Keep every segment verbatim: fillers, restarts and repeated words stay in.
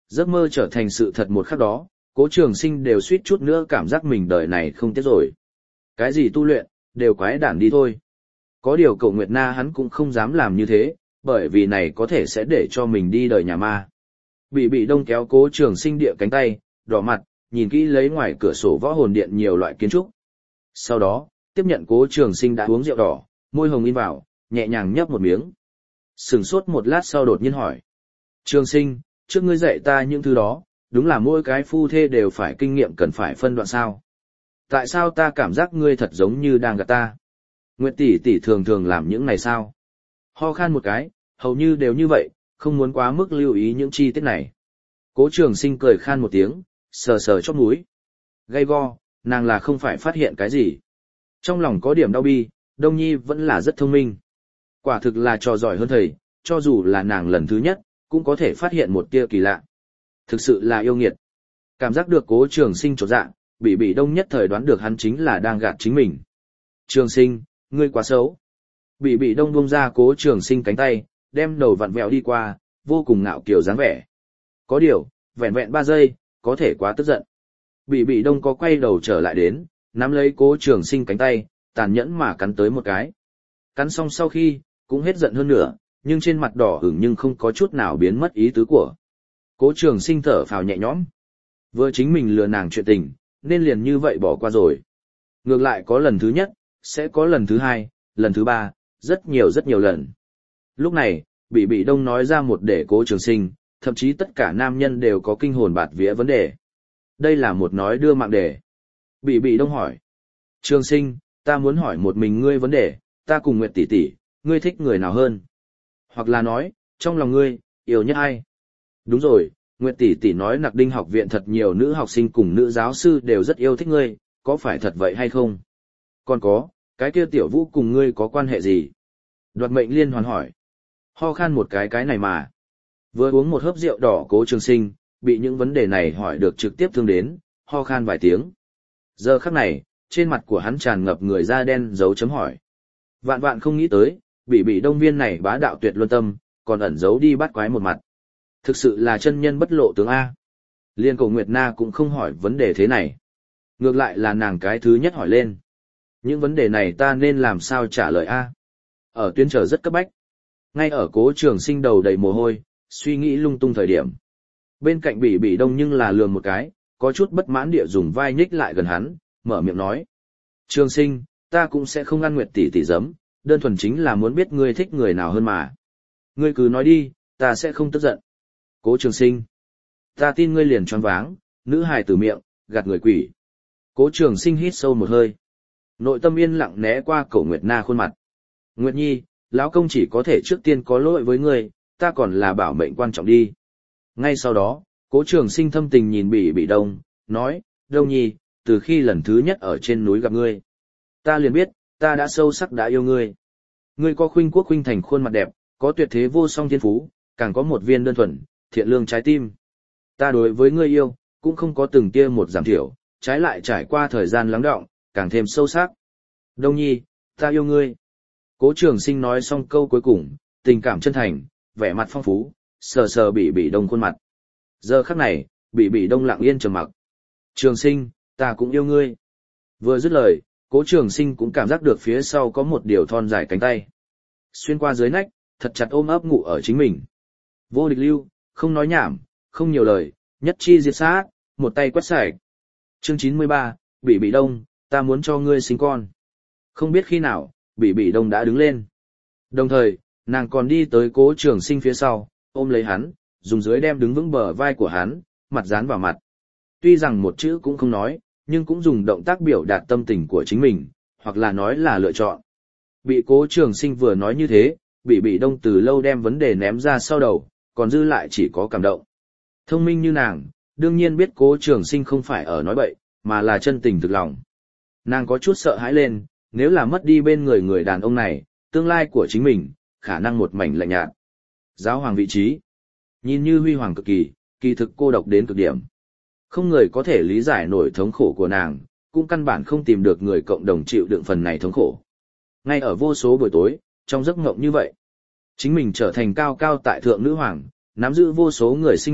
Giấc mơ trở thành sự thật một khắc đó, Cố Trường Sinh đều suýt chút nữa cảm giác mình đời này không tiếc rồi. Cái gì tu luyện, đều quái đản đi thôi. Có điều cậu Nguyệt Na hắn cũng không dám làm như thế, bởi vì này có thể sẽ để cho mình đi đời nhà ma. Bị bị đông kéo Cố Trường Sinh địa cánh tay, đỏ mặt, nhìn kỹ lấy ngoài cửa sổ võ hồn điện nhiều loại kiến trúc. Sau đó, tiếp nhận Cố Trường Sinh đã uống rượu đỏ, môi hồng in vào, nhẹ nhàng nhấp một miếng. Sừng sốt một lát sau đột nhiên hỏi. Trường Sinh, trước ngươi dạy ta những thứ đó, đúng là mỗi cái phu thê đều phải kinh nghiệm cần phải phân đoạn sao. Tại sao ta cảm giác ngươi thật giống như đang gạt ta? Nguyệt tỷ tỷ thường thường làm những này sao? Ho khan một cái, hầu như đều như vậy, không muốn quá mức lưu ý những chi tiết này. Cố Trường Sinh cười khan một tiếng, sờ sờ chóp mũi. Gay go, nàng là không phải phát hiện cái gì. Trong lòng có điểm đau bi, Đông Nhi vẫn là rất thông minh. Quả thực là trò giỏi hơn thầy, cho dù là nàng lần thứ nhất, cũng có thể phát hiện một tia kỳ lạ. Thực sự là yêu nghiệt. Cảm giác được Cố Trường Sinh chột dạ, Bị Bị Đông nhất thời đoán được hắn chính là đang gạt chính mình. Trường Sinh, ngươi quá xấu. Bị Bị Đông buông ra Cố Trường Sinh cánh tay, đem đầu vặn vẹo đi qua, vô cùng ngạo kiều dáng vẻ. Có điều, vẹn vẹn ba giây, có thể quá tức giận. Bị Bị Đông có quay đầu trở lại đến, nắm lấy Cố Trường Sinh cánh tay, tàn nhẫn mà cắn tới một cái. Cắn xong sau khi, cũng hết giận hơn nữa, nhưng trên mặt đỏ ửng nhưng không có chút nào biến mất ý tứ của. Cố Trường Sinh thở phào nhẹ nhõm. Vừa chính mình lừa nàng chuyện tình, nên liền như vậy bỏ qua rồi. Ngược lại có lần thứ nhất, sẽ có lần thứ hai, lần thứ ba, rất nhiều rất nhiều lần. Lúc này, Bị Bị Đông nói ra một để Cố Trường Sinh, thậm chí tất cả nam nhân đều có kinh hồn bạt vía vấn đề. Đây là một nói đưa mạng đề. Bị Bị Đông hỏi. Trường Sinh, ta muốn hỏi một mình ngươi vấn đề, ta cùng Nguyệt tỷ tỷ, ngươi thích người nào hơn? Hoặc là nói, trong lòng ngươi, yêu nhất ai? Đúng rồi, Nguyệt tỷ tỷ nói Nặc Đinh học viện thật nhiều nữ học sinh cùng nữ giáo sư đều rất yêu thích ngươi, có phải thật vậy hay không? Còn có, cái kia Tiểu Vũ cùng ngươi có quan hệ gì? Đoạt Mệnh Liên hoàn hỏi. Ho khan một cái cái này mà. Vừa uống một hớp rượu đỏ Cố Trường Sinh, bị những vấn đề này hỏi được trực tiếp thương đến, ho khan vài tiếng. Giờ khắc này, trên mặt của hắn tràn ngập người da đen dấu chấm hỏi. Vạn vạn không nghĩ tới, Bị Bị Đông viên này bá đạo tuyệt luân tâm, còn ẩn giấu đi bắt quái một mặt. Thực sự là chân nhân bất lộ tướng A. Liên Cổ Nguyệt Na cũng không hỏi vấn đề thế này. Ngược lại là nàng cái thứ nhất hỏi lên. Những vấn đề này ta nên làm sao trả lời A. Ở tuyến trở rất cấp bách. Ngay ở Cố Trường Sinh đầu đầy mồ hôi, suy nghĩ lung tung thời điểm. Bên cạnh Bị Bị Đông nhưng là lườm một cái, có chút bất mãn địa dùng vai nhích lại gần hắn, mở miệng nói. Trường Sinh, ta cũng sẽ không ăn Nguyệt tỷ tỷ giấm, đơn thuần chính là muốn biết ngươi thích người nào hơn mà. Ngươi cứ nói đi, ta sẽ không tức giận. Cố Trường Sinh, ta tin ngươi liền choáng váng, nữ hài từ miệng, gạt người quỷ. Cố Trường Sinh hít sâu một hơi. Nội tâm yên lặng né qua Cổ Nguyệt Na khuôn mặt. Nguyệt Nhi, lão công chỉ có thể trước tiên có lỗi với ngươi, ta còn là bảo mệnh quan trọng đi. Ngay sau đó, Cố Trường Sinh thâm tình nhìn Bị Bị Đông, nói, Đông Nhi, từ khi lần thứ nhất ở trên núi gặp ngươi, ta liền biết, ta đã sâu sắc đã yêu ngươi. Ngươi có khuynh quốc khuynh thành khuôn mặt đẹp, có tuyệt thế vô song thiên phú, càng có một viên đơn thuần, thiện lương trái tim. Ta đối với ngươi yêu, cũng không có từng tia một giảm thiểu, trái lại trải qua thời gian lắng đọng, càng thêm sâu sắc. Đông Nhi, ta yêu ngươi. Cố Trường Sinh nói xong câu cuối cùng, tình cảm chân thành, vẻ mặt phong phú, sờ sờ Bị Bị Đông khuôn mặt. Giờ khắc này, Bị Bị Đông lặng yên trầm mặc. Trường Sinh, ta cũng yêu ngươi. Vừa dứt lời, Cố Trường Sinh cũng cảm giác được phía sau có một điều thon dài cánh tay. Xuyên qua dưới nách, thật chặt ôm ấp ngủ ở chính mình. Vô địch lưu, không nói nhảm, không nhiều lời, nhất chi diệt sát, một tay quét sạch. Chương chín mươi ba, Bị Bị Đông, ta muốn cho ngươi sinh con. Không biết khi nào, Bị Bị Đông đã đứng lên. Đồng thời, nàng còn đi tới Cố Trường Sinh phía sau, ôm lấy hắn, dùng dưới đem đứng vững bờ vai của hắn, mặt dán vào mặt. Tuy rằng một chữ cũng không nói, nhưng cũng dùng động tác biểu đạt tâm tình của chính mình, hoặc là nói là lựa chọn. Bị Cố Trường Sinh vừa nói như thế, Bị Bị Đông từ lâu đem vấn đề ném ra sau đầu, còn dư lại chỉ có cảm động. Thông minh như nàng, đương nhiên biết Cố Trường Sinh không phải ở nói bậy, mà là chân tình thực lòng. Nàng có chút sợ hãi lên, nếu là mất đi bên người người đàn ông này, tương lai của chính mình, khả năng một mảnh lạnh nhạt. Giáo hoàng vị trí, nhìn như huy hoàng cực kỳ, kỳ thực cô độc đến cực điểm. Không người có thể lý giải nổi thống khổ của nàng, cũng căn bản không tìm được người cộng đồng chịu đựng phần này thống khổ. Ngay ở vô số buổi tối, trong giấc mộng như vậy, chính mình trở thành cao cao tại thượng nữ hoàng, nắm giữ vô số người sinh mệnh,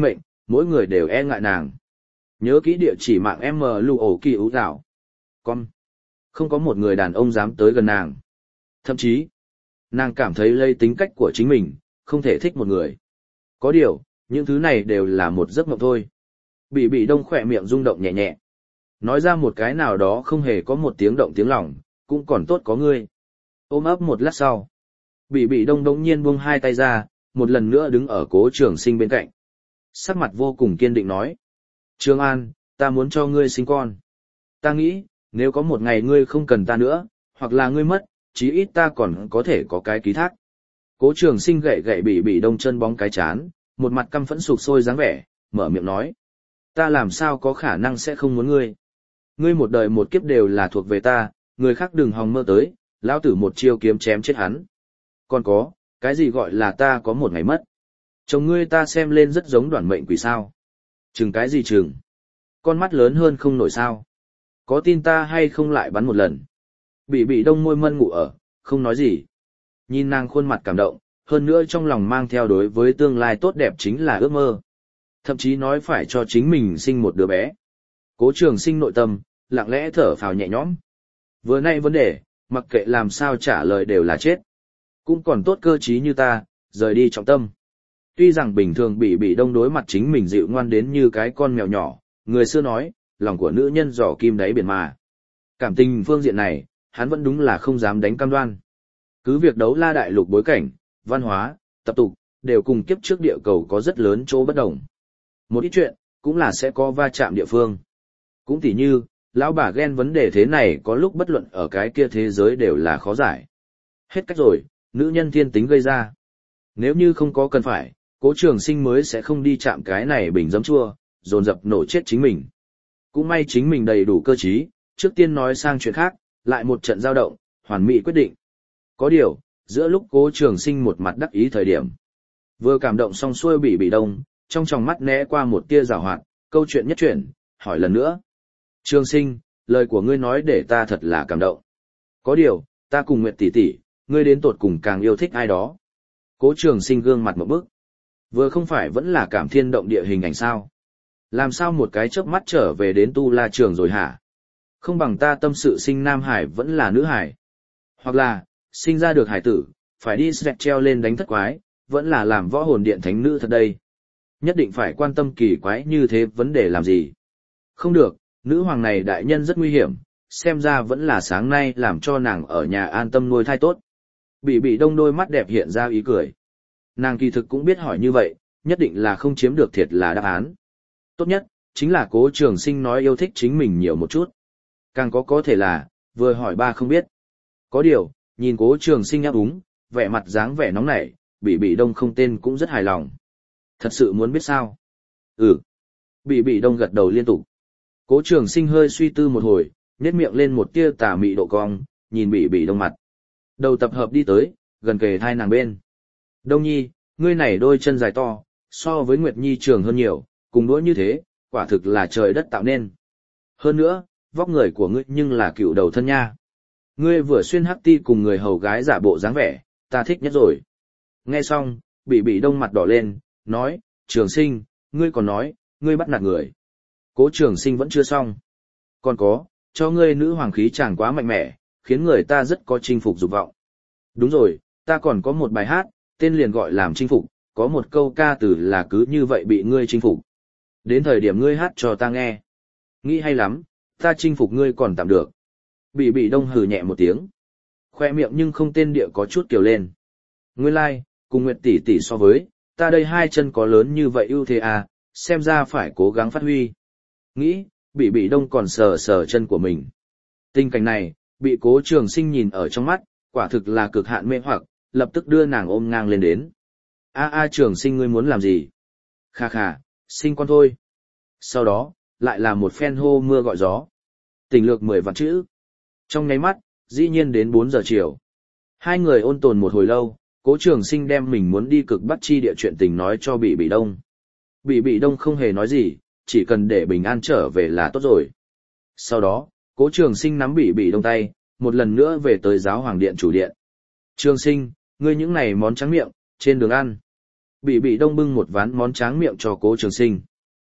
mỗi người đều e ngại nàng. Nhớ kỹ địa chỉ mạng em lu ổ kỳ ú đảo. Con. Không có một người đàn ông dám tới gần nàng. Thậm chí, nàng cảm thấy lấy tính cách của chính mình, không thể thích một người. Có điều, những thứ này đều là một giấc mộng thôi. Bị bị đông khỏe miệng rung động nhẹ nhẹ. Nói ra một cái nào đó không hề có một tiếng động tiếng lòng, cũng còn tốt có ngươi. Ôm ấp một lát sau. Bị bị đông đống nhiên buông hai tay ra, một lần nữa đứng ở Cố Trường Sinh bên cạnh. Sắc mặt vô cùng kiên định nói. Trường An, ta muốn cho ngươi sinh con. Ta nghĩ, nếu có một ngày ngươi không cần ta nữa, hoặc là ngươi mất, chí ít ta còn có thể có cái ký thác. Cố Trường Sinh gậy gậy bị bị đông chân bóng cái chán, một mặt căm phẫn sụp sôi dáng vẻ, mở miệng nói. Ta làm sao có khả năng sẽ không muốn ngươi. Ngươi một đời một kiếp đều là thuộc về ta, người khác đừng hòng mơ tới, lão tử một chiêu kiếm chém chết hắn. Còn có, cái gì gọi là ta có một ngày mất. Chồng ngươi ta xem lên rất giống đoản mệnh quỷ sao. Chừng cái gì chừng. Con mắt lớn hơn không nổi sao. Có tin ta hay không lại bắn một lần. Bị bị đông môi mân ngủ ở, không nói gì. Nhìn nàng khuôn mặt cảm động, hơn nữa trong lòng mang theo đối với tương lai tốt đẹp chính là ước mơ. Thậm chí nói phải cho chính mình sinh một đứa bé. Cố Trường Sinh nội tâm, lặng lẽ thở phào nhẹ nhõm. Vừa nay vấn đề, mặc kệ làm sao trả lời đều là chết. Cũng còn tốt cơ trí như ta, rời đi trọng tâm. Tuy rằng bình thường bị bị đông đối mặt chính mình dịu ngoan đến như cái con mèo nhỏ, người xưa nói, lòng của nữ nhân giỏ kim đáy biển mà. Cảm tình phương diện này, hắn vẫn đúng là không dám đánh cam đoan. Cứ việc đấu la đại lục bối cảnh, văn hóa, tập tục, đều cùng kiếp trước địa cầu có rất lớn chỗ bất đồng. Một ít chuyện, cũng là sẽ có va chạm địa phương. Cũng tỉ như, lão bà ghen vấn đề thế này có lúc bất luận ở cái kia thế giới đều là khó giải. Hết cách rồi, nữ nhân thiên tính gây ra. Nếu như không có cần phải, Cố Trường Sinh mới sẽ không đi chạm cái này bình giấm chua, dồn dập nổ chết chính mình. Cũng may chính mình đầy đủ cơ trí, trước tiên nói sang chuyện khác, lại một trận dao động, hoàn mỹ quyết định. Có điều, giữa lúc Cố Trường Sinh một mặt đắc ý thời điểm, vừa cảm động xong xuôi bị bị đông, trong tròng mắt né qua một tia giảo hoạt, câu chuyện nhất chuyển, hỏi lần nữa. Trường Sinh, lời của ngươi nói để ta thật là cảm động. Có điều, ta cùng Nguyệt tỷ tỷ, ngươi đến tột cùng càng yêu thích ai đó. Cố Trường Sinh gương mặt một bức. Vừa không phải vẫn là cảm thiên động địa hình ảnh sao. Làm sao một cái chớp mắt trở về đến Tu La Trường rồi hả? Không bằng ta tâm sự sinh nam hải vẫn là nữ hải. Hoặc là, sinh ra được hải tử, phải đi sẹt treo lên đánh thất quái, vẫn là làm võ hồn điện thánh nữ thật đây. Nhất định phải quan tâm kỳ quái như thế vấn đề làm gì. Không được, nữ hoàng này đại nhân rất nguy hiểm, xem ra vẫn là sáng nay làm cho nàng ở nhà an tâm nuôi thai tốt. Bị bị đông đôi mắt đẹp hiện ra ý cười. Nàng kỳ thực cũng biết hỏi như vậy, nhất định là không chiếm được thiệt là đáp án. Tốt nhất, chính là Cố Trường Sinh nói yêu thích chính mình nhiều một chút. Càng có có thể là, vừa hỏi ba không biết. Có điều, nhìn Cố Trường Sinh áp úng, vẻ mặt dáng vẻ nóng nảy, bị bị đông không tên cũng rất hài lòng. Thật sự muốn biết sao? Ừ. Bị bị đông gật đầu liên tục. Cố Trường Sinh hơi suy tư một hồi, nhếch miệng lên một tia tà mị độ cong, nhìn bị bị đông mặt. Đầu tập hợp đi tới, gần kề thai nàng bên. Đông Nhi, ngươi này đôi chân dài to, so với Nguyệt Nhi trường hơn nhiều, cùng đũa như thế, quả thực là trời đất tạo nên. Hơn nữa, vóc người của ngươi nhưng là cựu đầu thân nha. Ngươi vừa xuyên hắc ti cùng người hầu gái giả bộ dáng vẻ, ta thích nhất rồi. Nghe xong, bị bị đông mặt đỏ lên, nói, Trường Sinh, ngươi còn nói, ngươi bắt nạt người. Cố Trường Sinh vẫn chưa xong. Còn có, cho ngươi nữ hoàng khí chàng quá mạnh mẽ, khiến người ta rất có chinh phục dục vọng. Đúng rồi, ta còn có một bài hát, tên liền gọi làm chinh phục, có một câu ca từ là cứ như vậy bị ngươi chinh phục. Đến thời điểm ngươi hát cho ta nghe. Nghĩ hay lắm, ta chinh phục ngươi còn tạm được. Bị bị đông hừ nhẹ một tiếng. Khoe miệng nhưng không tên địa có chút kiều lên. Nguyên lai, like, cùng Nguyệt tỷ tỷ so với, ta đây hai chân có lớn như vậy ưu thế à, xem ra phải cố gắng phát huy. Nghĩ, bị bị đông còn sờ sờ chân của mình. Tình cảnh này, bị Cố Trường Sinh nhìn ở trong mắt, quả thực là cực hạn mê hoặc, lập tức đưa nàng ôm ngang lên đến. A a Trường Sinh ngươi muốn làm gì? Kha kha, sinh con thôi. Sau đó, lại là một phen hô mưa gọi gió. Tình lược mười vạn chữ. Trong nháy mắt, dĩ nhiên đến bốn giờ chiều. Hai người ôn tồn một hồi lâu, Cố Trường Sinh đem mình muốn đi cực Bắc chi địa chuyện tình nói cho Bị Bị Đông. Bị Bị Đông không hề nói gì, chỉ cần để bình an trở về là tốt rồi. Sau đó, Cố Trường Sinh nắm Bị Bị Đông tay, một lần nữa về tới giáo hoàng điện chủ điện. Trường Sinh, ngươi những này món tráng miệng, trên đường ăn. Bị Bị Đông bưng một ván món tráng miệng cho Cố Trường Sinh.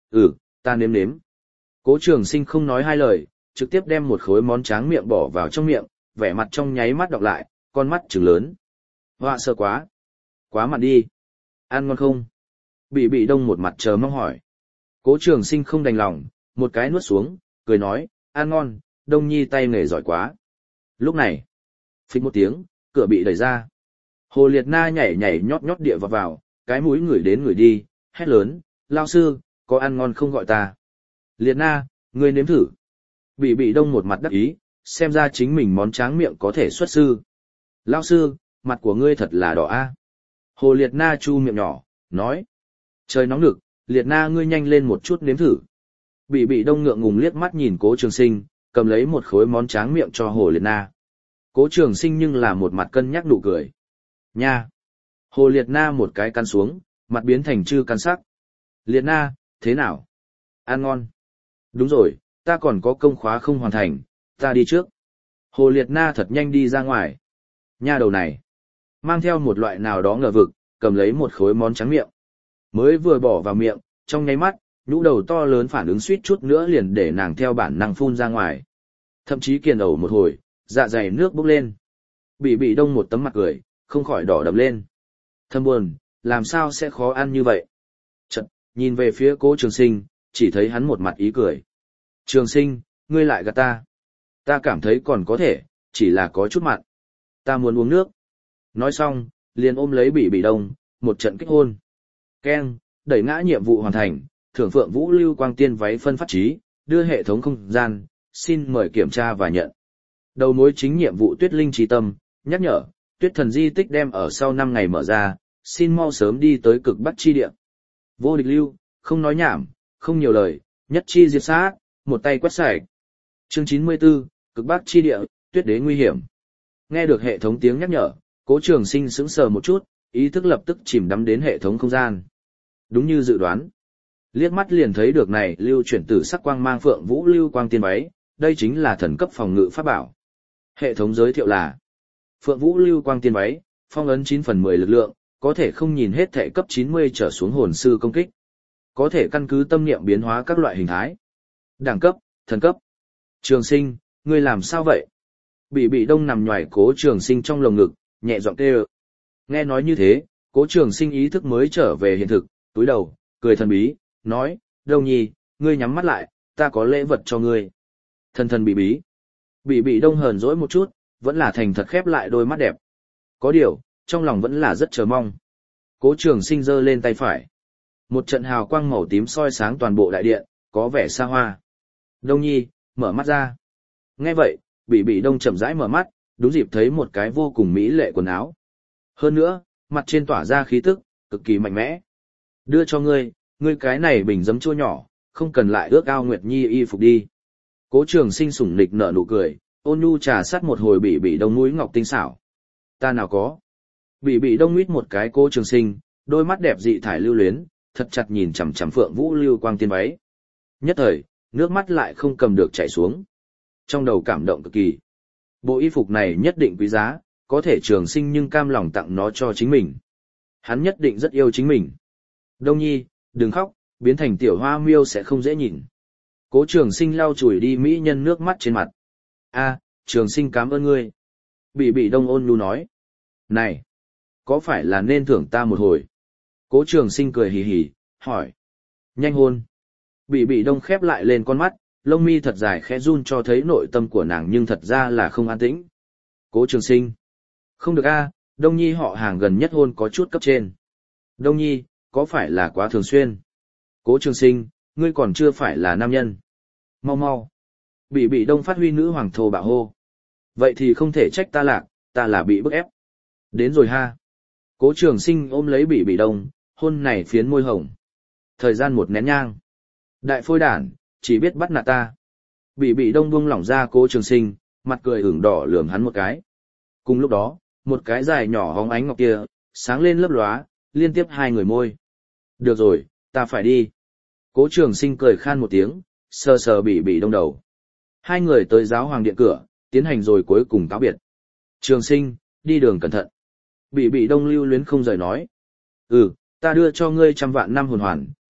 Ừ, ta nếm nếm. Cố Trường Sinh không nói hai lời, trực tiếp đem một khối món tráng miệng bỏ vào trong miệng, vẻ mặt trong nháy mắt đọc lại, con mắt trừng lớn. Họa sợ quá. Quá mặn đi. Ăn ngon không? Bị bị đông một mặt chờ mong hỏi. Cố Trường Sinh không đành lòng, một cái nuốt xuống, cười nói, ăn ngon, Đông Nhi tay nghề giỏi quá. Lúc này, phịch một tiếng, cửa bị đẩy ra. Hồ Liệt Na nhảy nhảy nhót nhót địa vào vào, cái mũi ngửi đến ngửi đi, hét lớn, lao sư, có ăn ngon không gọi ta. Liệt Na, ngươi nếm thử. Bị bị đông một mặt đắc ý, xem ra chính mình món tráng miệng có thể xuất sư. Lao sư, mặt của ngươi thật là đỏ a. Hồ Liệt Na chu miệng nhỏ, nói. Trời nóng nực, Liệt Na ngươi nhanh lên một chút nếm thử. Bị bị đông ngượng ngùng liếc mắt nhìn Cố Trường Sinh, cầm lấy một khối món tráng miệng cho Hồ Liệt Na. Cố Trường Sinh nhưng là một mặt cân nhắc nụ cười. Nha! Hồ Liệt Na một cái căn xuống, mặt biến thành chư căn sắc. Liệt Na, thế nào? Ăn ngon. Đúng rồi, ta còn có công khóa không hoàn thành, ta đi trước. Hồ Liệt Na thật nhanh đi ra ngoài. Nha đầu này, mang theo một loại nào đó ngờ vực, cầm lấy một khối món tráng miệng. Mới vừa bỏ vào miệng, trong nháy mắt, nhũ đầu to lớn phản ứng suýt chút nữa liền để nàng theo bản năng phun ra ngoài. Thậm chí kiền ẩu một hồi, dạ dày nước bốc lên. Bị bị đông một tấm mặt cười, không khỏi đỏ đậm lên. Thâm buồn, làm sao sẽ khó ăn như vậy? Chật, nhìn về phía Cố Trường Sinh, chỉ thấy hắn một mặt ý cười. Trường Sinh, ngươi lại gạt ta. Ta cảm thấy còn có thể, chỉ là có chút mặn. Ta muốn uống nước. Nói xong, liền ôm lấy bị bị đông, một trận kích hôn. Keng, đẩy ngã nhiệm vụ hoàn thành, thưởng Phượng Vũ Lưu Quang Tiên váy phân phát trí, đưa hệ thống không gian, xin mời kiểm tra và nhận. Đầu mối chính nhiệm vụ Tuyết Linh Trí Tâm, nhắc nhở, Tuyết Thần Di tích đem ở sau năm ngày mở ra, xin mau sớm đi tới cực Bắc chi địa. Vô địch lưu, không nói nhảm, không nhiều lời, nhất chi diệt sát, một tay quét sạch. Chương chín mươi tư, cực Bắc chi địa, Tuyết Đế nguy hiểm. Nghe được hệ thống tiếng nhắc nhở, Cố Trường Sinh sững sờ một chút, ý thức lập tức chìm đắm đến hệ thống không gian. Đúng như dự đoán, liếc mắt liền thấy được này lưu chuyển tử sắc quang mang Phượng Vũ Lưu Quang Tiên váy, đây chính là thần cấp phòng ngự pháp bảo. Hệ thống giới thiệu là Phượng Vũ Lưu Quang Tiên váy, phong ấn chín phần mười lực lượng, có thể không nhìn hết thể cấp chín mươi trở xuống hồn sư công kích. Có thể căn cứ tâm niệm biến hóa các loại hình thái. Đẳng cấp, thần cấp. Trường Sinh, ngươi làm sao vậy? Bị bị đông nằm nhòi Cố Trường Sinh trong lồng ngực, nhẹ giọng kêu. Nghe nói như thế, Cố Trường Sinh ý thức mới trở về hiện thực, túi đầu, cười thần bí, nói, Đông Nhi, ngươi nhắm mắt lại, ta có lễ vật cho ngươi. Thần thần bị bí. Bị bị đông hờn dỗi một chút, vẫn là thành thật khép lại đôi mắt đẹp. Có điều, trong lòng vẫn là rất chờ mong. Cố Trường Sinh giơ lên tay phải. Một trận hào quang màu tím soi sáng toàn bộ đại điện, có vẻ xa hoa. Đông Nhi, mở mắt ra. Nghe vậy, bị bị đông chậm rãi mở mắt, đúng dịp thấy một cái vô cùng mỹ lệ quần áo. Hơn nữa, mặt trên tỏa ra khí tức, cực kỳ mạnh mẽ. Đưa cho ngươi, ngươi cái này bình giấm chua nhỏ, không cần lại ước ao Nguyệt Nhi y phục đi. Cố Trường Sinh sủng nịch nở nụ cười, ôn nhu trà sát một hồi bị bị đông mũi ngọc tinh xảo. Ta nào có. Bị bị đông mít một cái Cố Trường Sinh, đôi mắt đẹp dị thải lưu luyến, thật chặt nhìn chằm chằm Phượng Vũ Lưu Quang Tiên váy. Nhất thời, nước mắt lại không cầm được chảy xuống. Trong đầu cảm động cực kỳ. Bộ y phục này nhất định quý giá, có thể Trường Sinh nhưng cam lòng tặng nó cho chính mình. Hắn nhất định rất yêu chính mình. Đông Nhi, đừng khóc, biến thành tiểu hoa miêu sẽ không dễ nhìn. Cố Trường Sinh lau chùi đi mỹ nhân nước mắt trên mặt. A, Trường Sinh cảm ơn ngươi. Bị bị đông ôn nhu nói. Này, có phải là nên thưởng ta một hồi? Cố Trường Sinh cười hì hì, hỏi. Nhanh hôn. Bị bị đông khép lại lên con mắt, lông mi thật dài khẽ run cho thấy nội tâm của nàng nhưng thật ra là không an tĩnh. Cố Trường Sinh. Không được a, Đông Nhi họ hàng gần nhất hôn có chút cấp trên. Đông Nhi, có phải là quá thường xuyên? Cố Trường Sinh, ngươi còn chưa phải là nam nhân. Mau mau. Bị bị đông phát huy nữ hoàng thô bạo hô. Vậy thì không thể trách ta lạc, ta là bị bức ép. Đến rồi ha. Cố Trường Sinh ôm lấy bị bị đông, hôn này phiến môi hồng. Thời gian một nén nhang. Đại phôi đản, chỉ biết bắt nạt ta. Bị bị đông buông lỏng ra Cố Trường Sinh, mặt cười ửng đỏ lườm hắn một cái. Cùng lúc đó, một cái dài nhỏ hóng ánh ngọc kia, sáng lên lấp lóa, liên tiếp hai người môi. Được rồi, ta phải đi. Cố Trường Sinh cười khan một tiếng, sờ sờ bị bị đông đầu. Hai người tới giáo hoàng điện cửa, tiến hành rồi cuối cùng cáo biệt. Trường Sinh, đi đường cẩn thận. Bị bị đông lưu luyến không rời nói. Ừ, ta đưa cho ngươi trăm vạn năm hồn hoàn,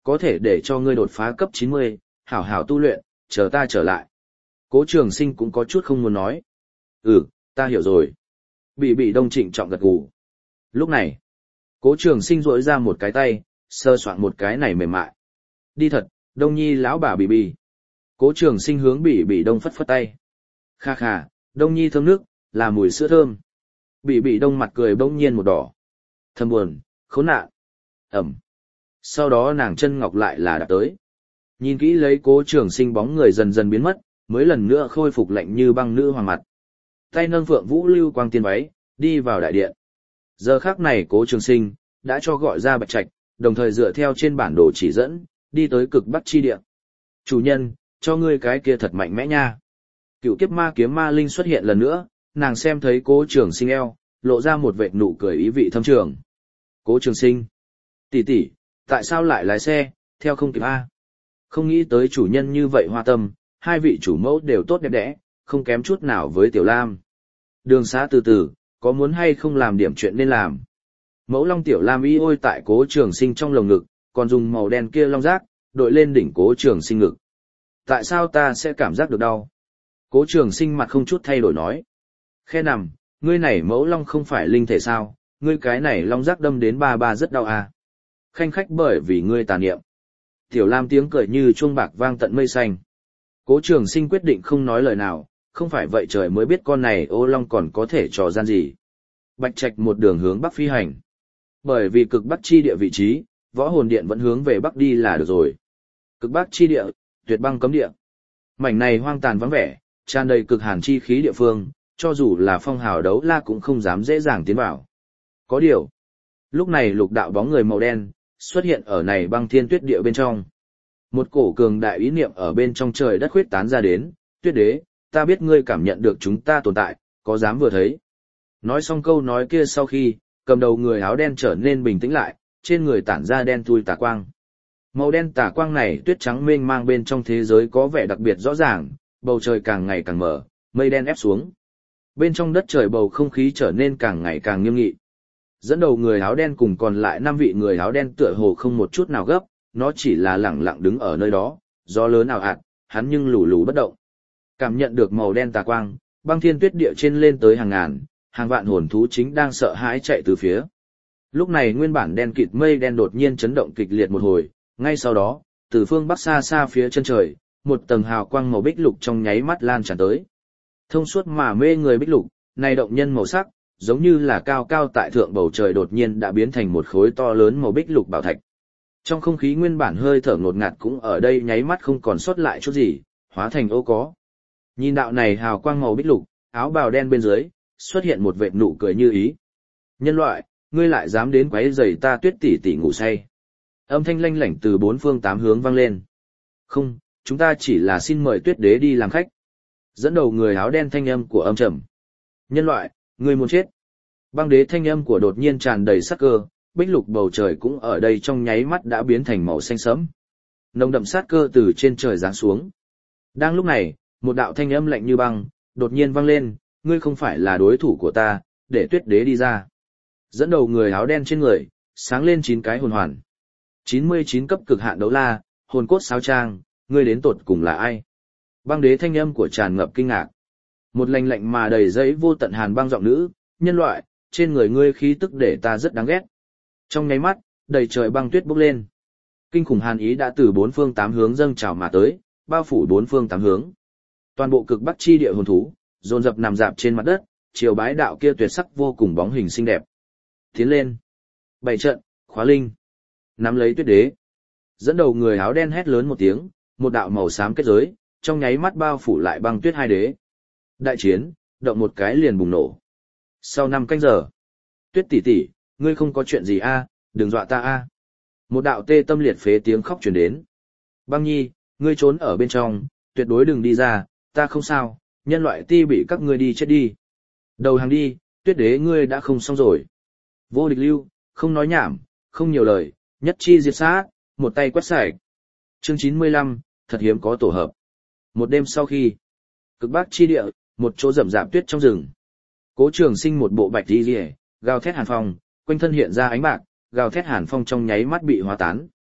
có thể để cho ngươi đột phá cấp chín mươi, hảo hảo tu luyện, chờ ta trở lại. Cố Trường Sinh cũng có chút không muốn nói. Ừ, ta hiểu rồi. Bị bị đông trịnh trọng gật gù. Lúc này, Cố Trường Sinh rỗi ra một cái tay, sơ soạn một cái này mềm mại. Đi thật, Đông Nhi lão bà Bỉ Bỉ. Cố Trường Sinh hướng Bỉ Bỉ Đông phất phất tay. Kha kha, Đông Nhi thơm nước, là mùi sữa thơm. Bỉ Bỉ Đông mặt cười bỗng nhiên một đỏ. Thầm buồn, khốn nạn. Ẩm. Sau đó nàng chân ngọc lại là đạp tới. Nhìn kỹ lấy Cố Trường Sinh bóng người dần dần biến mất, mới lần nữa khôi phục lạnh như băng nữ hoàng mặt. Tay nâng Phượng Vũ lưu quang tiên váy, đi vào đại điện. Giờ khắc này Cố Trường Sinh đã cho gọi ra Bạch Trạch, đồng thời dựa theo trên bản đồ chỉ dẫn, đi tới cực bắc chi địa. Chủ nhân, cho ngươi cái kia thật mạnh mẽ nha. Cựu kiếp ma kiếm ma linh xuất hiện lần nữa, nàng xem thấy Cố Trường Sinh eo, lộ ra một vệt nụ cười ý vị thâm trường. Cố Trường Sinh, tỷ tỷ, tại sao lại lái xe, theo không kịp a? Không nghĩ tới chủ nhân như vậy hoa tâm, hai vị chủ mẫu đều tốt đẹp đẽ, không kém chút nào với Tiểu Lam. Đường xá từ từ, có muốn hay không làm điểm chuyện nên làm. Mẫu long Tiểu Lam y ôi tại Cố Trường Sinh trong lồng ngực, còn dùng màu đen kia long giác, đội lên đỉnh Cố Trường Sinh ngực. Tại sao ta sẽ cảm giác được đau? Cố Trường Sinh mặt không chút thay đổi nói. Khe nằm, ngươi này mẫu long không phải linh thể sao, ngươi cái này long giác đâm đến ba ba rất đau à. Khanh khách bởi vì ngươi tà niệm. Tiểu Lam tiếng cười như chuông bạc vang tận mây xanh. Cố Trường Sinh quyết định không nói lời nào, không phải vậy trời mới biết con này ô long còn có thể trò gian gì. Bạch Trạch một đường hướng bắc phi hành. Bởi vì cực bắc chi địa vị trí, võ hồn điện vẫn hướng về bắc đi là được rồi. Cực bắc chi địa, tuyệt băng cấm địa. Mảnh này hoang tàn vắng vẻ, tràn đầy cực hàn chi khí địa phương, cho dù là phong hào đấu la cũng không dám dễ dàng tiến vào. Có điều, lúc này lục đạo bóng người màu đen xuất hiện ở này băng thiên tuyết địa bên trong. Một cổ cường đại ý niệm ở bên trong trời đất khuyết tán ra đến, Tuyết đế, ta biết ngươi cảm nhận được chúng ta tồn tại, có dám vừa thấy. Nói xong câu nói kia sau khi, cầm đầu người áo đen trở nên bình tĩnh lại, trên người tản ra đen thui tà quang. Màu đen tà quang này tuyết trắng mênh mang bên trong thế giới có vẻ đặc biệt rõ ràng, bầu trời càng ngày càng mở, mây đen ép xuống. Bên trong đất trời bầu không khí trở nên càng ngày càng nghiêm nghị. Dẫn đầu người áo đen cùng còn lại năm vị người áo đen tựa hồ không một chút nào gấp, nó chỉ là lẳng lặng đứng ở nơi đó, gió lớn ào ạt, hắn nhưng lù lù bất động. Cảm nhận được màu đen tà quang, băng thiên tuyết địa trên lên tới hàng ngàn, hàng vạn hồn thú chính đang sợ hãi chạy từ phía. Lúc này nguyên bản đen kịt mây đen đột nhiên chấn động kịch liệt một hồi, ngay sau đó, từ phương bắc xa xa phía chân trời, một tầng hào quang màu bích lục trong nháy mắt lan tràn tới. Thông suốt mà mê người bích lục, này động nhân màu sắc, giống như là cao cao tại thượng bầu trời đột nhiên đã biến thành một khối to lớn màu bích lục bảo thạch. Trong không khí nguyên bản hơi thở ngột ngạt cũng ở đây nháy mắt không còn sót lại chút gì, hóa thành ô có. Nhìn đạo này hào quang màu bích lục, áo bào đen bên dưới, xuất hiện một vệt nụ cười như ý. Nhân loại, ngươi lại dám đến quấy rầy ta Tuyết tỷ tỷ ngủ say. Âm thanh lanh lảnh từ bốn phương tám hướng vang lên. Không, chúng ta chỉ là xin mời Tuyết đế đi làm khách. Dẫn đầu người áo đen thanh âm của âm trầm. Nhân loại, ngươi muốn chết. Băng đế thanh âm của đột nhiên tràn đầy sắc cơ, bích lục bầu trời cũng ở đây trong nháy mắt đã biến thành màu xanh sẫm. Nồng đậm sát cơ từ trên trời giáng xuống. Đang lúc này, một đạo thanh âm lạnh như băng, đột nhiên vang lên, ngươi không phải là đối thủ của ta, để Tuyết đế đi ra. Dẫn đầu người áo đen trên người, sáng lên chín cái hồn hoàn. chín mươi chín cấp cực hạn đấu la, hồn cốt sáo trang, ngươi đến tột cùng là ai? Băng đế thanh âm của tràn ngập kinh ngạc. Một lạnh lạnh mà đầy dẫy vô tận hàn băng giọng nữ, nhân loại, trên người ngươi khí tức để ta rất đáng ghét. Trong nháy mắt, đầy trời băng tuyết bốc lên. Kinh khủng hàn ý đã từ bốn phương tám hướng dâng trào mà tới, bao phủ bốn phương tám hướng. Toàn bộ cực bắc chi địa hồn thú, dồn dập nằm dạp trên mặt đất, chiều bái đạo kia tuyệt sắc vô cùng bóng hình xinh đẹp. Tiến lên. Bảy trận, khóa linh. Nắm lấy Tuyết đế. Dẫn đầu người áo đen hét lớn một tiếng, một đạo màu xám kết giới, trong nháy mắt bao phủ lại băng tuyết hai đế. Đại chiến, động một cái liền bùng nổ. Sau năm canh giờ, Tuyết tỷ tỷ, ngươi không có chuyện gì a, đừng dọa ta a. Một đạo tê tâm liệt phế tiếng khóc truyền đến. Băng nhi, ngươi trốn ở bên trong, tuyệt đối đừng đi ra, ta không sao, nhân loại ti bị các ngươi đi chết đi. Đầu hàng đi, Tuyết đế ngươi đã không xong rồi. Vô địch lưu, không nói nhảm, không nhiều lời, nhất chi diệt sát, một tay quét sạch. Chương chín mươi lăm, thật hiếm có tổ hợp. Một đêm sau khi, cực bắc chi địa, một chỗ rậm rạp tuyết trong rừng. Cố Trường Sinh một bộ bạch y liễu, gào thét hàn phong, quanh thân hiện ra ánh bạc, gào thét hàn phong trong nháy mắt bị hóa tán.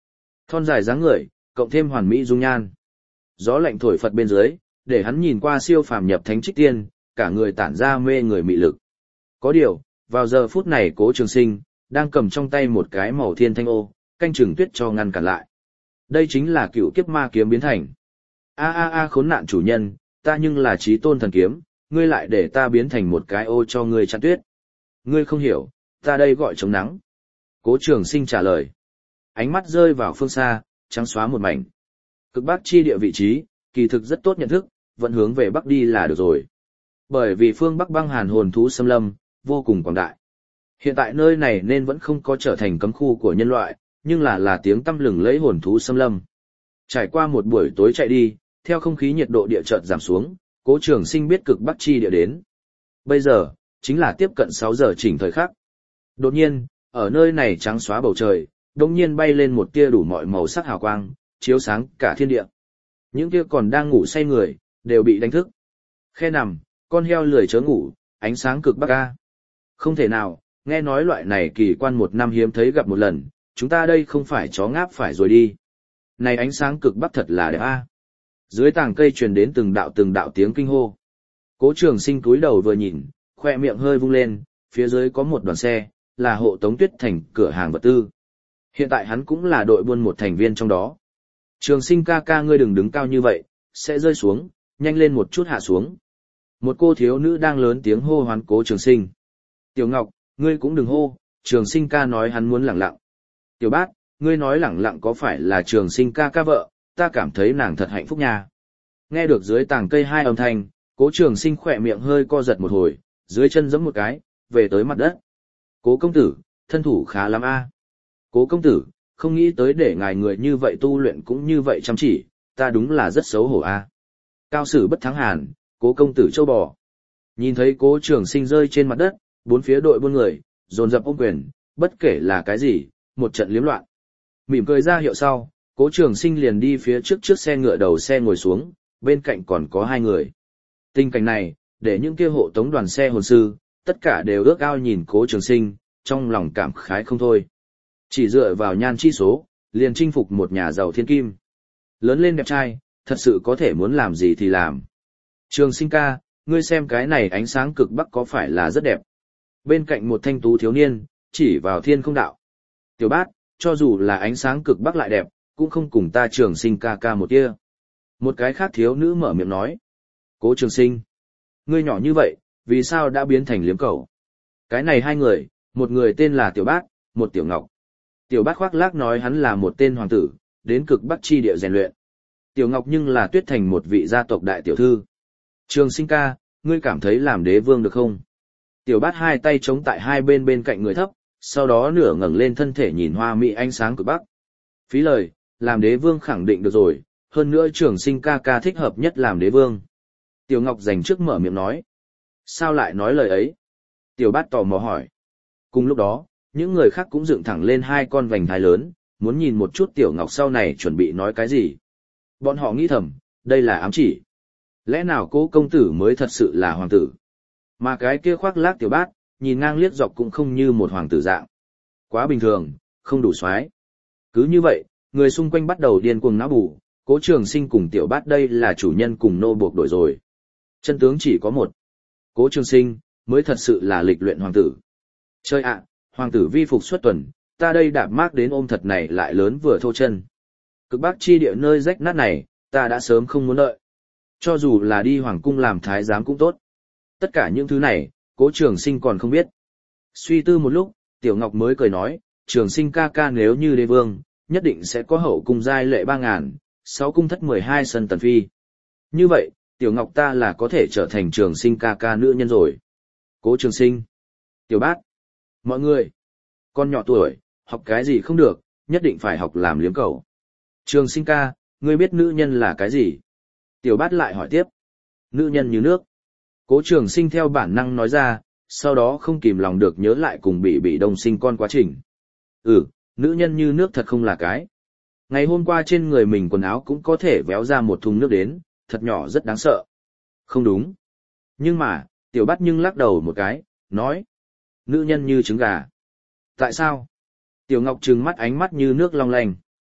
Thon dài dáng người, cộng thêm hoàn mỹ dung nhan. Gió lạnh thổi phật bên dưới, để hắn nhìn qua siêu phàm nhập thánh trích tiên, cả người tản ra mê người mị lực. Có điều, vào giờ phút này Cố Trường Sinh đang cầm trong tay một cái màu thiên thanh ô, canh chừng tuyết cho ngăn cản lại. Đây chính là cựu kiếp ma kiếm biến thành. A a a khốn nạn chủ nhân, ta nhưng là chí tôn thần kiếm, ngươi lại để ta biến thành một cái ô cho ngươi chặn tuyết. Ngươi không hiểu, ta đây gọi chống nắng. Cố Trường Sinh trả lời. Ánh mắt rơi vào phương xa, trắng xóa một mảnh. Cực bắc chi địa vị trí, kỳ thực rất tốt nhận thức, vẫn hướng về bắc đi là được rồi. Bởi vì phương bắc băng hàn hồn thú xâm lâm, vô cùng quảng đại. Hiện tại nơi này nên vẫn không có trở thành cấm khu của nhân loại, nhưng là là tiếng tăm lừng lấy hồn thú xâm lâm. Trải qua một buổi tối chạy đi, theo không khí nhiệt độ địa chợt giảm xuống, Cố Trường Sinh biết cực bắc chi địa đến. Bây giờ, chính là tiếp cận sáu giờ chỉnh thời khắc. Đột nhiên, ở nơi này trắng xóa bầu trời, đột nhiên bay lên một tia đủ mọi màu sắc hào quang, chiếu sáng cả thiên địa. Những kia còn đang ngủ say người, đều bị đánh thức. Khe nằm, con heo lười chớ ngủ, ánh sáng cực bắc a. Không thể nào, nghe nói loại này kỳ quan một năm hiếm thấy gặp một lần, chúng ta đây không phải chó ngáp phải rồi đi. Này ánh sáng cực bắc thật là đẹp a. Dưới tàng cây truyền đến từng đạo từng đạo tiếng kinh hô. Cố Trường Sinh cúi đầu vừa nhìn, khoe miệng hơi vung lên, phía dưới có một đoàn xe, là hộ tống Tuyết Thành cửa hàng vật tư. Hiện tại hắn cũng là đội buôn một thành viên trong đó. Trường Sinh ca ca ngươi đừng đứng cao như vậy, sẽ rơi xuống, nhanh lên một chút hạ xuống. Một cô thiếu nữ đang lớn tiếng hô hoán Cố Trường Sinh. Tiểu Ngọc, ngươi cũng đừng hô, Trường Sinh ca nói hắn muốn lẳng lặng. Tiểu Bát, ngươi nói lẳng lặng có phải là Trường Sinh ca ca vợ, ta cảm thấy nàng thật hạnh phúc nha. Nghe được dưới tàng cây hai âm thanh, Cố Trường Sinh khỏe miệng hơi co giật một hồi, dưới chân giẫm một cái, về tới mặt đất. Cố công tử, thân thủ khá lắm a. Cố công tử, không nghĩ tới để ngài người như vậy tu luyện cũng như vậy chăm chỉ, ta đúng là rất xấu hổ a. Cao sử bất thắng hàn, Cố công tử châu bò. Nhìn thấy Cố Trường Sinh rơi trên mặt đất, bốn phía đội buôn người, dồn dập ôm quyền, bất kể là cái gì, một trận liếm loạn. Mỉm cười ra hiệu sau, Cố Trường Sinh liền đi phía trước trước xe ngựa đầu xe ngồi xuống, bên cạnh còn có hai người. Tình cảnh này, để những kia hộ tống đoàn xe hồn sư, tất cả đều ước ao nhìn Cố Trường Sinh, trong lòng cảm khái không thôi. Chỉ dựa vào nhan chi số, liền chinh phục một nhà giàu thiên kim. Lớn lên đẹp trai, thật sự có thể muốn làm gì thì làm. Trường Sinh ca, ngươi xem cái này ánh sáng cực bắc có phải là rất đẹp. Bên cạnh một thanh tú thiếu niên, chỉ vào thiên không đạo. Tiểu Bát, cho dù là ánh sáng cực bắc lại đẹp, cũng không cùng ta Trường Sinh ca ca một tia. Một cái khác thiếu nữ mở miệng nói. Cố Trường Sinh, ngươi nhỏ như vậy, vì sao đã biến thành liếm cầu? Cái này hai người, một người tên là Tiểu Bát, một Tiểu Ngọc. Tiểu Bát khoác lác nói hắn là một tên hoàng tử, đến cực bắc chi địa rèn luyện. Tiểu Ngọc nhưng là Tuyết Thành một vị gia tộc đại tiểu thư. Trường Sinh ca, ngươi cảm thấy làm đế vương được không? Tiểu Bát hai tay chống tại hai bên bên cạnh người thấp, sau đó nửa ngẩng lên thân thể nhìn hoa mỹ ánh sáng cực bắc. Phí lời, làm đế vương khẳng định được rồi, hơn nữa Trường Sinh ca ca thích hợp nhất làm đế vương. Tiểu Ngọc dành trước mở miệng nói. Sao lại nói lời ấy? Tiểu Bát tò mò hỏi. Cùng lúc đó, những người khác cũng dựng thẳng lên hai con vành thai lớn, muốn nhìn một chút Tiểu Ngọc sau này chuẩn bị nói cái gì. Bọn họ nghĩ thầm, đây là ám chỉ. Lẽ nào Cố công tử mới thật sự là hoàng tử? Mà cái kia khoác lác Tiểu Bát, nhìn ngang liếc dọc cũng không như một hoàng tử dạng. Quá bình thường, không đủ xoái. Cứ như vậy, người xung quanh bắt đầu điên cuồng não bù, Cố Trường Sinh cùng Tiểu Bát đây là chủ nhân cùng nô buộc đổi rồi. Chân tướng chỉ có một. Cố Trường Sinh, mới thật sự là lịch luyện hoàng tử. Chơi ạ, hoàng tử vi phục xuất tuần, ta đây đạp mác đến ôm thật này lại lớn vừa thô chân. Cực bắc chi địa nơi rách nát này, ta đã sớm không muốn đợi. Cho dù là đi hoàng cung làm thái giám cũng tốt. Tất cả những thứ này, Cố Trường Sinh còn không biết. Suy tư một lúc, Tiểu Ngọc mới cười nói, Trường Sinh ca ca nếu như đế vương, nhất định sẽ có hậu cung giai lệ ba ngàn, sáu cung thất mười hai sân tần phi. Như vậy, Tiểu Ngọc ta là có thể trở thành Trường Sinh ca ca nữ nhân rồi. Cố Trường Sinh, Tiểu Bát, mọi người, con nhỏ tuổi, học cái gì không được, nhất định phải học làm liếm cầu. Trường Sinh ca, ngươi biết nữ nhân là cái gì? Tiểu Bát lại hỏi tiếp. Nữ nhân như nước. Cố Trường Sinh theo bản năng nói ra, sau đó không kìm lòng được nhớ lại cùng bị bị đông sinh con quá trình. Ừ, nữ nhân như nước thật không là cái. Ngày hôm qua trên người mình quần áo cũng có thể véo ra một thùng nước đến, thật nhỏ rất đáng sợ. Không đúng. Nhưng mà, Tiểu Bát nhưng lắc đầu một cái, nói. Nữ nhân như trứng gà. Tại sao? Tiểu Ngọc trừng mắt ánh mắt như nước long lanh.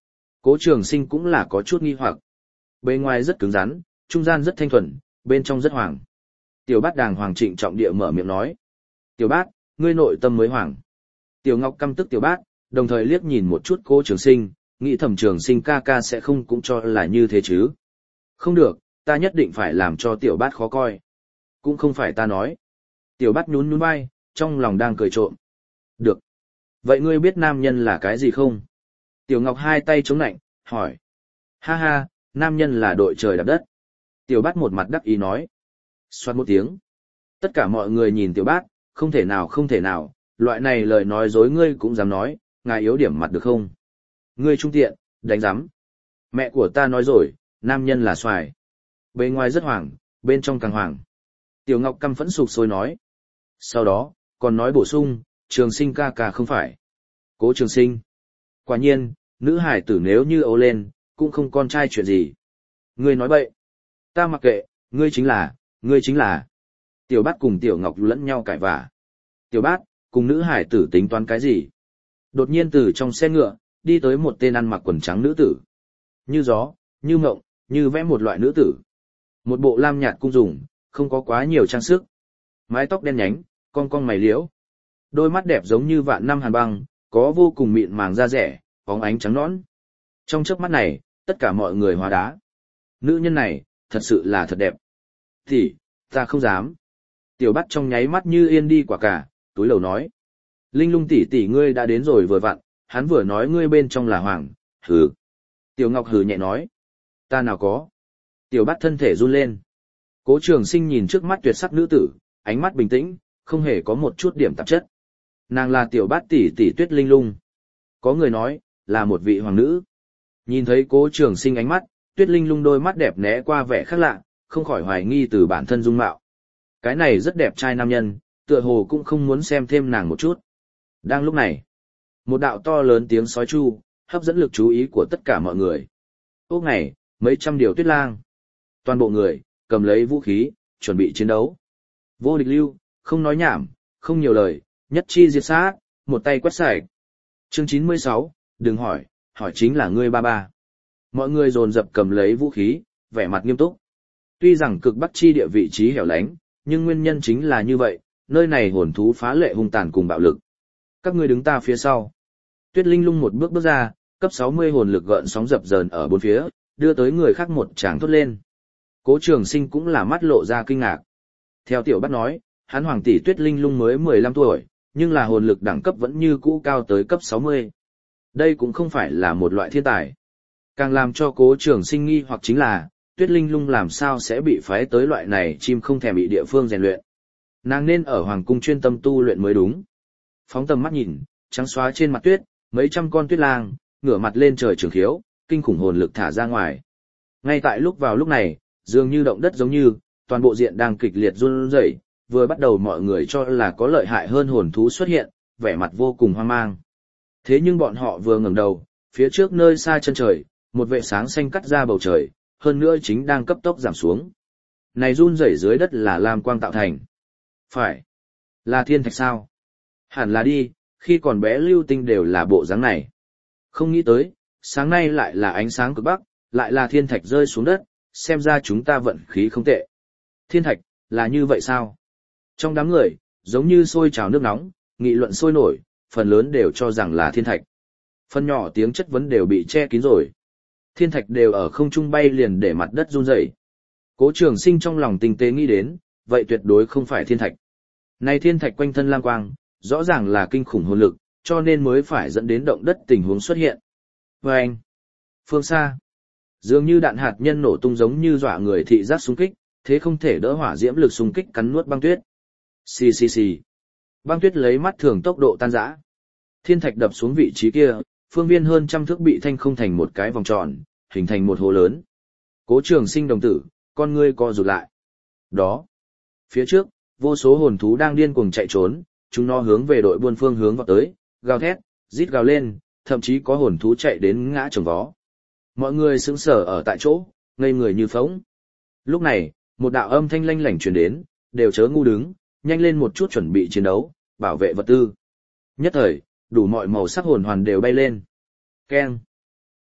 Cố Trường Sinh cũng là có chút nghi hoặc. Bên ngoài rất cứng rắn, trung gian rất thanh thuần, bên trong rất hoàng. Tiểu Bát đàng hoàng trịnh trọng địa mở miệng nói. Tiểu Bát, ngươi nội tâm mới hoàng. Tiểu Ngọc căm tức Tiểu Bát, đồng thời liếc nhìn một chút Cố Trường Sinh, nghĩ thầm Trường Sinh ca ca sẽ không cũng cho là như thế chứ. Không được, ta nhất định phải làm cho Tiểu Bát khó coi. Cũng không phải ta nói. Tiểu Bát nhún nhún vai, trong lòng đang cười trộm. Được. Vậy ngươi biết nam nhân là cái gì không? Tiểu Ngọc hai tay chống nạnh, hỏi. Ha ha, nam nhân là đội trời đạp đất. Tiểu Bát một mặt đắc ý nói. Xoát một tiếng. Tất cả mọi người nhìn Tiểu Bát, không thể nào không thể nào, loại này lời nói dối ngươi cũng dám nói, ngài yếu điểm mặt được không? Ngươi trung tiện, đánh giám. Mẹ của ta nói rồi, nam nhân là xoài. Bên ngoài rất hoàng, bên trong càng hoàng. Tiểu Ngọc căm phẫn sục sôi nói. Sau đó, còn nói bổ sung, Trường Sinh ca ca không phải. Cố Trường Sinh. Quả nhiên, nữ hải tử nếu như ấu lên, cũng không con trai chuyện gì. Ngươi nói bậy. Ta mặc kệ, ngươi chính là, ngươi chính là. Tiểu Bát cùng Tiểu Ngọc lẫn nhau cãi vả. Tiểu Bát, cùng nữ hải tử tính toán cái gì? Đột nhiên từ trong xe ngựa, đi tới một tên ăn mặc quần trắng nữ tử. Như gió, như mộng, như vẽ một loại nữ tử. Một bộ lam nhạt cung dùng, không có quá nhiều trang sức. Mái tóc đen nhánh, cong cong mày liễu. Đôi mắt đẹp giống như vạn năm hàn băng, có vô cùng mịn màng da rẻ, bóng ánh trắng nõn. Trong chớp mắt này, tất cả mọi người hóa đá. Nữ nhân này, thật sự là thật đẹp. Thì, ta không dám. Tiểu Bát trong nháy mắt như yên đi quả cả, túi lầu nói. Linh Lung tỷ tỷ ngươi đã đến rồi vừa vặn, hắn vừa nói ngươi bên trong là hoàng, hừ. Tiểu Ngọc hừ nhẹ nói. Ta nào có. Tiểu Bát thân thể run lên. Cố Trường Sinh nhìn trước mắt tuyệt sắc nữ tử, ánh mắt bình tĩnh, không hề có một chút điểm tạp chất. Nàng là Tiểu Bát tỷ tỷ Tuyết Linh Lung. Có người nói, là một vị hoàng nữ. Nhìn thấy Cố Trường Sinh ánh mắt, Tuyết Linh Lung đôi mắt đẹp né qua vẻ khác lạ, không khỏi hoài nghi từ bản thân dung mạo. Cái này rất đẹp trai nam nhân, tựa hồ cũng không muốn xem thêm nàng một chút. Đang lúc này, một đạo to lớn tiếng sói chu, hấp dẫn lực chú ý của tất cả mọi người. Ốc này, mấy trăm điều tuyết lang. Toàn bộ người, cầm lấy vũ khí, chuẩn bị chiến đấu. Vô địch lưu, không nói nhảm, không nhiều lời, nhất chi diệt sát, một tay quét sạch. Chương chín mươi sáu, đừng hỏi, hỏi chính là ngươi ba ba. Mọi người dồn dập cầm lấy vũ khí, vẻ mặt nghiêm túc. Tuy rằng cực bắc chi địa vị trí hẻo lánh, nhưng nguyên nhân chính là như vậy, nơi này hồn thú phá lệ hung tàn cùng bạo lực. Các ngươi đứng ta phía sau. Tuyết Linh Lung một bước bước ra, cấp sáu mươi hồn lực gợn sóng dập dờn ở bốn phía, đưa tới người khác một tràng thốt lên. Cố Trường Sinh cũng là mắt lộ ra kinh ngạc. Theo Tiểu Bát nói, hắn hoàng tỷ Tuyết Linh Lung mới mười lăm tuổi, nhưng là hồn lực đẳng cấp vẫn như cũ cao tới cấp sáu mươi. Đây cũng không phải là một loại thiên tài. Càng làm cho Cố Trường Sinh nghi hoặc chính là, Tuyết Linh Lung làm sao sẽ bị phái tới loại này chim không thèm bị địa phương rèn luyện. Nàng nên ở hoàng cung chuyên tâm tu luyện mới đúng. Phóng tầm mắt nhìn, trắng xóa trên mặt tuyết, mấy trăm con tuyết lang, ngửa mặt lên trời trường khiếu, kinh khủng hồn lực thả ra ngoài. Ngay tại lúc vào lúc này, dường như động đất giống như, toàn bộ diện đang kịch liệt run rẩy, vừa bắt đầu mọi người cho là có lợi hại hơn hồn thú xuất hiện, vẻ mặt vô cùng hoang mang. Thế nhưng bọn họ vừa ngẩng đầu, phía trước nơi xa chân trời, một vệ sáng xanh cắt ra bầu trời, hơn nữa chính đang cấp tốc giảm xuống. Này run rẩy dưới đất là lam quang tạo thành. Phải. Là thiên thạch sao? Hẳn là đi, khi còn bé lưu tinh đều là bộ dáng này. Không nghĩ tới, sáng nay lại là ánh sáng cực bắc, lại là thiên thạch rơi xuống đất, xem ra chúng ta vận khí không tệ. Thiên thạch, là như vậy sao? Trong đám người, giống như sôi trào nước nóng, nghị luận sôi nổi, phần lớn đều cho rằng là thiên thạch. Phần nhỏ tiếng chất vấn đều bị che kín rồi. Thiên thạch đều ở không trung bay liền để mặt đất run rẩy. Cố Trường Sinh trong lòng tinh tế nghĩ đến, vậy tuyệt đối không phải thiên thạch. Này thiên thạch quanh thân lam quang, rõ ràng là kinh khủng hồn lực, cho nên mới phải dẫn đến động đất tình huống xuất hiện. Và anh, phương xa, dường như đạn hạt nhân nổ tung giống như dọa người thị giác xung kích, thế không thể đỡ hỏa diễm lực xung kích cắn nuốt băng tuyết. Xì xì xì. Băng tuyết lấy mắt thường tốc độ tan rã. Thiên thạch đập xuống vị trí kia, phương viên hơn trăm thước bị thanh không thành một cái vòng tròn, hình thành một hồ lớn. Cố Trường Sinh đồng tử, con ngươi co rụt lại. Đó. Phía trước, vô số hồn thú đang điên cuồng chạy trốn, chúng nó hướng về đội buôn phương hướng vào tới, gào thét, rít gào lên, thậm chí có hồn thú chạy đến ngã chồng vó. Mọi người sững sờ ở tại chỗ, ngây người như phỗng. Lúc này, một đạo âm thanh lanh lảnh truyền đến, đều chớ ngu đứng, nhanh lên một chút chuẩn bị chiến đấu, bảo vệ vật tư. Nhất thời, đủ mọi màu sắc hồn hoàn đều bay lên. Keng.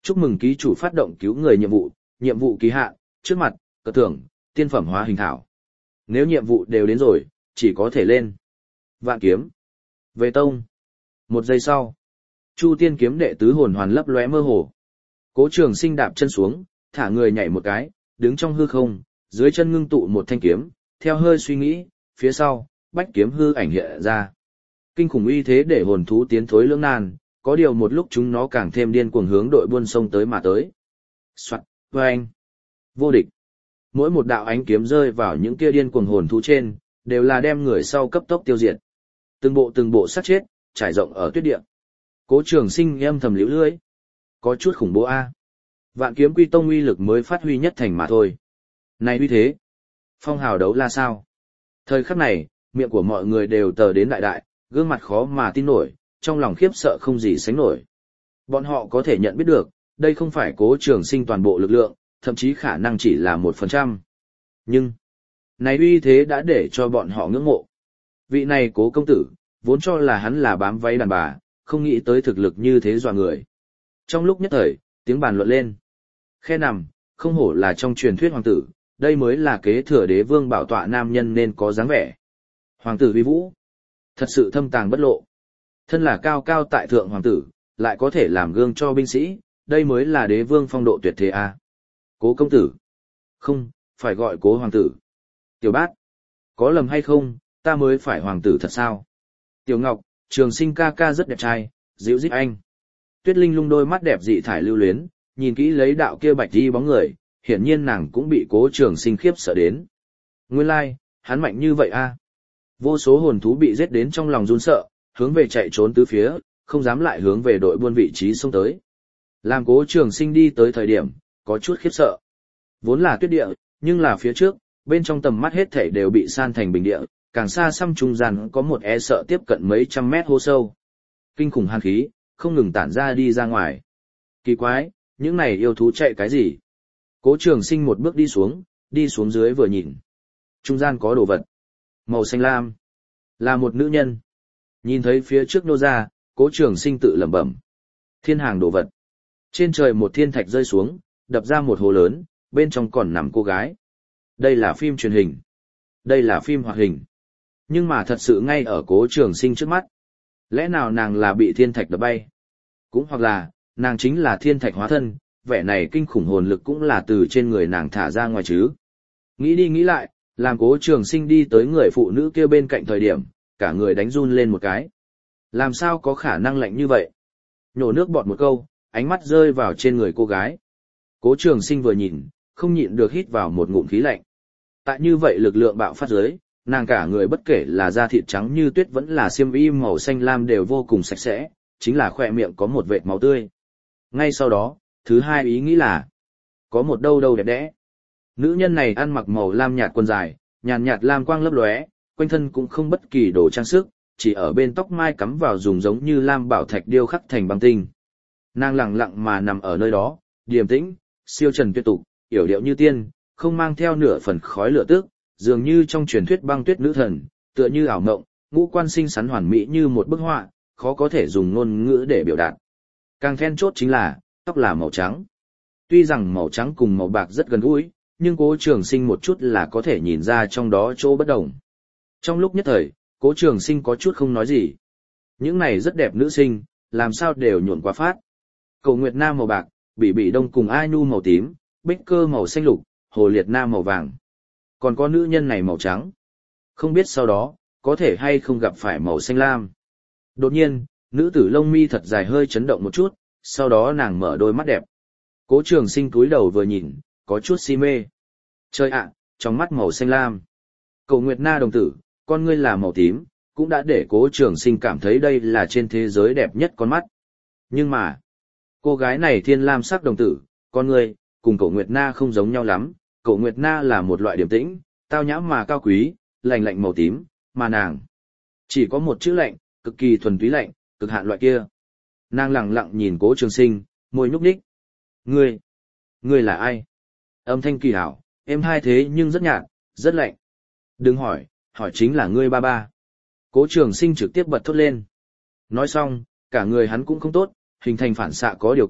Chúc mừng ký chủ phát động cứu người nhiệm vụ, nhiệm vụ ký hạn, trước mặt, cờ thưởng, tiên phẩm hóa hình thảo. Nếu nhiệm vụ đều đến rồi, chỉ có thể lên. Vạn kiếm. Về tông. Một giây sau. Chu tiên kiếm đệ tứ hồn hoàn lấp lóe mơ hồ. Cố Trường Sinh đạp chân xuống, thả người nhảy một cái, đứng trong hư không, dưới chân ngưng tụ một thanh kiếm, theo hơi suy nghĩ, phía sau, bách kiếm hư ảnh hiện ra. Kinh khủng uy thế để hồn thú tiến thối lưỡng nan, có điều một lúc chúng nó càng thêm điên cuồng hướng đội buôn sông tới mà tới. Soạt, oeng, vô địch. Mỗi một đạo ánh kiếm rơi vào những kia điên cuồng hồn thú trên, đều là đem người sau cấp tốc tiêu diệt. Từng bộ từng bộ sát chết, trải rộng ở tuyết địa. Cố Trường Sinh âm thầm liễu lưỡi. Có chút khủng bố a. Vạn kiếm quy tông uy lực mới phát huy nhất thành mà thôi. Này uy thế, phong hào đấu la sao? Thời khắc này, miệng của mọi người đều tờ đến đại đại, gương mặt khó mà tin nổi, trong lòng khiếp sợ không gì sánh nổi. Bọn họ có thể nhận biết được, đây không phải Cố Trường Sinh toàn bộ lực lượng, thậm chí khả năng chỉ là một phần trăm. Nhưng, này uy thế đã để cho bọn họ ngưỡng mộ. Vị này Cố công tử, vốn cho là hắn là bám váy đàn bà, không nghĩ tới thực lực như thế dọa người. Trong lúc nhất thời, tiếng bàn luận lên. Khe nằm, không hổ là trong truyền thuyết hoàng tử, đây mới là kế thừa đế vương bảo tọa nam nhân nên có dáng vẻ. Hoàng tử vi vũ, thật sự thâm tàng bất lộ. Thân là cao cao tại thượng hoàng tử, lại có thể làm gương cho binh sĩ, đây mới là đế vương phong độ tuyệt thế a. À. Cố công tử. Không, phải gọi Cố hoàng tử. Tiểu Bát. Có lầm hay không, ta mới phải hoàng tử thật sao? Tiểu Ngọc, Trường Sinh ca ca rất đẹp trai, dịu dít anh. Tuyết Linh lung đôi mắt đẹp dị thải lưu luyến, nhìn kỹ lấy đạo kia bạch đi bóng người, hiển nhiên nàng cũng bị Cố Trường Sinh khiếp sợ đến. Nguyên lai, like, hắn mạnh như vậy a. À? Vô số hồn thú bị giết đến trong lòng run sợ, hướng về chạy trốn tứ phía, không dám lại hướng về đội buôn vị trí xông tới. Làm Cố Trường Sinh đi tới thời điểm, có chút khiếp sợ. Vốn là tuyết địa, nhưng là phía trước, bên trong tầm mắt hết thảy đều bị san thành bình địa, càng xa xăm trung gian có một e sợ tiếp cận mấy trăm mét hố sâu. Kinh khủng hàn khí, không ngừng tản ra đi ra ngoài. Kỳ quái, những này yêu thú chạy cái gì? Cố Trường Sinh một bước đi xuống, đi xuống dưới vừa nhìn. Trung gian có đồ vật. Màu xanh lam. Là một nữ nhân. Nhìn thấy phía trước nô ra, Cố Trường Sinh tự lẩm bẩm. Thiên hàng đồ vật. Trên trời một thiên thạch rơi xuống, đập ra một hồ lớn, bên trong còn nằm cô gái. Đây là phim truyền hình. Đây là phim hoạt hình. Nhưng mà thật sự ngay ở Cố Trường Sinh trước mắt. Lẽ nào nàng là bị thiên thạch đập bay? Cũng hoặc là, nàng chính là thiên thạch hóa thân, vẻ này kinh khủng hồn lực cũng là từ trên người nàng thả ra ngoài chứ. Nghĩ đi nghĩ lại, làm Cố Trường Sinh đi tới người phụ nữ kia bên cạnh thời điểm, cả người đánh run lên một cái. Làm sao có khả năng lạnh như vậy? Nhổ nước bọt một câu, ánh mắt rơi vào trên người cô gái. Cố Trường Sinh vừa nhìn, không nhịn được hít vào một ngụm khí lạnh. Tại như vậy lực lượng bạo phát dưới, nàng cả người bất kể là da thịt trắng như tuyết vẫn là xiêm y màu xanh lam đều vô cùng sạch sẽ, chính là khỏe miệng có một vệt máu tươi. Ngay sau đó, thứ hai ý nghĩ là, có một đâu đâu đẹp đẽ. Nữ nhân này ăn mặc màu lam nhạt quần dài, nhàn nhạt lam quang lấp lóe, quanh thân cũng không bất kỳ đồ trang sức, chỉ ở bên tóc mai cắm vào dùng giống như lam bảo thạch điêu khắc thành băng tinh. Nàng lặng lặng mà nằm ở nơi đó, điềm tĩnh, siêu trần tuyệt tục, yểu điệu như tiên, không mang theo nửa phần khói lửa tức, dường như trong truyền thuyết băng tuyết nữ thần, tựa như ảo mộng, ngũ quan xinh xắn hoàn mỹ như một bức họa, khó có thể dùng ngôn ngữ để biểu đạt. Càng then chốt chính là, tóc là màu trắng. Tuy rằng màu trắng cùng màu bạc rất gần gũi, nhưng Cố Trường Sinh một chút là có thể nhìn ra trong đó chỗ bất đồng. Trong lúc nhất thời, Cố Trường Sinh có chút không nói gì. Những này rất đẹp nữ sinh, làm sao đều nhuộn quá phát. Cầu Nguyệt Nam màu bạc, Bỉ Bỉ Đông cùng Ai Nu màu tím, Bích Cơ màu xanh lục, Hồ Liệt Nam màu vàng. Còn có nữ nhân này màu trắng. Không biết sau đó, có thể hay không gặp phải màu xanh lam. Đột nhiên, nữ tử lông mi thật dài hơi chấn động một chút, sau đó nàng mở đôi mắt đẹp. Cố Trường Sinh cúi đầu vừa nhìn, có chút si mê. Trời ạ, trong mắt màu xanh lam. Cầu Nguyệt Na đồng tử, con ngươi là màu tím, cũng đã để Cố Trường Sinh cảm thấy đây là trên thế giới đẹp nhất con mắt. Nhưng mà, cô gái này thiên lam sắc đồng tử, con ngươi, cùng Cầu Nguyệt Na không giống nhau lắm. Cầu Nguyệt Na là một loại điềm tĩnh, tao nhã mà cao quý, lạnh lạnh màu tím, mà nàng chỉ có một chữ lạnh, cực kỳ thuần túy lạnh, cực hạn loại kia. Nàng lặng lặng nhìn Cố Trường Sinh, môi nhúc nhích. Ngươi, ngươi là ai? Âm thanh kỳ hảo, êm hai thế nhưng rất nhạt, rất lạnh. Đừng hỏi, hỏi chính là ngươi ba ba. Cố Trường Sinh trực tiếp bật thốt lên. Nói xong, cả người hắn cũng không tốt, hình thành phản xạ có điều kiện,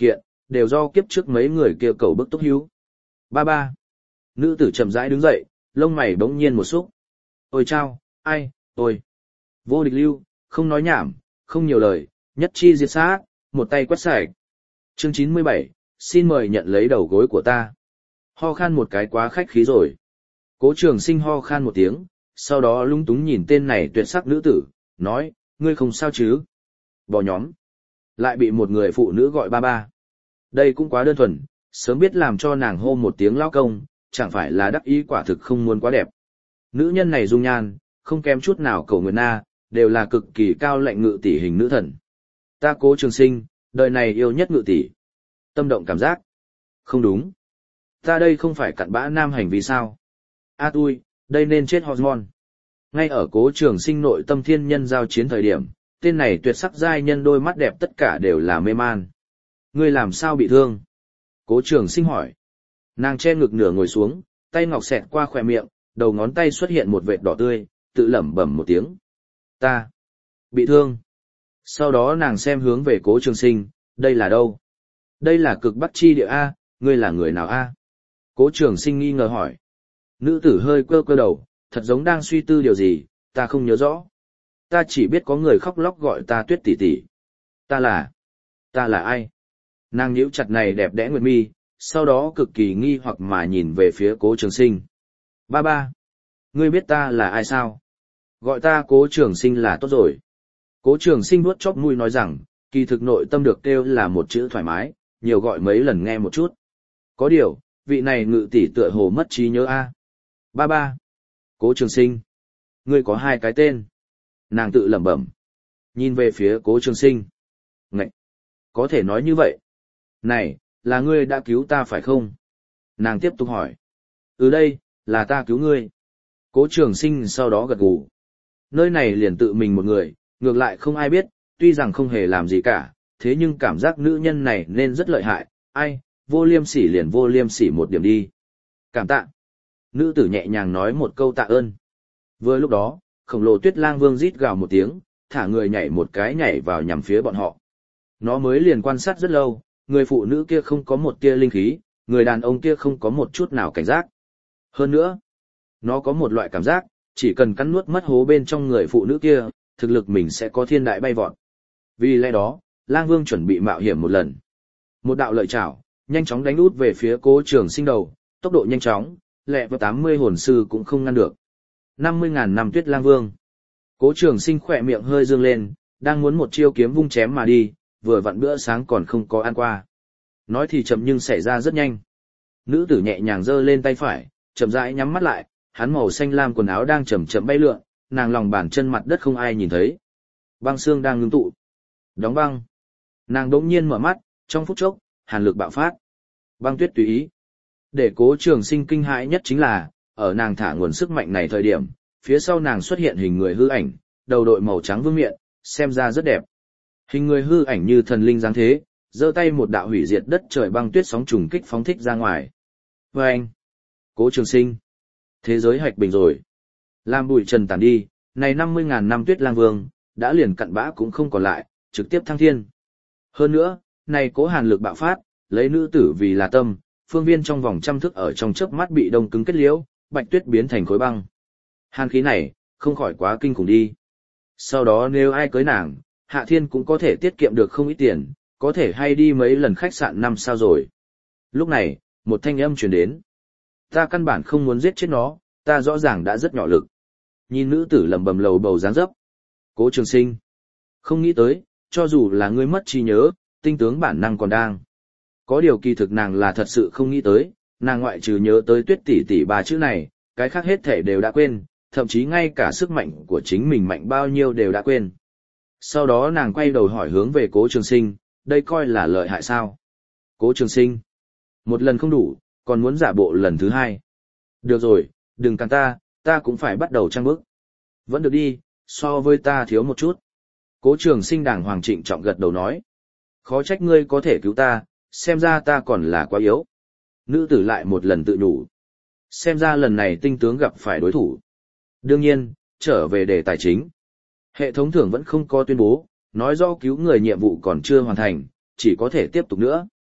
đều do kiếp trước mấy người kia cầu bức túc hiếu. Ba ba. Nữ tử chậm rãi đứng dậy, lông mày bỗng nhiên một xúc. Ôi chao, ai, ôi. Vô địch lưu, không nói nhảm, không nhiều lời, nhất chi diệt sát, một tay quét sạch. Chương chín mươi bảy, xin mời nhận lấy đầu gối của ta. Ho khan một cái quá khách khí rồi. Cố Trường Sinh ho khan một tiếng, sau đó lung túng nhìn tên này tuyệt sắc nữ tử, nói, ngươi không sao chứ? Bỏ nhóm. Lại bị một người phụ nữ gọi ba ba. Đây cũng quá đơn thuần, sớm biết làm cho nàng hô một tiếng lao công, chẳng phải là đắc ý quả thực không muốn quá đẹp. Nữ nhân này dung nhan, không kém chút nào Cổ Nguyệt Na, đều là cực kỳ cao lệnh ngự tỷ hình nữ thần. Ta Cố Trường Sinh, đời này yêu nhất ngự tỷ. Tâm động cảm giác. Không đúng. Ta đây không phải cặn bã nam hành vì sao? A tui, đây nên chết hormone. Ngay ở Cố Trường Sinh nội tâm thiên nhân giao chiến thời điểm, tên này tuyệt sắc giai nhân đôi mắt đẹp tất cả đều là mê man. Ngươi làm sao bị thương? Cố Trường Sinh hỏi. Nàng che ngực nửa ngồi xuống, tay ngọc xẹt qua khóe miệng, đầu ngón tay xuất hiện một vệt đỏ tươi, tự lẩm bẩm một tiếng. Ta bị thương. Sau đó nàng xem hướng về Cố Trường Sinh, đây là đâu? Đây là cực Bắc chi địa A, ngươi là người nào A? Cố Trường Sinh nghi ngờ hỏi. Nữ tử hơi quơ quơ đầu, thật giống đang suy tư điều gì, ta không nhớ rõ. Ta chỉ biết có người khóc lóc gọi ta Tuyết tỷ tỷ. Ta là... Ta là ai? Nàng nhíu chặt này đẹp đẽ nguyệt mi, sau đó cực kỳ nghi hoặc mà nhìn về phía Cố Trường Sinh. Ba ba, ngươi biết ta là ai sao? Gọi ta Cố Trường Sinh là tốt rồi. Cố Trường Sinh vuốt chóp mũi nói rằng, kỳ thực nội tâm được kêu là một chữ thoải mái, nhiều gọi mấy lần nghe một chút. Có điều, vị này ngự tỷ tựa hồ mất trí nhớ a. Ba ba, Cố Trường Sinh, ngươi có hai cái tên. Nàng tự lẩm bẩm, nhìn về phía Cố Trường Sinh. Ngậy, có thể nói như vậy. Này, là ngươi đã cứu ta phải không? Nàng tiếp tục hỏi. Ừ đây, là ta cứu ngươi. Cố Trường Sinh sau đó gật gù. Nơi này liền tự mình một người, ngược lại không ai biết, tuy rằng không hề làm gì cả, thế nhưng cảm giác nữ nhân này nên rất lợi hại, ai, vô liêm sỉ liền vô liêm sỉ một điểm đi. Cảm tạ. Nữ tử nhẹ nhàng nói một câu tạ ơn. Vừa lúc đó, khổng lồ Tuyết Lang Vương rít gào một tiếng, thả người nhảy một cái nhảy vào nhằm phía bọn họ. Nó mới liền quan sát rất lâu, người phụ nữ kia không có một tia linh khí, người đàn ông kia không có một chút nào cảnh giác. Hơn nữa, nó có một loại cảm giác, chỉ cần cắn nuốt mất hố bên trong người phụ nữ kia, thực lực mình sẽ có thiên đại bay vọt. Vì lẽ đó, Lang Vương chuẩn bị mạo hiểm một lần. Một đạo lợi chảo, nhanh chóng đánh út về phía Cố Trường Sinh đầu, tốc độ nhanh chóng, lẹ vào tám mươi hồn sư cũng không ngăn được. năm mươi ngàn năm Tuyết Lang Vương. Cố Trường Sinh khỏe miệng hơi dương lên, đang muốn một chiêu kiếm vung chém mà đi, vừa vặn bữa sáng còn không có ăn qua. Nói thì chậm nhưng xảy ra rất nhanh. Nữ tử nhẹ nhàng giơ lên tay phải, chậm rãi nhắm mắt lại, hắn màu xanh lam quần áo đang chậm chậm bay lượn, nàng lòng bàn chân mặt đất không ai nhìn thấy. Băng xương đang ngưng tụ. Đóng băng. Nàng đột nhiên mở mắt, trong phút chốc, hàn lực bạo phát. Băng tuyết tùy ý. Để Cố Trường Sinh kinh hãi nhất chính là, ở nàng thả nguồn sức mạnh này thời điểm, phía sau nàng xuất hiện hình người hư ảnh, đầu đội màu trắng vương miện, xem ra rất đẹp. Hình người hư ảnh như thần linh dáng thế, giơ tay một đạo hủy diệt đất trời băng tuyết sóng trùng kích phóng thích ra ngoài. Và anh, Cố Trường Sinh, thế giới hạch bình rồi. Làm bụi trần tàn đi, này năm mươi ngàn năm Tuyết Lang Vương, đã liền cặn bã cũng không còn lại, trực tiếp thăng thiên. Hơn nữa, này cố hàn lực bạo phát, lấy nữ tử vì là tâm, phương viên trong vòng trăm thước ở trong chớp mắt bị đông cứng kết liễu, bạch tuyết biến thành khối băng. Hàn khí này, không khỏi quá kinh khủng đi. Sau đó nếu ai cưới nàng, Hạ Thiên cũng có thể tiết kiệm được không ít tiền, có thể hay đi mấy lần khách sạn năm sao rồi. Lúc này, một thanh âm truyền đến. Ta căn bản không muốn giết chết nó, ta rõ ràng đã rất nhỏ lực. Nhìn nữ tử lẩm bẩm lầu bầu dáng dấp. Cố Trường Sinh. Không nghĩ tới, cho dù là ngươi mất trí nhớ, tinh tướng bản năng còn đang. Có điều kỳ thực nàng là thật sự không nghĩ tới, nàng ngoại trừ nhớ tới Tuyết tỷ tỷ ba chữ này, cái khác hết thể đều đã quên, thậm chí ngay cả sức mạnh của chính mình mạnh bao nhiêu đều đã quên. Sau đó nàng quay đầu hỏi hướng về Cố Trường Sinh, đây coi là lợi hại sao? Cố Trường Sinh. Một lần không đủ, còn muốn giả bộ lần thứ hai. Được rồi, đừng cản ta, ta cũng phải bắt đầu trang bức. Vẫn được đi, so với ta thiếu một chút. Cố Trường Sinh đàng hoàng trịnh trọng gật đầu nói. Khó trách ngươi có thể cứu ta, xem ra ta còn là quá yếu. Nữ tử lại một lần tự nhủ. Xem ra lần này tinh tướng gặp phải đối thủ. Đương nhiên, trở về đề tài chính. Hệ thống thưởng vẫn không có tuyên bố, nói rõ cứu người nhiệm vụ còn chưa hoàn thành, chỉ có thể tiếp tục nữa.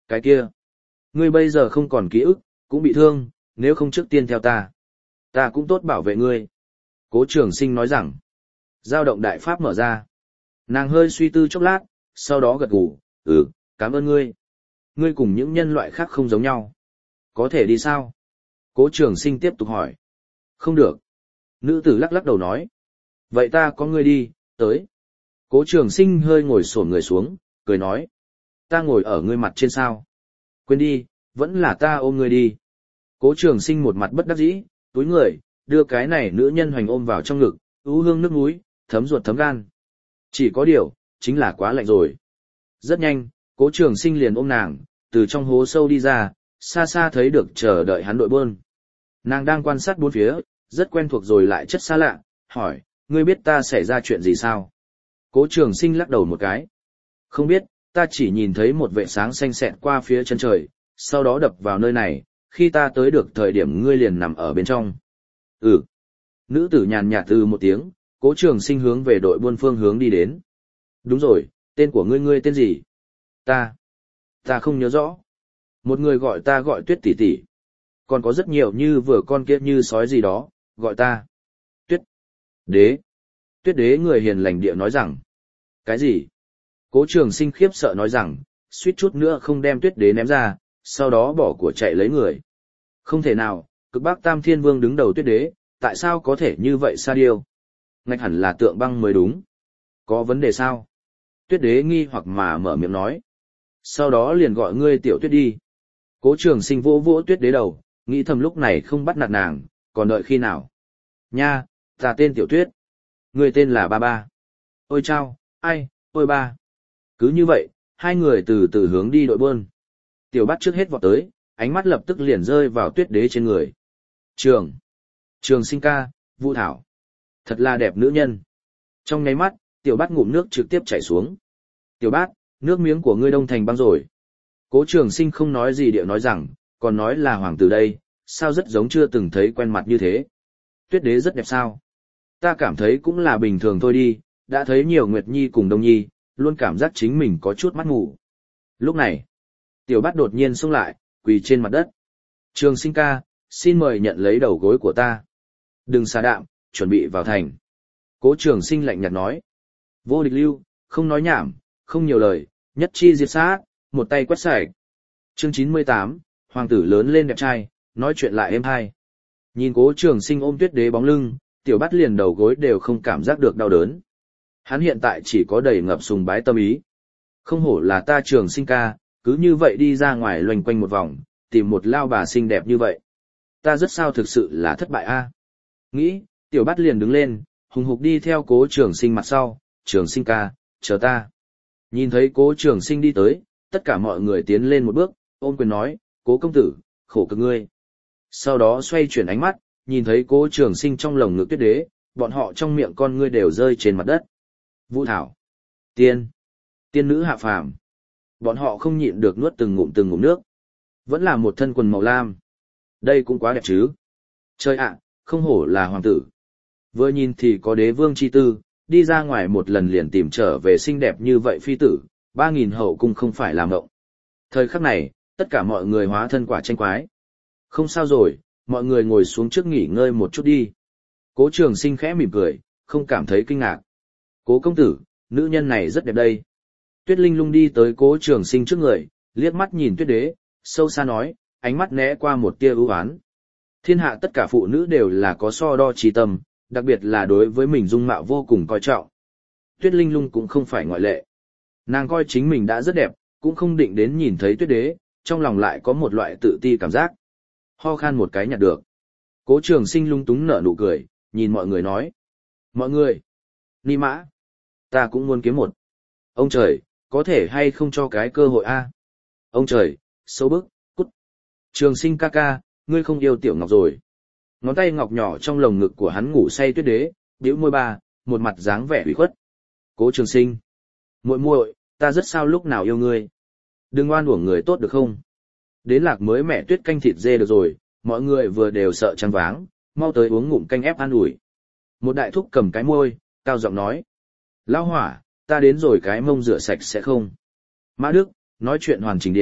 Cái kia, ngươi bây giờ không còn ký ức, cũng bị thương, nếu không trước tiên theo ta. Ta cũng tốt bảo vệ ngươi. Cố Trường Sinh nói rằng, dao động đại pháp mở ra. Nàng hơi suy tư chốc lát, sau đó gật gù, ừ, cảm ơn ngươi. Ngươi cùng những nhân loại khác không giống nhau. Có thể đi sao? Cố Trường Sinh tiếp tục hỏi. Không được. Nữ tử lắc lắc đầu nói. Vậy ta có ngươi đi, tới. Cố Trường Sinh hơi ngồi xổm người xuống, cười nói. Ta ngồi ở ngươi mặt trên sao? Quên đi, vẫn là ta ôm ngươi đi. Cố Trường Sinh một mặt bất đắc dĩ, túi người, đưa cái này nữ nhân hoành ôm vào trong ngực, ưu hương nước mũi, thấm ruột thấm gan. Chỉ có điều, chính là quá lạnh rồi. Rất nhanh, Cố Trường Sinh liền ôm nàng, từ trong hố sâu đi ra, xa xa thấy được chờ đợi hắn đội buôn. Nàng đang quan sát bốn phía, rất quen thuộc rồi lại chất xa lạ, hỏi, ngươi biết ta xảy ra chuyện gì sao? Cố Trường Sinh lắc đầu một cái. Không biết, ta chỉ nhìn thấy một vệ sáng xanh xẹt qua phía chân trời, sau đó đập vào nơi này, khi ta tới được thời điểm ngươi liền nằm ở bên trong. Ừ. Nữ tử nhàn nhạt từ một tiếng, Cố Trường Sinh hướng về đội buôn phương hướng đi đến. Đúng rồi, tên của ngươi ngươi tên gì? Ta. Ta không nhớ rõ. Một người gọi ta gọi Tuyết tỷ tỷ. Còn có rất nhiều như vừa con kia như sói gì đó, gọi ta. Tuyết. Đế. Tuyết đế người hiền lành địa nói rằng. Cái gì? Cố Trường Sinh khiếp sợ nói rằng, suýt chút nữa không đem Tuyết đế ném ra, sau đó bỏ của chạy lấy người. Không thể nào, cực bắc Tam Thiên Vương đứng đầu Tuyết đế, tại sao có thể như vậy sa điêu? Ngạch hẳn là tượng băng mới đúng. Có vấn đề sao? Tuyết đế nghi hoặc mà mở miệng nói. Sau đó liền gọi ngươi tiểu Tuyết đi. Cố Trường Sinh vỗ vỗ Tuyết đế đầu, nghĩ thầm lúc này không bắt nạt nàng, còn đợi khi nào? Nha, ta tên tiểu Tuyết. Ngươi tên là ba ba. Ôi chao, ai, ôi ba. Cứ như vậy, hai người từ từ hướng đi đội buôn. Tiểu Bát trước hết vọt tới, ánh mắt lập tức liền rơi vào Tuyết đế trên người. Trường. Trường Sinh ca, Vu Thảo. Thật là đẹp nữ nhân. Trong nháy mắt, Tiểu Bát ngụm nước trực tiếp chảy xuống. Tiểu Bát, nước miếng của ngươi đông thành băng rồi. Cố Trường Sinh không nói gì điệu nói rằng, còn nói là hoàng tử đây, sao rất giống chưa từng thấy quen mặt như thế. Tuyết đế rất đẹp sao? Ta cảm thấy cũng là bình thường thôi đi, đã thấy nhiều Nguyệt Nhi cùng Đông Nhi, luôn cảm giác chính mình có chút mắt ngủ. Lúc này, Tiểu Bát đột nhiên xông lại, quỳ trên mặt đất. Trường Sinh ca, xin mời nhận lấy đầu gối của ta. Đừng xà đạm, chuẩn bị vào thành. Cố Trường Sinh lạnh nhạt nói. Vô địch lưu, không nói nhảm, không nhiều lời, nhất chi diệt sát, một tay quét sạch. Chương chín mươi tám, hoàng tử lớn lên đẹp trai, nói chuyện lại êm hay. Nhìn Cố Trường Sinh ôm Tuyết đế bóng lưng, Tiểu Bát liền đầu gối đều không cảm giác được đau đớn. Hắn hiện tại chỉ có đầy ngập sùng bái tâm ý. Không hổ là ta Trường Sinh ca, cứ như vậy đi ra ngoài loanh quanh một vòng, tìm một lao bà xinh đẹp như vậy. Ta rất sao thực sự là thất bại a. Nghĩ, Tiểu Bát liền đứng lên, hùng hục đi theo Cố Trường Sinh mặt sau, Trường Sinh ca, chờ ta. Nhìn thấy Cố Trường Sinh đi tới, tất cả mọi người tiến lên một bước, ôm quyền nói, Cố công tử, khổ cực ngươi. Sau đó xoay chuyển ánh mắt, nhìn thấy Cố Trường Sinh trong lồng ngực Tuyết đế, bọn họ trong miệng con ngươi đều rơi trên mặt đất. Vũ Thảo, tiên, tiên nữ hạ phàm. Bọn họ không nhịn được nuốt từng ngụm từng ngụm nước. Vẫn là một thân quần màu lam. Đây cũng quá đẹp chứ. Trời ạ, không hổ là hoàng tử. Vừa nhìn thì có đế vương chi tư, đi ra ngoài một lần liền tìm trở về xinh đẹp như vậy phi tử, ba nghìn hậu cung không phải làm ngộng. Thời khắc này, tất cả mọi người hóa thân quả tranh quái. Không sao rồi, mọi người ngồi xuống trước nghỉ ngơi một chút đi. Cố Trường Sinh khẽ mỉm cười, không cảm thấy kinh ngạc. Cố công tử, nữ nhân này rất đẹp đây. Tuyết Linh Lung đi tới Cố Trường Sinh trước người, liếc mắt nhìn Tuyết đế, sâu xa nói, ánh mắt né qua một tia ưu ái. Thiên hạ tất cả phụ nữ đều là có so đo trí tâm, đặc biệt là đối với mình dung mạo vô cùng coi trọng. Tuyết Linh Lung cũng không phải ngoại lệ. Nàng coi chính mình đã rất đẹp, cũng không định đến nhìn thấy Tuyết đế, trong lòng lại có một loại tự ti cảm giác. Ho khan một cái nhặt được. Cố Trường Sinh lung túng nở nụ cười, nhìn mọi người nói. Mọi người, ni mã, ta cũng muốn kiếm một. Ông trời, có thể hay không cho cái cơ hội a? Ông trời, xấu bức, cút. Trường Sinh ca ca, ngươi không yêu Tiểu Ngọc rồi. Ngón tay ngọc nhỏ trong lồng ngực của hắn ngủ say Tuyết đế, bĩu môi ba, một mặt dáng vẻ ủy khuất. Cố Trường Sinh, muội muội, ta rất sao lúc nào yêu ngươi. Đừng oan uổng người tốt được không? Đến lạc mới mẹ tuyết canh thịt dê được rồi, mọi người vừa đều sợ trắng váng, mau tới uống ngụm canh ép an ủi. Một đại thúc cầm cái môi, cao giọng nói. Lão hỏa, ta đến rồi cái mông rửa sạch sẽ không? Mã Đức, nói chuyện hoàn chỉnh điểm,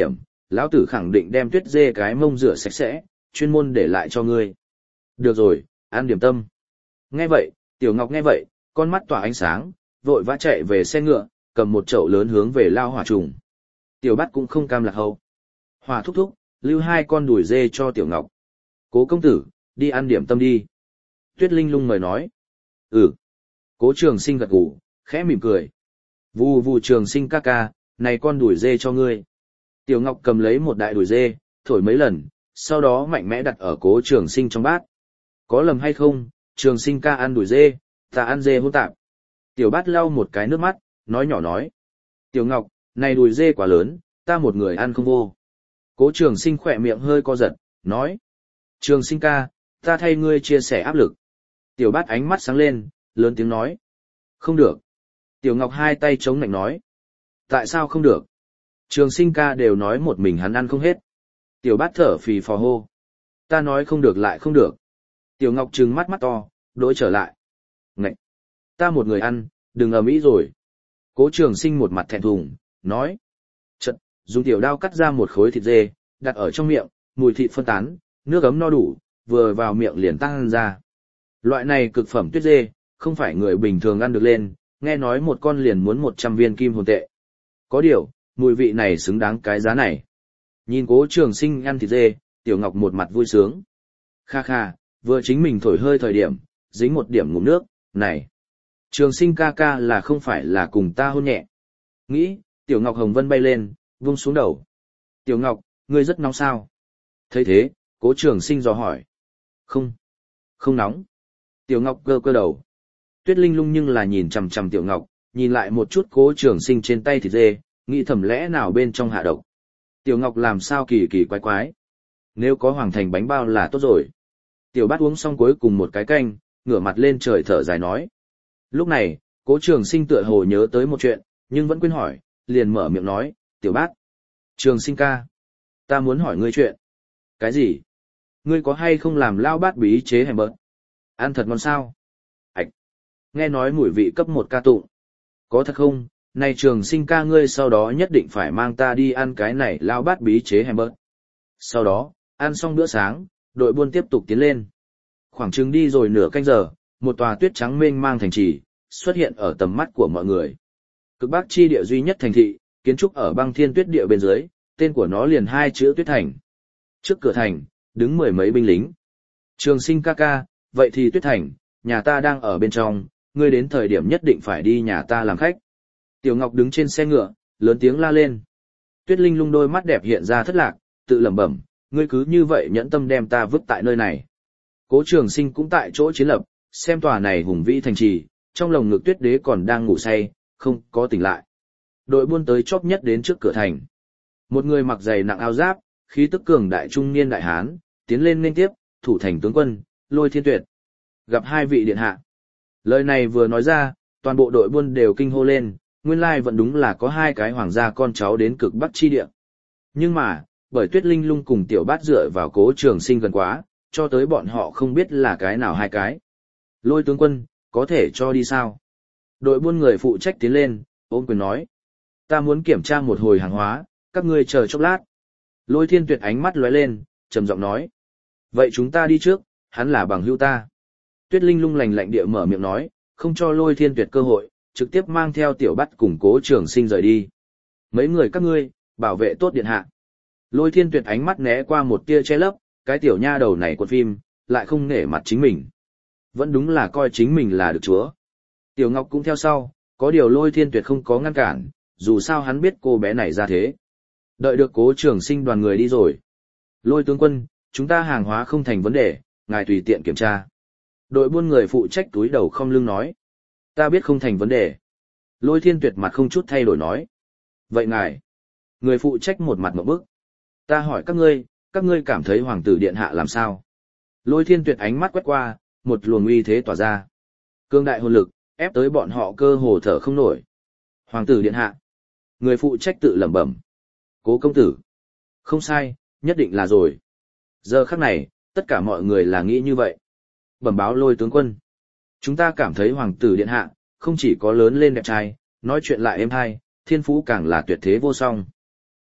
lão tử khẳng định đem tuyết dê cái mông rửa sạch sẽ, chuyên môn để lại cho ngươi. Được rồi, ăn điểm tâm. Nghe vậy, Tiểu Ngọc nghe vậy, con mắt tỏa ánh sáng, vội vã chạy về xe ngựa, cầm một chậu lớn hướng về lao hỏa trùng. Tiểu Bát cũng không cam lạc hậu. Hỏa thúc thúc, lưu hai con đùi dê cho Tiểu Ngọc. Cố công tử, đi ăn điểm tâm đi. Tuyết Linh Lung mời nói. Ừ. Cố Trường Sinh gật gù, khẽ mỉm cười. Vù vù Trường Sinh ca ca, này con đùi dê cho ngươi. Tiểu Ngọc cầm lấy một đại đùi dê, thổi mấy lần, sau đó mạnh mẽ đặt ở Cố Trường Sinh trong bát. Có lầm hay không, Trường Sinh ca ăn đùi dê, ta ăn dê hỗn tạp. Tiểu Bát lau một cái nước mắt, nói nhỏ nói. Tiểu Ngọc, này đùi dê quá lớn, ta một người ăn không vô. Cố Trường Sinh khỏe miệng hơi co giật, nói. Trường Sinh ca, ta thay ngươi chia sẻ áp lực. Tiểu Bát ánh mắt sáng lên, lớn tiếng nói. Không được. Tiểu Ngọc hai tay chống nạnh nói. Tại sao không được? Trường Sinh ca đều nói một mình hắn ăn không hết. Tiểu Bát thở phì phò hô. Ta nói không được lại không được. Tiểu Ngọc trừng mắt mắt to, đối trở lại. Ngậy! Ta một người ăn, đừng ầm ĩ rồi. Cố Trường Sinh một mặt thẹn thùng, nói. Chật, dùng tiểu đao cắt ra một khối thịt dê, đặt ở trong miệng, mùi thịt phân tán, nước ấm no đủ, vừa vào miệng liền tăng ra. Loại này cực phẩm tuyết dê, không phải người bình thường ăn được lên, nghe nói một con liền muốn một trăm viên kim hồn tệ. Có điều, mùi vị này xứng đáng cái giá này. Nhìn Cố Trường Sinh ăn thịt dê, Tiểu Ngọc một mặt vui sướng. Kha kha, vừa chính mình thổi hơi thời điểm, dính một điểm ngụm nước, này. Trường Sinh ca ca là không phải là cùng ta hôn nhẹ. Nghĩ, Tiểu Ngọc hồng vân bay lên, vung xuống đầu. Tiểu Ngọc, ngươi rất nóng sao? Thấy thế, Cố Trường Sinh dò hỏi. Không, không nóng. Tiểu Ngọc cơ cơ đầu. Tuyết Linh Lung nhưng là nhìn chằm chằm Tiểu Ngọc, nhìn lại một chút Cố Trường Sinh trên tay thịt dê, nghĩ thầm lẽ nào bên trong hạ độc. Tiểu Ngọc làm sao kỳ kỳ quái quái. Nếu có hoàng thành bánh bao là tốt rồi. Tiểu Bát uống xong cuối cùng một cái canh, ngửa mặt lên trời thở dài nói. Lúc này, Cố Trường Sinh tựa hồ nhớ tới một chuyện, nhưng vẫn quên hỏi, liền mở miệng nói, Tiểu Bát. Trường Sinh ca. Ta muốn hỏi ngươi chuyện. Cái gì? Ngươi có hay không làm lao bát bí chế hèm bớt? Ăn thật ngon sao? Ảch! Nghe nói mùi vị cấp một ca tụng. Có thật không? Này Trường Sinh ca ngươi sau đó nhất định phải mang ta đi ăn cái này lao bát bí chế hèm bớt. Sau đó, ăn xong bữa sáng, đội buôn tiếp tục tiến lên. Khoảng chừng đi rồi nửa canh giờ, một tòa tuyết trắng mênh mang thành trì xuất hiện ở tầm mắt của mọi người. Cực Bắc chi địa duy nhất thành thị, kiến trúc ở băng thiên tuyết địa bên dưới, tên của nó liền hai chữ Tuyết Thành. Trước cửa thành, đứng mười mấy binh lính. Trường Sinh ca ca, vậy thì Tuyết Thành, nhà ta đang ở bên trong, ngươi đến thời điểm nhất định phải đi nhà ta làm khách. Tiểu Ngọc đứng trên xe ngựa, lớn tiếng la lên. Tuyết Linh Lung đôi mắt đẹp hiện ra thất lạc, tự lẩm bẩm, ngươi cứ như vậy nhẫn tâm đem ta vứt tại nơi này. Cố Trường Sinh cũng tại chỗ chiến lập, xem tòa này hùng vĩ thành trì, trong lồng ngực Tuyết Đế còn đang ngủ say, không có tỉnh lại. Đội buôn tới chóp nhất đến trước cửa thành. Một người mặc giày nặng áo giáp, khí tức cường đại trung niên đại hán, tiến lên nên tiếp, thủ thành tướng quân, Lôi Thiên Tuyệt. Gặp hai vị điện hạ. Lời này vừa nói ra, toàn bộ đội buôn đều kinh hô lên, nguyên lai vẫn đúng là có hai cái hoàng gia con cháu đến Cực Bắc chi địa. Nhưng mà, bởi Tuyết Linh Lung cùng Tiểu Bát dựa vào Cố Trường Sinh gần quá, cho tới bọn họ không biết là cái nào hai cái. Lôi tướng quân, có thể cho đi sao? Đội buôn người phụ trách tiến lên, ôm quyền nói. Ta muốn kiểm tra một hồi hàng hóa, các ngươi chờ chốc lát. Lôi Thiên Tuyệt ánh mắt lóe lên, trầm giọng nói. Vậy chúng ta đi trước, hắn là bằng hữu ta. Tuyết Linh Lung lành lạnh địa mở miệng nói, không cho Lôi Thiên Tuyệt cơ hội, trực tiếp mang theo Tiểu Bát cùng Cố Trường Sinh rời đi. Mấy người các ngươi, bảo vệ tốt điện hạ. Lôi Thiên Tuyệt ánh mắt né qua một tia che lấp, cái tiểu nha đầu này quật phim, lại không nể mặt chính mình. Vẫn đúng là coi chính mình là được chúa. Tiểu Ngọc cũng theo sau, có điều Lôi Thiên Tuyệt không có ngăn cản, dù sao hắn biết cô bé này ra thế. Đợi được Cố Trường Sinh đoàn người đi rồi. Lôi tướng quân, chúng ta hàng hóa không thành vấn đề, ngài tùy tiện kiểm tra. Đội buôn người phụ trách túi đầu không lưng nói. Ta biết không thành vấn đề. Lôi Thiên Tuyệt mặt không chút thay đổi nói. Vậy ngài? Người phụ trách một mặt ngộp bức. Ta hỏi các ngươi, các ngươi cảm thấy hoàng tử điện hạ làm sao? Lôi Thiên Tuyệt ánh mắt quét qua, một luồng uy thế tỏa ra. Cương đại hồn lực, ép tới bọn họ cơ hồ thở không nổi. Hoàng tử điện hạ. Người phụ trách tự lẩm bẩm. Cố công tử. Không sai, nhất định là rồi. Giờ khắc này, tất cả mọi người là nghĩ như vậy. Bẩm báo Lôi tướng quân. Chúng ta cảm thấy hoàng tử điện hạ, không chỉ có lớn lên đẹp trai, nói chuyện lại êm hay, thiên phú càng là tuyệt thế vô song.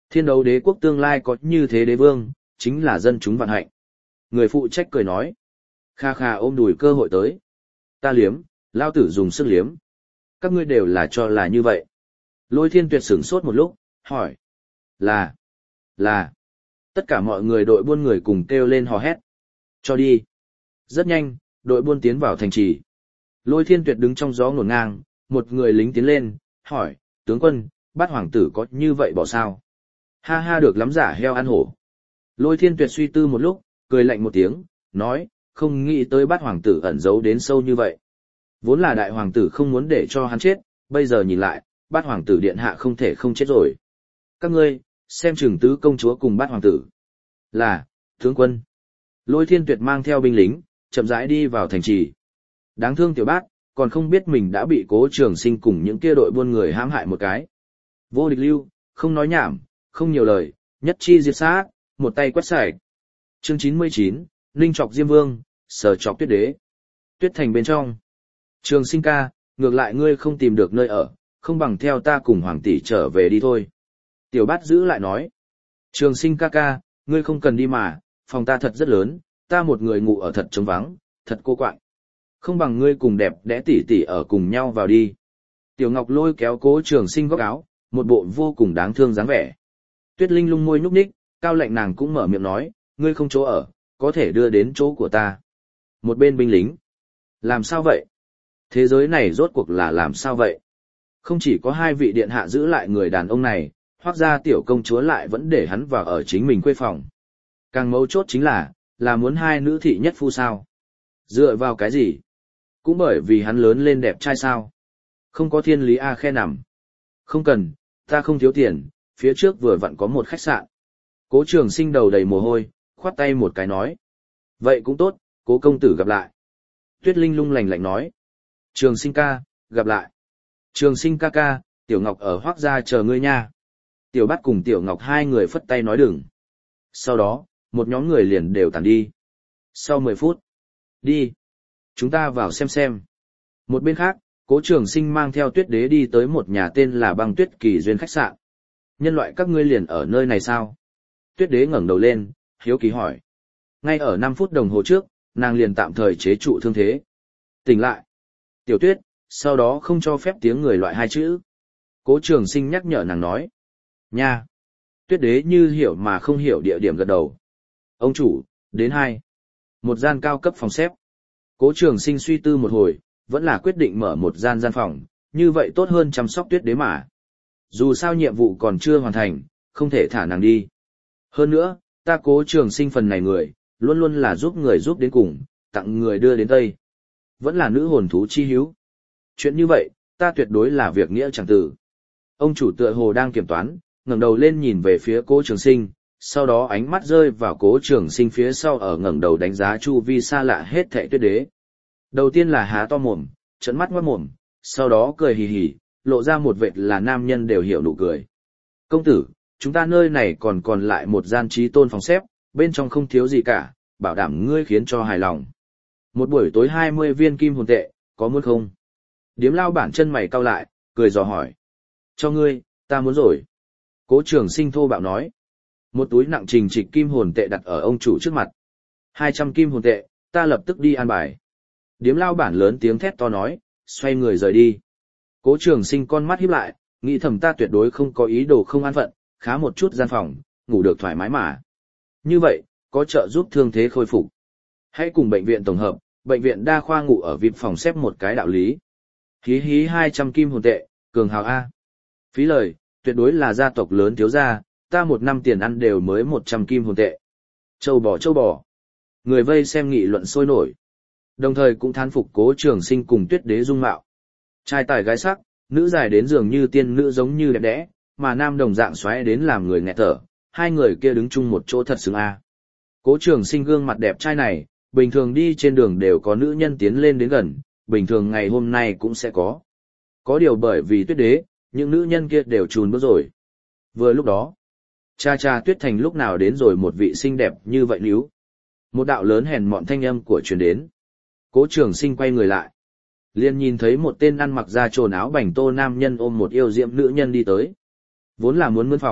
Thiên đấu đế quốc tương lai có như thế đế vương, chính là dân chúng vạn hạnh. Người phụ trách cười nói. Kha kha ôm đùi cơ hội tới. Ta liếm, lao tử dùng sức liếm. Các ngươi đều là cho là như vậy. Lôi Thiên Tuyệt sửng sốt một lúc, hỏi. Là, là. Tất cả mọi người đội buôn người cùng kêu lên hò hét. Cho đi. Rất nhanh, đội buôn tiến vào thành trì. Lôi Thiên Tuyệt đứng trong gió ngổn ngang, một người lính tiến lên, hỏi, tướng quân, bát hoàng tử có như vậy bỏ sao? Ha ha được lắm giả heo ăn hổ. Lôi Thiên Tuyệt suy tư một lúc, cười lạnh một tiếng, nói, không nghĩ tới bát hoàng tử ẩn giấu đến sâu như vậy. Vốn là đại hoàng tử không muốn để cho hắn chết, bây giờ nhìn lại, bát hoàng tử điện hạ không thể không chết rồi. Các ngươi, xem chừng tứ công chúa cùng bát hoàng tử. Là, tướng quân. Lôi Thiên Tuyệt mang theo binh lính, chậm rãi đi vào thành trì. Đáng thương tiểu bát, còn không biết mình đã bị Cố Trường Sinh cùng những kia đội buôn người hãm hại một cái. Vô địch lưu, không nói nhảm, không nhiều lời, nhất chi diệt sát, một tay quét sạch. Chương chín mươi chín, Ninh Trọc Diêm Vương, Sở Trọc Tuyết Đế. Tuyết thành bên trong. Trường Sinh ca, ngược lại ngươi không tìm được nơi ở, không bằng theo ta cùng hoàng tỷ trở về đi thôi. Tiểu bát giữ lại nói. Trường Sinh ca ca, ngươi không cần đi mà, phòng ta thật rất lớn, ta một người ngủ ở thật trống vắng, thật cô quạnh. Không bằng ngươi cùng đẹp đẽ tỷ tỷ ở cùng nhau vào đi. Tiểu Ngọc lôi kéo Cố Trường Sinh góc áo, một bộ vô cùng đáng thương dáng vẻ. Tuyết Linh lung môi nhúc nhích, cao lệnh nàng cũng mở miệng nói, ngươi không chỗ ở, có thể đưa đến chỗ của ta. Một bên binh lính. Làm sao vậy? Thế giới này rốt cuộc là làm sao vậy? Không chỉ có hai vị điện hạ giữ lại người đàn ông này, hoặc ra tiểu công chúa lại vẫn để hắn vào ở chính mình quê phòng. Càng mấu chốt chính là, là muốn hai nữ thị nhất phu sao? Dựa vào cái gì? Cũng bởi vì hắn lớn lên đẹp trai sao? Không có thiên lý a khe nằm. Không cần, ta không thiếu tiền, phía trước vừa vặn có một khách sạn. Cố Trường Sinh đầu đầy mồ hôi, khoát tay một cái nói. Vậy cũng tốt, Cố công tử gặp lại. Tuyết Linh lung lành lạnh nói. Trường Sinh ca, gặp lại. Trường Sinh ca ca, Tiểu Ngọc ở Hoác gia chờ ngươi nha. Tiểu Bát cùng Tiểu Ngọc hai người phất tay nói đừng. Sau đó, một nhóm người liền đều tản đi. Sau mười phút. Đi. Chúng ta vào xem xem. Một bên khác, Cố Trường Sinh mang theo Tuyết Đế đi tới một nhà tên là Băng Tuyết Kỳ Duyên khách sạn. Nhân loại các ngươi liền ở nơi này sao? Tuyết Đế ngẩng đầu lên, hiếu kỳ hỏi. Ngay ở năm phút đồng hồ trước, nàng liền tạm thời chế trụ thương thế. Tỉnh lại. Tiểu Tuyết, sau đó không cho phép tiếng người loại hai chữ. Cố Trường Sinh nhắc nhở nàng nói. Nha. Tuyết Đế như hiểu mà không hiểu địa điểm gật đầu. Ông chủ, đến hai. Một gian cao cấp phòng xếp. Cố Trường Sinh suy tư một hồi, vẫn là quyết định mở một gian gian phòng, như vậy tốt hơn chăm sóc Tuyết Đế mà. Dù sao nhiệm vụ còn chưa hoàn thành, không thể thả nàng đi. Hơn nữa, ta Cố Trường Sinh phần này người, luôn luôn là giúp người giúp đến cùng, tặng người đưa đến Tây. Vẫn là nữ hồn thú chi hiếu. Chuyện như vậy, ta tuyệt đối là việc nghĩa chẳng tử. Ông chủ tựa hồ đang kiểm toán, ngẩng đầu lên nhìn về phía Cố Trường Sinh, sau đó ánh mắt rơi vào Cố Trường Sinh phía sau ở ngẩng đầu đánh giá chu vi xa lạ hết thảy Tuyết Đế. Đầu tiên là há to mồm, trợn mắt ngoác mồm, sau đó cười hì hì, lộ ra một vệt là nam nhân đều hiểu nụ cười. Công tử, chúng ta nơi này còn còn lại một gian trí tôn phòng xếp, bên trong không thiếu gì cả, bảo đảm ngươi khiến cho hài lòng. Một buổi tối hai mươi viên kim hồn tệ, có muốn không? Điếm lao bản chân mày cau lại, cười dò hỏi. Cho ngươi, ta muốn rồi. Cố Trường Sinh thô bạo nói. Một túi nặng trình trịch kim hồn tệ đặt ở ông chủ trước mặt. Hai trăm kim hồn tệ, ta lập tức đi an bài. Điếm lao bản lớn tiếng thét to nói, xoay người rời đi. Cố Trường Sinh con mắt híp lại, nghĩ thầm ta tuyệt đối không có ý đồ không an phận, khá một chút gian phòng, ngủ được thoải mái mà. Như vậy, có trợ giúp thương thế khôi phục. Hãy cùng bệnh viện tổng hợp, bệnh viện đa khoa ngủ ở vip phòng xếp một cái đạo lý. Hí hí hai trăm kim hồn tệ, cường hào A. Phí lời, tuyệt đối là gia tộc lớn thiếu gia, ta một năm tiền ăn đều mới một trăm kim hồn tệ. Châu bò châu bò. Người vây xem nghị luận sôi nổi. Đồng thời cũng thán phục Cố Trường Sinh cùng Tuyết Đế dung mạo. Trai tài gái sắc, nữ dài đến dường như tiên nữ giống như đẹp đẽ, mà nam đồng dạng xoáy đến làm người nghẹt thở, hai người kia đứng chung một chỗ thật xứng a. Cố Trường Sinh gương mặt đẹp trai này, bình thường đi trên đường đều có nữ nhân tiến lên đến gần, bình thường ngày hôm nay cũng sẽ có. Có điều bởi vì Tuyết Đế, những nữ nhân kia đều chùn bước rồi. Vừa lúc đó, cha cha Tuyết Thành lúc nào đến rồi một vị xinh đẹp như vậy níu. Một đạo lớn hèn mọn thanh âm của truyền đến. Cố Trường Sinh quay người lại. Liền nhìn thấy một tên ăn mặc da trồn áo bành tô nam nhân ôm một yêu diệm nữ nhân đi tới. Vốn là muốn mướn phòng,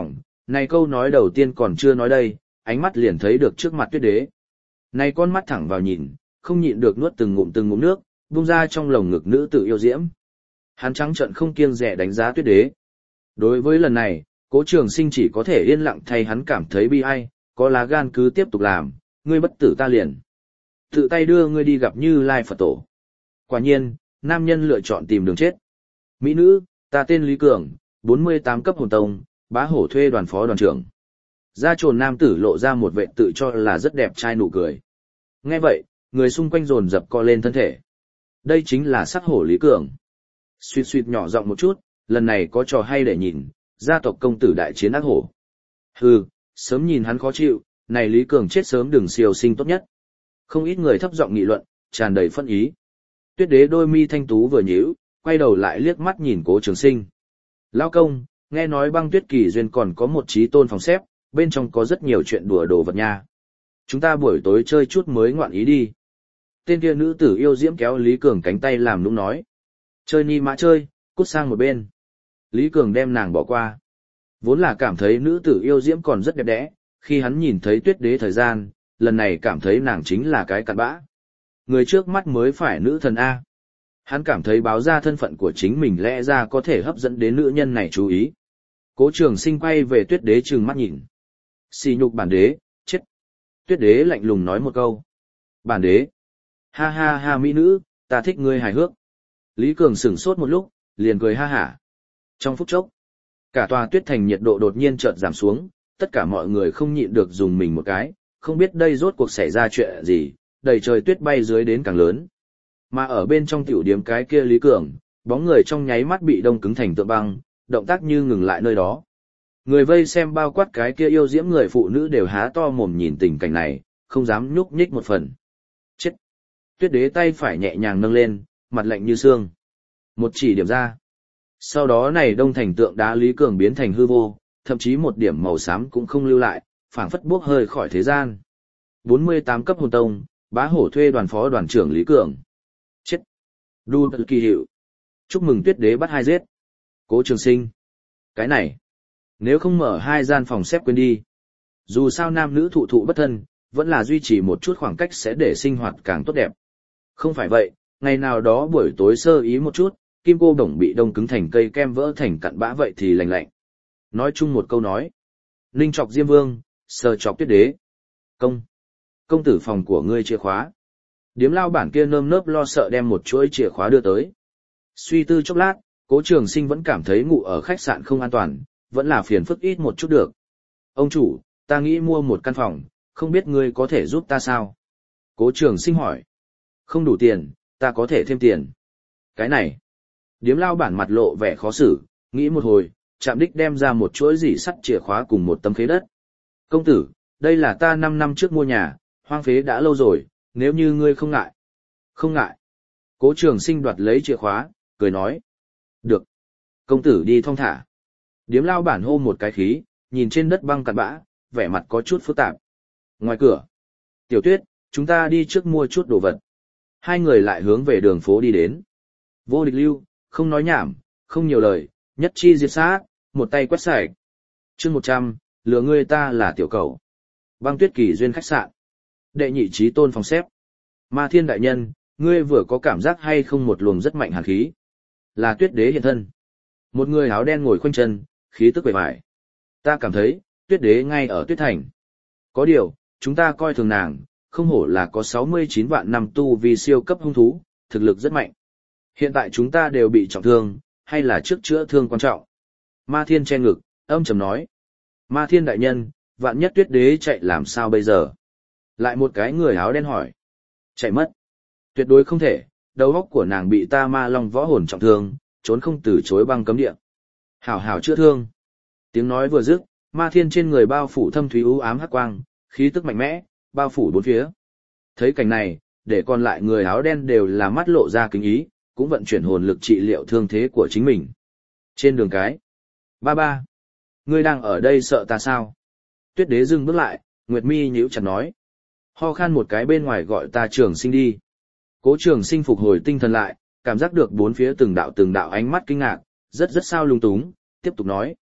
Này câu nói đầu tiên còn chưa nói đây, ánh mắt liền thấy được trước mặt tuyết đế. Này con mắt thẳng vào nhìn, không nhịn được nuốt từng ngụm từng ngụm nước, bung ra trong lồng ngực nữ tử yêu diễm. Hắn trắng trợn không kiêng dè đánh giá tuyết đế. Đối với lần này, Cố Trường Sinh chỉ có thể yên lặng thay hắn cảm thấy bi ai, có lá gan cứ tiếp tục làm, ngươi bất tử ta liền. Tự tay đưa ngươi đi gặp Như Lai Phật Tổ. Quả nhiên, nam nhân lựa chọn tìm đường chết. Mỹ nữ, ta tên Lý Cường, bốn mươi tám cấp hồn tông, bá hổ thuê đoàn phó đoàn trưởng. Da trồn nam tử lộ ra một vệ tự cho là rất đẹp trai nụ cười. Nghe vậy, người xung quanh dồn dập co lên thân thể. Đây chính là sắc hổ Lý Cường. Suýt suýt nhỏ giọng một chút, lần này có trò hay để nhìn, gia tộc công tử đại chiến ác hổ. Hừ, sớm nhìn hắn khó chịu, này Lý Cường chết sớm đừng siêu sinh tốt nhất. Không ít người thấp giọng nghị luận, tràn đầy phân ý. Tuyết đế đôi mi thanh tú vừa nhíu, quay đầu lại liếc mắt nhìn Cố Trường Sinh. Lão công, nghe nói Băng Tuyết Kỳ Duyên còn có một trí tôn phòng xếp, bên trong có rất nhiều chuyện đùa đồ vật nha. Chúng ta buổi tối chơi chút mới ngoạn ý đi. Tên kia nữ tử yêu diễm kéo Lý Cường cánh tay làm nũng nói. Chơi ni mã chơi, cút sang một bên. Lý Cường đem nàng bỏ qua. Vốn là cảm thấy nữ tử yêu diễm còn rất đẹp đẽ, khi hắn nhìn thấy tuyết đế thời gian, lần này cảm thấy nàng chính là cái cặn bã. Người trước mắt mới phải nữ thần A. Hắn cảm thấy báo ra thân phận của chính mình lẽ ra có thể hấp dẫn đến nữ nhân này chú ý. Cố Trường Sinh quay về tuyết đế trừng mắt nhìn. Xì nhục bản đế, chết. Tuyết đế lạnh lùng nói một câu. Bản đế. Ha ha ha mỹ nữ, ta thích ngươi hài hước. Lý Cường sửng sốt một lúc, liền cười ha hả. Trong phút chốc, cả tòa tuyết thành nhiệt độ đột nhiên chợt giảm xuống, tất cả mọi người không nhịn được dùng mình một cái, không biết đây rốt cuộc xảy ra chuyện gì, đầy trời tuyết bay dưới đến càng lớn. Mà ở bên trong tiểu điếm cái kia Lý Cường, bóng người trong nháy mắt bị đông cứng thành tượng băng, động tác như ngừng lại nơi đó. Người vây xem bao quát cái kia yêu diễm người phụ nữ đều há to mồm nhìn tình cảnh này, không dám nhúc nhích một phần. Chết! Tuyết đế tay phải nhẹ nhàng nâng lên, mặt lạnh như xương. Một chỉ điểm ra. Sau đó này đông thành tượng đá Lý Cường biến thành hư vô, thậm chí một điểm màu xám cũng không lưu lại, phảng phất bốc hơi khỏi thế gian. bốn mươi tám cấp hồn tông, bá hổ thuê đoàn phó đoàn trưởng Lý Cường. Chết! Đu tật kỳ hiệu. Chúc mừng tuyết đế bắt hai giết. Cố Trường Sinh. Cái này. Nếu không mở hai gian phòng xếp quên đi. Dù sao nam nữ thụ thụ bất thân, vẫn là duy trì một chút khoảng cách sẽ để sinh hoạt càng tốt đẹp. Không phải vậy, ngày nào đó buổi tối sơ ý một chút, kim cô đồng bị đông cứng thành cây kem vỡ thành cặn bã vậy thì lành lạnh. Nói chung một câu nói. Ninh chọc Diêm Vương, sờ chọc tuyết đế. Công. Công tử phòng của ngươi chìa khóa. Điếm lao bản kia nơm nớp lo sợ đem một chuỗi chìa khóa đưa tới. Suy tư chốc lát, Cố Trường Sinh vẫn cảm thấy ngủ ở khách sạn không an toàn, vẫn là phiền phức ít một chút được. Ông chủ, ta nghĩ mua một căn phòng, không biết ngươi có thể giúp ta sao? Cố Trường Sinh hỏi. Không đủ tiền, ta có thể thêm tiền. Cái này. Điếm lao bản mặt lộ vẻ khó xử, nghĩ một hồi, chạm đích đem ra một chuỗi dỉ sắt chìa khóa cùng một tấm khế đất. Công tử, đây là ta năm năm trước mua nhà, hoang phế đã lâu rồi, nếu như ngươi không ngại. Không ngại. Cố Trường Sinh đoạt lấy chìa khóa, cười nói. Được. Công tử đi thong thả. Điếm lao bản hô một cái khí, nhìn trên đất băng cặn bã, vẻ mặt có chút phức tạp. Ngoài cửa. Tiểu Tuyết, chúng ta đi trước mua chút đồ vật. Hai người lại hướng về đường phố đi đến. Vô địch lưu, không nói nhảm, không nhiều lời, nhất chi diệt sát, một tay quét sạch. Chương một trăm, lừa ngươi ta là tiểu cầu. Băng Tuyết Kỳ Duyên khách sạn. Đệ nhị trí tôn phòng xếp. Ma Thiên đại nhân, ngươi vừa có cảm giác hay không một luồng rất mạnh hàn khí? Là Tuyết đế hiện thân. Một người áo đen ngồi khoanh chân, khí tức bề bại. Ta cảm thấy, Tuyết đế ngay ở Tuyết Thành. Có điều, chúng ta coi thường nàng, không hổ là có sáu mươi chín vạn năm tu vì siêu cấp hung thú, thực lực rất mạnh. Hiện tại chúng ta đều bị trọng thương, hay là trước chữa thương quan trọng? Ma Thiên che ngực, âm trầm nói. Ma Thiên đại nhân, vạn nhất Tuyết đế chạy làm sao bây giờ? Lại một cái người áo đen hỏi. Chạy mất. Tuyệt đối không thể, đầu óc của nàng bị ta ma long võ hồn trọng thương, trốn không từ chối băng cấm địa. Hảo hảo chữa thương. Tiếng nói vừa dứt, Ma Thiên trên người bao phủ thâm thúy u ám hắc quang, khí tức mạnh mẽ, bao phủ bốn phía. Thấy cảnh này, để còn lại người áo đen đều là mắt lộ ra kính ý, cũng vận chuyển hồn lực trị liệu thương thế của chính mình. Trên đường cái. Ba ba. Ngươi đang ở đây sợ ta sao? Tuyết đế dừng bước lại, Nguyệt Mi nhíu chặt nói. Ho khan một cái bên ngoài gọi ta Trường Sinh đi. Cố Trường Sinh phục hồi tinh thần lại, cảm giác được bốn phía từng đạo từng đạo ánh mắt kinh ngạc, rất rất sao lung túng, tiếp tục nói.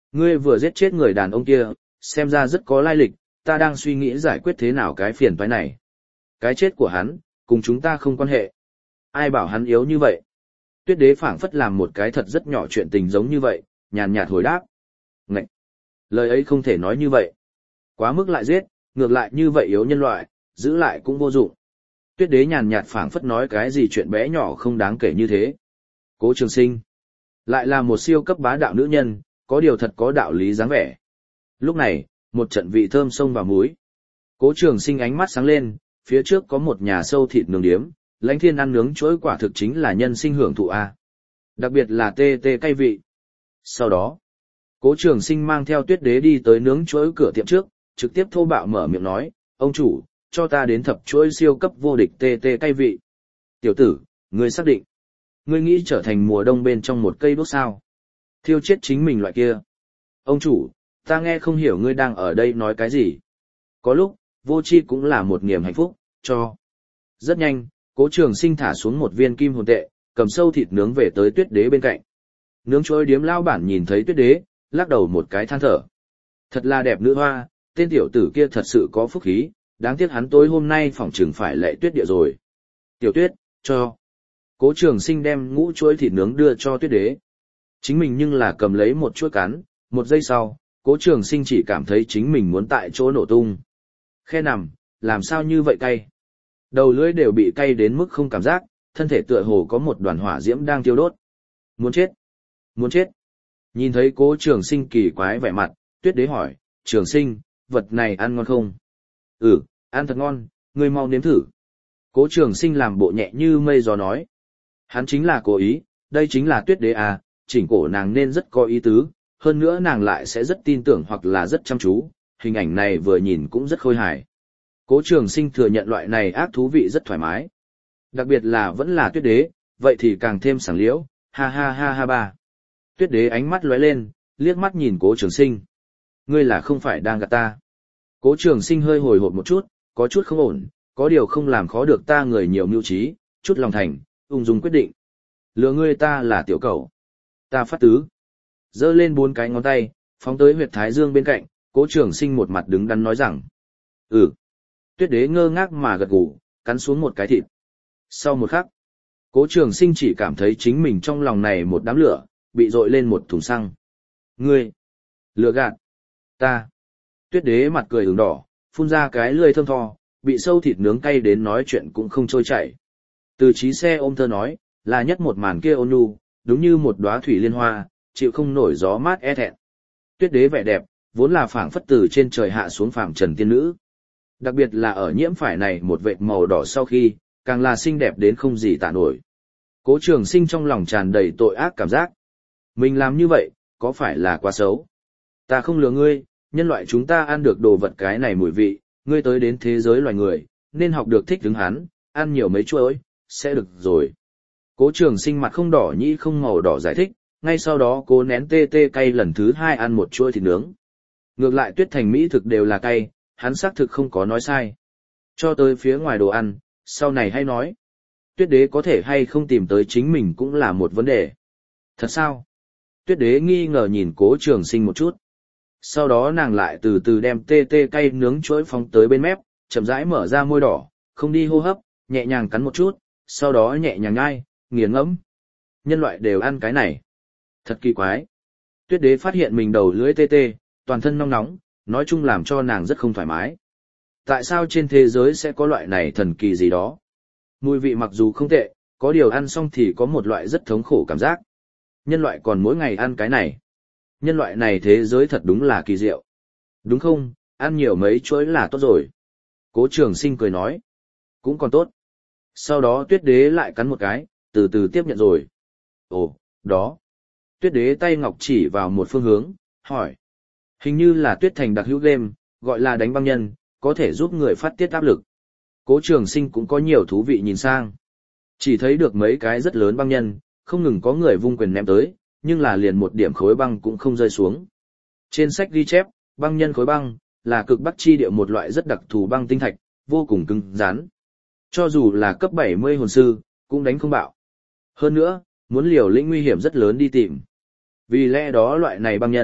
Ngươi vừa giết chết người đàn ông kia, xem ra rất có lai lịch, ta đang suy nghĩ giải quyết thế nào cái phiền toái này. Cái chết của hắn, cùng chúng ta không quan hệ. Ai bảo hắn yếu như vậy? Tuyết đế phảng phất làm một cái thật rất nhỏ chuyện tình giống như vậy, nhàn nhạt hồi đáp. Ngậy! Lời ấy không thể nói như vậy. Quá mức lại giết, ngược lại như vậy yếu nhân loại, giữ lại cũng vô dụng. Tuyết đế nhàn nhạt phảng phất nói cái gì chuyện bé nhỏ không đáng kể như thế. Cố Trường Sinh lại là một siêu cấp bá đạo nữ nhân, có điều thật có đạo lý dáng vẻ. Lúc này, một trận vị thơm xông vào mũi. Cố Trường Sinh ánh mắt sáng lên, phía trước có một nhà sâu thịt nướng điếm, Lãnh Thiên ăn nướng chuỗi quả thực chính là nhân sinh hưởng thụ a. Đặc biệt là tê tê cay vị. Sau đó, Cố Trường Sinh mang theo Tuyết đế đi tới nướng chuỗi cửa tiệm trước, trực tiếp thô bạo mở miệng nói, ông chủ, cho ta đến thập chuỗi siêu cấp vô địch tê tê cay vị. Tiểu tử, ngươi xác định. Ngươi nghĩ trở thành mùa đông bên trong một cây đốt sao? Thiêu chết chính mình loại kia. Ông chủ, ta nghe không hiểu ngươi đang ở đây nói cái gì. Có lúc, vô tri cũng là một niềm hạnh phúc, cho. Rất nhanh, Cố Trường Sinh thả xuống một viên kim hồn tệ, cầm sâu thịt nướng về tới Tuyết đế bên cạnh. Nướng chuỗi điếm lao bản nhìn thấy Tuyết đế, lắc đầu một cái than thở. Thật là đẹp nữ hoa, tên tiểu tử kia thật sự có phúc khí, đáng tiếc hắn tối hôm nay phỏng chừng phải lệ Tuyết địa rồi. Tiểu Tuyết, cho. Cố Trường Sinh đem ngũ chuỗi thịt nướng đưa cho Tuyết đế. Chính mình nhưng là cầm lấy một chuỗi cắn, một giây sau, Cố Trường Sinh chỉ cảm thấy chính mình muốn tại chỗ nổ tung. Khe nằm, làm sao như vậy cay? Đầu lưỡi đều bị cay đến mức không cảm giác, thân thể tựa hồ có một đoàn hỏa diễm đang thiêu đốt. Muốn chết! Muốn chết! Nhìn thấy Cố Trường Sinh kỳ quái vẻ mặt, Tuyết đế hỏi, Trường Sinh, vật này ăn ngon không? Ừ, ăn thật ngon, ngươi mau nếm thử. Cố Trường Sinh làm bộ nhẹ như mây gió nói. Hắn chính là cố ý, đây chính là Tuyết đế à, chỉnh cổ nàng nên rất có ý tứ, hơn nữa nàng lại sẽ rất tin tưởng hoặc là rất chăm chú, hình ảnh này vừa nhìn cũng rất khôi hài. Cố Trường Sinh thừa nhận loại này ác thú vị rất thoải mái. Đặc biệt là vẫn là Tuyết đế, vậy thì càng thêm sảng liễu, ha ha ha ha ba. Tuyết đế ánh mắt lóe lên, liếc mắt nhìn Cố Trường Sinh. Ngươi là không phải đang gạt ta. Cố Trường Sinh hơi hồi hộp một chút, có chút không ổn, có điều không làm khó được ta người nhiều mưu trí, chút lòng thành, ung dung quyết định. Lừa ngươi ta là tiểu cẩu. Ta phát tứ. Giơ lên bốn cái ngón tay, phóng tới huyệt thái dương bên cạnh, Cố Trường Sinh một mặt đứng đắn nói rằng. Ừ. Tuyết đế ngơ ngác mà gật gù, cắn xuống một cái thịt. Sau một khắc, Cố Trường Sinh chỉ cảm thấy chính mình trong lòng này một đám lửa, bị dội lên một thùng xăng. Ngươi! Lừa gạt! Ta! Tuyết đế mặt cười ửng đỏ, phun ra cái lưỡi thơm tho, bị sâu thịt nướng cay đến nói chuyện cũng không trôi chảy. Từ Chí Xe ôm thơ nói, là nhất một màn kia ôn nhu, đúng như một đóa thủy liên hoa, chịu không nổi gió mát e thẹn. Tuyết đế vẻ đẹp, vốn là phảng phất từ trên trời hạ xuống phàm trần tiên nữ. Đặc biệt là ở nhiễm phải này một vệt màu đỏ sau khi, càng là xinh đẹp đến không gì tả nổi. Cố Trường Sinh trong lòng tràn đầy tội ác cảm giác. Mình làm như vậy, có phải là quá xấu? Ta không lừa ngươi, nhân loại chúng ta ăn được đồ vật cái này mùi vị, ngươi tới đến thế giới loài người, nên học được thích đứng hắn, ăn nhiều mấy chuỗi, sẽ được rồi. Cố Trường Sinh mặt không đỏ nhĩ không màu đỏ giải thích, ngay sau đó cố nén tê tê cay lần thứ hai ăn một chuỗi thịt nướng. Ngược lại Tuyết Thành mỹ thực đều là cay, hắn xác thực không có nói sai. Cho tới phía ngoài đồ ăn, sau này hay nói. Tuyết đế có thể hay không tìm tới chính mình cũng là một vấn đề. Thật sao? Tuyết đế nghi ngờ nhìn Cố Trường Sinh một chút. Sau đó nàng lại từ từ đem tê tê cay nướng chuỗi phóng tới bên mép, chậm rãi mở ra môi đỏ, không đi hô hấp, nhẹ nhàng cắn một chút, sau đó nhẹ nhàng nhai, nghiền ngẫm. Nhân loại đều ăn cái này. Thật kỳ quái. Tuyết đế phát hiện mình đầu lưỡi tê tê, toàn thân nóng nóng, nói chung làm cho nàng rất không thoải mái. Tại sao trên thế giới sẽ có loại này thần kỳ gì đó? Mùi vị mặc dù không tệ, có điều ăn xong thì có một loại rất thống khổ cảm giác. Nhân loại còn mỗi ngày ăn cái này. Nhân loại này thế giới thật đúng là kỳ diệu. Đúng không, ăn nhiều mấy chuỗi là tốt rồi. Cố Trường Sinh cười nói. Cũng còn tốt. Sau đó Tuyết đế lại cắn một cái, từ từ tiếp nhận rồi. Ồ, đó. Tuyết đế tay ngọc chỉ vào một phương hướng, hỏi. Hình như là Tuyết Thành đặc hữu game, gọi là đánh băng nhân, có thể giúp người phát tiết áp lực. Cố Trường Sinh cũng có nhiều thú vị nhìn sang. Chỉ thấy được mấy cái rất lớn băng nhân, không ngừng có người vung quyền ném tới, nhưng là liền một điểm khối băng cũng không rơi xuống. Trên sách ghi chép, băng nhân khối băng, là cực bắc chi địa một loại rất đặc thù băng tinh thạch, vô cùng cứng rắn. Cho dù là cấp bảy mươi hồn sư, cũng đánh không bạo. Hơn nữa, muốn liều lĩnh nguy hiểm rất lớn đi tìm. Vì lẽ đó loại này băng nhân,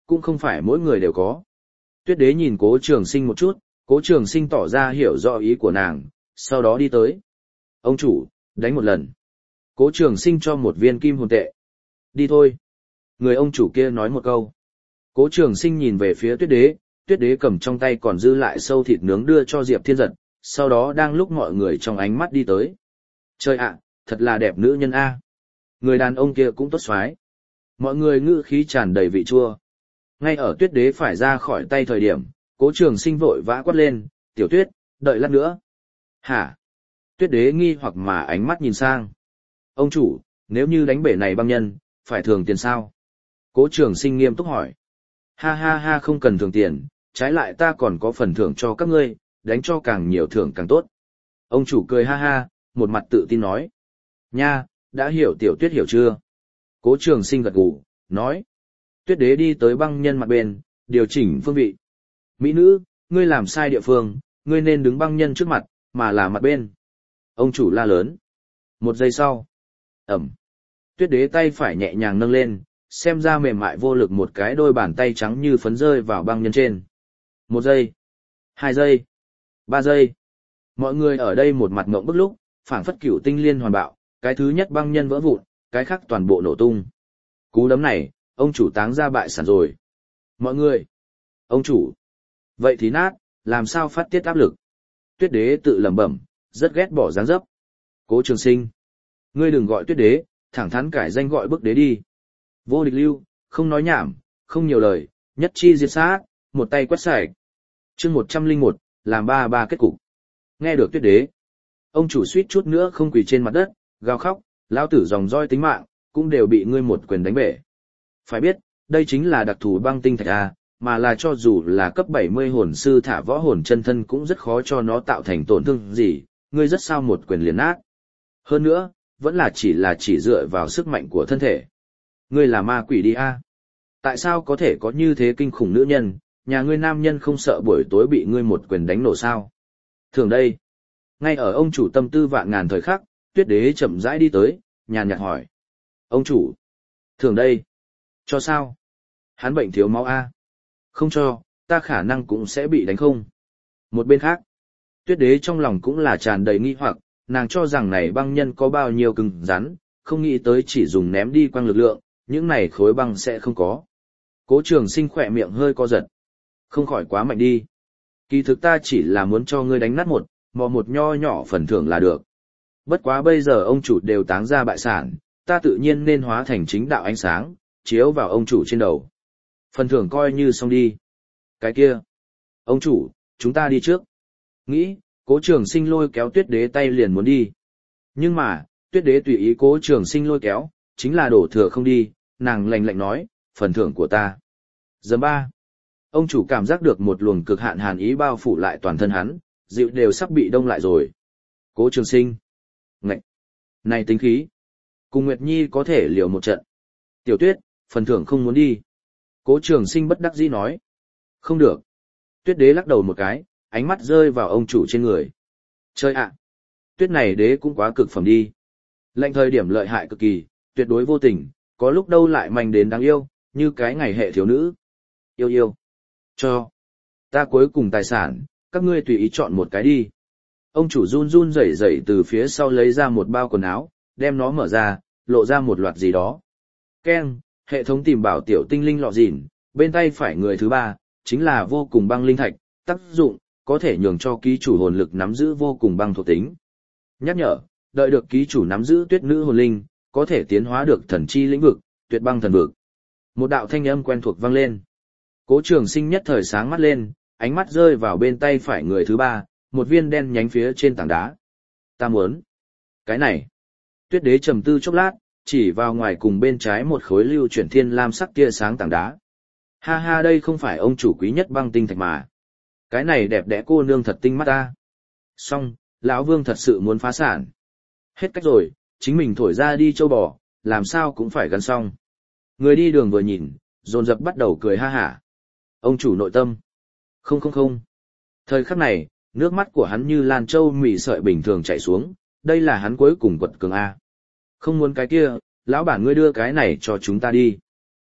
cũng không phải mỗi người đều có. Tuyết đế nhìn Cố Trường Sinh một chút, Cố Trường Sinh tỏ ra hiểu rõ ý của nàng, sau đó đi tới. Ông chủ, đánh một lần. Cố Trường Sinh cho một viên kim hồn tệ. Đi thôi. Người ông chủ kia nói một câu. Cố Trường Sinh nhìn về phía Tuyết đế, Tuyết đế cầm trong tay còn dư lại sâu thịt nướng đưa cho Diệp Thiên Giật, sau đó đang lúc mọi người trong ánh mắt đi tới. Trời ạ, thật là đẹp nữ nhân a. Người đàn ông kia cũng tốt xoái. Mọi người ngữ khí tràn đầy vị chua. Ngay ở Tuyết đế phải ra khỏi tay thời điểm, Cố Trường Sinh vội vã quát lên, "Tiểu Tuyết, đợi lát nữa." "Hả?" Tuyết đế nghi hoặc mà ánh mắt nhìn sang. "Ông chủ, nếu như đánh bể này băng nhân, phải thưởng tiền sao?" Cố Trường Sinh nghiêm túc hỏi. "Ha ha ha, không cần thưởng tiền, trái lại ta còn có phần thưởng cho các ngươi, đánh cho càng nhiều thưởng càng tốt." Ông chủ cười ha ha, một mặt tự tin nói. "Nha, đã hiểu Tiểu Tuyết hiểu chưa?" Cố Trường Sinh gật gù, nói. Tuyết đế đi tới băng nhân mặt bên, điều chỉnh phương vị. "Mỹ nữ, ngươi làm sai địa phương, ngươi nên đứng băng nhân trước mặt, mà là mặt bên." Ông chủ la lớn. Một giây sau. Ẩm. Tuyết đế tay phải nhẹ nhàng nâng lên, xem ra mềm mại vô lực một cái đôi bàn tay trắng như phấn rơi vào băng nhân trên. Một giây. Hai giây. Ba giây. Mọi người ở đây một mặt ngộng bức lúc, phảng phất cửu tinh liên hoàn bạo, cái thứ nhất băng nhân vỡ vụn, cái khác toàn bộ nổ tung. Cú đấm này, ông chủ táng ra bại sản rồi. Mọi người. Ông chủ. Vậy thì nát, làm sao phát tiết áp lực? Tuyết đế tự lẩm bẩm, rất ghét bỏ dáng dấp. Cố Trường Sinh. Ngươi đừng gọi Tuyết đế, thẳng thắn cải danh gọi bức đế đi. Vô địch lưu, không nói nhảm, không nhiều lời, nhất chi diệt sát, một tay quét sạch. Chương một trăm lẻ một, làm ba ba kết cục. Nghe được Tuyết đế, ông chủ suýt chút nữa không quỳ trên mặt đất, gào khóc, lão tử dòng roi tính mạng, cũng đều bị ngươi một quyền đánh bể. Phải biết, đây chính là đặc thù băng tinh thạch A, mà là cho dù là cấp bảy mươi hồn sư thả võ hồn chân thân cũng rất khó cho nó tạo thành tổn thương gì, ngươi rất sao một quyền liền nát. Hơn nữa, vẫn là chỉ là chỉ dựa vào sức mạnh của thân thể. Ngươi là ma quỷ đi A. Tại sao có thể có như thế kinh khủng nữ nhân, nhà ngươi nam nhân không sợ buổi tối bị ngươi một quyền đánh nổ sao? Thường đây, ngay ở ông chủ tâm tư vạn ngàn thời khắc, Tuyết đế chậm rãi đi tới, nhàn nhạt hỏi. Ông chủ, thường đây, cho sao? Hắn bệnh thiếu máu A. Không cho, ta khả năng cũng sẽ bị đánh không. Một bên khác, Tuyết đế trong lòng cũng là tràn đầy nghi hoặc, nàng cho rằng này băng nhân có bao nhiêu cứng rắn, không nghĩ tới chỉ dùng ném đi quang lực lượng, những này khối băng sẽ không có. Cố Trường Sinh khỏe miệng hơi co giật. Không khỏi quá mạnh đi. Kỳ thực ta chỉ là muốn cho ngươi đánh nát một, mò một nho nhỏ phần thưởng là được. Bất quá bây giờ ông chủ đều táng ra bại sản, ta tự nhiên nên hóa thành chính đạo ánh sáng, chiếu vào ông chủ trên đầu. Phần thưởng coi như xong đi. Cái kia. Ông chủ, chúng ta đi trước. Nghĩ, Cố Trường Sinh lôi kéo Tuyết đế tay liền muốn đi. Nhưng mà, Tuyết đế tùy ý Cố Trường Sinh lôi kéo, chính là đổ thừa không đi, nàng lạnh lạnh nói, phần thưởng của ta. Giờ ba. Ông chủ cảm giác được một luồng cực hạn hàn ý bao phủ lại toàn thân hắn, dịu đều sắp bị đông lại rồi. Cố Trường Sinh. Ngậy. Này tính khí. Cùng Nguyệt Nhi có thể liều một trận. Tiểu Tuyết, phần thưởng không muốn đi. Cố Trường Sinh bất đắc dĩ nói. Không được. Tuyết đế lắc đầu một cái, ánh mắt rơi vào ông chủ trên người. Chơi ạ. Tuyết này đế cũng quá cực phẩm đi. Lệnh thời điểm lợi hại cực kỳ, tuyệt đối vô tình, có lúc đâu lại manh đến đáng yêu, như cái ngày hệ thiếu nữ. Yêu yêu. Cho. Ta cuối cùng tài sản, các ngươi tùy ý chọn một cái đi. Ông chủ run run rẩy rẩy từ phía sau lấy ra một bao quần áo, đem nó mở ra, lộ ra một loạt gì đó. Keng, hệ thống tìm bảo tiểu tinh linh lọ dỉn, bên tay phải người thứ ba, chính là vô cùng băng linh thạch, tác dụng, có thể nhường cho ký chủ hồn lực nắm giữ vô cùng băng thuộc tính. Nhắc nhở, đợi được ký chủ nắm giữ tuyết nữ hồn linh, có thể tiến hóa được thần chi lĩnh vực, tuyệt băng thần vực. Một đạo thanh âm quen thuộc vang lên. Cố Trường Sinh nhất thời sáng mắt lên, ánh mắt rơi vào bên tay phải người thứ ba, một viên đen nhánh phía trên tảng đá. Ta muốn. Cái này. Tuyết đế trầm tư chốc lát, chỉ vào ngoài cùng bên trái một khối lưu chuyển thiên lam sắc tia sáng tảng đá. Ha ha, đây không phải ông chủ quý nhất băng tinh thạch mà. Cái này đẹp đẽ cô nương thật tinh mắt ta. Xong, lão vương thật sự muốn phá sản. Hết cách rồi, chính mình thổi ra đi châu bò, làm sao cũng phải gắn xong. Người đi đường vừa nhìn, dồn dập bắt đầu cười ha hả. Ông chủ nội tâm. Không không không. Thời khắc này, nước mắt của hắn như lan châu mỉ sợi bình thường chảy xuống, đây là hắn cuối cùng quật cường A. Không muốn cái kia, lão bản ngươi đưa cái này cho chúng ta đi.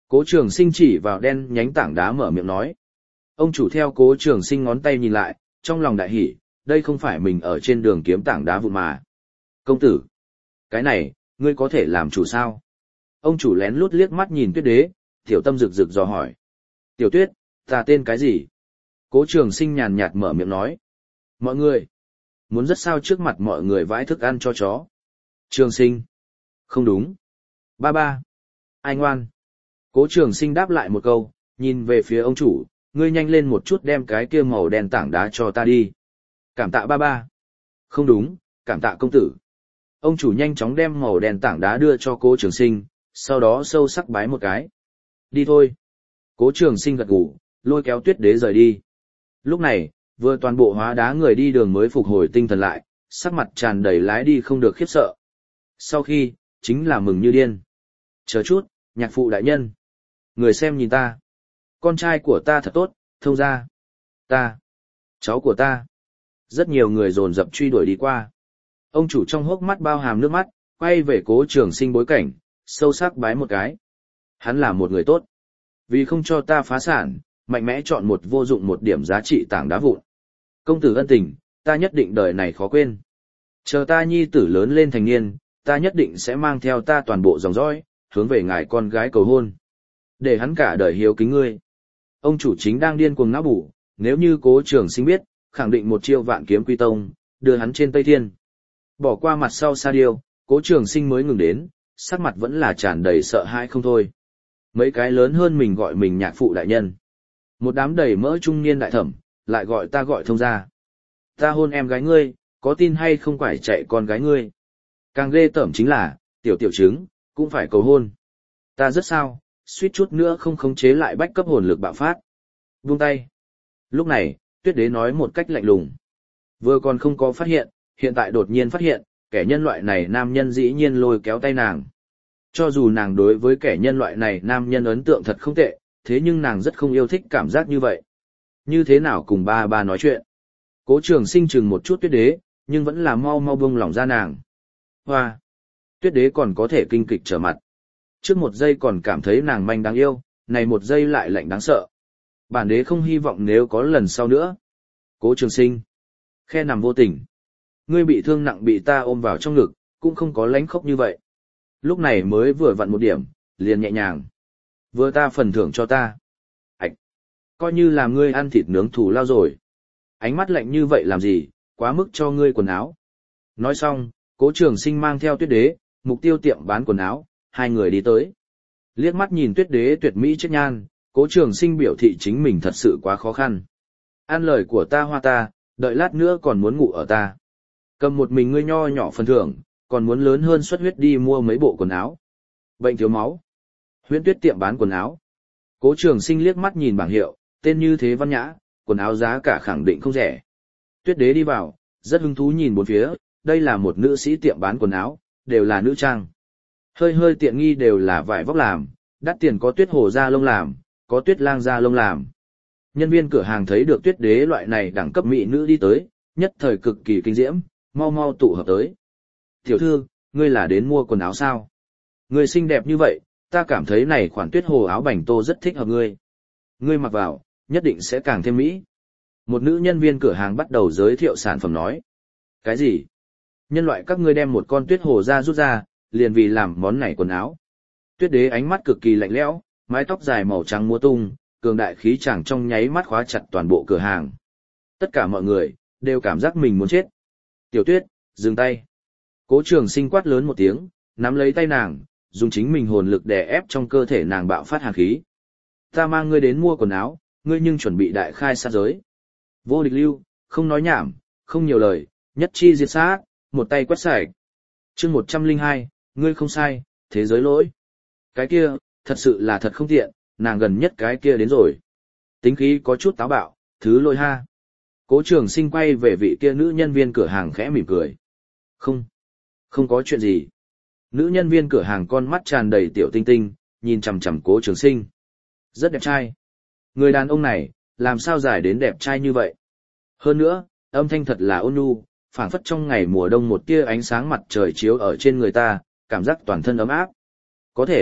Cố Trường Sinh chỉ vào đen nhánh tảng đá mở miệng nói. Ông chủ theo Cố Trường Sinh ngón tay nhìn lại, trong lòng đại hỉ, đây không phải mình ở trên đường kiếm tảng đá vụn mà. Công tử, cái này, ngươi có thể làm chủ sao? Ông chủ lén lút liếc mắt nhìn Tuyết Đế, tiểu tâm rực rực dò hỏi. Tiểu Tuyết, ta tên cái gì? Cố Trường Sinh nhàn nhạt mở miệng nói. Mọi người, muốn rất sao trước mặt mọi người vãi thức ăn cho chó. Trường Sinh, không đúng. Ba ba, ai ngoan? Cố Trường Sinh đáp lại một câu, nhìn về phía ông chủ, ngươi nhanh lên một chút đem cái kia màu đen tảng đá cho ta đi. Cảm tạ ba ba. Không đúng, cảm tạ công tử. Ông chủ nhanh chóng đem màu đen tảng đá đưa cho Cố Trường Sinh, sau đó sâu sắc bái một cái. Đi thôi. Cố Trường Sinh gật gù, lôi kéo Tuyết Đế rời đi. Lúc này, vừa toàn bộ hóa đá người đi đường mới phục hồi tinh thần lại, sắc mặt tràn đầy lái đi không được khiếp sợ. Sau khi, chính là mừng như điên. Chờ chút, nhạc phụ đại nhân. Người xem nhìn ta. Con trai của ta thật tốt, thông ra. Ta. Cháu của ta. Rất nhiều người dồn dập truy đuổi đi qua. Ông chủ trong hốc mắt bao hàm nước mắt, quay về Cố Trường Sinh bối cảnh, sâu sắc bái một cái. Hắn là một người tốt. Vì không cho ta phá sản, mạnh mẽ chọn một vô dụng một điểm giá trị tảng đá vụn. Công tử ân tình, ta nhất định đời này khó quên. Chờ ta nhi tử lớn lên thành niên, ta nhất định sẽ mang theo ta toàn bộ dòng dõi, hướng về ngài con gái cầu hôn. Để hắn cả đời hiếu kính ngươi. Ông chủ chính đang điên cuồng não bủ, nếu như Cố Trường Sinh biết, khẳng định một chiêu vạn kiếm quy tông, đưa hắn trên Tây Thiên. Bỏ qua mặt sau Sa Điêu, Cố Trường Sinh mới ngừng đến, sắc mặt vẫn là tràn đầy sợ hãi không thôi. Mấy cái lớn hơn mình gọi mình nhạc phụ đại nhân. Một đám đầy mỡ trung niên đại thẩm, lại gọi ta gọi thông gia. Ta hôn em gái ngươi, có tin hay không phải chạy con gái ngươi. Càng ghê tởm chính là, tiểu tiểu trứng, cũng phải cầu hôn. Ta rất sao, suýt chút nữa không khống chế lại bách cấp hồn lực bạo phát. Buông tay. Lúc này, Tuyết Đế nói một cách lạnh lùng. Vừa còn không có phát hiện, hiện tại đột nhiên phát hiện, kẻ nhân loại này nam nhân dĩ nhiên lôi kéo tay nàng. Cho dù nàng đối với kẻ nhân loại này nam nhân ấn tượng thật không tệ, thế nhưng nàng rất không yêu thích cảm giác như vậy. Như thế nào cùng ba ba nói chuyện? Cố Trường Sinh chừng một chút Tuyết Đế, nhưng vẫn là mau mau buông lỏng ra nàng. Hoa! Tuyết Đế còn có thể kinh kịch trở mặt. Trước một giây còn cảm thấy nàng manh đáng yêu, này một giây lại lạnh đáng sợ. Bản đế không hy vọng nếu có lần sau nữa. Cố Trường Sinh. Khe nằm vô tình. Ngươi bị thương nặng bị ta ôm vào trong ngực, cũng không có lánh khóc như vậy. Lúc này mới vừa vặn một điểm, liền nhẹ nhàng. Vừa ta phần thưởng cho ta. Ảch! Coi như là ngươi ăn thịt nướng thù lao rồi. Ánh mắt lạnh như vậy làm gì, quá mức cho ngươi quần áo. Nói xong, Cố Trường Sinh mang theo Tuyết Đế, mục tiêu tiệm bán quần áo, hai người đi tới. Liếc mắt nhìn Tuyết Đế tuyệt mỹ chết nhan, Cố Trường Sinh biểu thị chính mình thật sự quá khó khăn. Ăn lời của ta hoa ta, đợi lát nữa còn muốn ngủ ở ta. Cầm một mình ngươi nho nhỏ phần thưởng, còn muốn lớn hơn xuất huyết đi mua mấy bộ quần áo. Bệnh thiếu máu. Huyễn Tuyết tiệm bán quần áo. Cố Trường Sinh liếc mắt nhìn bảng hiệu, tên như thế văn nhã, quần áo giá cả khẳng định không rẻ. Tuyết Đế đi vào, rất hứng thú nhìn bốn phía, đây là một nữ sĩ tiệm bán quần áo, đều là nữ trang. Hơi hơi tiện nghi đều là vải vóc làm, đắt tiền có Tuyết Hồ da lông làm, có Tuyết Lang da lông làm. Nhân viên cửa hàng thấy được Tuyết Đế loại này đẳng cấp mỹ nữ đi tới, nhất thời cực kỳ kinh diễm, mau mau tụ hợp tới. Tiểu thư, ngươi là đến mua quần áo sao? Ngươi xinh đẹp như vậy, ta cảm thấy này khoản Tuyết Hồ áo bành tô rất thích hợp ngươi. Ngươi mặc vào, nhất định sẽ càng thêm mỹ. Một nữ nhân viên cửa hàng bắt đầu giới thiệu sản phẩm nói. Cái gì? Nhân loại các ngươi đem một con Tuyết Hồ da rút ra, liền vì làm món này quần áo. Tuyết Đế ánh mắt cực kỳ lạnh lẽo, mái tóc dài màu trắng múa tung, cường đại khí chàng trong nháy mắt khóa chặt toàn bộ cửa hàng. Tất cả mọi người đều cảm giác mình muốn chết. Tiểu Tuyết, dừng tay. Cố Trường Sinh quát lớn một tiếng, nắm lấy tay nàng, dùng chính mình hồn lực đè ép trong cơ thể nàng bạo phát hàn khí. Ta mang ngươi đến mua quần áo, ngươi nhưng chuẩn bị đại khai sát giới. Vô địch lưu, không nói nhảm, không nhiều lời, nhất chi diệt sát, một tay quét sạch. Chương một trăm lẻ hai, ngươi không sai, thế giới lỗi. Cái kia, thật sự là thật không tiện, nàng gần nhất cái kia đến rồi. Tính khí có chút táo bạo, thứ lôi ha. Cố Trường Sinh quay về vị kia nữ nhân viên cửa hàng khẽ mỉm cười. Không, không có chuyện gì. Nữ nhân viên cửa hàng con mắt tràn đầy tiểu tinh tinh, nhìn chằm chằm Cố Trường Sinh. Rất đẹp trai. Người đàn ông này, làm sao giải đến đẹp trai như vậy? Hơn nữa, âm thanh thật là ôn nhu, phảng phất trong ngày mùa đông một tia ánh sáng mặt trời chiếu ở trên người ta, cảm giác toàn thân ấm áp. Có thể,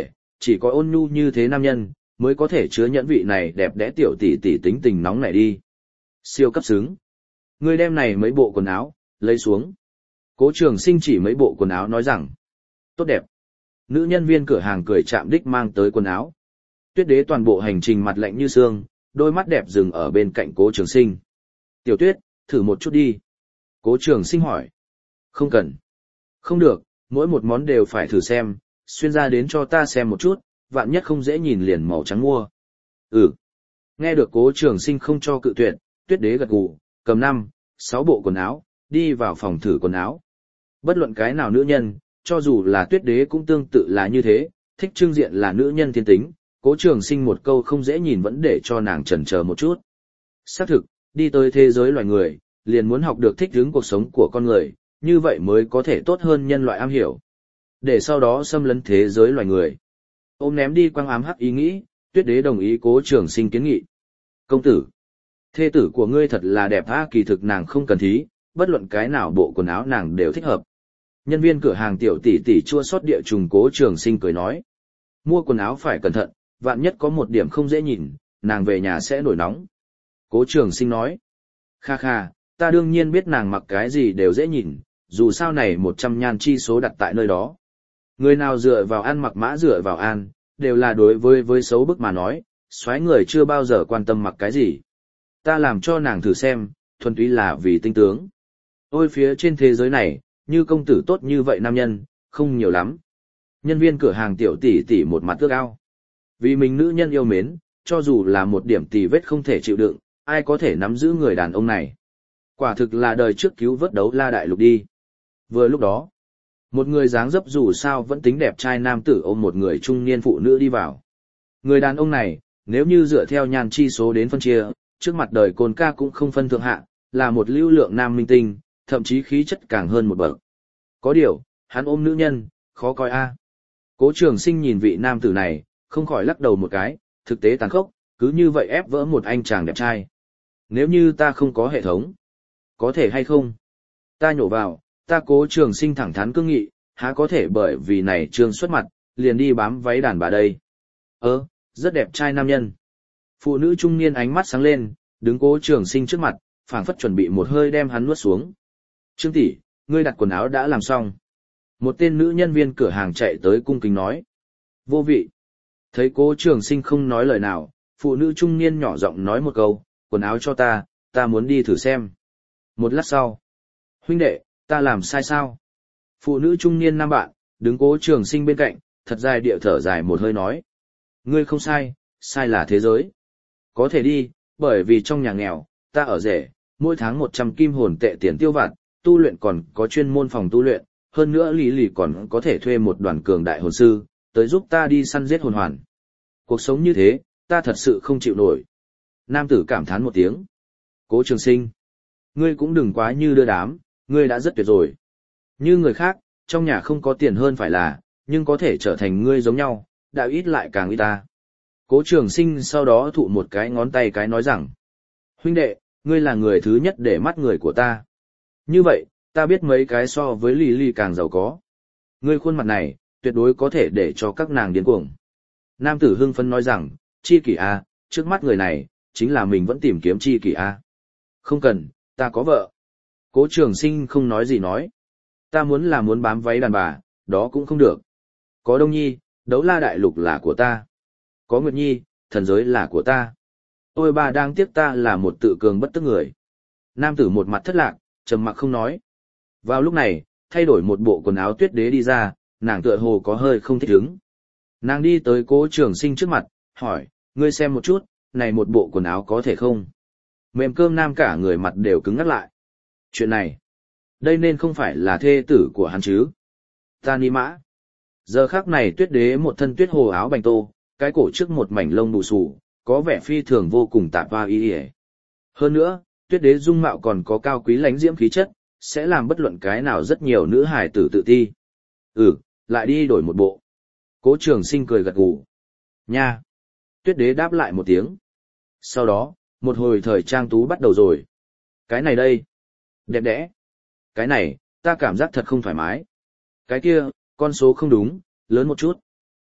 chỉ có ôn nhu như thế nam nhân, mới có thể chứa nhẫn vị này đẹp đẽ tiểu tỷ tỷ tính tình nóng này đi. Siêu cấp xứng. Ngươi đem này mấy bộ quần áo, lấy xuống. Cố Trường Sinh chỉ mấy bộ quần áo nói rằng, tốt đẹp. Nữ nhân viên cửa hàng cười chạm đích mang tới quần áo. Tuyết Đế toàn bộ hành trình mặt lạnh như xương, đôi mắt đẹp dừng ở bên cạnh Cố Trường Sinh. Tiểu Tuyết, thử một chút đi. Cố Trường Sinh hỏi. Không cần. Không được, mỗi một món đều phải thử xem, xuyên ra đến cho ta xem một chút, vạn nhất không dễ nhìn liền màu trắng mua. Ừ. Nghe được Cố Trường Sinh không cho cự tuyệt, Tuyết Đế gật gù, cầm năm, sáu bộ quần áo, đi vào phòng thử quần áo. Bất luận cái nào nữ nhân, cho dù là Tuyết Đế cũng tương tự là như thế, thích trưng diện là nữ nhân thiên tính, Cố Trường Sinh một câu không dễ nhìn vẫn để cho nàng chần chờ một chút. Xác thực, đi tới thế giới loài người, liền muốn học được thích ứng cuộc sống của con người, như vậy mới có thể tốt hơn nhân loại am hiểu. Để sau đó xâm lấn thế giới loài người. Ôm ném đi quang ám hắc ý nghĩ, Tuyết Đế đồng ý Cố Trường Sinh kiến nghị. Công tử, thê tử của ngươi thật là đẹp tha, kỳ thực nàng không cần thí, bất luận cái nào bộ quần áo nàng đều thích hợp. Nhân viên cửa hàng tiểu tỷ tỷ chua xót địa trùng Cố Trường Sinh cười nói. Mua quần áo phải cẩn thận, vạn nhất có một điểm không dễ nhìn, nàng về nhà sẽ nổi nóng. Cố Trường Sinh nói. Kha kha, ta đương nhiên biết nàng mặc cái gì đều dễ nhìn, dù sao này một trăm nhan chi số đặt tại nơi đó. Người nào dựa vào ăn mặc mã dựa vào an, đều là đối với với xấu bức mà nói, soái người chưa bao giờ quan tâm mặc cái gì. Ta làm cho nàng thử xem, thuần túy là vì tinh tướng. Ôi phía trên thế giới này, như công tử tốt như vậy nam nhân, không nhiều lắm. Nhân viên cửa hàng tiểu tỷ tỷ một mặt ước ao. Vì mình nữ nhân yêu mến, cho dù là một điểm tì vết không thể chịu đựng, ai có thể nắm giữ người đàn ông này. Quả thực là đời trước cứu vớt đấu la đại lục đi. Vừa lúc đó, một người dáng dấp dù sao vẫn tính đẹp trai nam tử ôm một người trung niên phụ nữ đi vào. Người đàn ông này, nếu như dựa theo nhan chi số đến phân chia, trước mặt đời côn ca cũng không phân thượng hạ, là một lưu lượng nam minh tinh, thậm chí khí chất càng hơn một bậc. Có điều, hắn ôm nữ nhân, khó coi a. Cố Trường Sinh nhìn vị nam tử này, không khỏi lắc đầu một cái, thực tế tàn khốc, cứ như vậy ép vỡ một anh chàng đẹp trai. Nếu như ta không có hệ thống, có thể hay không? Ta nhổ vào, ta Cố Trường Sinh thẳng thắn cương nghị, há có thể bởi vì này trương xuất mặt, liền đi bám váy đàn bà đây. Ơ, rất đẹp trai nam nhân. Phụ nữ trung niên ánh mắt sáng lên, đứng Cố Trường Sinh trước mặt, phảng phất chuẩn bị một hơi đem hắn nuốt xuống. Trương tỷ, ngươi đặt quần áo đã làm xong. Một tên nữ nhân viên cửa hàng chạy tới cung kính nói. Vô vị. Thấy Cố Trường Sinh không nói lời nào, phụ nữ trung niên nhỏ giọng nói một câu, quần áo cho ta, ta muốn đi thử xem. Một lát sau. Huynh đệ, ta làm sai sao? Phụ nữ trung niên nam bạn, đứng Cố Trường Sinh bên cạnh, thật dài địa thở dài một hơi nói. Ngươi không sai, sai là thế giới. Có thể đi, bởi vì trong nhà nghèo, ta ở rẻ, mỗi tháng một trăm kim hồn tệ tiền tiêu vặt, tu luyện còn có chuyên môn phòng tu luyện, hơn nữa lý lì còn có thể thuê một đoàn cường đại hồn sư, tới giúp ta đi săn giết hồn hoàn. Cuộc sống như thế, ta thật sự không chịu nổi. Nam tử cảm thán một tiếng. Cố Trường Sinh, ngươi cũng đừng quá như đưa đám, ngươi đã rất tuyệt rồi. Như người khác, trong nhà không có tiền hơn phải là, nhưng có thể trở thành ngươi giống nhau, đạo ít lại càng ít ta. Cố Trường Sinh sau đó thụ một cái ngón tay cái nói rằng, huynh đệ, ngươi là người thứ nhất để mắt người của ta. Như vậy, ta biết mấy cái so với Lý Ly càng giàu có. Ngươi khuôn mặt này, tuyệt đối có thể để cho các nàng điên cuồng. Nam tử hưng phấn nói rằng, chi kỷ a, trước mắt người này, chính là mình vẫn tìm kiếm chi kỷ a. Không cần, ta có vợ. Cố Trường Sinh không nói gì nói. Ta muốn là muốn bám váy đàn bà, đó cũng không được. Có Đông Nhi, đấu la đại lục là của ta. Có Nguyệt Nhi, thần giới là của ta. Ôi bà đang tiếc ta là một tự cường bất tức người. Nam tử một mặt thất lạc, trầm mặc không nói. Vào lúc này, thay đổi một bộ quần áo Tuyết Đế đi ra, nàng tựa hồ có hơi không thích ứng. Nàng đi tới Cố Trường Sinh trước mặt, hỏi, ngươi xem một chút, này một bộ quần áo có thể không? Mềm cơm nam cả người mặt đều cứng ngắt lại. Chuyện này, đây nên không phải là thê tử của hắn chứ? Ta ni mã. Giờ khắc này Tuyết Đế một thân tuyết hồ áo bành tô, cái cổ trước một mảnh lông bù xù, có vẻ phi thường vô cùng tạp hoa y y. Hơn nữa, Tuyết Đế dung mạo còn có cao quý lánh diễm khí chất, sẽ làm bất luận cái nào rất nhiều nữ hài tử tự ti. Ừ, lại đi đổi một bộ. Cố Trường Sinh cười gật gù. Nha. Tuyết Đế đáp lại một tiếng. Sau đó, một hồi thời trang tú bắt đầu rồi. Cái này đây. Đẹp đẽ. Cái này, ta cảm giác thật không thoải mái. Cái kia, con số không đúng, lớn một chút.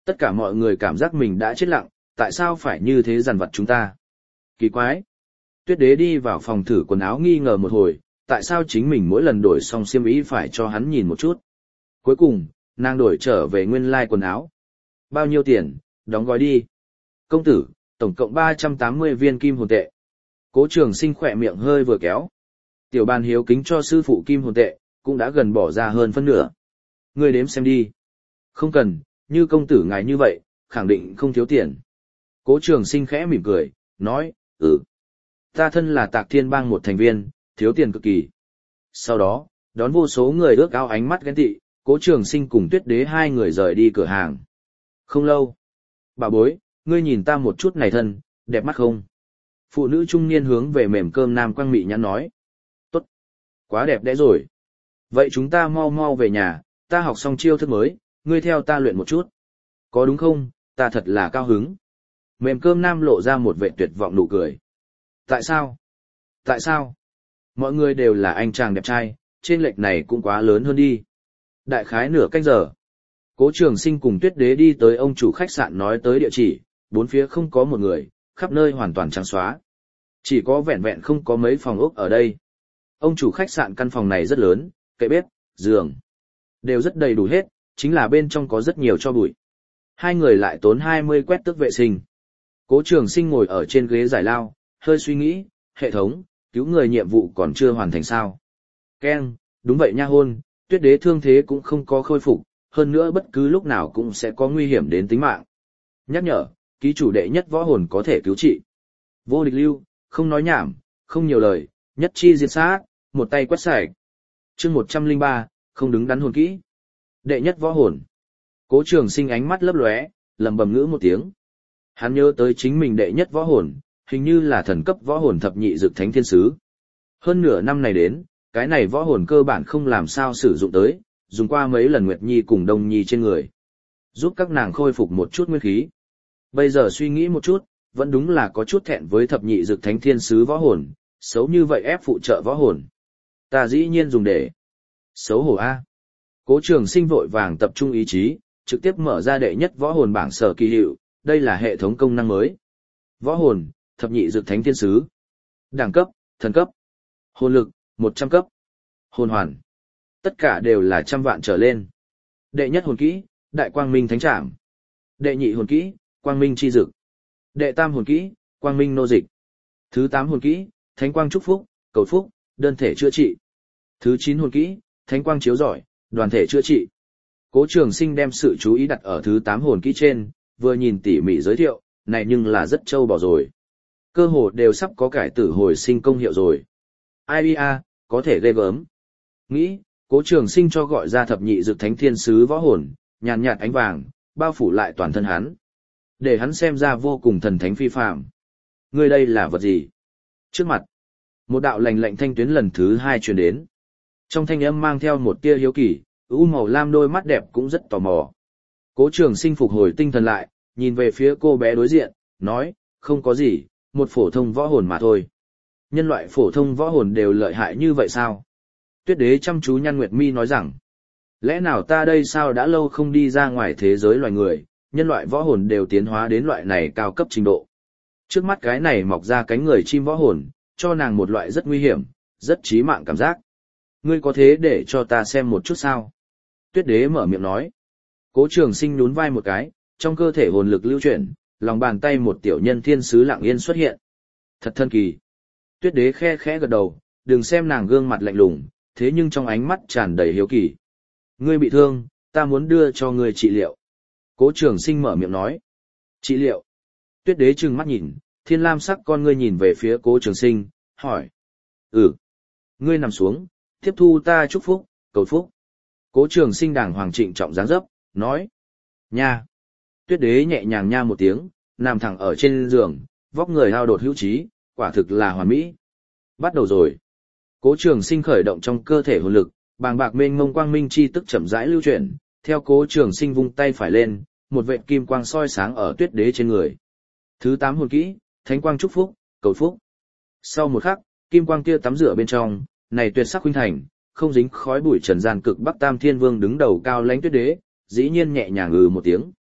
Tất cả mọi người cảm giác mình đã chết lặng, tại sao phải như thế dằn vặt chúng ta? Kỳ quái. Tuyết đế đi vào phòng thử quần áo nghi ngờ một hồi, tại sao chính mình mỗi lần đổi xong xiêm y phải cho hắn nhìn một chút. Cuối cùng, nàng đổi trở về nguyên lai quần áo. Bao nhiêu tiền, đóng gói đi. Công tử, tổng cộng ba trăm tám mươi viên kim hồn tệ. Cố Trường Sinh khỏe miệng hơi vừa kéo. Tiểu Bàn hiếu kính cho sư phụ kim hồn tệ, cũng đã gần bỏ ra hơn phân nửa. Ngươi đếm xem đi. Không cần, như công tử ngài như vậy, khẳng định không thiếu tiền. Cố Trường Sinh khẽ mỉm cười, nói, ừ. Ta thân là Tạc Thiên Bang một thành viên, thiếu tiền cực kỳ. Sau đó, đón vô số người ước ao ánh mắt ghen tị, Cố Trường Sinh cùng Tuyết Đế hai người rời đi cửa hàng. Không lâu. Bà bối, ngươi nhìn ta một chút này thân, đẹp mắt không? Phụ nữ trung niên hướng về mềm cơm nam quang mị nhắn nói. Tốt. Quá đẹp đẽ rồi. Vậy chúng ta mau mau về nhà, ta học xong chiêu thức mới, ngươi theo ta luyện một chút. Có đúng không, ta thật là cao hứng. Mềm cơm nam lộ ra một vẻ tuyệt vọng nụ cười. Tại sao? Tại sao? Mọi người đều là anh chàng đẹp trai, trên lệch này cũng quá lớn hơn đi. Đại khái nửa canh giờ. Cố Trường Sinh cùng Tuyết Đế đi tới ông chủ khách sạn nói tới địa chỉ, bốn phía không có một người, khắp nơi hoàn toàn trắng xóa. Chỉ có vẹn vẹn không có mấy phòng ốc ở đây. Ông chủ khách sạn căn phòng này rất lớn, kệ bếp, giường, đều rất đầy đủ hết, chính là bên trong có rất nhiều tro bụi. Hai người lại tốn hai mươi quét tước vệ sinh. Cố Trường Sinh ngồi ở trên ghế giải lao, hơi suy nghĩ, hệ thống, cứu người nhiệm vụ còn chưa hoàn thành sao. Keng, đúng vậy nha hôn, Tuyết Đế thương thế cũng không có khôi phục, hơn nữa bất cứ lúc nào cũng sẽ có nguy hiểm đến tính mạng. Nhắc nhở, ký chủ đệ nhất võ hồn có thể cứu trị. Vô địch lưu, không nói nhảm, không nhiều lời, nhất chi diệt sát, một tay quét sạch. Chương một trăm lẻ ba, không đứng đắn hồn kỹ. Đệ nhất võ hồn. Cố Trường Sinh ánh mắt lấp lóe, lẩm bẩm ngữ một tiếng. Hắn nhớ tới chính mình đệ nhất võ hồn, hình như là thần cấp võ hồn thập nhị dực thánh thiên sứ. Hơn nửa năm này đến, cái này võ hồn cơ bản không làm sao sử dụng tới, dùng qua mấy lần Nguyệt Nhi cùng Đông Nhi trên người, giúp các nàng khôi phục một chút nguyên khí. Bây giờ suy nghĩ một chút, vẫn đúng là có chút thẹn với thập nhị dực thánh thiên sứ võ hồn, xấu như vậy ép phụ trợ võ hồn. Ta dĩ nhiên dùng để xấu hổ a. Cố Trường Sinh vội vàng tập trung ý chí, trực tiếp mở ra đệ nhất võ hồn bảng sở kỳ hiệu, đây là hệ thống công năng mới. Võ hồn, thập nhị dực thánh thiên sứ. Đẳng cấp, thần cấp. Hồn lực, một trăm cấp. Hồn hoàn. Tất cả đều là trăm vạn trở lên. Đệ nhất hồn kỹ, Đại Quang Minh Thánh Trảm. Đệ nhị hồn kỹ, Quang Minh Chi Dực. Đệ tam hồn kỹ, Quang Minh Nô Dịch. Thứ tám hồn kỹ, Thánh Quang Chúc Phúc, Cầu Phúc, Đơn Thể Chữa Trị. Thứ chín hồn kỹ, Thánh Quang Chiếu Rọi, Đoàn Thể Chữa Trị. Cố Trường Sinh đem sự chú ý đặt ở thứ tám hồn kỹ trên, vừa nhìn tỉ mỉ giới thiệu, này nhưng là rất trâu bò rồi. Cơ hồ đều sắp có cải tử hồi sinh công hiệu rồi. Ai a, có thể ghê gớm. Nghĩ, Cố Trường Sinh cho gọi ra thập nhị dực thánh thiên sứ võ hồn, nhàn nhạt ánh vàng, bao phủ lại toàn thân hắn. Để hắn xem ra vô cùng thần thánh phi phàm. Ngươi đây là vật gì? Trước mặt, một đạo lạnh lạnh thanh tuyến lần thứ hai truyền đến. Trong thanh âm mang theo một tia hiếu kỳ, u màu lam đôi mắt đẹp cũng rất tò mò. Cố Trường Sinh phục hồi tinh thần lại, nhìn về phía cô bé đối diện, nói, không có gì, một phổ thông võ hồn mà thôi. Nhân loại phổ thông võ hồn đều lợi hại như vậy sao? Tuyết Đế chăm chú nhăn nguyệt mi nói rằng, lẽ nào ta đây sao đã lâu không đi ra ngoài thế giới loài người, nhân loại võ hồn đều tiến hóa đến loại này cao cấp trình độ. Trước mắt cái này mọc ra cánh người chim võ hồn, cho nàng một loại rất nguy hiểm, rất chí mạng cảm giác. Ngươi có thế để cho ta xem một chút sao? Tuyết Đế mở miệng nói. Cố Trường Sinh nhún vai một cái, trong cơ thể hồn lực lưu chuyển, lòng bàn tay một tiểu nhân thiên sứ lặng yên xuất hiện. Thật thần kỳ. Tuyết Đế khe khẽ gật đầu, đừng xem nàng gương mặt lạnh lùng, thế nhưng trong ánh mắt tràn đầy hiếu kỳ. Ngươi bị thương, ta muốn đưa cho ngươi trị liệu. Cố Trường Sinh mở miệng nói. Trị liệu. Tuyết Đế trừng mắt nhìn, thiên lam sắc con ngươi nhìn về phía Cố Trường Sinh, hỏi. Ừ. Ngươi nằm xuống, tiếp thu ta chúc phúc, cầu phúc. Cố Trường Sinh đàng hoàng trịnh trọng dáng dấp, nói. Nha. Tuyết Đế nhẹ nhàng nha một tiếng, nằm thẳng ở trên giường, vóc người hao đột hữu trí, quả thực là hoàn mỹ. Bắt đầu rồi. Cố Trường Sinh khởi động trong cơ thể hồn lực, bàng bạc mênh mông quang minh chi tức chậm rãi lưu chuyển, theo Cố Trường Sinh vung tay phải lên, một vệt kim quang soi sáng ở Tuyết Đế trên người. Thứ tám hồn kỹ, Thánh Quang Chúc Phúc, Cầu Phúc. Sau một khắc, kim quang kia tắm rửa bên trong, này tuyệt sắc huynh thành, không dính khói bụi trần gian cực Bắc Tam Thiên Vương đứng đầu cao lãnh Tuyết Đế, dĩ nhiên nhẹ nhàng ừ một tiếng.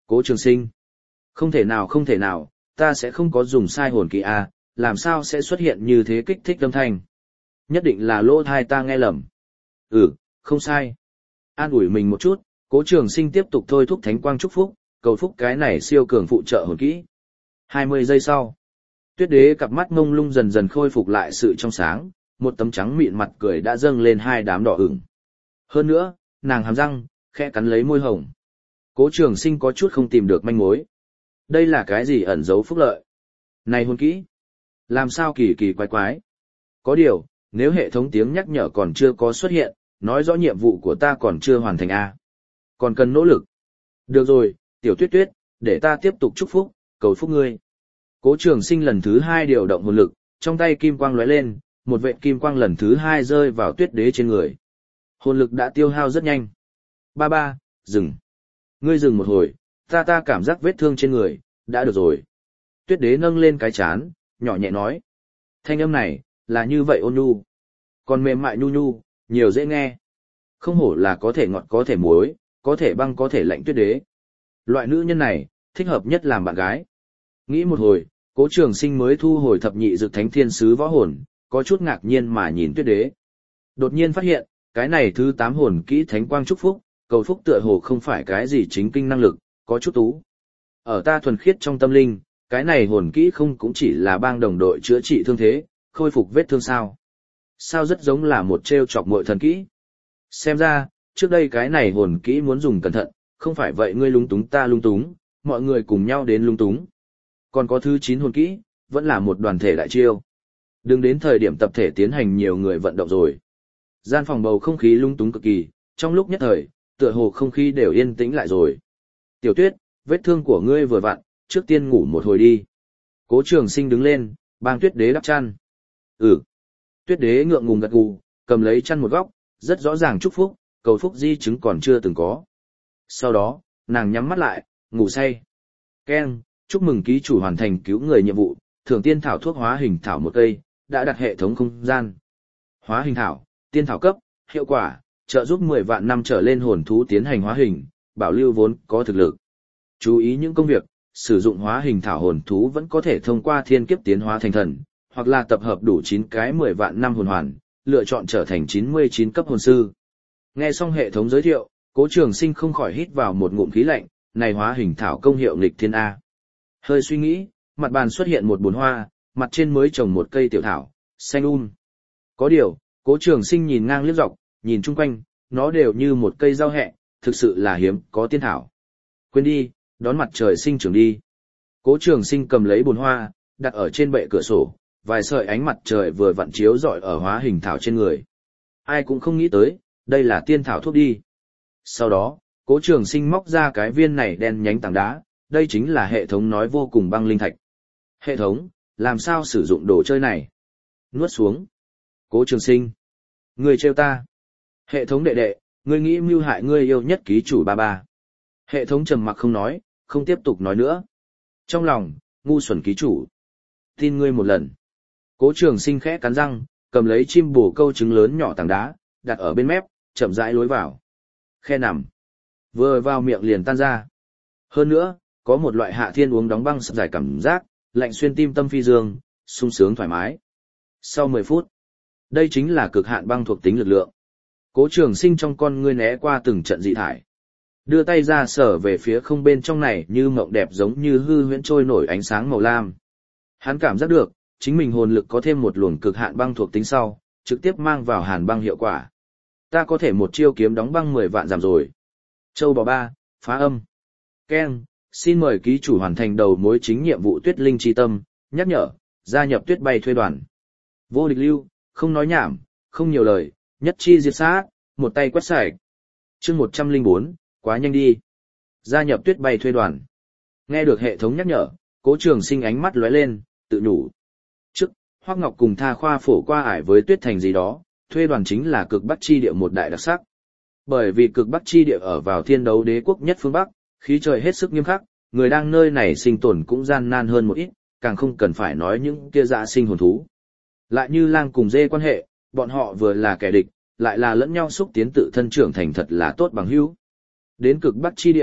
Cố Trường Sinh. Không thể nào không thể nào, ta sẽ không có dùng sai hồn kỹ a, làm sao sẽ xuất hiện như thế kích thích âm thanh. Nhất định là lỗ tai ta nghe lầm. Ừ, không sai. An ủi mình một chút, Cố Trường Sinh tiếp tục thôi thúc thánh quang chúc phúc, cầu phúc cái này siêu cường phụ trợ hồn kỹ. hai mươi giây sau, Tuyết Đế cặp mắt ngông lung dần dần khôi phục lại sự trong sáng, một tấm trắng mịn mặt cười đã dâng lên hai đám đỏ ửng. Hơn nữa, nàng hàm răng khẽ cắn lấy môi hồng. Cố Trường Sinh có chút không tìm được manh mối. Đây là cái gì ẩn giấu phúc lợi? Này hồn kỹ, làm sao kỳ kỳ quái quái? Có điều, nếu hệ thống tiếng nhắc nhở còn chưa có xuất hiện, nói rõ nhiệm vụ của ta còn chưa hoàn thành a. Còn cần nỗ lực. Được rồi, Tiểu Tuyết Tuyết, để ta tiếp tục chúc phúc, cầu phúc ngươi. Cố Trường Sinh lần thứ hai điều động hồn lực, trong tay kim quang lóe lên, một vệt kim quang lần thứ hai rơi vào Tuyết Đế trên người. Hồn lực đã tiêu hao rất nhanh. Ba ba, dừng. Ngươi dừng một hồi, ta ta cảm giác vết thương trên người, đã được rồi. Tuyết Đế nâng lên cái chán, nhỏ nhẹ nói. Thanh âm này, là như vậy ôn nhu. Còn mềm mại nhu nhu, nhiều dễ nghe. Không hổ là có thể ngọt có thể muối, có thể băng có thể lạnh Tuyết Đế. Loại nữ nhân này, thích hợp nhất làm bạn gái. Nghĩ một hồi, Cố Trường Sinh mới thu hồi thập nhị dược thánh thiên sứ võ hồn, có chút ngạc nhiên mà nhìn Tuyết Đế. Đột nhiên phát hiện, cái này thứ tám hồn kỹ thánh quang chúc phúc, cầu phúc tựa hồ không phải cái gì chính kinh năng lực, có chút tú. Ở ta thuần khiết trong tâm linh, cái này hồn kỹ không cũng chỉ là bang đồng đội chữa trị thương thế, khôi phục vết thương sao. Sao rất giống là một trêu chọc muội thần kỹ. Xem ra, trước đây cái này hồn kỹ muốn dùng cẩn thận, không phải vậy ngươi lung túng ta lung túng, mọi người cùng nhau đến lung túng. Còn có thứ chín hồn kỹ, vẫn là một đoàn thể đại chiêu. Đừng đến thời điểm tập thể tiến hành nhiều người vận động rồi. Gian phòng bầu không khí lung túng cực kỳ, trong lúc nhất thời, tựa hồ không khí đều yên tĩnh lại rồi. Tiểu Tuyết, vết thương của ngươi vừa vặn, trước tiên ngủ một hồi đi. Cố Trường Sinh đứng lên, bang Tuyết Đế đắp chăn. Ừ. Tuyết Đế ngượng ngùng gật gù, cầm lấy chăn một góc, rất rõ ràng chúc phúc, cầu phúc di chứng còn chưa từng có. Sau đó, nàng nhắm mắt lại, ngủ say. Keng, chúc mừng ký chủ hoàn thành cứu người nhiệm vụ, thưởng tiên thảo thuốc hóa hình thảo một cây, đã đặt hệ thống không gian. Hóa hình thảo, tiên thảo cấp, hiệu quả, trợ giúp mười vạn năm trở lên hồn thú tiến hành hóa hình, bảo lưu vốn có thực lực. Chú ý những công việc, sử dụng hóa hình thảo hồn thú vẫn có thể thông qua thiên kiếp tiến hóa thành thần, hoặc là tập hợp đủ chín cái mười vạn năm hồn hoàn, lựa chọn trở thành chín mươi chín cấp hồn sư. Nghe xong hệ thống giới thiệu, Cố Trường Sinh không khỏi hít vào một ngụm khí lạnh, này hóa hình thảo công hiệu nghịch thiên A. Hơi suy nghĩ, mặt bàn xuất hiện một bồn hoa, mặt trên mới trồng một cây tiểu thảo, xanh um. Có điều, Cố Trường Sinh nhìn ngang liếc dọc, nhìn chung quanh, nó đều như một cây rau hẹ, thực sự là hiếm có tiên thảo. Quên đi, đón mặt trời sinh trưởng đi. Cố Trường Sinh cầm lấy bồn hoa, đặt ở trên bệ cửa sổ, vài sợi ánh mặt trời vừa vặn chiếu rọi ở hóa hình thảo trên người. Ai cũng không nghĩ tới, đây là tiên thảo thuốc đi. Sau đó, Cố Trường Sinh móc ra cái viên này đen nhánh tảng đá, đây chính là hệ thống nói vô cùng băng linh thạch. Hệ thống, làm sao sử dụng đồ chơi này? Nuốt xuống. Cố Trường Sinh. Ngươi trêu ta. Hệ thống đệ đệ, ngươi nghĩ mưu hại ngươi yêu nhất ký chủ ba ba. Hệ thống trầm mặc không nói, không tiếp tục nói nữa. Trong lòng, ngu xuẩn ký chủ. Tin ngươi một lần. Cố Trường Sinh khẽ cắn răng, cầm lấy chim bồ câu trứng lớn nhỏ tảng đá, đặt ở bên mép, chậm rãi lối vào. Khe nằm. Vừa vào miệng liền tan ra. Hơn nữa, có một loại hạ thiên uống đóng băng sập giải cảm giác, lạnh xuyên tim tâm phi dương, sung sướng thoải mái. Sau mười phút, đây chính là cực hạn băng thuộc tính lực lượng. Cố Trường Sinh trong con ngươi né qua từng trận dị thải. Đưa tay ra sở về phía không bên trong này như mộng đẹp giống như hư huyễn trôi nổi ánh sáng màu lam. Hắn cảm giác được, chính mình hồn lực có thêm một luồng cực hạn băng thuộc tính sau, trực tiếp mang vào hàn băng hiệu quả. Ta có thể một chiêu kiếm đóng băng mười vạn giảm rồi. Châu bò ba, phá âm. Keng, xin mời ký chủ hoàn thành đầu mối chính nhiệm vụ Tuyết Linh chi tâm, nhắc nhở, gia nhập Tuyết Bay thuê đoàn. Vô địch lưu, không nói nhảm, không nhiều lời, nhất chi diệt sát, một tay quét sạch. Chương một trăm lẻ bốn, quá nhanh đi. Gia nhập Tuyết Bay thuê đoàn. Nghe được hệ thống nhắc nhở, Cố Trường Sinh ánh mắt lóe lên, tự nhủ. Trước, Hoắc Ngọc cùng Tha Khoa phổ qua ải với Tuyết Thành gì đó, thuê đoàn chính là cực Bắc chi địa một đại đặc sắc. Bởi vì cực Bắc chi địa ở vào thiên đấu đế quốc nhất phương Bắc, khí trời hết sức nghiêm khắc, người đang nơi này sinh tồn cũng gian nan hơn một ít, càng không cần phải nói những kia dã sinh hồn thú. Lại như lang cùng dê quan hệ, bọn họ vừa là kẻ địch, lại là lẫn nhau xúc tiến tự thân trưởng thành thật là tốt bằng hữu. Đến cực Bắc chi địa,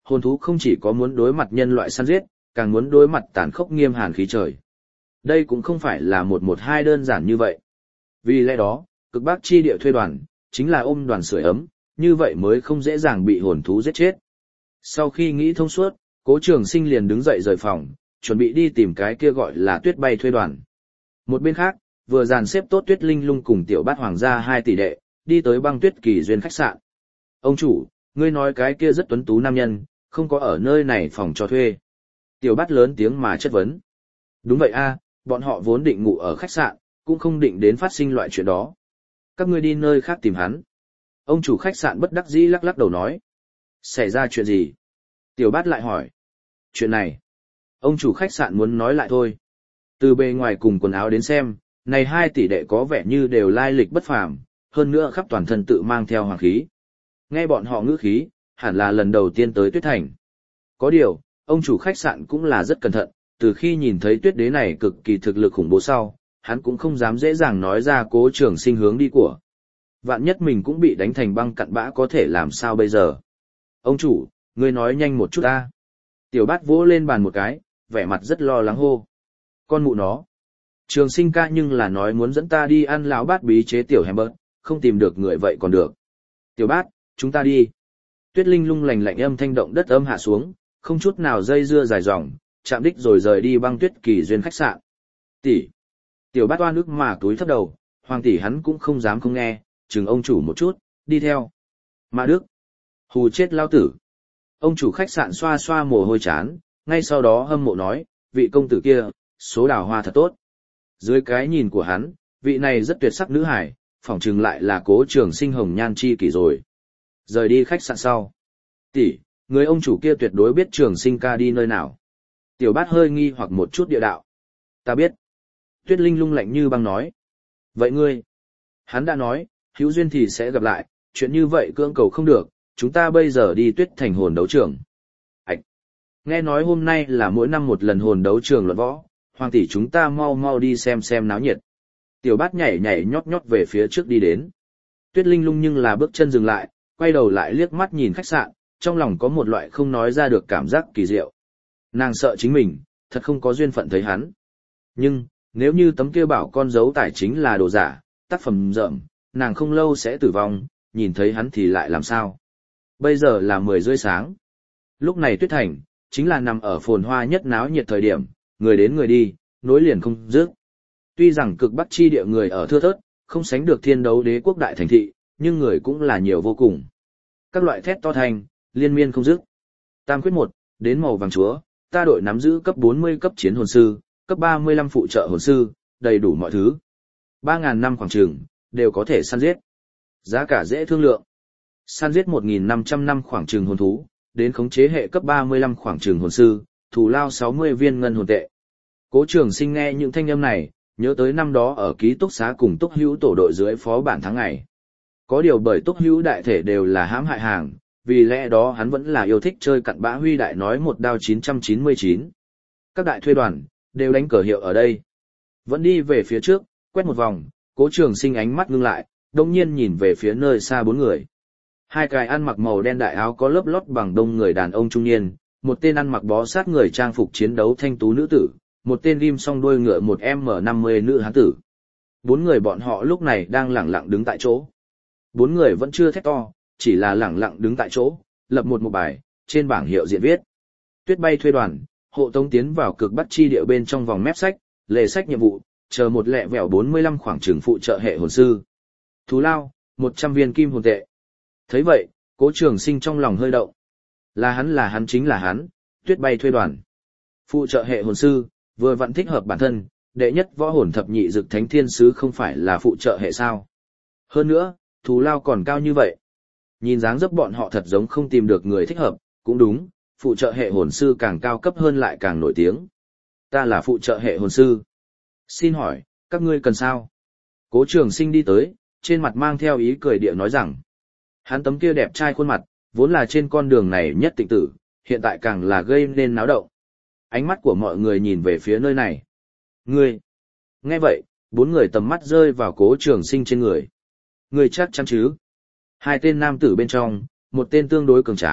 Hồn thú không chỉ có muốn đối mặt nhân loại săn giết, càng muốn đối mặt tàn khốc nghiêm hàn khí trời. Đây cũng không phải là một một hai đơn giản như vậy. Vì lẽ đó, cực bắc chi địa thuê đoàn, chính là ôm đoàn sưởi ấm, như vậy mới không dễ dàng bị hồn thú giết chết. Sau khi nghĩ thông suốt, Cố Trường Sinh liền đứng dậy rời phòng, chuẩn bị đi tìm cái kia gọi là Tuyết Bay thuê đoàn. Một bên khác, vừa dàn xếp tốt Tuyết Linh Lung cùng Tiểu Bát Hoàng gia hai tỷ đệ, đi tới Băng Tuyết Kỳ Duyên khách sạn. Ông chủ, ngươi nói cái kia rất tuấn tú nam nhân, không có ở nơi này phòng cho thuê. Tiểu Bát lớn tiếng mà chất vấn. Đúng vậy a, bọn họ vốn định ngủ ở khách sạn, cũng không định đến phát sinh loại chuyện đó. Các ngươi đi nơi khác tìm hắn. Ông chủ khách sạn bất đắc dĩ lắc lắc đầu nói. Xảy ra chuyện gì? Tiểu Bát lại hỏi. Chuyện này. Ông chủ khách sạn muốn nói lại thôi. Từ bề ngoài cùng quần áo đến xem, này hai tỷ đệ có vẻ như đều lai lịch bất phàm, hơn nữa khắp toàn thân tự mang theo hoàng khí. Nghe bọn họ ngữ khí, hẳn là lần đầu tiên tới Tuyết Thành. Có điều, ông chủ khách sạn cũng là rất cẩn thận, từ khi nhìn thấy Tuyết Đế này cực kỳ thực lực khủng bố sau, hắn cũng không dám dễ dàng nói ra Cố Trường Sinh hướng đi của. Vạn nhất mình cũng bị đánh thành băng cặn bã có thể làm sao bây giờ? Ông chủ, ngươi nói nhanh một chút ta. Tiểu Bát vỗ lên bàn một cái, vẻ mặt rất lo lắng hô. Con mụ nó. Trường Sinh ca nhưng là nói muốn dẫn ta đi ăn lão bát bí chế tiểu hamburger, không tìm được người vậy còn được. Tiểu Bát, chúng ta đi. Tuyết Linh Lung lành lạnh âm thanh động đất âm hạ xuống, không chút nào dây dưa dài dòng, chạm đích rồi rời đi Băng Tuyết Kỳ Duyên khách sạn. Tỷ. Tiểu Bát oan ức mà túi thấp đầu, hoàng tỷ hắn cũng không dám không nghe, chừng ông chủ một chút, đi theo. Mã Đức. Hù chết lao tử. Ông chủ khách sạn xoa xoa mồ hôi chán, ngay sau đó hâm mộ nói, vị công tử kia, số đào hoa thật tốt. Dưới cái nhìn của hắn, vị này rất tuyệt sắc nữ hải, phỏng chừng lại là Cố Trường Sinh hồng nhan chi kỷ rồi. Rời đi khách sạn sau. Tỷ, người ông chủ kia tuyệt đối biết Trường Sinh ca đi nơi nào. Tiểu Bát hơi nghi hoặc một chút địa đạo. Ta biết. Tuyết Linh Lung lạnh như băng nói. Vậy ngươi? Hắn đã nói, hữu duyên thì sẽ gặp lại, chuyện như vậy cưỡng cầu không được, chúng ta bây giờ đi Tuyết Thành hồn đấu trường. Ảch! Nghe nói hôm nay là mỗi năm một lần hồn đấu trường luận võ, hoàng tỷ chúng ta mau mau đi xem xem náo nhiệt. Tiểu Bát nhảy nhảy nhót nhót về phía trước đi đến. Tuyết Linh Lung nhưng là bước chân dừng lại, quay đầu lại liếc mắt nhìn khách sạn, trong lòng có một loại không nói ra được cảm giác kỳ diệu. Nàng sợ chính mình, thật không có duyên phận thấy hắn. Nhưng, nếu như tấm kia bảo con dấu tài chính là đồ giả, tác phẩm rợm, nàng không lâu sẽ tử vong, nhìn thấy hắn thì lại làm sao? Bây giờ là mười rưỡi sáng. Lúc này Tuyết Thành, chính là nằm ở phồn hoa nhất náo nhiệt thời điểm, người đến người đi, nối liền không dứt. Tuy rằng cực bắc chi địa người ở thưa thớt, không sánh được Thiên Đấu Đế quốc đại thành thị, nhưng người cũng là nhiều vô cùng. Các loại thét to thành, liên miên không dứt. Tam quyết một, đến màu vàng chúa, ta đội nắm giữ cấp bốn mươi cấp chiến hồn sư, cấp ba mươi lăm phụ trợ hồn sư, đầy đủ mọi thứ. ba ngàn năm khoảng trường, đều có thể săn giết. Giá cả dễ thương lượng. Săn giết một nghìn năm trăm năm khoảng trường hồn thú, đến khống chế hệ cấp ba mươi lăm khoảng trường hồn sư, thù lao sáu mươi viên ngân hồn tệ. Cố Trường Sinh nghe những thanh âm này, nhớ tới năm đó ở ký túc xá cùng Túc Hữu tổ đội dưới phó bản tháng ngày. Có điều bởi Túc Hữu đại thể đều là hãm hại hàng, vì lẽ đó hắn vẫn là yêu thích chơi cặn bã huy đại nói một đao chín trăm chín mươi chín. Các đại thuê đoàn, đều đánh cờ hiệu ở đây. Vẫn đi về phía trước, quét một vòng, Cố Trường Sinh ánh mắt ngưng lại, đồng nhiên nhìn về phía nơi xa bốn người. Hai cái ăn mặc màu đen đại áo có lớp lót bằng đông người đàn ông trung niên, một tên ăn mặc bó sát người trang phục chiến đấu thanh tú nữ tử, một tên ghim song đuôi ngựa một em năm mươi nữ hán tử. Bốn người bọn họ lúc này đang lẳng lặng đứng tại chỗ. Bốn người vẫn chưa thét to, chỉ là lẳng lặng đứng tại chỗ, lập một một bài, trên bảng hiệu diện viết. Tuyết Bay thuê đoàn, hộ tống tiến vào cực bắc chi địa bên trong vòng mép sách, lề sách nhiệm vụ, chờ một lẹ vẹo bốn mươi lăm khoảng trường phụ trợ hệ hồn sư. Thú lao, một trăm viên kim hồn tệ. Thấy vậy, Cố Trường Sinh trong lòng hơi động. Là hắn là hắn chính là hắn, Tuyết Bay thuê đoàn. Phụ trợ hệ hồn sư, vừa vặn thích hợp bản thân, đệ nhất võ hồn thập nhị dực thánh thiên sứ không phải là phụ trợ hệ sao. Hơn nữa, thù lao còn cao như vậy. Nhìn dáng dấp bọn họ thật giống không tìm được người thích hợp, cũng đúng, phụ trợ hệ hồn sư càng cao cấp hơn lại càng nổi tiếng. Ta là phụ trợ hệ hồn sư. Xin hỏi, các ngươi cần sao? Cố Trường Sinh đi tới, trên mặt mang theo ý cười địa nói rằng. Hắn tấm kia đẹp trai khuôn mặt, vốn là trên con đường này nhất tịnh tử, hiện tại càng là gây nên náo động. Ánh mắt của mọi người nhìn về phía nơi này. Ngươi! Nghe vậy, bốn người tầm mắt rơi vào Cố Trường Sinh trên người. Ngươi chắc chắn chứ? Hai tên nam tử bên trong, một tên tương đối cường tráng,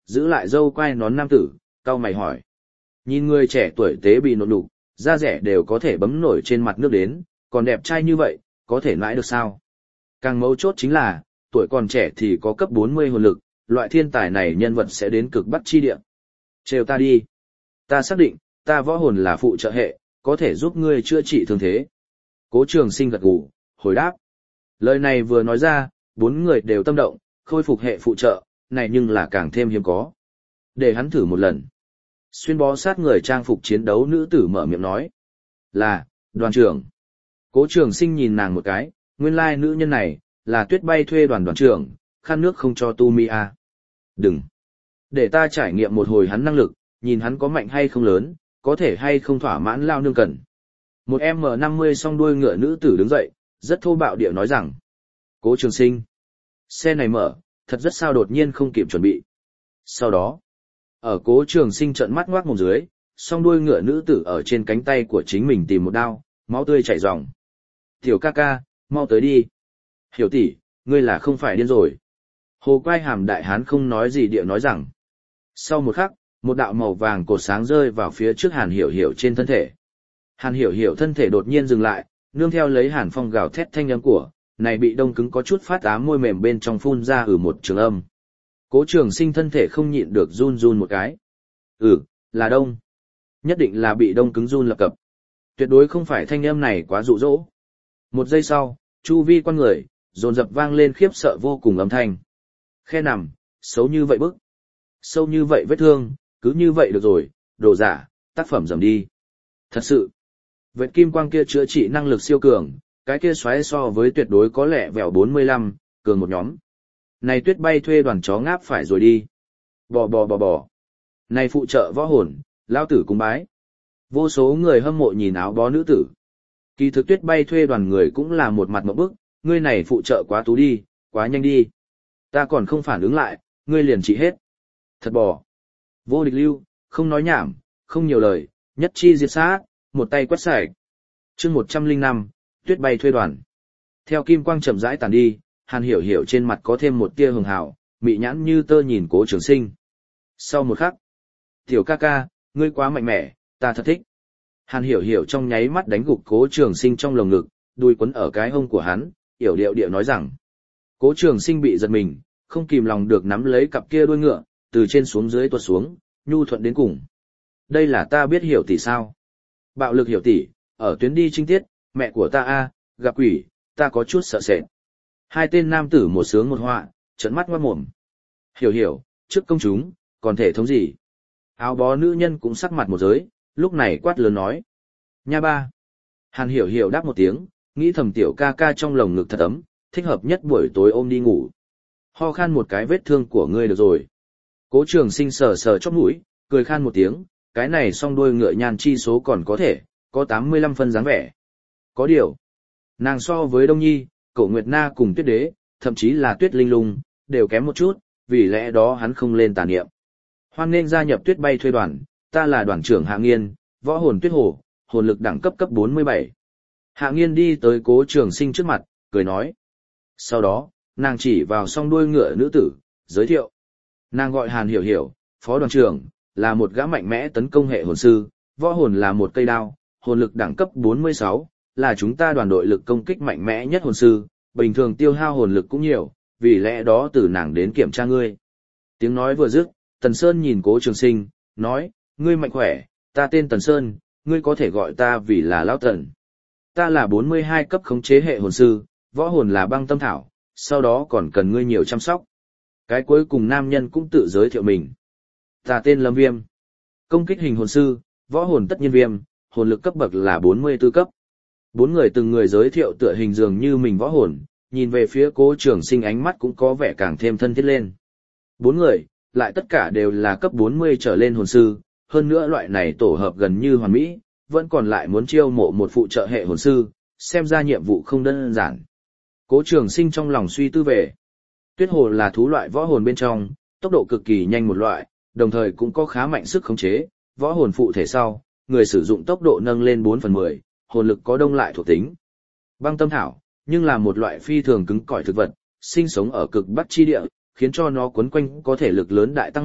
giữ lại dâu quai nón nam tử, cau mày hỏi. Nhìn người trẻ tuổi tế bị nộn đục, da rẻ đều có thể bấm nổi trên mặt nước đến, còn đẹp trai như vậy, có thể nãi được sao? Càng mấu chốt chính là, tuổi còn trẻ thì có cấp bốn mươi hồn lực, loại thiên tài này nhân vật sẽ đến cực bắc chi địa. Trêu ta đi. Ta xác định, ta võ hồn là phụ trợ hệ, có thể giúp ngươi chữa trị thương thế. Cố Trường Sinh gật gù, hồi đáp. Lời này vừa nói ra, bốn người đều tâm động, khôi phục hệ phụ trợ, này nhưng là càng thêm hiếm có. Để hắn thử một lần. Xuyên bó sát người trang phục chiến đấu nữ tử mở miệng nói. Là, đoàn trưởng. Cố Trường Sinh nhìn nàng một cái, nguyên lai nữ nhân này, là Tuyết Bay thuê đoàn đoàn trưởng, khăn nước không cho tu mi à. Đừng. Để ta trải nghiệm một hồi hắn năng lực, nhìn hắn có mạnh hay không lớn, có thể hay không thỏa mãn lao nương cần. Một em em năm mươi song đuôi ngựa nữ tử đứng dậy, rất thô bạo địa nói rằng. Cố Trường Sinh. Xe này mở, thật rất sao đột nhiên không kịp chuẩn bị. Sau đó, ở Cố Trường Sinh trợn mắt ngoác mồm dưới, song đuôi ngựa nữ tử ở trên cánh tay của chính mình tìm một đao, máu tươi chảy ròng. Tiểu ca ca, mau tới đi. Hiểu tỷ, ngươi là không phải điên rồi. Hồ Quai Hàm đại hán không nói gì địa nói rằng. Sau một khắc, một đạo màu vàng cột sáng rơi vào phía trước Hàn Hiểu Hiểu trên thân thể. Hàn Hiểu Hiểu thân thể đột nhiên dừng lại, nương theo lấy Hàn Phong gào thét thanh âm của, này bị đông cứng có chút phát ám môi mềm bên trong phun ra ở một trường âm. Cố Trường Sinh thân thể không nhịn được run run một cái. Ừ, là đông. Nhất định là bị đông cứng run lập cập. Tuyệt đối không phải thanh âm này quá dụ dỗ. Một giây sau, chu vi quan người, dồn dập vang lên khiếp sợ vô cùng âm thanh. Khe nằm, xấu như vậy bức. Sâu như vậy vết thương, cứ như vậy được rồi, đồ giả, tác phẩm dầm đi. Thật sự, vệt kim quang kia chữa trị năng lực siêu cường, cái kia xoáy so với tuyệt đối có lẽ vẹo bốn mươi lăm, cường một nhóm. Này Tuyết Bay thuê đoàn chó ngáp phải rồi đi. Bò bò bò bò. Này phụ trợ võ hồn, lao tử cung bái. Vô số người hâm mộ nhìn áo bó nữ tử. Kỳ thực Tuyết Bay thuê đoàn người cũng là một mặt ngộp bức, ngươi này phụ trợ quá tú đi, quá nhanh đi. Ta còn không phản ứng lại, ngươi liền trị hết. Thật bò. Vô địch lưu, không nói nhảm, không nhiều lời, nhất chi diệt sát, một tay quét sạch. Chương một trăm linh năm, Tuyết Bay thuê đoàn. Theo kim quang chậm rãi tàn đi, Hàn Hiểu Hiểu trên mặt có thêm một tia hường hào, mị nhãn như tơ nhìn Cố Trường Sinh. Sau một khắc, tiểu ca ca, ngươi quá mạnh mẽ, ta thật thích. Hàn Hiểu Hiểu trong nháy mắt đánh gục Cố Trường Sinh trong lồng ngực, đuôi quấn ở cái hông của hắn, yểu điệu điệu nói rằng. Cố Trường Sinh bị giật mình, không kìm lòng được nắm lấy cặp kia đuôi ngựa, từ trên xuống dưới tuột xuống, nhu thuận đến cùng. Đây là ta biết Hiểu tỷ sao? Bạo lực Hiểu tỷ, ở tuyến đi trinh tiết, mẹ của ta a, gặp quỷ, ta có chút sợ sệt. Hai tên nam tử một sướng một họa, trợn mắt ngoát mồm. Hiểu Hiểu, trước công chúng, còn thể thống gì? Áo bó nữ nhân cũng sắc mặt một giới, lúc này quát lớn nói. Nha ba. Hàn Hiểu Hiểu đáp một tiếng, nghĩ thầm tiểu ca ca trong lồng ngực thật ấm, thích hợp nhất buổi tối ôm đi ngủ. Ho khan một cái vết thương của ngươi được rồi. Cố Trường Sinh sờ sờ chóp mũi, cười khan một tiếng, cái này song đuôi ngựa nhan chi số còn có thể, có tám mươi lăm phân dáng vẻ. Có điều, nàng so với Đông Nhi, Cổ Nguyệt Na cùng Tuyết Đế, thậm chí là Tuyết Linh Lung, đều kém một chút, vì lẽ đó hắn không lên tà niệm. Hoan nên gia nhập Tuyết Bay thuê đoàn, ta là đoàn trưởng Hạ Nghiên, võ hồn Tuyết Hồ, hồn lực đẳng cấp cấp bốn mươi bảy. Hạ Nghiên đi tới Cố Trường Sinh trước mặt, cười nói. Sau đó, nàng chỉ vào song đuôi ngựa nữ tử, giới thiệu. Nàng gọi Hàn Hiểu Hiểu, phó đoàn trưởng, là một gã mạnh mẽ tấn công hệ hồn sư, võ hồn là một cây đao, hồn lực đẳng cấp bốn mươi sáu, là chúng ta đoàn đội lực công kích mạnh mẽ nhất hồn sư, bình thường tiêu hao hồn lực cũng nhiều, vì lẽ đó từ nàng đến kiểm tra ngươi. Tiếng nói vừa dứt, Tần Sơn nhìn Cố Trường Sinh, nói, ngươi mạnh khỏe, ta tên Tần Sơn, ngươi có thể gọi ta vì là Lão Tần. Ta là bốn mươi hai cấp khống chế hệ hồn sư, võ hồn là băng tâm thảo, sau đó còn cần ngươi nhiều chăm sóc. Cái cuối cùng nam nhân cũng tự giới thiệu mình. Ta tên Lâm Viêm. Công kích hình hồn sư, võ hồn tất nhiên viêm, hồn lực cấp bậc là bốn mươi tư cấp. Bốn người từng người giới thiệu tựa hình dường như mình võ hồn, nhìn về phía Cố Trường Sinh ánh mắt cũng có vẻ càng thêm thân thiết lên. Bốn người, lại tất cả đều là cấp bốn mươi trở lên hồn sư, hơn nữa loại này tổ hợp gần như hoàn mỹ, vẫn còn lại muốn chiêu mộ một phụ trợ hệ hồn sư, xem ra nhiệm vụ không đơn giản. Cố Trường Sinh trong lòng suy tư về. Tuyết Hồ là thú loại võ hồn bên trong, tốc độ cực kỳ nhanh một loại, đồng thời cũng có khá mạnh sức khống chế, võ hồn phụ thể sau, người sử dụng tốc độ nâng lên bốn phần mười, hồn lực có đông lại thuộc tính. Băng tâm thảo, nhưng là một loại phi thường cứng cỏi thực vật, sinh sống ở cực bắc chi địa, khiến cho nó quấn quanh có thể lực lớn đại tăng mạnh,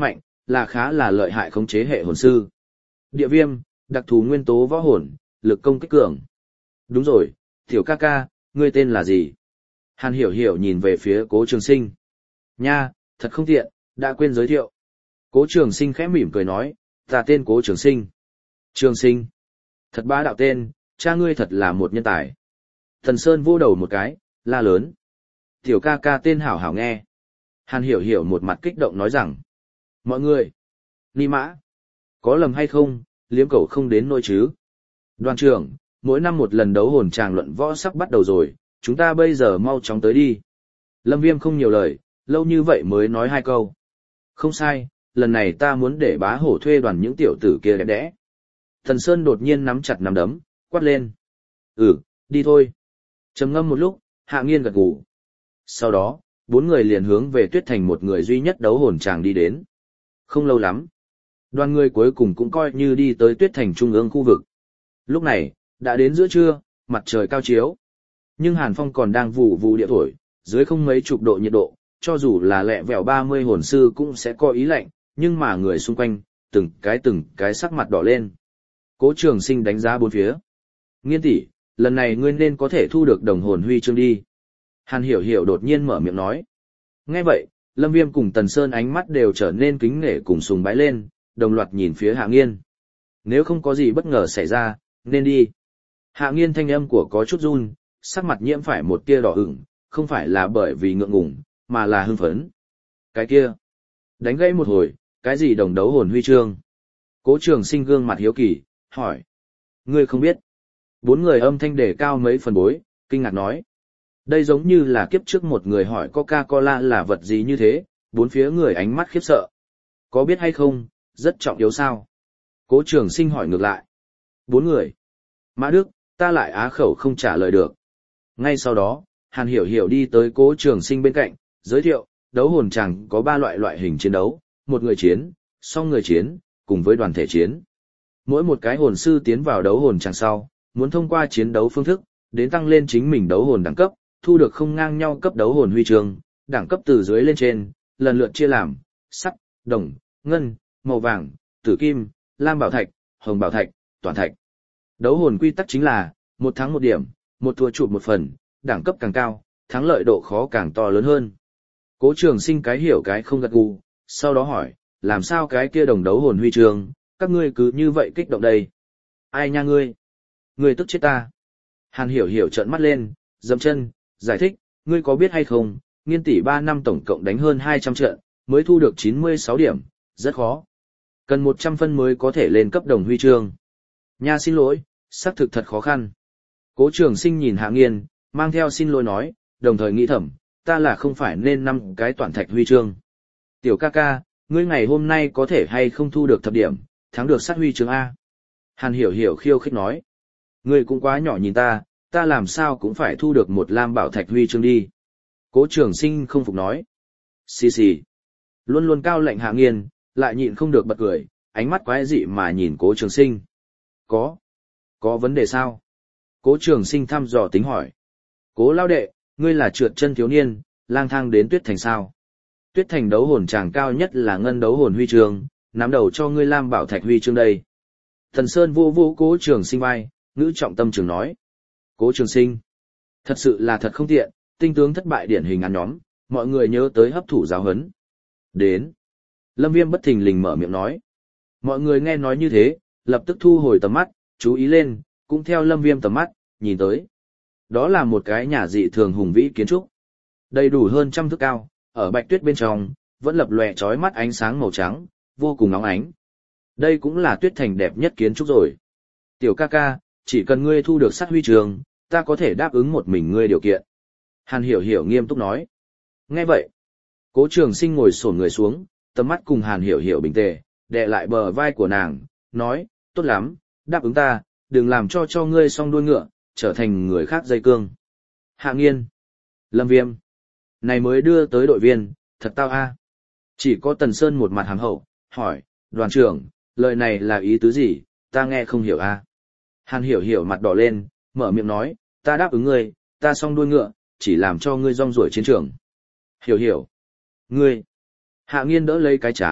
là khá là lợi hại khống chế hệ hồn sư. Địa viêm, đặc thù nguyên tố võ hồn, lực công kích cường. Đúng rồi, tiểu ca ca, ngươi tên là gì? Hàn Hiểu Hiểu nhìn về phía Cố Trường Sinh. Nha, thật không tiện, đã quên giới thiệu. Cố Trường Sinh khẽ mỉm cười nói, ta tên Cố Trường Sinh. Trường Sinh. Thật bá đạo tên, cha ngươi thật là một nhân tài. Thần Sơn vô đầu một cái, la lớn. Tiểu ca ca tên hảo hảo nghe. Hàn Hiểu Hiểu một mặt kích động nói rằng. Mọi người. Ni mã. Có lầm hay không, liếm cầu không đến nỗi chứ. Đoàn trưởng, mỗi năm một lần đấu hồn tràng luận võ sắp bắt đầu rồi, chúng ta bây giờ mau chóng tới đi. Lâm Viêm không nhiều lời, lâu như vậy mới nói hai câu. Không sai, lần này ta muốn để bá hổ thuê đoàn những tiểu tử kia đẹp đẽ. Thần Sơn đột nhiên nắm chặt nắm đấm, quát lên. Ừ, đi thôi. Trầm ngâm một lúc, Hạ Nghiên gật gù. Sau đó, bốn người liền hướng về Tuyết Thành một người duy nhất đấu hồn tràng đi đến. Không lâu lắm, đoàn người cuối cùng cũng coi như đi tới Tuyết Thành trung ương khu vực. Lúc này, đã đến giữa trưa, mặt trời cao chiếu. Nhưng Hàn Phong còn đang vụ vụ địa thổi, dưới không mấy chục độ nhiệt độ, cho dù là lẹ vẹo ba mươi hồn sư cũng sẽ có ý lạnh, nhưng mà người xung quanh, từng cái từng cái sắc mặt đỏ lên. Cố Trường Sinh đánh giá bốn phía. Nghiên tỷ, lần này ngươi nên có thể thu được đồng hồn huy chương đi. Hàn Hiểu Hiểu đột nhiên mở miệng nói. Nghe vậy, Lâm Viêm cùng Tần Sơn ánh mắt đều trở nên kính nể cùng sùng bái lên, đồng loạt nhìn phía Hạ Nghiên. Nếu không có gì bất ngờ xảy ra, nên đi. Hạ Nghiên thanh âm của có chút run, sắc mặt nhiễm phải một tia đỏ ửng, không phải là bởi vì ngượng ngùng, mà là hưng phấn. Cái kia, đánh gãy một hồi, cái gì đồng đấu hồn huy chương? Cố Trường Sinh gương mặt hiếu kỳ, hỏi. Ngươi không biết. Bốn người âm thanh đề cao mấy phần bối, kinh ngạc nói. Đây giống như là kiếp trước một người hỏi Coca-Cola là vật gì như thế, bốn phía người ánh mắt khiếp sợ. Có biết hay không, rất trọng yếu sao? Cố Trường Sinh hỏi ngược lại. Bốn người. Mã Đức, ta lại á khẩu không trả lời được. Ngay sau đó, Hàn Hiểu Hiểu đi tới Cố Trường Sinh bên cạnh, giới thiệu, đấu hồn chàng có ba loại loại hình chiến đấu, một người chiến, song người chiến, cùng với đoàn thể chiến. Mỗi một cái hồn sư tiến vào đấu hồn chàng sau, muốn thông qua chiến đấu phương thức, đến tăng lên chính mình đấu hồn đẳng cấp, thu được không ngang nhau cấp đấu hồn huy chương, đẳng cấp từ dưới lên trên, lần lượt chia làm sắt, đồng, ngân, màu vàng, tử kim, lam bảo thạch, hồng bảo thạch, toàn thạch. Đấu hồn quy tắc chính là một thắng một điểm, một thua chụp một phần, đẳng cấp càng cao, thắng lợi độ khó càng to lớn hơn. Cố Trường Sinh cái hiểu cái không gật gù, sau đó hỏi, làm sao cái kia đồng đấu hồn huy chương, các ngươi cứ như vậy kích động đây? Ai nha ngươi? Ngươi tức chết ta. Hàn Hiểu Hiểu trợn mắt lên, dậm chân, giải thích, ngươi có biết hay không, Nghiên tỷ ba năm tổng cộng đánh hơn hai trăm trận, mới thu được chín mươi sáu điểm, rất khó. Cần một trăm phân mới có thể lên cấp đồng huy chương. Nha xin lỗi, xác thực thật khó khăn. Cố Trường Sinh nhìn Hạ Nghiên, mang theo xin lỗi nói, đồng thời nghĩ thầm, ta là không phải nên năm cái toàn thạch huy chương. Tiểu ca ca, ngươi ngày hôm nay có thể hay không thu được thập điểm, thắng được sát huy chương A. Hàn Hiểu Hiểu khiêu khích nói, ngươi cũng quá nhỏ nhìn ta, ta làm sao cũng phải thu được một lam bảo thạch huy chương đi. Cố Trường Sinh không phục nói, xì xì. Luôn luôn cao lạnh Hạ Nghiên, lại nhịn không được bật cười, ánh mắt quái dị mà nhìn Cố Trường Sinh. Có, có vấn đề sao? Cố Trường Sinh thăm dò tính hỏi. Cố lao đệ, ngươi là trượt chân thiếu niên, lang thang đến Tuyết Thành sao? Tuyết Thành đấu hồn tràng cao nhất là ngân đấu hồn huy chương, nắm đầu cho ngươi lam bảo thạch huy chương đây. Thần Sơn vô vô Cố Trường Sinh vai, ngữ trọng tâm trường nói. Cố Trường Sinh, thật sự là thật không tiện, tinh tướng thất bại điển hình ăn nhóm, mọi người nhớ tới hấp thụ giáo huấn. Đến. Lâm Viêm bất thình lình mở miệng nói. Mọi người nghe nói như thế, lập tức thu hồi tầm mắt, chú ý lên, cũng theo Lâm Viêm tầm mắt, nhìn tới. Đó là một cái nhà dị thường hùng vĩ kiến trúc. Đầy đủ hơn trăm thước cao, ở bạch tuyết bên trong, vẫn lập lòe chói mắt ánh sáng màu trắng, vô cùng nóng ánh. Đây cũng là Tuyết Thành đẹp nhất kiến trúc rồi. Tiểu ca ca, chỉ cần ngươi thu được sát huy chương, ta có thể đáp ứng một mình ngươi điều kiện. Hàn Hiểu Hiểu nghiêm túc nói. Nghe vậy, Cố Trường Sinh ngồi xổm người xuống, tầm mắt cùng Hàn Hiểu Hiểu bình tề, đè lại bờ vai của nàng, nói, tốt lắm, đáp ứng ta, đừng làm cho cho ngươi song đuôi ngựa, trở thành người khác dây cương. Hạ Nghiên, Lâm Viêm, này mới đưa tới đội viên, thật tao a. Chỉ có Tần Sơn một mặt hàm hậu, hỏi, đoàn trưởng, lời này là ý tứ gì, ta nghe không hiểu a. Hàn Hiểu Hiểu mặt đỏ lên, mở miệng nói, ta đáp ứng ngươi, ta song đuôi ngựa, chỉ làm cho ngươi rong ruổi chiến trường. Hiểu hiểu. Ngươi. Hạ Nghiên đỡ lấy cái chán,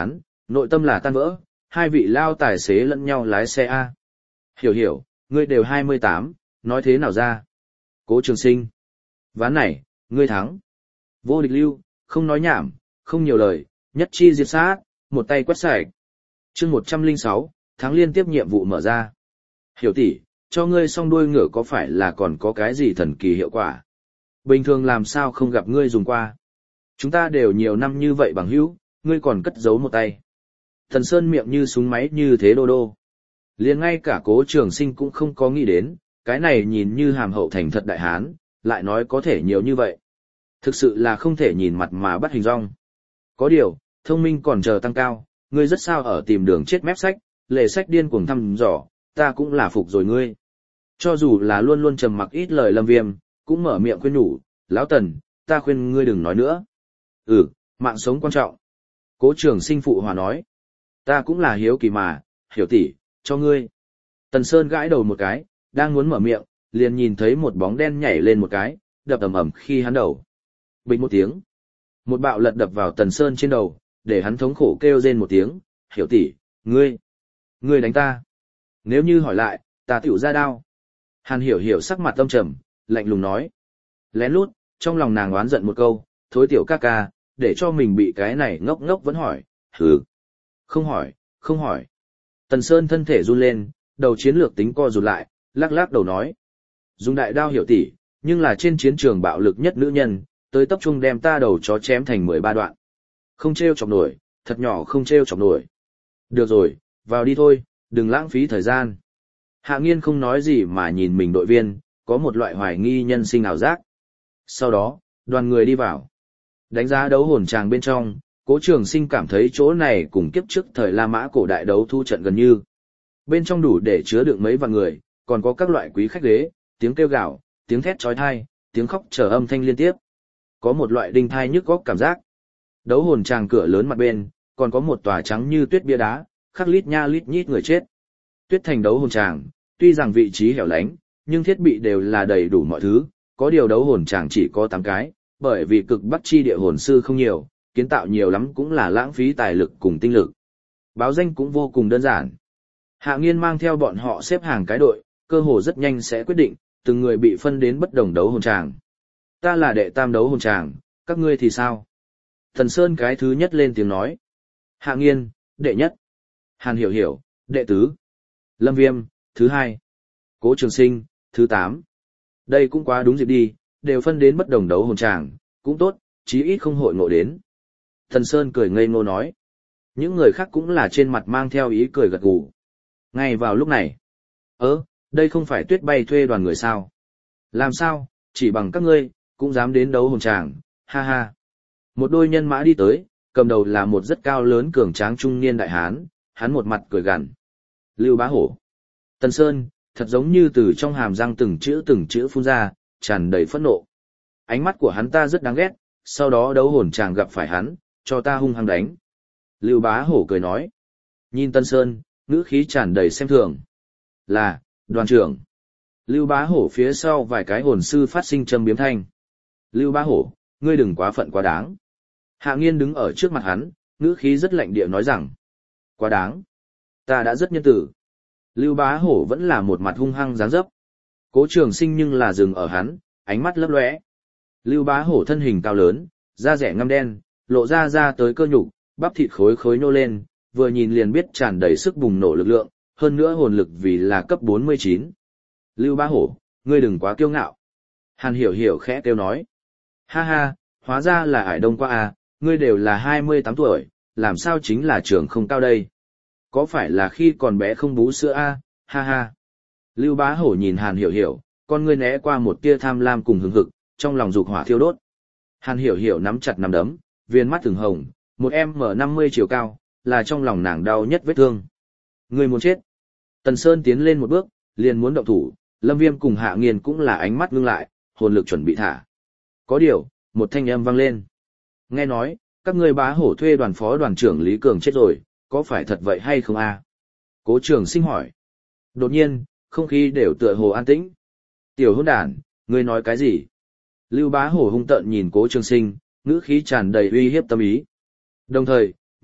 nội tâm là tan vỡ, hai vị lao tài xế lẫn nhau lái xe A. Hiểu hiểu, ngươi đều hai mươi tám, nói thế nào ra? Cố Trường Sinh. Ván này, ngươi thắng. Vô địch lưu, không nói nhảm, không nhiều lời, nhất chi diệt sát, một tay quét sạch. Chương một trăm lẻ sáu, tháng liên tiếp nhiệm vụ mở ra. Hiểu tỷ, cho ngươi song đuôi ngựa có phải là còn có cái gì thần kỳ hiệu quả? Bình thường làm sao không gặp ngươi dùng qua? Chúng ta đều nhiều năm như vậy bằng hữu, ngươi còn cất giấu một tay. Thần Sơn miệng như súng máy như thế đô đô. Liền ngay cả Cố Trường Sinh cũng không có nghĩ đến, cái này nhìn như hàm hậu thành thật đại hán, lại nói có thể nhiều như vậy. Thực sự là không thể nhìn mặt mà bắt hình dong. Có điều, thông minh còn chờ tăng cao, ngươi rất sao ở tìm đường chết mép sách, lề sách điên cuồng thăm dò, ta cũng là phục rồi ngươi. Cho dù là luôn luôn trầm mặc ít lời Lâm Viêm, cũng mở miệng khuyên nhủ, lão Tần, ta khuyên ngươi đừng nói nữa. Ừ, mạng sống quan trọng. Cố Trường Sinh phụ hòa nói, ta cũng là hiếu kỳ mà, hiểu tỷ, cho ngươi. Tần Sơn gãi đầu một cái, đang muốn mở miệng, liền nhìn thấy một bóng đen nhảy lên một cái, đập ầm ầm khi hắn đầu. Bịch một tiếng. Một bạo lật đập vào Tần Sơn trên đầu, để hắn thống khổ kêu rên một tiếng, hiểu tỷ, ngươi, ngươi đánh ta. Nếu như hỏi lại, ta tiểu ra đao. Hàn hiểu hiểu sắc mặt âm trầm, lạnh lùng nói. Lén lút, trong lòng nàng oán giận một câu, thối tiểu ca ca, để cho mình bị cái này ngốc ngốc vẫn hỏi, hừ. Không hỏi, không hỏi. Tần Sơn thân thể run lên, đầu chiến lược tính co rụt lại, lắc lắc đầu nói. Dùng đại đao hiểu tỷ, nhưng là trên chiến trường bạo lực nhất nữ nhân, tới tập trung đem ta đầu chó chém thành mười ba đoạn. Không treo chọc nổi, thật nhỏ không treo chọc nổi. Được rồi, vào đi thôi, đừng lãng phí thời gian. Hạ Nghiên không nói gì mà nhìn mình đội viên, có một loại hoài nghi nhân sinh ảo giác. Sau đó, đoàn người đi vào. Đánh giá đấu hồn tràng bên trong, Cố Trường Sinh cảm thấy chỗ này cùng kiếp trước thời La Mã cổ đại đấu thu trận gần như. Bên trong đủ để chứa đựng mấy vạn người, còn có các loại quý khách ghế, tiếng kêu gào, tiếng thét chói tai, tiếng khóc chờ âm thanh liên tiếp. Có một loại đinh thai nhức góc cảm giác. Đấu hồn tràng cửa lớn mặt bên, còn có một tòa trắng như tuyết bia đá, khắc lít nha lít nhít người chết. Tuyết thành đấu hồn tràng, tuy rằng vị trí hẻo lánh, nhưng thiết bị đều là đầy đủ mọi thứ, có điều đấu hồn tràng chỉ có tám cái, bởi vì cực bắc chi địa hồn sư không nhiều, kiến tạo nhiều lắm cũng là lãng phí tài lực cùng tinh lực. Báo danh cũng vô cùng đơn giản. Hạ Nghiên mang theo bọn họ xếp hàng cái đội, cơ hồ rất nhanh sẽ quyết định, từng người bị phân đến bất đồng đấu hồn tràng. Ta là đệ tam đấu hồn tràng, các ngươi thì sao? Thần Sơn cái thứ nhất lên tiếng nói. Hạ Nghiên, đệ nhất. Hàn Hiểu Hiểu, đệ tứ. Lâm Viêm, thứ hai. Cố Trường Sinh, thứ tám. Đây cũng quá đúng dịp đi, đều phân đến bất đồng đấu hồn tràng, cũng tốt, chí ít không hội ngộ đến. Thần Sơn cười ngây ngô nói. Những người khác cũng là trên mặt mang theo ý cười gật gù. Ngay vào lúc này. Ơ, đây không phải Tuyết Bay thuê đoàn người sao? Làm sao, chỉ bằng các ngươi, cũng dám đến đấu hồn tràng, ha ha. Một đôi nhân mã đi tới, cầm đầu là một rất cao lớn cường tráng trung niên đại hán, hắn một mặt cười gằn. Lưu Bá Hổ. Tần Sơn, thật giống như từ trong hàm răng từng chữ từng chữ phun ra, tràn đầy phẫn nộ. Ánh mắt của hắn ta rất đáng ghét, sau đó đấu hồn chàng gặp phải hắn, cho ta hung hăng đánh. Lưu Bá Hổ cười nói. Nhìn Tần Sơn, ngữ khí tràn đầy xem thường. Là, đoàn trưởng. Lưu Bá Hổ phía sau vài cái hồn sư phát sinh châm biếm thanh. Lưu Bá Hổ, ngươi đừng quá phận quá đáng. Hạ Nghiên đứng ở trước mặt hắn, ngữ khí rất lạnh địa nói rằng. Quá đáng. Ta đã rất nhân tử. Lưu Bá Hổ vẫn là một mặt hung hăng dáng dấp. Cố Trường Sinh nhưng là dừng ở hắn, ánh mắt lấp lóe. Lưu Bá Hổ thân hình cao lớn, da rẻ ngăm đen, lộ ra ra tới cơ nhục, bắp thịt khối khối nô lên, vừa nhìn liền biết tràn đầy sức bùng nổ lực lượng, hơn nữa hồn lực vì là cấp bốn mươi chín. Lưu Bá Hổ, ngươi đừng quá kiêu ngạo. Hàn Hiểu Hiểu khẽ kêu nói. Ha ha, hóa ra là ải đông qua à, ngươi đều là hai mươi tám tuổi, làm sao chính là trưởng không cao đây? Có phải là khi còn bé không bú sữa a? À? Ha ha. Lưu Bá Hổ nhìn Hàn Hiểu Hiểu, con ngươi né qua một tia tham lam cùng hứng hực, trong lòng dục hỏa thiêu đốt. Hàn Hiểu Hiểu nắm chặt nắm đấm, viên mắt từng hồng, một em m năm mươi chiều cao, là trong lòng nàng đau nhất vết thương. Ngươi muốn chết. Tần Sơn tiến lên một bước, liền muốn động thủ, Lâm Viêm cùng Hạ Nghiên cũng là ánh mắt ngưng lại, hồn lực chuẩn bị thả. Có điều, một thanh âm vang lên. Nghe nói, các ngươi Bá Hổ thuê đoàn phó đoàn trưởng Lý Cường chết rồi, có phải thật vậy hay không a? Cố Trường Sinh hỏi. Đột nhiên, không khí đều tựa hồ an tĩnh. Tiểu hỗn đản, ngươi nói cái gì? Lưu Bá Hổ hung tợn nhìn Cố Trường Sinh, ngữ khí tràn đầy uy hiếp tâm ý. Đồng thời,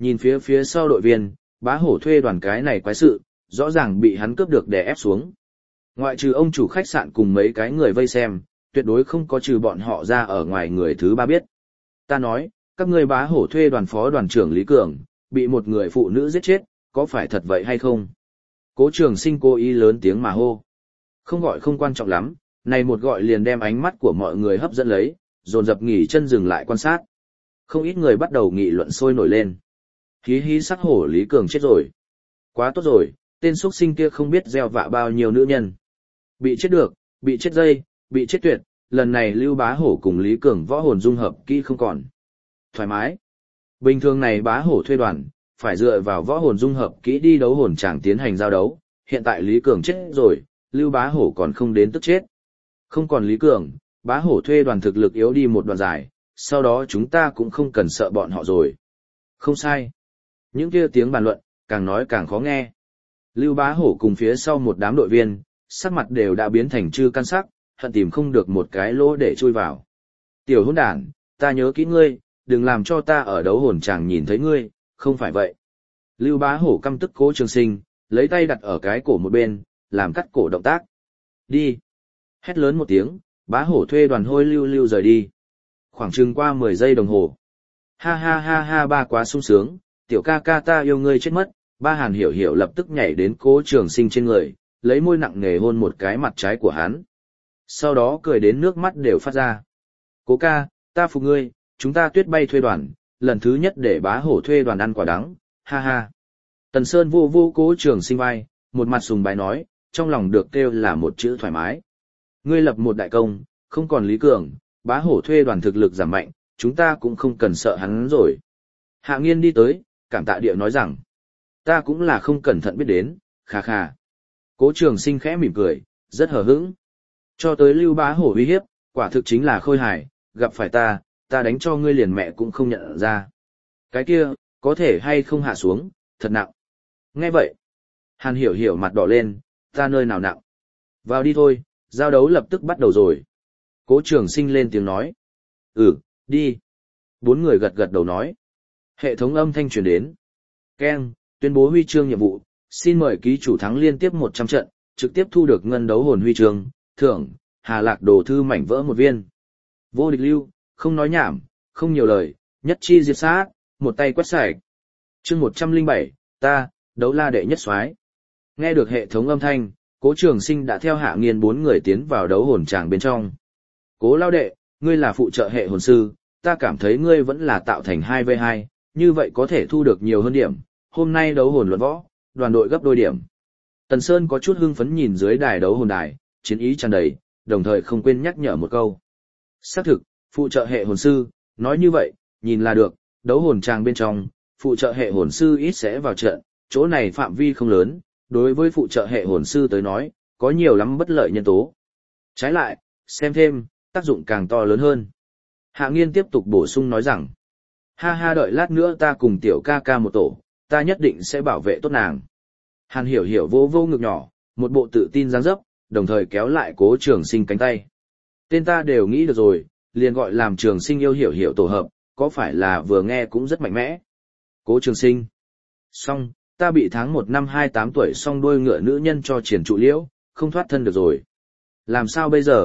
Nhìn phía phía sau đội viên, bá hổ thuê đoàn cái này quái sự, rõ ràng bị hắn cướp được đè ép xuống. Ngoại trừ ông chủ khách sạn cùng mấy cái người vây xem, tuyệt đối không có trừ bọn họ ra ở ngoài người thứ ba biết. Ta nói, các ngươi bá hổ thuê đoàn phó đoàn trưởng Lý Cường, bị một người phụ nữ giết chết, có phải thật vậy hay không? Cố Trường Sinh cố ý lớn tiếng mà hô. Không gọi không quan trọng lắm, này một gọi liền đem ánh mắt của mọi người hấp dẫn lấy, dồn dập nghỉ chân dừng lại quan sát. Không ít người bắt đầu nghị luận sôi nổi lên. Hí hí sắc hổ Lý Cường chết rồi. Quá tốt rồi, tên xuất sinh kia không biết gieo vạ bao nhiêu nữ nhân. Bị chết được, bị chết dây, bị chết tuyệt, lần này Lưu Bá Hổ cùng Lý Cường võ hồn dung hợp kỹ không còn. Thoải mái. Bình thường này Bá Hổ thuê đoàn, phải dựa vào võ hồn dung hợp kỹ đi đấu hồn tràng tiến hành giao đấu, hiện tại Lý Cường chết rồi, Lưu Bá Hổ còn không đến tức chết. Không còn Lý Cường, Bá Hổ thuê đoàn thực lực yếu đi một đoạn dài, sau đó chúng ta cũng không cần sợ bọn họ rồi. Không sai. Những kia tiếng bàn luận, càng nói càng khó nghe. Lưu Bá Hổ cùng phía sau một đám đội viên, sắc mặt đều đã biến thành chư căn sắc, hận tìm không được một cái lỗ để chui vào. Tiểu hỗn đản, ta nhớ kỹ ngươi, đừng làm cho ta ở đấu hồn chàng nhìn thấy ngươi, không phải vậy. Lưu Bá Hổ căm tức Cố Trường Sinh, lấy tay đặt ở cái cổ một bên, làm cắt cổ động tác. Đi. Hét lớn một tiếng, Bá Hổ thuê đoàn hôi lưu lưu rời đi. Khoảng chừng qua mười giây đồng hồ. Ha ha ha ha, ba quá sung sướng, tiểu ca ca ta yêu ngươi chết mất. Ba Hàn Hiểu Hiểu lập tức nhảy đến Cố Trường Sinh trên người, lấy môi nặng nề hôn một cái mặt trái của hắn. Sau đó cười đến nước mắt đều phát ra. Cố ca, ta phục ngươi, chúng ta tuyết bay thuê đoàn, lần thứ nhất để Bá Hổ thuê đoàn ăn quả đắng, ha ha. Tần Sơn vô vô Cố Trường Sinh vai, một mặt sùng bái nói, trong lòng được kêu là một chữ thoải mái. Ngươi lập một đại công, không còn Lý Cường, Bá Hổ thuê đoàn thực lực giảm mạnh, chúng ta cũng không cần sợ hắn rồi. Hạ Nghiên đi tới, cảm tạ địa nói rằng, ta cũng là không cẩn thận biết đến, khà khà. Cố Trường Sinh khẽ mỉm cười, rất hờ hững. Cho tới Lưu Bá Hổ uy hiếp, quả thực chính là khôi hài, gặp phải ta, ta đánh cho ngươi liền mẹ cũng không nhận ra. Cái kia, có thể hay không hạ xuống, thật nặng. Nghe vậy, Hàn Hiểu Hiểu mặt đỏ lên, ta nơi nào nặng. Vào đi thôi, giao đấu lập tức bắt đầu rồi. Cố Trường Sinh lên tiếng nói. Ừ, đi. Bốn người gật gật đầu nói. Hệ thống âm thanh truyền đến. Keng, tuyên bố huy chương nhiệm vụ, xin mời ký chủ thắng liên tiếp một trăm trận, trực tiếp thu được ngân đấu hồn huy chương, thưởng, Hà Lạc đồ thư mảnh vỡ một viên. Vô địch lưu, không nói nhảm, không nhiều lời, nhất chi diệt sát, một tay quét sạch. Chương một trăm lẻ bảy, ta, đấu la đệ nhất soái. Nghe được hệ thống âm thanh, Cố Trường Sinh đã theo Hạ Nghiên bốn người tiến vào đấu hồn tràng bên trong. Cố lao đệ, ngươi là phụ trợ hệ hồn sư, ta cảm thấy ngươi vẫn là tạo thành hai vs hai, như vậy có thể thu được nhiều hơn điểm. Hôm nay đấu hồn luận võ, đoàn đội gấp đôi điểm. Tần Sơn có chút hưng phấn nhìn dưới đài đấu hồn đài, chiến ý tràn đầy, đồng thời không quên nhắc nhở một câu. Xác thực, phụ trợ hệ hồn sư, nói như vậy, nhìn là được, đấu hồn tràng bên trong, phụ trợ hệ hồn sư ít sẽ vào trận, chỗ này phạm vi không lớn, đối với phụ trợ hệ hồn sư tới nói, có nhiều lắm bất lợi nhân tố. Trái lại, xem thêm, tác dụng càng to lớn hơn. Hạ Nghiên tiếp tục bổ sung nói rằng, ha ha, đợi lát nữa ta cùng tiểu ca ca một tổ, ta nhất định sẽ bảo vệ tốt nàng. Hàn Hiểu Hiểu vô vô ngực nhỏ, một bộ tự tin dáng dấp, đồng thời kéo lại Cố Trường Sinh cánh tay. Tên ta đều nghĩ được rồi, liền gọi làm Trường Sinh yêu Hiểu Hiểu tổ hợp, có phải là vừa nghe cũng rất mạnh mẽ. Cố Trường Sinh. Xong, ta bị tháng một năm hai mươi tám tuổi song đuôi ngựa nữ nhân cho triển trụ liễu, không thoát thân được rồi. Làm sao bây giờ?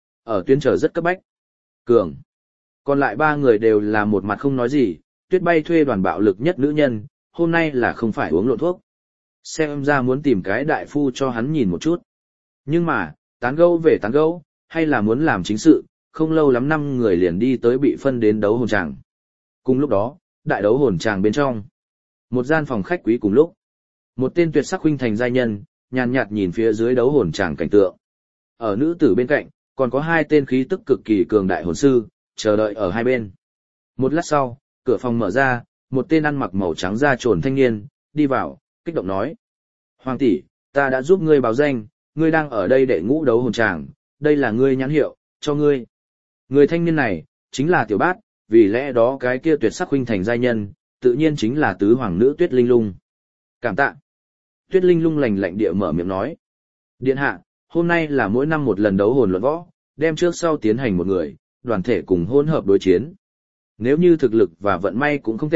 Ở tuyến trở rất cấp bách. Cường. Còn lại ba người đều là một mặt không nói gì, tuyết bay thuê đoàn bạo lực nhất nữ nhân, hôm nay là không phải uống lộn thuốc. Xem ra muốn tìm cái đại phu cho hắn nhìn một chút. Nhưng mà, tán gẫu về tán gẫu, hay là muốn làm chính sự, không lâu lắm năm người liền đi tới bị phân đến đấu hồn tràng. Cùng lúc đó, đại đấu hồn tràng bên trong. Một gian phòng khách quý cùng lúc. Một tên tuyệt sắc huynh thành giai nhân, nhàn nhạt nhìn phía dưới đấu hồn tràng cảnh tượng. Ở nữ tử bên cạnh, còn có hai tên khí tức cực kỳ cường đại hồn sư, chờ đợi ở hai bên. Một lát sau, cửa phòng mở ra, một tên ăn mặc màu trắng da trồn thanh niên, đi vào, kích động nói. Hoàng tỷ, ta đã giúp ngươi báo danh, ngươi đang ở đây để ngũ đấu hồn tràng, đây là ngươi nhãn hiệu, cho ngươi. Người thanh niên này, chính là Tiểu Bát, vì lẽ đó cái kia tuyệt sắc huynh thành giai nhân, tự nhiên chính là tứ hoàng nữ Tuyết Linh Lung. Cảm tạ. Tuyết Linh Lung lạnh lạnh địa mở miệng nói. Điện hạ, hôm nay là mỗi năm một lần đấu hồn luận võ, đem trước sau tiến hành một người, đoàn thể cùng hỗn hợp đối chiến. Nếu như thực lực và vận may cũng không tệ,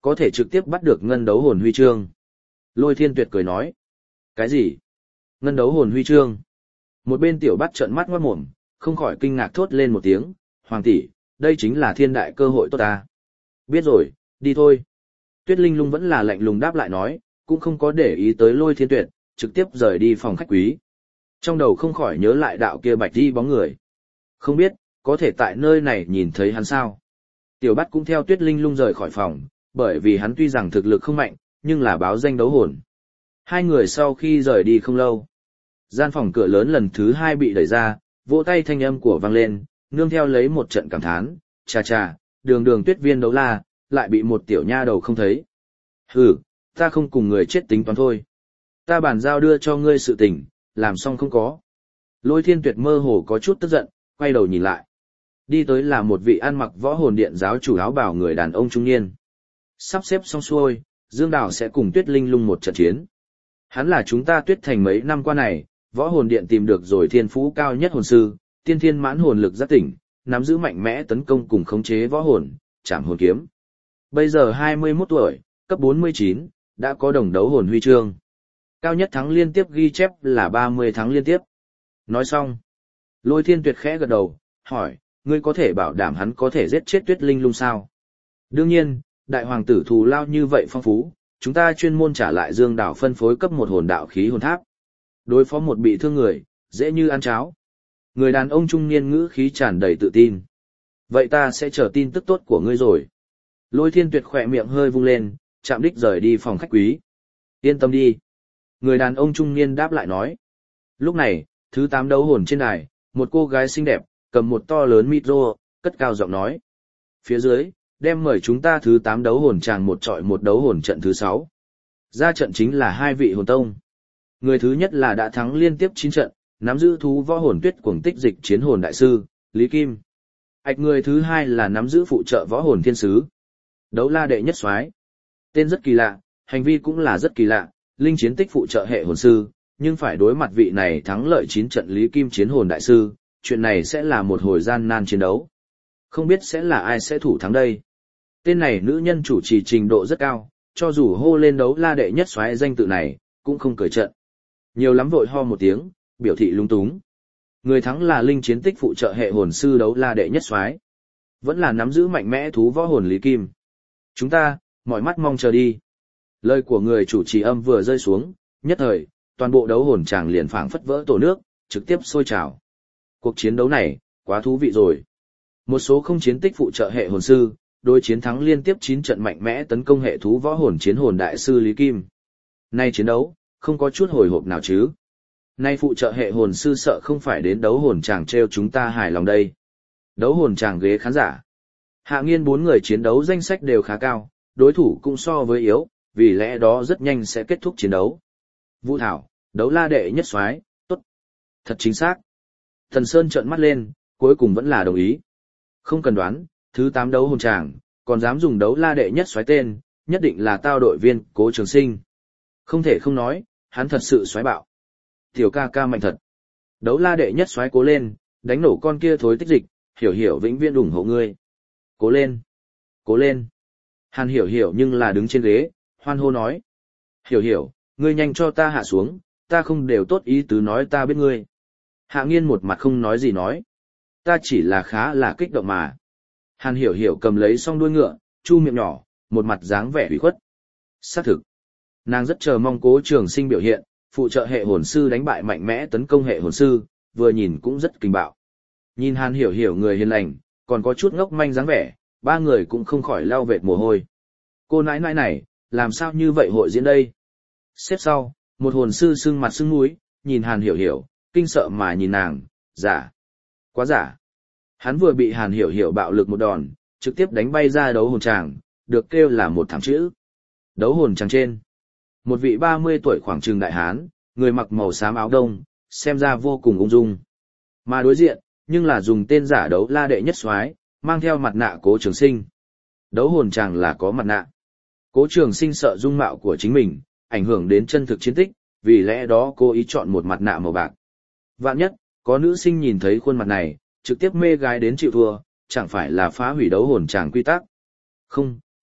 có thể trực tiếp bắt được ngân đấu hồn huy chương. Lôi Thiên Tuyệt cười nói. Cái gì? Ngân đấu hồn huy chương? Một bên tiểu bắt trợn mắt ngoát mồm, không khỏi kinh ngạc thốt lên một tiếng, Hoàng tỷ, đây chính là thiên đại cơ hội tốt ta. Biết rồi, đi thôi. Tuyết Linh Lung vẫn là lạnh lùng đáp lại nói, cũng không có để ý tới Lôi Thiên Tuyệt, trực tiếp rời đi phòng khách quý. Trong đầu không khỏi nhớ lại đạo kia bạch đi bóng người. Không biết, có thể tại nơi này nhìn thấy hắn sao? Tiểu bắt cũng theo Tuyết Linh Lung rời khỏi phòng, bởi vì hắn tuy rằng thực lực không mạnh, nhưng là báo danh đấu hồn. Hai người sau khi rời đi không lâu, gian phòng cửa lớn lần thứ hai bị đẩy ra, vỗ tay thanh âm của vang lên, nương theo lấy một trận cảm thán, chà chà, đường đường Tuyết viên đấu la, lại bị một tiểu nha đầu không thấy. Hừ, ta không cùng người chết tính toán thôi. Ta bàn giao đưa cho ngươi sự tình, làm xong không có. Lôi Thiên Tuyệt mơ hồ có chút tức giận, quay đầu nhìn lại. Đi tới là một vị ăn mặc võ hồn điện giáo chủ áo bào người đàn ông trung niên. Sắp xếp xong xuôi, Dương Đào sẽ cùng Tuyết Linh Lung một trận chiến. Hắn là chúng ta Tuyết Thành mấy năm qua này, võ hồn điện tìm được rồi thiên phú cao nhất hồn sư, tiên thiên mãn hồn lực giác tỉnh, nắm giữ mạnh mẽ tấn công cùng khống chế võ hồn, chạm hồn kiếm. Bây giờ hai mươi mốt tuổi, cấp bốn mươi chín, đã có đồng đấu hồn huy chương. Cao nhất thắng liên tiếp ghi chép là ba mươi thắng liên tiếp. Nói xong, Lôi Thiên Tuyệt khẽ gật đầu, hỏi, ngươi có thể bảo đảm hắn có thể giết chết Tuyết Linh Lung sao? Đương nhiên, đại hoàng tử thù lao như vậy phong phú, chúng ta chuyên môn trả lại Dương Đảo phân phối cấp một hồn đạo khí hồn tháp. Đối phó một bị thương người, dễ như ăn cháo. Người đàn ông trung niên ngữ khí tràn đầy tự tin. Vậy ta sẽ chờ tin tức tốt của ngươi rồi. Lôi Thiên Tuyệt khỏe miệng hơi vung lên, chạm đích rời đi phòng khách quý. Yên tâm đi. Người đàn ông trung niên đáp lại nói. Lúc này, thứ tám đấu hồn trên đài, một cô gái xinh đẹp, cầm một to lớn micro, cất cao giọng nói. Phía dưới, đem mời chúng ta thứ tám đấu hồn chàng một trọi một đấu hồn trận thứ sáu. Ra trận chính là hai vị hồn tông. Người thứ nhất là đã thắng liên tiếp chín trận, nắm giữ thú võ hồn tuyết cuồng tích dịch chiến hồn đại sư, Lý Kim. Ảch người thứ hai là nắm giữ phụ trợ võ hồn thiên sứ. Đấu la đệ nhất soái. Tên rất kỳ lạ, hành vi cũng là rất kỳ lạ, linh chiến tích phụ trợ hệ hồn sư, nhưng phải đối mặt vị này thắng lợi chín trận Lý Kim chiến hồn đại sư, chuyện này sẽ là một hồi gian nan chiến đấu. Không biết sẽ là ai sẽ thủ thắng đây. Tên này nữ nhân chủ trì trình độ rất cao, cho dù hô lên đấu la đệ nhất soái danh tự này, cũng không cởi trận. Nhiều lắm vội ho một tiếng, biểu thị lung túng. Người thắng là linh chiến tích phụ trợ hệ hồn sư đấu la đệ nhất soái, vẫn là nắm giữ mạnh mẽ thú võ hồn Lý Kim. Chúng ta, mọi mắt mong chờ đi. Lời của người chủ trì âm vừa rơi xuống, nhất thời, toàn bộ đấu hồn tràng liền phảng phất vỡ tổ nước, trực tiếp sôi trào. Cuộc chiến đấu này, quá thú vị rồi. Một số không chiến tích phụ trợ hệ hồn sư, đối chiến thắng liên tiếp chín trận mạnh mẽ tấn công hệ thú võ hồn chiến hồn đại sư Lý Kim. Nay chiến đấu, không có chút hồi hộp nào chứ. Nay phụ trợ hệ hồn sư sợ không phải đến đấu hồn chàng treo chúng ta hài lòng đây. Đấu hồn chàng ghế khán giả. Hạ nghiên bốn người chiến đấu danh sách đều khá cao, đối thủ cũng so với yếu, vì lẽ đó rất nhanh sẽ kết thúc chiến đấu. Vũ Thảo, đấu la đệ nhất soái, tốt. Thật chính xác. Thần Sơn trợn mắt lên, cuối cùng vẫn là đồng ý. Không cần đoán, thứ tám đấu hồn tràng, còn dám dùng đấu la đệ nhất soái tên, nhất định là tao đội viên Cố Trường Sinh. Không thể không nói, hắn thật sự soái bạo. Tiểu ca ca mạnh thật. Đấu la đệ nhất soái cố lên, đánh nổ con kia thối tích dịch, hiểu hiểu vĩnh viễn ủng hộ ngươi. Cố lên. Cố lên. Hàn hiểu hiểu nhưng là đứng trên ghế, hoan hô nói. Hiểu hiểu, ngươi nhanh cho ta hạ xuống, ta không đều tốt ý tứ nói ta biết ngươi. Hạ nghiên một mặt không nói gì nói. Ta chỉ là khá là kích động mà. Hàn hiểu hiểu cầm lấy song đuôi ngựa, chu miệng nhỏ, một mặt dáng vẻ ủy khuất. Xác thực. Nàng rất chờ mong Cố Trường Sinh biểu hiện, phụ trợ hệ hồn sư đánh bại mạnh mẽ tấn công hệ hồn sư, vừa nhìn cũng rất kinh bạo. Nhìn Hàn hiểu hiểu người hiền lành, còn có chút ngốc manh dáng vẻ, ba người cũng không khỏi lau vệt mồ hôi. Cô nãi nãi này, làm sao như vậy hội diễn đây? Xếp sau, một hồn sư sưng mặt sưng mũi, nhìn Hàn hiểu hiểu, kinh sợ mà nhìn nàng, giả. Quá giả. Hắn vừa bị Hàn hiểu hiểu bạo lực một đòn, trực tiếp đánh bay ra đấu hồn tràng, được kêu là một thảm chữ. Đấu hồn tràng trên. Một vị ba mươi tuổi khoảng trừng đại hán, người mặc màu xám áo đông, xem ra vô cùng ung dung. Mà đối diện, nhưng là dùng tên giả đấu la đệ nhất soái, mang theo mặt nạ Cố Trường Sinh. Đấu hồn tràng là có mặt nạ. Cố Trường Sinh sợ dung mạo của chính mình, ảnh hưởng đến chân thực chiến tích, vì lẽ đó cố ý chọn một mặt nạ màu bạc. Vạn nhất, có nữ sinh nhìn thấy khuôn mặt này, trực tiếp mê gái đến chịu thua, chẳng phải là phá hủy đấu hồn tràng quy tắc. Không,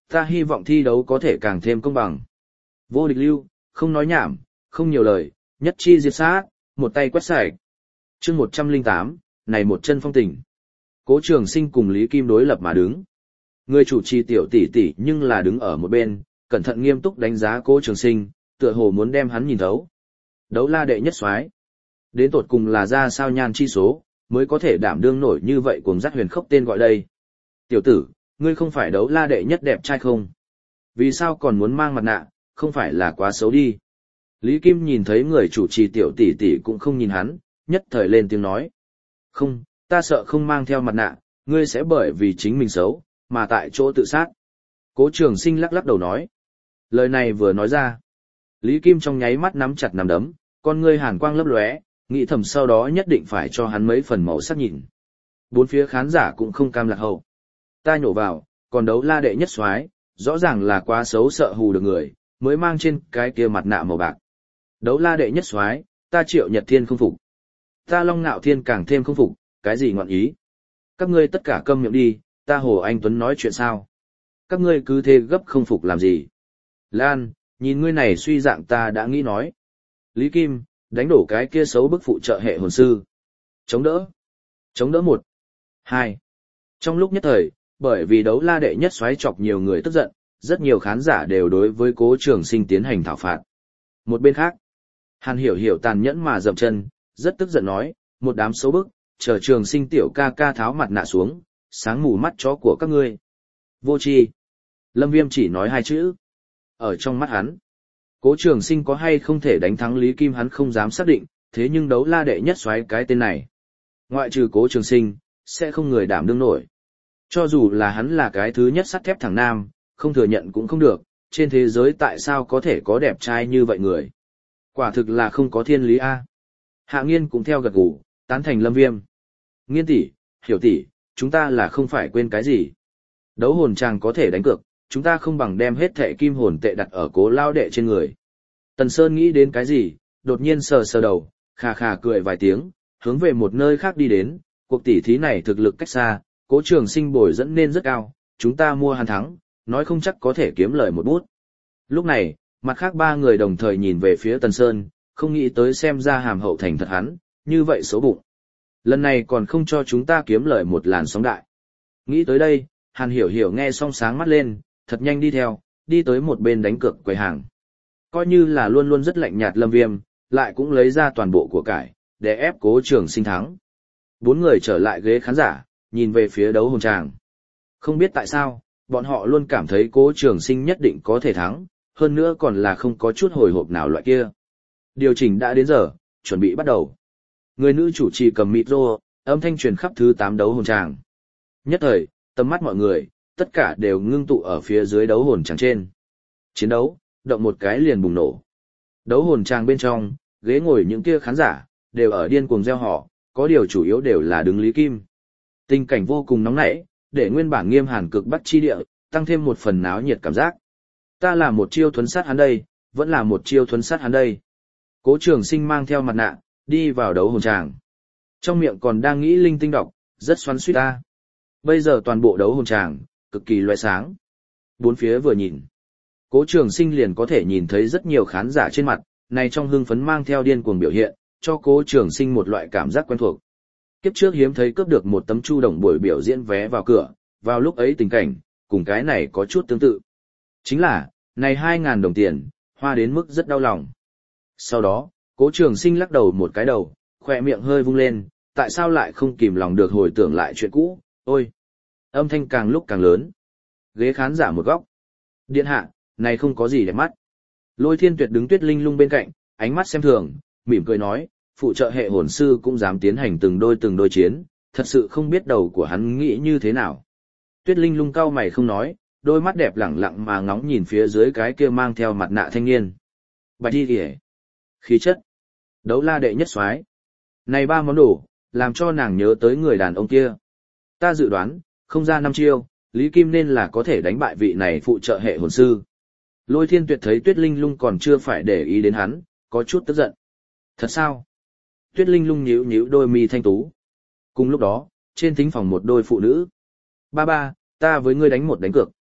Ta hy vọng thi đấu có thể càng thêm công bằng. Vô địch lưu, không nói nhảm, không nhiều lời, nhất chi diệt sát, một tay quét sạch. Chương một trăm lẻ tám, này một chân phong tình. Cố Trường Sinh cùng Lý Kim đối lập mà đứng. Người chủ trì tiểu tỷ tỷ nhưng là đứng ở một bên, cẩn thận nghiêm túc đánh giá Cố Trường Sinh, tựa hồ muốn đem hắn nhìn thấu. Đấu la đệ nhất soái, đến tột cùng là ra sao nhan chi số, mới có thể đảm đương nổi như vậy cuồng dắt huyền khốc tên gọi đây. Tiểu tử, ngươi không phải đấu la đệ nhất đẹp trai không? Vì sao còn muốn mang mặt nạ, không phải là quá xấu đi. Lý Kim nhìn thấy người chủ trì tiểu tỷ tỷ cũng không nhìn hắn, nhất thời lên tiếng nói. Không, ta sợ không mang theo mặt nạ, ngươi sẽ bởi vì chính mình xấu, mà tại chỗ tự sát. Cố Trường Sinh lắc lắc đầu nói. Lời này vừa nói ra. Lý Kim trong nháy mắt nắm chặt nắm đấm, con ngươi hàn quang lấp lóe, nghĩ thầm sau đó nhất định phải cho hắn mấy phần màu sắc nhìn. Bốn phía khán giả cũng không cam lạc hậu. Ta nhổ vào, còn đấu la đệ nhất soái, rõ ràng là quá xấu sợ hù được người, mới mang trên cái kia mặt nạ màu bạc. Đấu la đệ nhất soái, ta Triệu Nhật Thiên không phục. Ta Long Nạo Thiên càng thêm không phục, cái gì ngọn ý. Các ngươi tất cả câm miệng đi, ta Hồ Anh Tuấn nói chuyện sao. Các ngươi cứ thế gấp không phục làm gì. Lan, nhìn ngươi này suy dạng ta đã nghĩ nói. Lý Kim, đánh đổ cái kia xấu bức phụ trợ hệ hồn sư. Chống đỡ. Chống đỡ một. Hai. Trong lúc nhất thời, bởi vì đấu la đệ nhất xoáy chọc nhiều người tức giận, rất nhiều khán giả đều đối với Cố Trường Sinh tiến hành thảo phạt. Một bên khác, Hàn Hiểu Hiểu tàn nhẫn mà dậm chân, rất tức giận nói, một đám xấu bức, chờ Trường Sinh tiểu ca ca tháo mặt nạ xuống, sáng mù mắt chó của các ngươi. Vô tri. Lâm Viêm chỉ nói hai chữ. Ở trong mắt hắn, Cố Trường Sinh có hay không thể đánh thắng Lý Kim hắn không dám xác định, thế nhưng đấu la đệ nhất xoáy cái tên này. Ngoại trừ Cố Trường Sinh, sẽ không người đảm đương nổi. Cho dù là hắn là cái thứ nhất sắt thép thằng nam, không thừa nhận cũng không được, trên thế giới tại sao có thể có đẹp trai như vậy người. Quả thực là không có thiên lý a. Hạ Nghiên cũng theo gật gù, tán thành Lâm Viêm. Nghiên tỷ, Hiểu tỷ, chúng ta là không phải quên cái gì. Đấu hồn chàng có thể đánh cược, chúng ta không bằng đem hết thẻ kim hồn tệ đặt ở Cố lao đệ trên người. Tần Sơn nghĩ đến cái gì, đột nhiên sờ sờ đầu, khà khà cười vài tiếng, hướng về một nơi khác đi đến, cuộc tỷ thí này thực lực cách xa, Cố Trường Sinh bồi dẫn nên rất cao, chúng ta mua hắn thắng, nói không chắc có thể kiếm lời một bút. Lúc này, mặt khác ba người đồng thời nhìn về phía Tần Sơn, không nghĩ tới xem ra hàm hậu thành thật hắn, như vậy xấu bụng. Lần này còn không cho chúng ta kiếm lời một làn sóng đại. Nghĩ tới đây, Hàn Hiểu Hiểu nghe xong sáng mắt lên, thật nhanh đi theo, đi tới một bên đánh cược quầy hàng. Coi như là luôn luôn rất lạnh nhạt Lâm Viêm, lại cũng lấy ra toàn bộ của cải, để ép Cố Trường Sinh thắng. Bốn người trở lại ghế khán giả, nhìn về phía đấu hồn tràng. Không biết tại sao, bọn họ luôn cảm thấy Cố Trường Sinh nhất định có thể thắng, hơn nữa còn là không có chút hồi hộp nào loại kia. Điều chỉnh đã đến giờ, chuẩn bị bắt đầu. Người nữ chủ trì cầm micro, âm thanh truyền khắp thứ tám đấu hồn tràng. Nhất thời, tầm mắt mọi người, tất cả đều ngưng tụ ở phía dưới đấu hồn tràng trên. Chiến đấu, động một cái liền bùng nổ. Đấu hồn tràng bên trong, ghế ngồi những kia khán giả, đều ở điên cuồng reo hò, có điều chủ yếu đều là đứng Lý Kim. Tình cảnh vô cùng nóng nảy, để nguyên bản nghiêm hàn cực bắt chi địa, tăng thêm một phần náo nhiệt cảm giác. Ta là một chiêu thuấn sát hắn đây, vẫn là một chiêu thuấn sát hắn đây. Cố Trường Sinh mang theo mặt nạ, đi vào đấu hồn tràng. Trong miệng còn đang nghĩ linh tinh đọc, rất xoắn xuýt ta. Bây giờ toàn bộ đấu hồn tràng, cực kỳ loé sáng. Bốn phía vừa nhìn, Cố Trường Sinh liền có thể nhìn thấy rất nhiều khán giả trên mặt, này trong hưng phấn mang theo điên cuồng biểu hiện, cho Cố Trường Sinh một loại cảm giác quen thuộc. Kiếp trước hiếm thấy cướp được một tấm chu đồng buổi biểu diễn vé vào cửa, vào lúc ấy tình cảnh, cùng cái này có chút tương tự. Chính là, này hai ngàn đồng tiền, hoa đến mức rất đau lòng. Sau đó, Cố Trường Sinh lắc đầu một cái đầu, khỏe miệng hơi vung lên, tại sao lại không kìm lòng được hồi tưởng lại chuyện cũ, ôi. Âm thanh càng lúc càng lớn. Ghế khán giả một góc. Điện hạ, này không có gì để mắt. Lôi Thiên Tuyệt đứng Tuyết Linh Lung bên cạnh, ánh mắt xem thường, mỉm cười nói, phụ trợ hệ hồn sư cũng dám tiến hành từng đôi từng đôi chiến, thật sự không biết đầu của hắn nghĩ như thế nào. Tuyết Linh Lung cau mày không nói, đôi mắt đẹp lẳng lặng mà ngóng nhìn phía dưới cái kia mang theo mặt nạ thanh niên. Bạch đi kìa. Khí chất. Đấu la đệ nhất soái. Này ba món đồ, làm cho nàng nhớ tới người đàn ông kia. Ta dự đoán, không ra năm chiêu, Lý Kim nên là có thể đánh bại vị này phụ trợ hệ hồn sư. Lôi Thiên Tuyệt thấy Tuyết Linh Lung còn chưa phải để ý đến hắn, có chút tức giận. Thật sao? Tuyết Linh Lung nhíu nhíu đôi mi thanh tú. Cùng lúc đó, trên thính phòng một đôi phụ nữ. Ba ba, ta với ngươi đánh một đánh cược,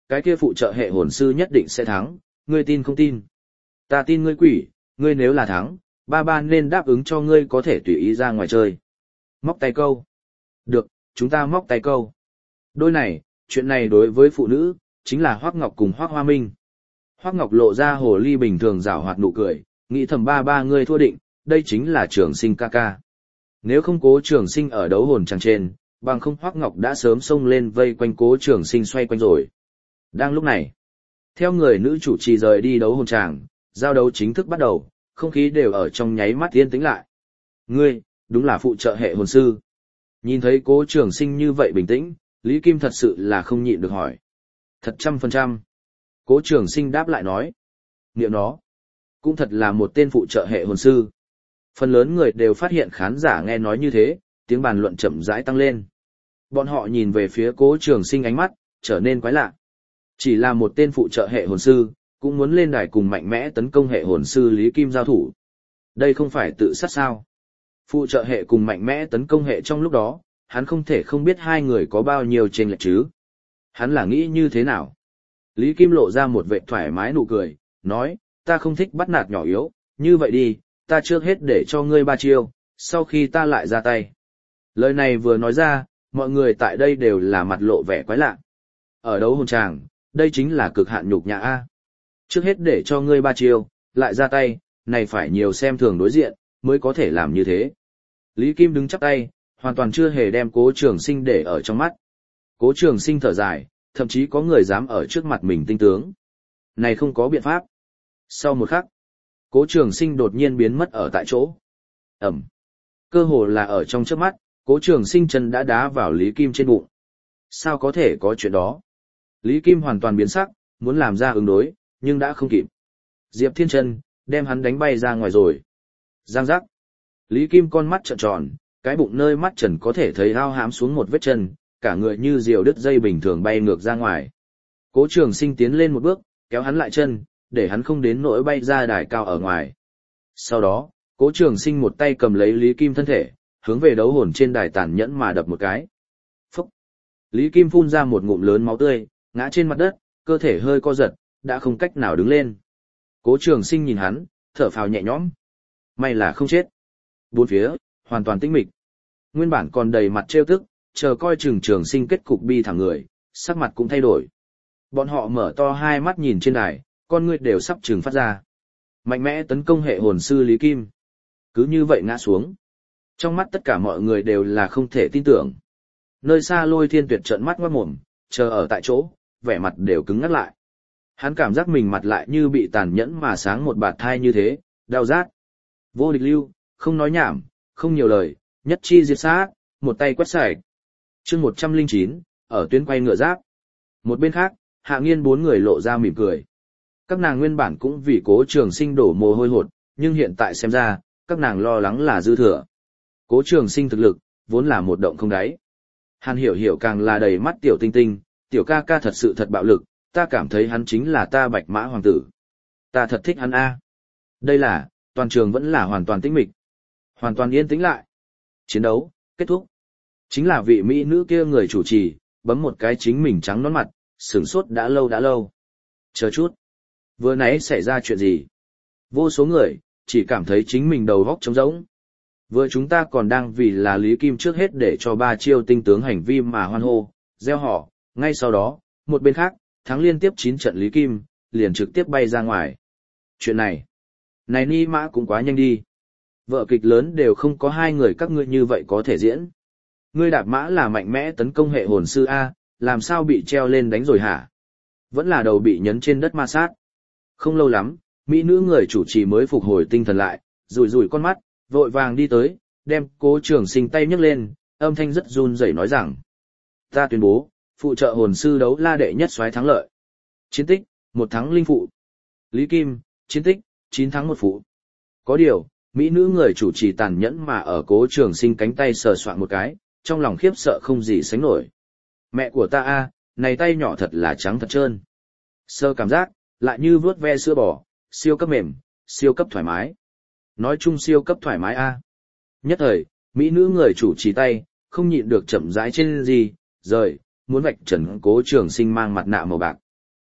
cái kia phụ trợ hệ hồn sư nhất định sẽ thắng, ngươi tin không tin? Ta tin ngươi quỷ, ngươi nếu là thắng, ba ba nên đáp ứng cho ngươi có thể tùy ý ra ngoài chơi. Móc tay câu. Được, chúng ta móc tay câu. Đôi này, chuyện này đối với phụ nữ, chính là Hoắc Ngọc cùng Hoắc Hoa Minh. Hoắc Ngọc lộ ra hồ ly bình thường giảo hoạt nụ cười, nghĩ thầm ba ba ngươi thua định, đây chính là Trường Sinh ca ca. Nếu không Cố Trường Sinh ở đấu hồn tràng trên, bằng không Hoắc Ngọc đã sớm xông lên vây quanh Cố Trường Sinh xoay quanh rồi. Đang lúc này, theo người nữ chủ trì rời đi đấu hồn tràng, giao đấu chính thức bắt đầu, không khí đều ở trong nháy mắt yên tĩnh lại. Ngươi, đúng là phụ trợ hệ hồn sư. Nhìn thấy Cố Trường Sinh như vậy bình tĩnh, Lý Kim thật sự là không nhịn được hỏi. Thật trăm phần trăm. Cố Trường Sinh đáp lại nói. Niệm nó, cũng thật là một tên phụ trợ hệ hồn sư. Phần lớn người đều phát hiện khán giả nghe nói như thế, tiếng bàn luận chậm rãi tăng lên. Bọn họ nhìn về phía Cố Trường Sinh ánh mắt, trở nên quái lạ. Chỉ là một tên phụ trợ hệ hồn sư, cũng muốn lên đài cùng mạnh mẽ tấn công hệ hồn sư Lý Kim giao thủ. Đây không phải tự sát sao? Phụ trợ hệ cùng mạnh mẽ tấn công hệ trong lúc đó, hắn không thể không biết hai người có bao nhiêu chênh lệch chứ. Hắn là nghĩ như thế nào? Lý Kim lộ ra một vẻ thoải mái nụ cười, nói, ta không thích bắt nạt nhỏ yếu, như vậy đi, ta trước hết để cho ngươi ba chiêu, sau khi ta lại ra tay. Lời này vừa nói ra, mọi người tại đây đều là mặt lộ vẻ quái lạ. Ở đấu hồn tràng, đây chính là cực hạn nhục nhã A. Trước hết để cho ngươi ba chiêu, lại ra tay, này phải nhiều xem thường đối diện, mới có thể làm như thế. Lý Kim đứng chắp tay, hoàn toàn chưa hề đem Cố Trường Sinh để ở trong mắt. Cố Trường Sinh thở dài, thậm chí có người dám ở trước mặt mình tinh tướng. Này không có biện pháp. Sau một khắc, Cố Trường Sinh đột nhiên biến mất ở tại chỗ. Ẩm. Cơ hồ là ở trong chớp mắt, Cố Trường Sinh chân đã đá vào Lý Kim trên bụng. Sao có thể có chuyện đó? Lý Kim hoàn toàn biến sắc, muốn làm ra ứng đối, nhưng đã không kịp. Diệp Thiên Chân đem hắn đánh bay ra ngoài rồi. Giang giác. Lý Kim con mắt trợn tròn, cái bụng nơi mắt trần có thể thấy ao hãm xuống một vết chân, cả người như diều đứt dây bình thường bay ngược ra ngoài. Cố Trường Sinh tiến lên một bước, kéo hắn lại chân, để hắn không đến nỗi bay ra đài cao ở ngoài. Sau đó, Cố Trường Sinh một tay cầm lấy Lý Kim thân thể, hướng về đấu hồn trên đài tàn nhẫn mà đập một cái. Phúc! Lý Kim phun ra một ngụm lớn máu tươi, ngã trên mặt đất, cơ thể hơi co giật, đã không cách nào đứng lên. Cố Trường Sinh nhìn hắn, thở phào nhẹ nhõm. May là không chết. Bốn phía, hoàn toàn tĩnh mịch. Nguyên bản còn đầy mặt trêu tức, chờ coi chừng Trường Sinh kết cục bi thảm người, sắc mặt cũng thay đổi. Bọn họ mở to hai mắt nhìn trên đài, con ngươi đều sắp trừng phát ra. Mạnh mẽ tấn công hệ hồn sư Lý Kim. Cứ như vậy ngã xuống. Trong mắt tất cả mọi người đều là không thể tin tưởng. Nơi xa Lôi Thiên Tuyệt trợn mắt ngoát mồm, chờ ở tại chỗ, vẻ mặt đều cứng ngắt lại. Hắn cảm giác mình mặt lại như bị tàn nhẫn mà sáng một bạt thai như thế, đau rát. Vô địch lưu, không nói nhảm, không nhiều lời, nhất chi diệt sát, một tay quét sạch. Chương một trăm lẻ chín, ở tuyến quay ngựa giáp. Một bên khác, Hạ Nghiên bốn người lộ ra mỉm cười. Các nàng nguyên bản cũng vì Cố Trường Sinh đổ mồ hôi hột, nhưng hiện tại xem ra, các nàng lo lắng là dư thừa. Cố Trường Sinh thực lực, vốn là một động không đáy. Hàn Hiểu Hiểu càng là đầy mắt tiểu tinh tinh, tiểu ca ca thật sự thật bạo lực, ta cảm thấy hắn chính là ta Bạch Mã Hoàng tử. Ta thật thích hắn a. Đây là, toàn trường vẫn là hoàn toàn tĩnh mịch. Hoàn toàn yên tĩnh lại. Chiến đấu, kết thúc. Chính là vị mỹ nữ kia người chủ trì, bấm một cái chính mình trắng nón mặt, sửng sốt đã lâu đã lâu. Chờ chút. Vừa nãy xảy ra chuyện gì? Vô số người, chỉ cảm thấy chính mình đầu góc trống rỗng. Vừa chúng ta còn đang vì là Lý Kim trước hết để cho ba chiêu tinh tướng hành vi mà hoan hô, gieo họ, ngay sau đó, một bên khác, thắng liên tiếp chín trận Lý Kim, liền trực tiếp bay ra ngoài. Chuyện này, này ni mã cũng quá nhanh đi. Vở kịch lớn đều không có hai người các ngươi như vậy có thể diễn. Ngươi đạp mã là mạnh mẽ tấn công hệ hồn sư A, làm sao bị treo lên đánh rồi hả? Vẫn là đầu bị nhấn trên đất ma sát. Không lâu lắm, mỹ nữ người chủ trì mới phục hồi tinh thần lại, rủi rủi con mắt, vội vàng đi tới, đem Cố Trường Sinh tay nhấc lên, âm thanh rất run rẩy nói rằng: ta tuyên bố, phụ trợ hồn sư đấu la đệ nhất soái thắng lợi. Chiến tích, một thắng linh phụ. Lý Kim, chiến tích, chín thắng một phụ. Có điều, mỹ nữ người chủ trì tàn nhẫn mà ở Cố Trường Sinh cánh tay sờ soạn một cái, trong lòng khiếp sợ không gì sánh nổi. Mẹ của ta a, này tay nhỏ thật là trắng thật trơn. Sơ cảm giác, lại như vuốt ve sữa bò, siêu cấp mềm, siêu cấp thoải mái. Nói chung siêu cấp thoải mái a. Nhất thời, mỹ nữ người chủ trì tay, không nhịn được chậm rãi trên gì, rời, muốn vạch trần Cố Trường Sinh mang mặt nạ màu bạc.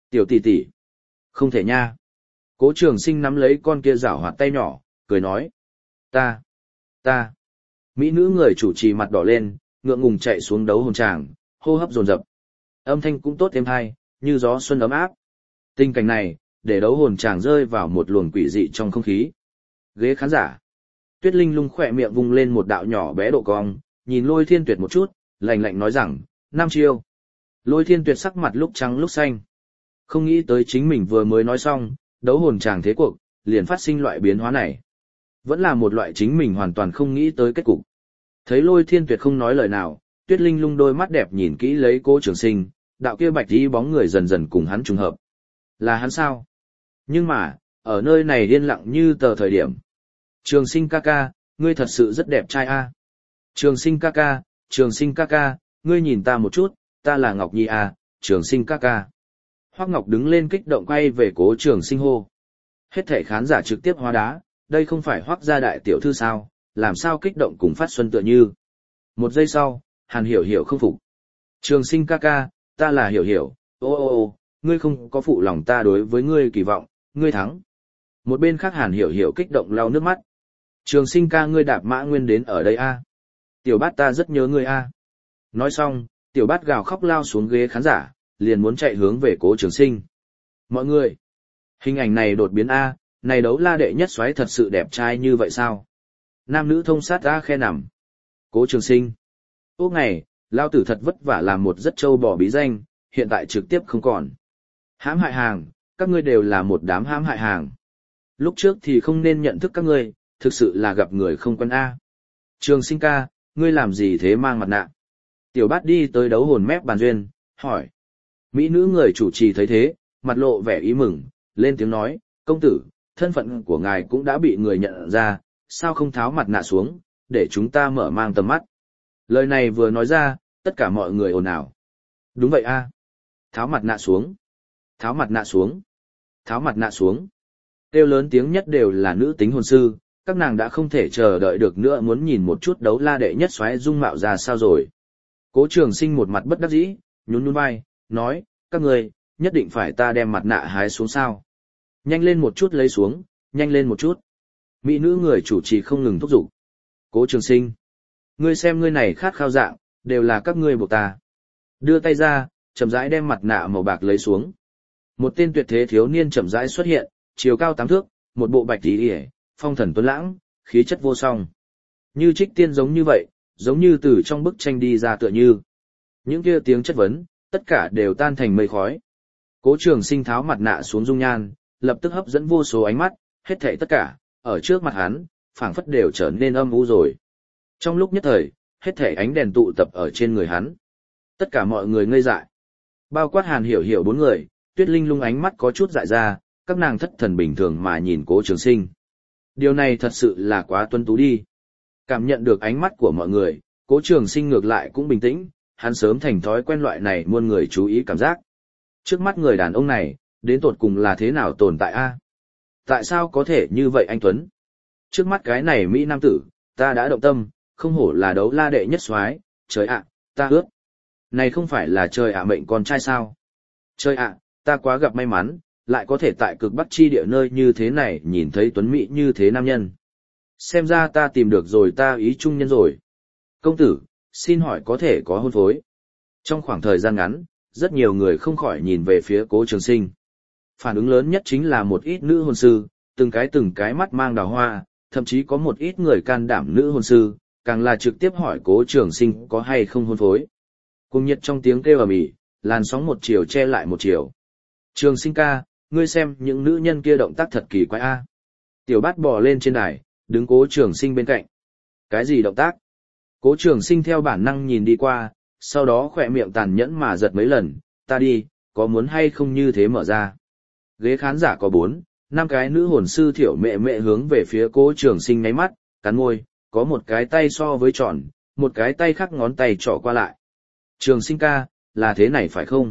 Tiểu tỷ tỷ. Không thể nha. Cố Trường Sinh nắm lấy con kia giảo hoạt tay nhỏ, cười nói. Ta, ta. Mỹ nữ người chủ trì mặt đỏ lên, ngượng ngùng chạy xuống đấu hồn tràng, hô hấp dồn dập. Âm thanh cũng tốt êm hay, như gió xuân ấm áp. Tình cảnh này, để đấu hồn tràng rơi vào một luồng quỷ dị trong không khí. Ghế khán giả. Tuyết Linh Lung khỏe miệng vung lên một đạo nhỏ bé độ cong, nhìn Lôi Thiên Tuyệt một chút, lạnh lạnh nói rằng, năm chiêu. Lôi Thiên Tuyệt sắc mặt lúc trắng lúc xanh. Không nghĩ tới chính mình vừa mới nói xong, đấu hồn tràng thế cuộc, liền phát sinh loại biến hóa này. Vẫn là một loại chính mình hoàn toàn không nghĩ tới kết cục. Thấy Lôi Thiên Tuyệt không nói lời nào, Tuyết Linh Lung đôi mắt đẹp nhìn kỹ lấy Cố Trường Sinh, đạo kia bạch y bóng người dần dần cùng hắn trùng hợp. Là hắn sao? Nhưng mà, ở nơi này yên lặng như tờ thời điểm. Trường Sinh ca ca, ngươi thật sự rất đẹp trai a. Trường Sinh ca ca, Trường Sinh ca ca, ngươi nhìn ta một chút, ta là Ngọc Nhi a, Trường Sinh ca ca. Hoắc Ngọc đứng lên kích động quay về Cố Trường Sinh hô. Hết thảy khán giả trực tiếp hóa đá, đây không phải Hoắc gia đại tiểu thư sao, làm sao kích động cùng phát xuân tựa như. Một giây sau, Hàn Hiểu Hiểu không phục. Trường Sinh ca ca, ta là Hiểu Hiểu, ô ô ô, ngươi không có phụ lòng ta đối với ngươi kỳ vọng, ngươi thắng. Một bên khác Hàn Hiểu Hiểu kích động lau nước mắt. Trường Sinh ca ngươi đạp mã nguyên đến ở đây a. Tiểu bát ta rất nhớ ngươi a. Nói xong, tiểu bát gào khóc lao xuống ghế khán giả, liền muốn chạy hướng về Cố Trường Sinh. Mọi người, hình ảnh này đột biến a, này đấu la đệ nhất soái thật sự đẹp trai như vậy sao? Nam nữ thông sát a khe nằm. Cố Trường Sinh. Ốc ngày, lao tử thật vất vả làm một rất trâu bò bí danh, hiện tại trực tiếp không còn. Hãm hại hàng, các ngươi đều là một đám hãm hại hàng. Lúc trước thì không nên nhận thức các ngươi, thực sự là gặp người không quen a. Trường Sinh ca, ngươi làm gì thế mang mặt nạ? Tiểu bát đi tới đấu hồn mép bàn duyên, hỏi. Mỹ nữ người chủ trì thấy thế, mặt lộ vẻ ý mừng, lên tiếng nói, công tử, thân phận của ngài cũng đã bị người nhận ra, sao không tháo mặt nạ xuống, để chúng ta mở mang tầm mắt. Lời này vừa nói ra, tất cả mọi người ồn ào. Đúng vậy a. Tháo mặt nạ xuống. Tháo mặt nạ xuống. Tháo mặt nạ xuống. Kêu lớn tiếng nhất đều là nữ tính hồn sư, các nàng đã không thể chờ đợi được nữa muốn nhìn một chút đấu la đệ nhất xoáy dung mạo ra sao rồi. Cố Trường Sinh một mặt bất đắc dĩ, nhún nhún vai, nói, các người, nhất định phải ta đem mặt nạ hái xuống sao. Nhanh lên một chút lấy xuống, nhanh lên một chút. Mỹ nữ người chủ trì không ngừng thúc giục. Cố Trường Sinh, ngươi xem ngươi này khát khao dạng, đều là các ngươi buộc ta. Đưa tay ra, chậm rãi đem mặt nạ màu bạc lấy xuống. Một tên tuyệt thế thiếu niên chậm rãi xuất hiện, chiều cao tám thước, một bộ bạch tí ỉa, phong thần tuấn lãng, khí chất vô song. Như trích tiên giống như vậy, giống như từ trong bức tranh đi ra tựa như. Những kia tiếng chất vấn, tất cả đều tan thành mây khói. Cố Trường Sinh tháo mặt nạ xuống dung nhan, lập tức hấp dẫn vô số ánh mắt, hết thảy tất cả, ở trước mặt hắn, phảng phất đều trở nên âm u rồi. Trong lúc nhất thời, hết thảy ánh đèn tụ tập ở trên người hắn. Tất cả mọi người ngây dại. Bao quát Hàn Hiểu Hiểu bốn người, Tuyết Linh Lung ánh mắt có chút dại ra, các nàng thất thần bình thường mà nhìn Cố Trường Sinh. Điều này thật sự là quá tuấn tú đi. Cảm nhận được ánh mắt của mọi người, Cố Trường Sinh ngược lại cũng bình tĩnh, hắn sớm thành thói quen loại này muôn người chú ý cảm giác. Trước mắt người đàn ông này, đến tột cùng là thế nào tồn tại a? Tại sao có thể như vậy anh Tuấn? Trước mắt cái này Mỹ Nam tử, ta đã động tâm, không hổ là đấu la đệ nhất soái, trời ạ, ta ước. Này không phải là trời ạ mệnh con trai sao? Trời ạ, ta quá gặp may mắn, lại có thể tại cực bắc chi địa nơi như thế này nhìn thấy tuấn mỹ như thế nam nhân. Xem ra ta tìm được rồi ta ý trung nhân rồi. Công tử, xin hỏi có thể có hôn phối. Trong khoảng thời gian ngắn, rất nhiều người không khỏi nhìn về phía Cố Trường Sinh. Phản ứng lớn nhất chính là một ít nữ hồn sư, từng cái từng cái mắt mang đào hoa, thậm chí có một ít người can đảm nữ hồn sư, càng là trực tiếp hỏi Cố Trường Sinh có hay không hôn phối. Cùng nhiệt trong tiếng kêu ầm ĩ, làn sóng một chiều che lại một chiều. Trường Sinh ca, ngươi xem những nữ nhân kia động tác thật kỳ quái a. Tiểu Bát bò lên trên đài, đứng Cố Trường Sinh bên cạnh. Cái gì động tác? Cố Trường Sinh theo bản năng nhìn đi qua, sau đó khỏe miệng tàn nhẫn mà giật mấy lần, ta đi, có muốn hay không như thế mở ra. Ghế khán giả có bốn, năm cái nữ hồn sư thiểu mẹ mẹ hướng về phía Cố Trường Sinh nháy mắt, cắn môi, có một cái tay so với tròn, một cái tay khác ngón tay trỏ qua lại. Trường Sinh ca, là thế này phải không?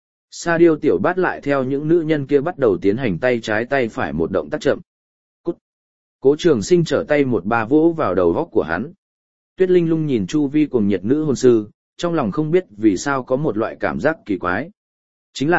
Sa Điêu Tiểu Bát lại theo những nữ nhân kia bắt đầu tiến hành tay trái tay phải một động tác chậm. Cút. Cố Trường Sinh trở tay một ba vỗ vào đầu góc của hắn. Tuyết Linh Lung nhìn chu vi cùng nhiệt nữ hồn sư, trong lòng không biết vì sao có một loại cảm giác kỳ quái. Chính là,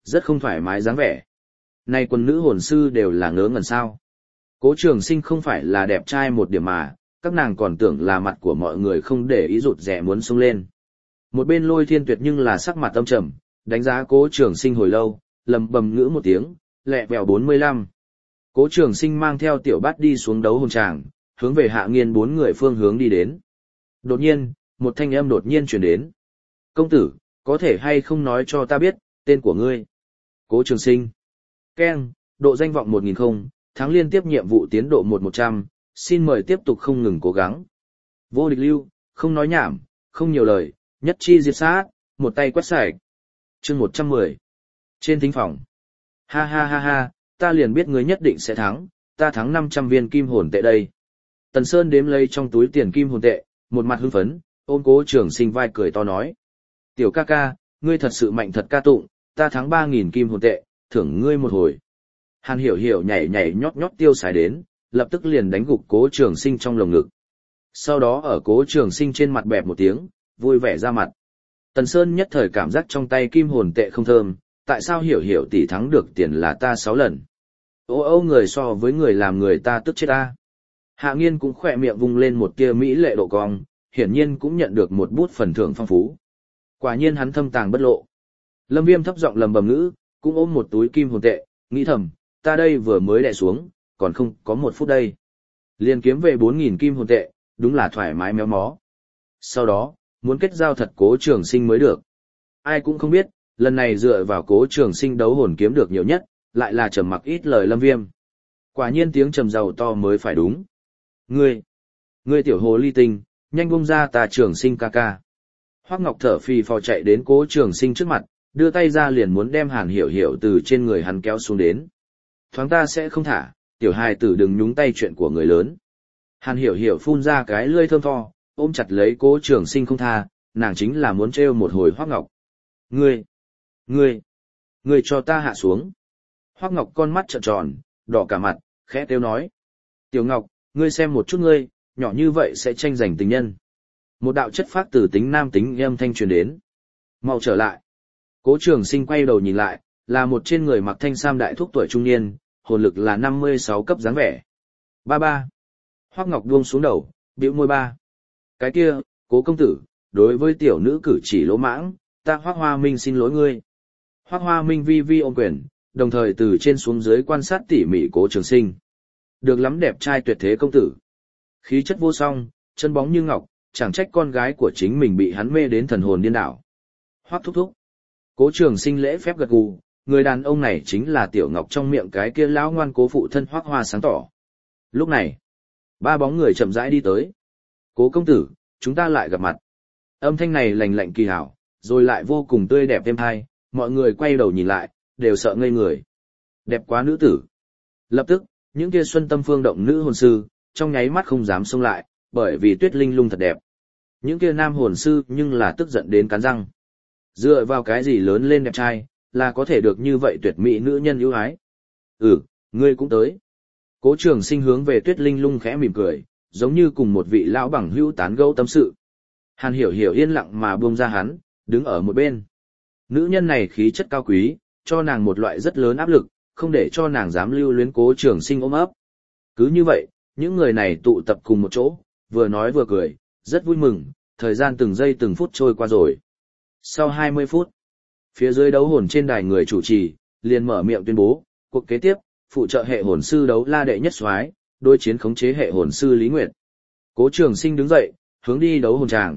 rất không thoải mái dáng vẻ. Này quân nữ hồn sư đều là ngớ ngẩn sao. Cố Trường Sinh không phải là đẹp trai một điểm mà, các nàng còn tưởng là mặt của mọi người không để ý rụt rẻ muốn xông lên. Một bên Lôi Thiên Tuyệt nhưng là sắc mặt âm trầm, đánh giá Cố Trường Sinh hồi lâu, lầm bầm ngữ một tiếng, lẹ vèo bốn mươi lăm. Cố Trường Sinh mang theo tiểu bát đi xuống đấu hồn tràng, hướng về Hạ Nghiên bốn người phương hướng đi đến. Đột nhiên, một thanh âm đột nhiên truyền đến. Công tử, có thể hay không nói cho ta biết, tên của ngươi? Cố Trường Sinh. Keng, độ danh vọng một nghìn không, tháng liên tiếp nhiệm vụ tiến độ một một trăm, xin mời tiếp tục không ngừng cố gắng. Vô địch lưu, không nói nhảm, không nhiều lời, nhất chi diệt sát, một tay quét sạch. Chương một trăm mười. Trên thính phòng. Ha ha ha ha, ta liền biết ngươi nhất định sẽ thắng, ta thắng năm trăm viên kim hồn tệ đây. Tần Sơn đếm lấy trong túi tiền kim hồn tệ, một mặt hưng phấn, ôm Cố Trường Sinh vai cười to nói. Tiểu ca ca, ngươi thật sự mạnh thật ca tụng, ta thắng ba nghìn kim hồn tệ, thưởng ngươi một hồi. Hàn Hiểu Hiểu nhảy nhảy nhót nhót tiêu xài đến, lập tức liền đánh gục Cố Trường Sinh trong lồng ngực. Sau đó ở Cố Trường Sinh trên mặt bẹp một tiếng, vui vẻ ra mặt. Tần Sơn nhất thời cảm giác trong tay kim hồn tệ không thơm, tại sao Hiểu Hiểu tỷ thắng được tiền là ta sáu lần. Ô ô người so với người làm người ta tức chết ta. Hạ Nghiên cũng khỏe miệng vung lên một tia mỹ lệ độ cong, hiển nhiên cũng nhận được một bút phần thưởng phong phú. Quả nhiên hắn thâm tàng bất lộ. Lâm Viêm thấp giọng lầm bầm ngữ, cũng ôm một túi kim hồn tệ, nghĩ thầm, ta đây vừa mới đè xuống, còn không có một phút đây. Liên kiếm về bốn nghìn kim hồn tệ, đúng là thoải mái méo mó. Sau đó, muốn kết giao thật Cố Trường Sinh mới được. Ai cũng không biết, lần này dựa vào Cố Trường Sinh đấu hồn kiếm được nhiều nhất, lại là trầm mặc ít lời Lâm Viêm. Quả nhiên tiếng trầm giàu to mới phải đúng. Ngươi, ngươi tiểu hồ ly tinh, nhanh buông ra ta Trường Sinh ca ca. Hoắc Ngọc thở phì phò chạy đến Cố Trường Sinh trước mặt, đưa tay ra liền muốn đem Hàn Hiểu Hiểu từ trên người hắn kéo xuống đến. Thoáng ta sẽ không thả, tiểu hài tử đừng nhúng tay chuyện của người lớn. Hàn Hiểu Hiểu phun ra cái lưỡi thơm tho, ôm chặt lấy Cố Trường Sinh không tha, nàng chính là muốn trêu một hồi Hoắc Ngọc. Ngươi, ngươi, ngươi cho ta hạ xuống. Hoắc Ngọc con mắt trợn tròn, đỏ cả mặt, khẽ kêu nói. Tiểu Ngọc, ngươi xem một chút ngươi, nhỏ như vậy sẽ tranh giành tình nhân. Một đạo chất phác từ tính nam tính âm thanh truyền đến. Mau trở lại. Cố Trường Sinh quay đầu nhìn lại, là một trên người mặc thanh sam đại thúc tuổi trung niên, hồn lực là năm mươi sáu cấp dáng vẻ. Ba ba. Hoắc Ngọc buông xuống đầu, bĩu môi ba. Cái kia, Cố công tử, đối với tiểu nữ cử chỉ lỗ mãng, ta Hoắc Hoa Minh xin lỗi ngươi. Hoắc Hoa Minh vi vi ôm quyền, đồng thời từ trên xuống dưới quan sát tỉ mỉ Cố Trường Sinh. Được lắm đẹp trai tuyệt thế công tử. Khí chất vô song, chân bóng như ngọc, chẳng trách con gái của chính mình bị hắn mê đến thần hồn điên đảo. Hoắc thúc thúc. Cố Trường Sinh lễ phép gật gù, người đàn ông này chính là Tiểu Ngọc trong miệng cái kia lão ngoan cố phụ thân Hoắc Hoa sáng tỏ. Lúc này, ba bóng người chậm rãi đi tới. Cố công tử, chúng ta lại gặp mặt. Âm thanh này lành lạnh kỳ hảo, rồi lại vô cùng tươi đẹp êm tai, mọi người quay đầu nhìn lại, đều sợ ngây người. Đẹp quá nữ tử. Lập tức, những kia xuân tâm phương động nữ hồn sư, trong nháy mắt không dám xông lại, bởi vì Tuyết Linh Lung thật đẹp. Những kia nam hồn sư nhưng là tức giận đến cắn răng. Dựa vào cái gì lớn lên đẹp trai, là có thể được như vậy tuyệt mỹ nữ nhân ưu ái. Ừ, ngươi cũng tới. Cố Trường Sinh hướng về Tuyết Linh Lung khẽ mỉm cười, giống như cùng một vị lão bằng hữu tán gẫu tâm sự. Hàn Hiểu Hiểu yên lặng mà buông ra hắn, đứng ở một bên. Nữ nhân này khí chất cao quý, cho nàng một loại rất lớn áp lực, không để cho nàng dám lưu luyến Cố Trường Sinh ôm ấp. Cứ như vậy, những người này tụ tập cùng một chỗ, vừa nói vừa cười, rất vui mừng, thời gian từng giây từng phút trôi qua rồi. Sau hai mươi phút, phía dưới đấu hồn trên đài người chủ trì, liền mở miệng tuyên bố, cuộc kế tiếp, phụ trợ hệ hồn sư đấu la đệ nhất soái, đối chiến khống chế hệ hồn sư Lý Nguyệt. Cố Trường Sinh đứng dậy, hướng đi đấu hồn tràng.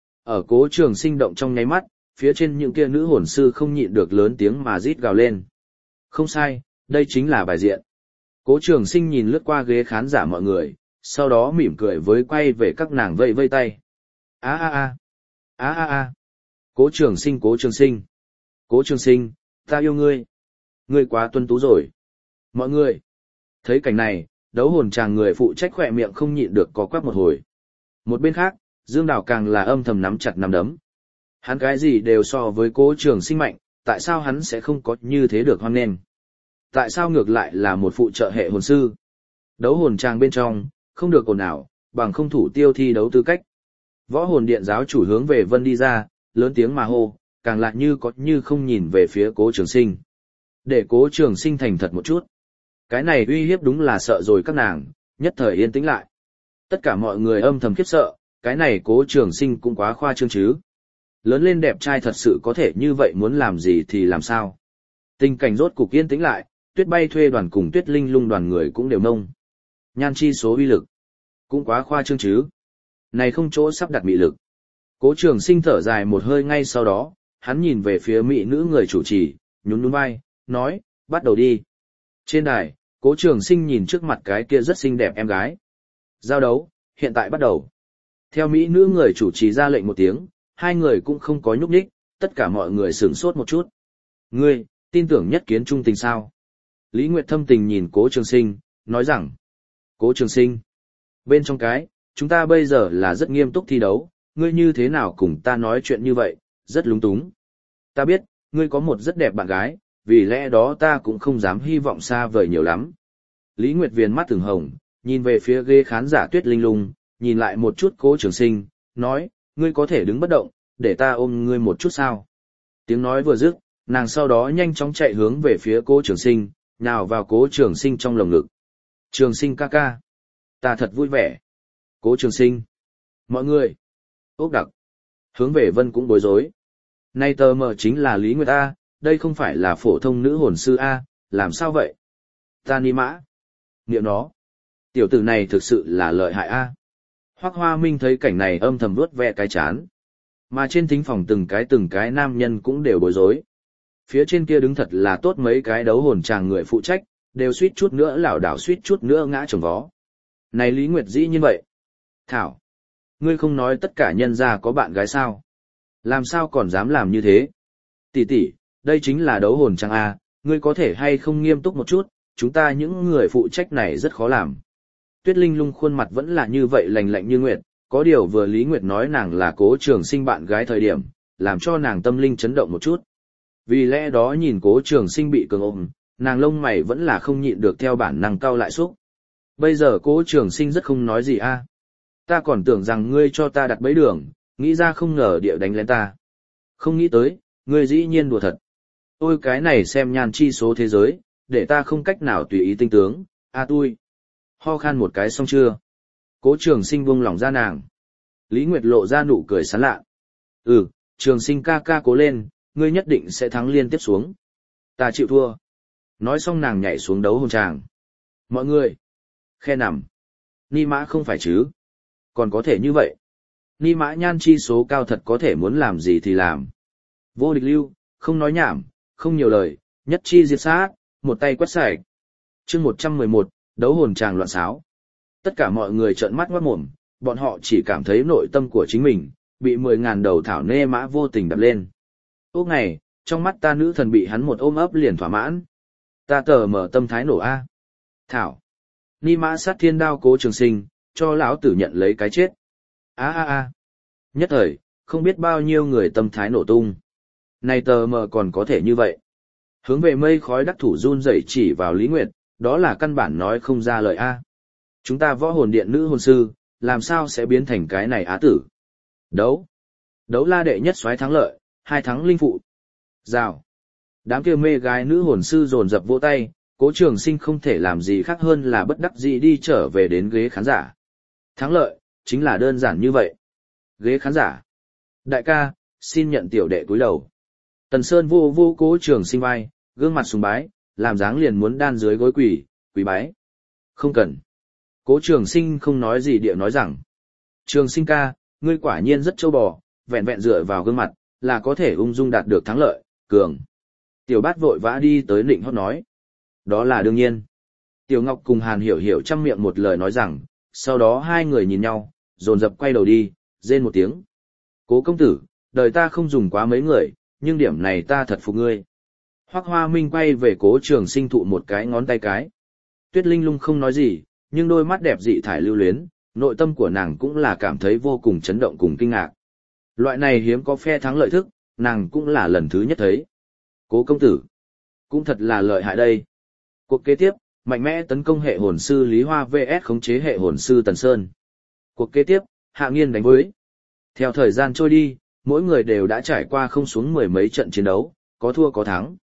Ở Cố Trường Sinh động trong nháy mắt, phía trên những kia nữ hồn sư không nhịn được lớn tiếng mà rít gào lên. Không sai, đây chính là bài diện. Cố Trường Sinh nhìn lướt qua ghế khán giả mọi người, sau đó mỉm cười với quay về các nàng vây vây tay. A a a, a a a. Cố Trường Sinh, Cố Trường Sinh, Cố Trường Sinh, ta yêu ngươi. Ngươi quá tuấn tú rồi. Mọi người thấy cảnh này, đấu hồn chàng người phụ trách khỏe miệng không nhịn được có quắc một hồi. Một bên khác, Dương Đào càng là âm thầm nắm chặt nắm đấm. Hắn cái gì đều so với Cố Trường Sinh mạnh, tại sao hắn sẽ không có như thế được hoan nghênh? Tại sao ngược lại là một phụ trợ hệ hồn sư? Đấu hồn chàng bên trong, không được ồn ào, bằng không thủ tiêu thi đấu tư cách. Võ hồn điện giáo chủ hướng về Vân đi ra, lớn tiếng mà hô, càng lại như có như không nhìn về phía Cố Trường Sinh. Để Cố Trường Sinh thành thật một chút. Cái này uy hiếp đúng là sợ rồi các nàng, nhất thời yên tĩnh lại. Tất cả mọi người âm thầm khiếp sợ, cái này Cố Trường Sinh cũng quá khoa trương chứ. Lớn lên đẹp trai thật sự có thể như vậy, muốn làm gì thì làm sao. Tình cảnh rốt cục yên tĩnh lại, Tuyết Bay thuê đoàn cùng Tuyết Linh Lung đoàn người cũng đều nông. Nhan chi số uy lực. Cũng quá khoa trương chứ. Này không chỗ sắp đặt mị lực. Cố Trường Sinh thở dài một hơi, ngay sau đó, hắn nhìn về phía mỹ nữ người chủ trì, nhún nhún vai, nói, bắt đầu đi. Trên đài, Cố Trường Sinh nhìn trước mặt cái kia rất xinh đẹp em gái. Giao đấu, hiện tại bắt đầu. Theo mỹ nữ người chủ trì ra lệnh một tiếng, hai người cũng không có nhúc nhích, tất cả mọi người sửng sốt một chút. Ngươi, tin tưởng nhất kiến trung tình sao? Lý Nguyệt thâm tình nhìn Cố Trường Sinh, nói rằng, Cố Trường Sinh, bên trong cái, chúng ta bây giờ là rất nghiêm túc thi đấu, ngươi như thế nào cùng ta nói chuyện như vậy, rất lúng túng. Ta biết, ngươi có một rất đẹp bạn gái, vì lẽ đó ta cũng không dám hy vọng xa vời nhiều lắm. Lý Nguyệt Viền mắt từng hồng, nhìn về phía ghế khán giả Tuyết Linh Lung, nhìn lại một chút Cố Trường Sinh, nói, ngươi có thể đứng bất động, để ta ôm ngươi một chút sao? Tiếng nói vừa dứt, nàng sau đó nhanh chóng chạy hướng về phía Cố Trường Sinh, nhào vào Cố Trường Sinh trong lồng ngực. Trường Sinh ca ca, ta thật vui vẻ. Cố Trường Sinh, mọi người, ốc đặc, hướng về Vân cũng bối rối. Nay tờ mờ chính là Lý Nguyệt A, đây không phải là phổ thông nữ hồn sư A, làm sao vậy? Ta ni mã. Niệm nó. Tiểu tử này thực sự là lợi hại A. Hoắc Hoa Minh thấy cảnh này âm thầm vuốt ve cái chán. Mà trên thính phòng từng cái từng cái nam nhân cũng đều bối rối. Phía trên kia đứng thật là tốt mấy cái đấu hồn tràng người phụ trách, đều suýt chút nữa lảo đảo suýt chút nữa ngã chồng vó. Này Lý Nguyệt dĩ như vậy. Thảo. Ngươi không nói tất cả nhân gia có bạn gái sao? Làm sao còn dám làm như thế? Tỷ tỷ, đây chính là đấu hồn tràng A, ngươi có thể hay không nghiêm túc một chút, chúng ta những người phụ trách này rất khó làm. Tuyết Linh Lung khuôn mặt vẫn là như vậy lạnh lạnh như nguyệt, có điều vừa Lý Nguyệt nói nàng là Cố Trường Sinh bạn gái thời điểm, làm cho nàng tâm linh chấn động một chút. Vì lẽ đó nhìn Cố Trường Sinh bị cường ôm, nàng lông mày vẫn là không nhịn được theo bản năng cau lại xúc. Bây giờ Cố Trường Sinh rất không nói gì a. Ta còn tưởng rằng ngươi cho ta đặt bẫy đường, nghĩ ra không ngờ địa đánh lên ta. Không nghĩ tới, ngươi dĩ nhiên đùa thật. Ôi cái này xem nhan chi số thế giới, để ta không cách nào tùy ý tinh tướng, a tui. Ho khan một cái xong chưa? Cố Trường Sinh buông lỏng ra nàng. Lý Nguyệt lộ ra nụ cười sán lạ. Ừ, Trường Sinh ca ca cố lên, ngươi nhất định sẽ thắng liên tiếp xuống. Ta chịu thua. Nói xong nàng nhảy xuống đấu hồn tràng. Mọi người. Khe nằm. Ni mã không phải chứ. Còn có thể như vậy. Ni mã nhan chi số cao thật có thể muốn làm gì thì làm. Vô địch lưu, không nói nhảm, không nhiều lời, nhất chi diệt sát, một tay quét sạch. Chương một trăm mười một, đấu hồn tràng loạn xáo. Tất cả mọi người trợn mắt ngoát mồm, bọn họ chỉ cảm thấy nội tâm của chính mình, bị mười ngàn đầu thảo nê mã vô tình đập lên. Ốc này, trong mắt ta nữ thần bị hắn một ôm ấp liền thỏa mãn. Ta tờ mở tâm thái nổ A. Thảo. Ni mã sát thiên đao Cố Trường Sinh, cho lão tử nhận lấy cái chết. A a a. Nhất thời, không biết bao nhiêu người tâm thái nổ tung. Này tờ mờ còn có thể như vậy. Hướng về mây khói đắc thủ run rẩy chỉ vào Lý Nguyệt, đó là căn bản nói không ra lời A. Chúng ta võ hồn điện nữ hồn sư, làm sao sẽ biến thành cái này á tử? Đấu. Đấu la đệ nhất soái thắng lợi, hai thắng linh phụ. Rào. Đám kia mê gái nữ hồn sư dồn dập vỗ tay, Cố Trường Sinh không thể làm gì khác hơn là bất đắc dĩ đi trở về đến ghế khán giả. Thắng lợi, chính là đơn giản như vậy. Ghế khán giả. Đại ca, xin nhận tiểu đệ cúi đầu. Tần Sơn vô vô Cố Trường Sinh vai, gương mặt sùng bái, làm dáng liền muốn đan dưới gối quỳ, quỳ bái. Không cần. Cố Trường Sinh không nói gì địa nói rằng. Trường Sinh ca, ngươi quả nhiên rất trâu bò, vẹn vẹn dựa vào gương mặt, là có thể ung dung đạt được thắng lợi, cường. Tiểu Bát vội vã đi tới nịnh hót nói. Đó là đương nhiên. Tiểu Ngọc cùng Hàn Hiểu Hiểu trăm miệng một lời nói rằng, sau đó hai người nhìn nhau, dồn dập quay đầu đi, rên một tiếng. Cố công tử, đời ta không dùng quá mấy người, nhưng điểm này ta thật phục ngươi. Hoắc Hoa Minh quay về Cố Trường Sinh thụ một cái ngón tay cái. Tuyết Linh Lung không nói gì, nhưng đôi mắt đẹp dị thải lưu luyến, nội tâm của nàng cũng là cảm thấy vô cùng chấn động cùng kinh ngạc. Loại này hiếm có phe thắng lợi thức, nàng cũng là lần thứ nhất thấy. Cố công tử, cũng thật là lợi hại đây. Cuộc kế tiếp, mạnh mẽ tấn công hệ hồn sư Lý Hoa vs khống chế hệ hồn sư Tần Sơn. Cuộc kế tiếp, Hạ Nghiên đánh với. Theo thời gian trôi đi, mỗi người đều đã trải qua không xuống mười mấy trận chiến đấu, có thua có thắng.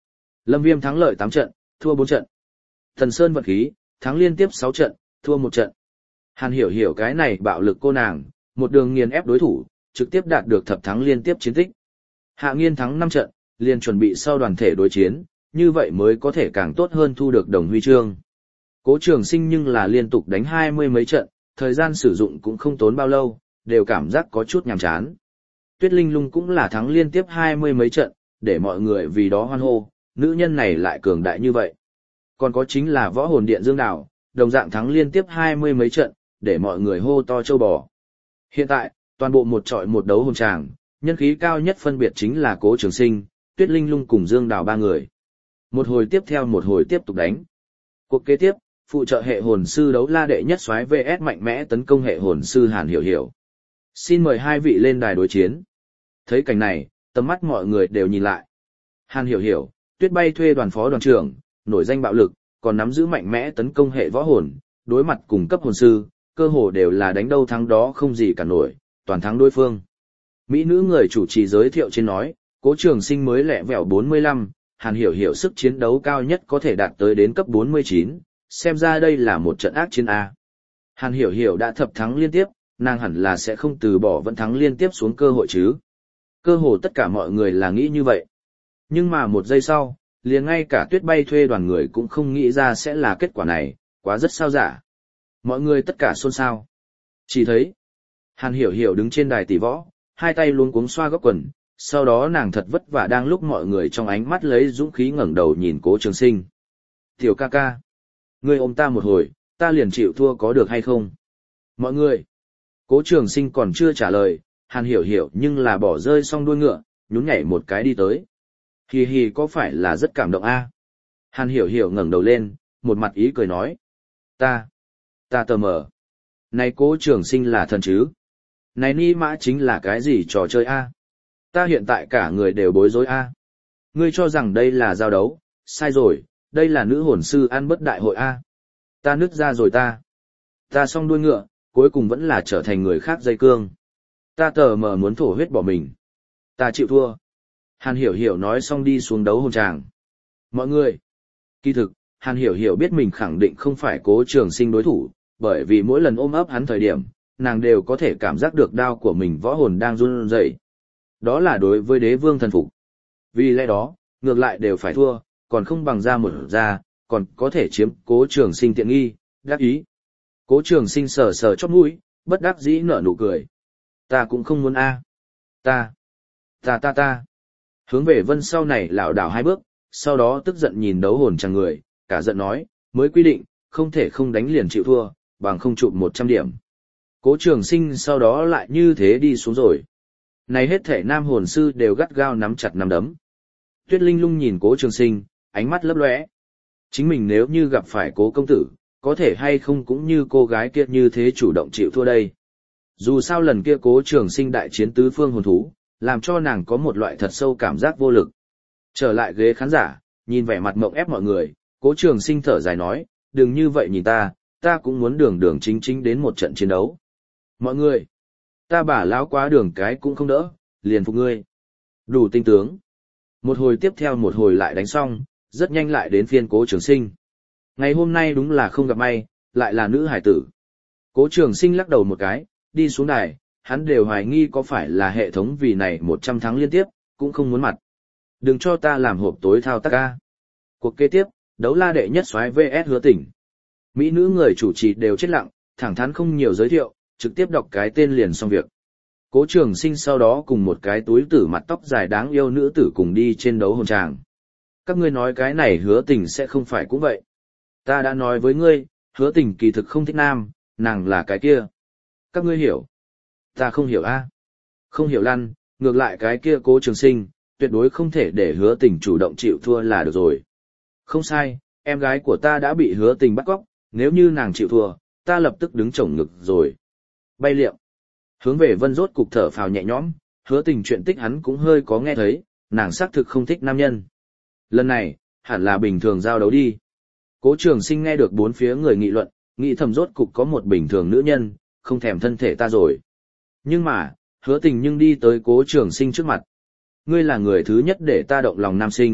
Lâm Viêm thắng lợi tám trận, thua bốn trận. Thần Sơn vận khí, thắng liên tiếp sáu trận, thua một trận. Hàn Hiểu Hiểu cái này bạo lực cô nàng, một đường nghiền ép đối thủ, trực tiếp đạt được thập thắng liên tiếp chiến tích. Hạ Nghiên thắng năm trận, liền chuẩn bị sau đoàn thể đối chiến, như vậy mới có thể càng tốt hơn thu được đồng huy chương. Cố Trường Sinh nhưng là liên tục đánh hai mươi mấy trận, thời gian sử dụng cũng không tốn bao lâu, đều cảm giác có chút nhàm chán. Tuyết Linh Lung cũng là thắng liên tiếp hai mươi mấy trận, để mọi người vì đó hoan hô, nữ nhân này lại cường đại như vậy. Còn có chính là Võ Hồn Điện Dương Đào, đồng dạng thắng liên tiếp hai mươi mấy trận, để mọi người hô to châu bò. Hiện tại, toàn bộ một trọi một đấu hồn tràng, nhân khí cao nhất phân biệt chính là Cố Trường Sinh, Tuyết Linh Lung cùng Dương Đào ba người. Một hồi tiếp theo một hồi tiếp tục đánh. Cuộc kế tiếp, phụ trợ hệ hồn sư đấu la đệ nhất soái vê ét mạnh mẽ tấn công hệ hồn sư Hàn Hiểu Hiểu. Xin mời hai vị lên đài đối chiến. Thấy cảnh này, tầm mắt mọi người đều nhìn lại. Hàn Hiểu Hiểu, Tuyết Bay thuê đoàn phó đoàn trưởng, nổi danh bạo lực, còn nắm giữ mạnh mẽ tấn công hệ võ hồn, đối mặt cùng cấp hồn sư, cơ hồ đều là đánh đâu thắng đó không gì cả nổi, toàn thắng đối phương. Mỹ nữ người chủ trì giới thiệu trên nói, Cố Trường Sinh mới lẹ vẹo bốn mươi lăm, Hàn Hiểu Hiểu sức chiến đấu cao nhất có thể đạt tới đến cấp bốn mươi chín, xem ra đây là một trận ác chiến A. Hàn Hiểu Hiểu đã thập thắng liên tiếp, nàng hẳn là sẽ không từ bỏ vẫn thắng liên tiếp xuống cơ hội chứ. Cơ hồ tất cả mọi người là nghĩ như vậy. Nhưng mà một giây sau, liền ngay cả Tuyết Bay thuê đoàn người cũng không nghĩ ra sẽ là kết quả này, quá rất sao giả. Mọi người tất cả xôn xao. Chỉ thấy, Hàn Hiểu Hiểu đứng trên đài tỷ võ, hai tay luống cuống xoa góc quần, sau đó nàng thật vất vả đang lúc mọi người trong ánh mắt lấy dũng khí ngẩng đầu nhìn Cố Trường Sinh. Tiểu ca ca, ngươi ôm ta một hồi, ta liền chịu thua có được hay không? Mọi người, Cố Trường Sinh còn chưa trả lời, Hàn Hiểu Hiểu nhưng là bỏ rơi xong đuôi ngựa, nhún nhảy một cái đi tới. Hì hì có phải là rất cảm động a? Hàn Hiểu Hiểu ngẩng đầu lên, một mặt ý cười nói. Ta, ta tờ mờ. Này Cố Trường Sinh là thần chứ? Này ni mã chính là cái gì trò chơi a? Ta hiện tại cả người đều bối rối a. Ngươi cho rằng đây là giao đấu, sai rồi, đây là nữ hồn sư ăn bất đại hội a. Ta nứt ra rồi ta. Ta xong đuôi ngựa, cuối cùng vẫn là trở thành người khác dây cương. Ta tờ mờ muốn thổ huyết bỏ mình. Ta chịu thua. Hàn Hiểu Hiểu nói xong đi xuống đấu hồn tràng. Mọi người. Kỳ thực, Hàn Hiểu Hiểu biết mình khẳng định không phải Cố Trường Sinh đối thủ, bởi vì mỗi lần ôm ấp hắn thời điểm, nàng đều có thể cảm giác được đao của mình võ hồn đang run rẩy. Đó là đối với đế vương thần phục. Vì lẽ đó, ngược lại đều phải thua, còn không bằng ra một ra, còn có thể chiếm Cố Trường Sinh tiện nghi, đắc ý. Cố Trường Sinh sờ sờ chóp mũi, bất đắc dĩ nở nụ cười. Ta cũng không muốn a. Ta, ta ta ta. Hướng về Vân sau này lảo đảo hai bước, sau đó tức giận nhìn đấu hồn chàng người, cả giận nói, mới quy định, không thể không đánh liền chịu thua, bằng không chụp một trăm điểm. Cố Trường Sinh sau đó lại như thế đi xuống rồi. Này hết thể nam hồn sư đều gắt gao nắm chặt nắm đấm. Tuyết Linh Lung nhìn Cố Trường Sinh, ánh mắt lấp lóe. Chính mình nếu như gặp phải Cố công tử, có thể hay không cũng như cô gái kia như thế chủ động chịu thua đây. Dù sao lần kia Cố Trường Sinh đại chiến tứ phương hồn thú, làm cho nàng có một loại thật sâu cảm giác vô lực. Trở lại ghế khán giả, nhìn vẻ mặt mộng ép mọi người, Cố Trường Sinh thở dài nói, đừng như vậy nhìn ta, ta cũng muốn đường đường chính chính đến một trận chiến đấu. Mọi người, ta bả lão quá đường cái cũng không đỡ, liền phục ngươi. Đủ tinh tướng. Một hồi tiếp theo một hồi lại đánh xong, rất nhanh lại đến phiên Cố Trường Sinh. Ngày hôm nay đúng là không gặp may, lại là nữ hải tử. Cố Trường Sinh lắc đầu một cái, đi xuống đài, hắn đều hoài nghi có phải là hệ thống vì này một trăm tháng liên tiếp, cũng không muốn mặt. Đừng cho ta làm hộp tối thao tác ca. Cuộc kế tiếp, đấu la đệ nhất soái vê ét Hứa Tỉnh. Mỹ nữ người chủ trì đều chết lặng, thẳng thắn không nhiều giới thiệu, trực tiếp đọc cái tên liền xong việc. Cố Trường Sinh sau đó cùng một cái túi tử mặt tóc dài đáng yêu nữ tử cùng đi trên đấu hồn tràng. Các ngươi nói cái này Hứa Tình sẽ không phải cũng vậy. Ta đã nói với ngươi, Hứa Tình kỳ thực không thích nam, nàng là cái kia. Các ngươi hiểu. Ta không hiểu a. Không hiểu lăn, ngược lại cái kia Cố Trường Sinh, tuyệt đối không thể để Hứa Tình chủ động chịu thua là được rồi. Không sai, em gái của ta đã bị Hứa Tình bắt cóc, nếu như nàng chịu thua, ta lập tức đứng chổng ngực rồi. Bay liệm. Hướng về Vân rốt cục thở phào nhẹ nhõm, Hứa Tình chuyện tích hắn cũng hơi có nghe thấy, nàng xác thực không thích nam nhân. Lần này, hẳn là bình thường giao đấu đi. Cố Trường Sinh nghe được bốn phía người nghị luận, nghĩ thầm rốt cục có một bình thường nữ nhân, không thèm thân thể ta rồi. Nhưng mà, Hứa Tình nhưng đi tới Cố Trường Sinh trước mặt. Ngươi là người thứ nhất để ta động lòng nam sinh,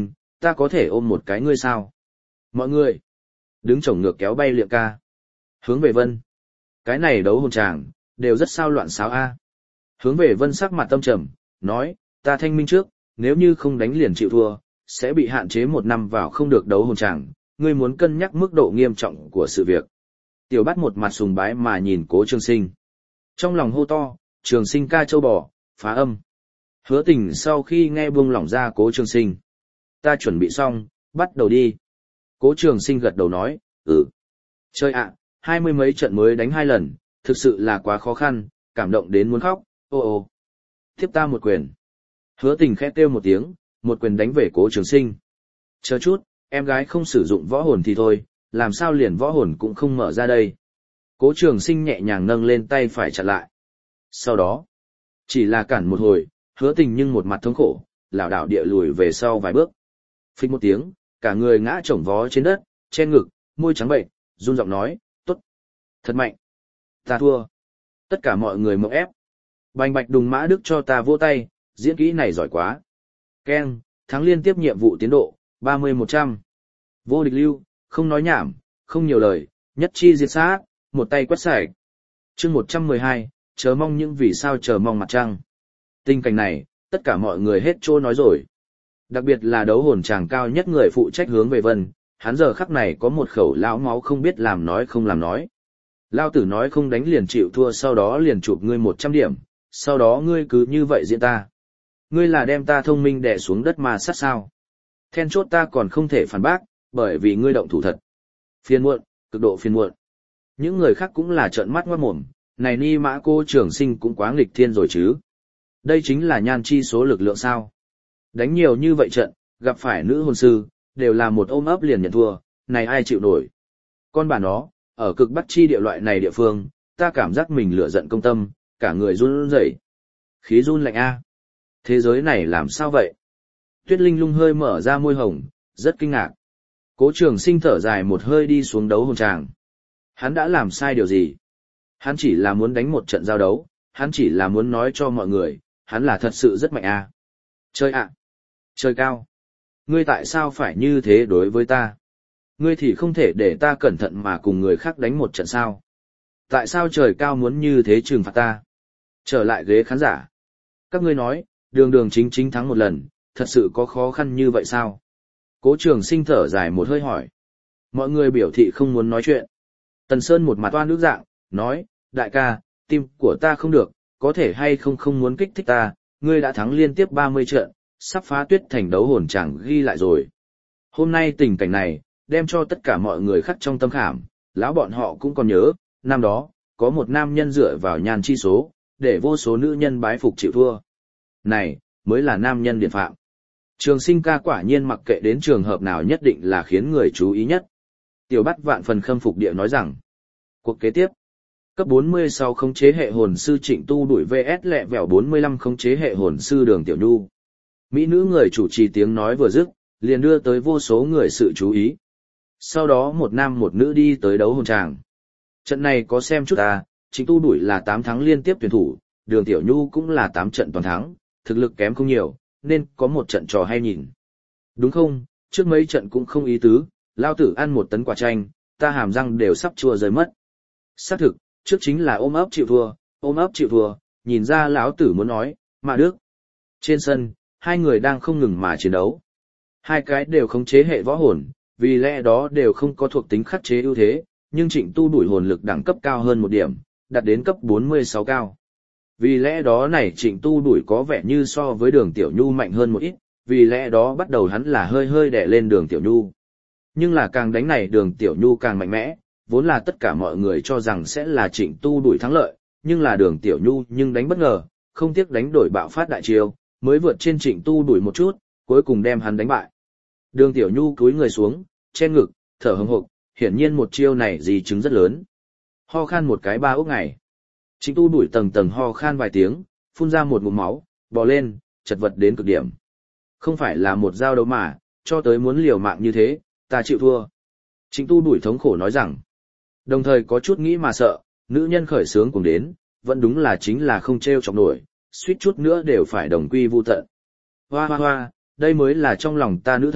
ta có thể ôm một cái ngươi sao? Mọi người, đứng chổng ngược kéo bay liệng ca. Hướng về Vân. Cái này đấu hồn tràng, đều rất sao loạn xáo a. Hướng về Vân sắc mặt tâm trầm, nói, ta thanh minh trước, nếu như không đánh liền chịu thua, sẽ bị hạn chế một năm vào không được đấu hồn tràng, ngươi muốn cân nhắc mức độ nghiêm trọng của sự việc. Tiểu Bát một mặt sùng bái mà nhìn Cố Trường Sinh. Trong lòng hô to, Trường Sinh ca châu bò, phá âm. Hứa Tình sau khi nghe buông lỏng ra Cố Trường Sinh. Ta chuẩn bị xong, bắt đầu đi. Cố Trường Sinh gật đầu nói, ừ. Chơi ạ, hai mươi mấy trận mới đánh hai lần, thực sự là quá khó khăn, cảm động đến muốn khóc, ô ô. Tiếp ta một quyền. Hứa Tình khẽ kêu một tiếng, một quyền đánh về Cố Trường Sinh. Chờ chút, em gái không sử dụng võ hồn thì thôi, làm sao liền võ hồn cũng không mở ra đây. Cố Trường Sinh nhẹ nhàng nâng lên tay phải chặn lại. Sau đó, chỉ là cản một hồi, Hứa Tình nhưng một mặt thống khổ, lảo đảo địa lùi về sau vài bước. Phích một tiếng, cả người ngã chồng vó trên đất, che ngực, môi trắng bệnh, run giọng nói, tốt, thật mạnh, ta thua. Tất cả mọi người mộng ép. Bành Bạch Đùng Mã Đức cho ta vỗ tay, diễn kỹ này giỏi quá. Keng, thắng liên tiếp nhiệm vụ tiến độ, ba mươi một trăm. Vô địch lưu, không nói nhảm, không nhiều lời, nhất chi diệt sát, một tay quét sạch. Chương một trăm mười hai, chờ mong những vì sao chờ mong mặt trăng. Tình cảnh này, tất cả mọi người hết trô nói rồi. Đặc biệt là đấu hồn tràng cao nhất người phụ trách Hướng về Vân, hắn giờ khắc này có một khẩu lão máu không biết làm nói không làm nói. Lao tử nói không đánh liền chịu thua, sau đó liền chụp ngươi một trăm điểm, sau đó ngươi cứ như vậy diễn ta. Ngươi là đem ta thông minh đè xuống đất mà sát sao. Then chốt ta còn không thể phản bác, bởi vì ngươi động thủ thật. Phiền muộn, cực độ phiền muộn. Những người khác cũng là trợn mắt ngoát mồm, này Ni Mã Cô Trường Sinh cũng quá nghịch thiên rồi chứ. Đây chính là nhan chi số lực lượng sao. Đánh nhiều như vậy trận, gặp phải nữ hồn sư, đều là một ôm ấp liền nhận thua, này ai chịu nổi. Con bà nó, ở cực bắc chi địa loại này địa phương, ta cảm giác mình lửa giận công tâm, cả người run rẩy. Khí run lạnh a. Thế giới này làm sao vậy? Tuyết Linh Lung hơi mở ra môi hồng, rất kinh ngạc. Cố Trường Sinh thở dài một hơi đi xuống đấu hồn tràng. Hắn đã làm sai điều gì? Hắn chỉ là muốn đánh một trận giao đấu, hắn chỉ là muốn nói cho mọi người, hắn là thật sự rất mạnh a. Chơi ạ! Trời cao! Ngươi tại sao phải như thế đối với ta? Ngươi thì không thể để ta cẩn thận mà cùng người khác đánh một trận sao? Tại sao trời cao muốn như thế trừng phạt ta? Trở lại ghế khán giả. Các ngươi nói, đường đường chính chính thắng một lần, thật sự có khó khăn như vậy sao? Cố Trường Sinh thở dài một hơi hỏi. Mọi người biểu thị không muốn nói chuyện. Tần Sơn một mặt toan nước dạng, nói, đại ca, tim của ta không được, có thể hay không không muốn kích thích ta, ngươi đã thắng liên tiếp ba mươi trận, sắp phá Tuyết Thành đấu hồn chẳng ghi lại rồi. Hôm nay tình cảnh này, đem cho tất cả mọi người khắc trong tâm khảm, lão bọn họ cũng còn nhớ, năm đó, có một nam nhân dựa vào nhan chi số, để vô số nữ nhân bái phục chịu thua. Này, mới là nam nhân điển phạm. Trường Sinh ca quả nhiên mặc kệ đến trường hợp nào nhất định là khiến người chú ý nhất. Tiểu Bát vạn phần khâm phục địa nói rằng, cuộc kế tiếp, cấp bốn mươi sáu khống chế hệ hồn sư Trịnh Tu đuổi vs lẹ vẻo bốn mươi lăm khống chế hệ hồn sư Đường Tiểu Nhu. Mỹ nữ người chủ trì tiếng nói vừa dứt, liền đưa tới vô số người sự chú ý. Sau đó một nam một nữ đi tới đấu hồn tràng. Trận này có xem chút ta, Trịnh Tu đuổi là tám thắng liên tiếp tuyển thủ, Đường Tiểu Nhu cũng là tám trận toàn thắng, thực lực kém không nhiều, nên có một trận trò hay nhìn. Đúng không, trước mấy trận cũng không ý tứ, lao tử ăn một tấn quả chanh, ta hàm răng đều sắp chua rơi mất. Xác thực, trước chính là ôm ấp chịu thua, ôm ấp chịu thua, nhìn ra lão tử muốn nói, mà Đức. Trên sân, hai người đang không ngừng mà chiến đấu. Hai cái đều khống chế hệ võ hồn, vì lẽ đó đều không có thuộc tính khắc chế ưu thế, nhưng Trịnh Tu đuổi hồn lực đẳng cấp cao hơn một điểm, đạt đến cấp bốn mươi sáu cao. Vì lẽ đó này Trịnh Tu đuổi có vẻ như so với Đường Tiểu Nhu mạnh hơn một ít, vì lẽ đó bắt đầu hắn là hơi hơi đè lên Đường Tiểu Nhu. Nhưng là càng đánh này Đường Tiểu Nhu càng mạnh mẽ, vốn là tất cả mọi người cho rằng sẽ là Trịnh Tu đuổi thắng lợi, nhưng là Đường Tiểu Nhu nhưng đánh bất ngờ, không tiếc đánh đổi bạo phát đại chiêu, mới vượt trên Trịnh Tu đuổi một chút, cuối cùng đem hắn đánh bại. Đường Tiểu Nhu cúi người xuống, che ngực, thở hổn hộc, hiển nhiên một chiêu này di chứng rất lớn. Ho khan một cái ba ốc ngày. Trịnh Tu đuổi tầng tầng ho khan vài tiếng, phun ra một ngụm máu, bò lên, chật vật đến cực điểm. Không phải là một giao đấu mà, cho tới muốn liều mạng như thế, ta chịu thua. Trịnh Tu đuổi thống khổ nói rằng, đồng thời có chút nghĩ mà sợ, nữ nhân khởi sướng cùng đến, vẫn đúng là chính là không treo chọc nổi, suýt chút nữa đều phải đồng quy vu tận. Hoa hoa hoa, đây mới là trong lòng ta nữ thần,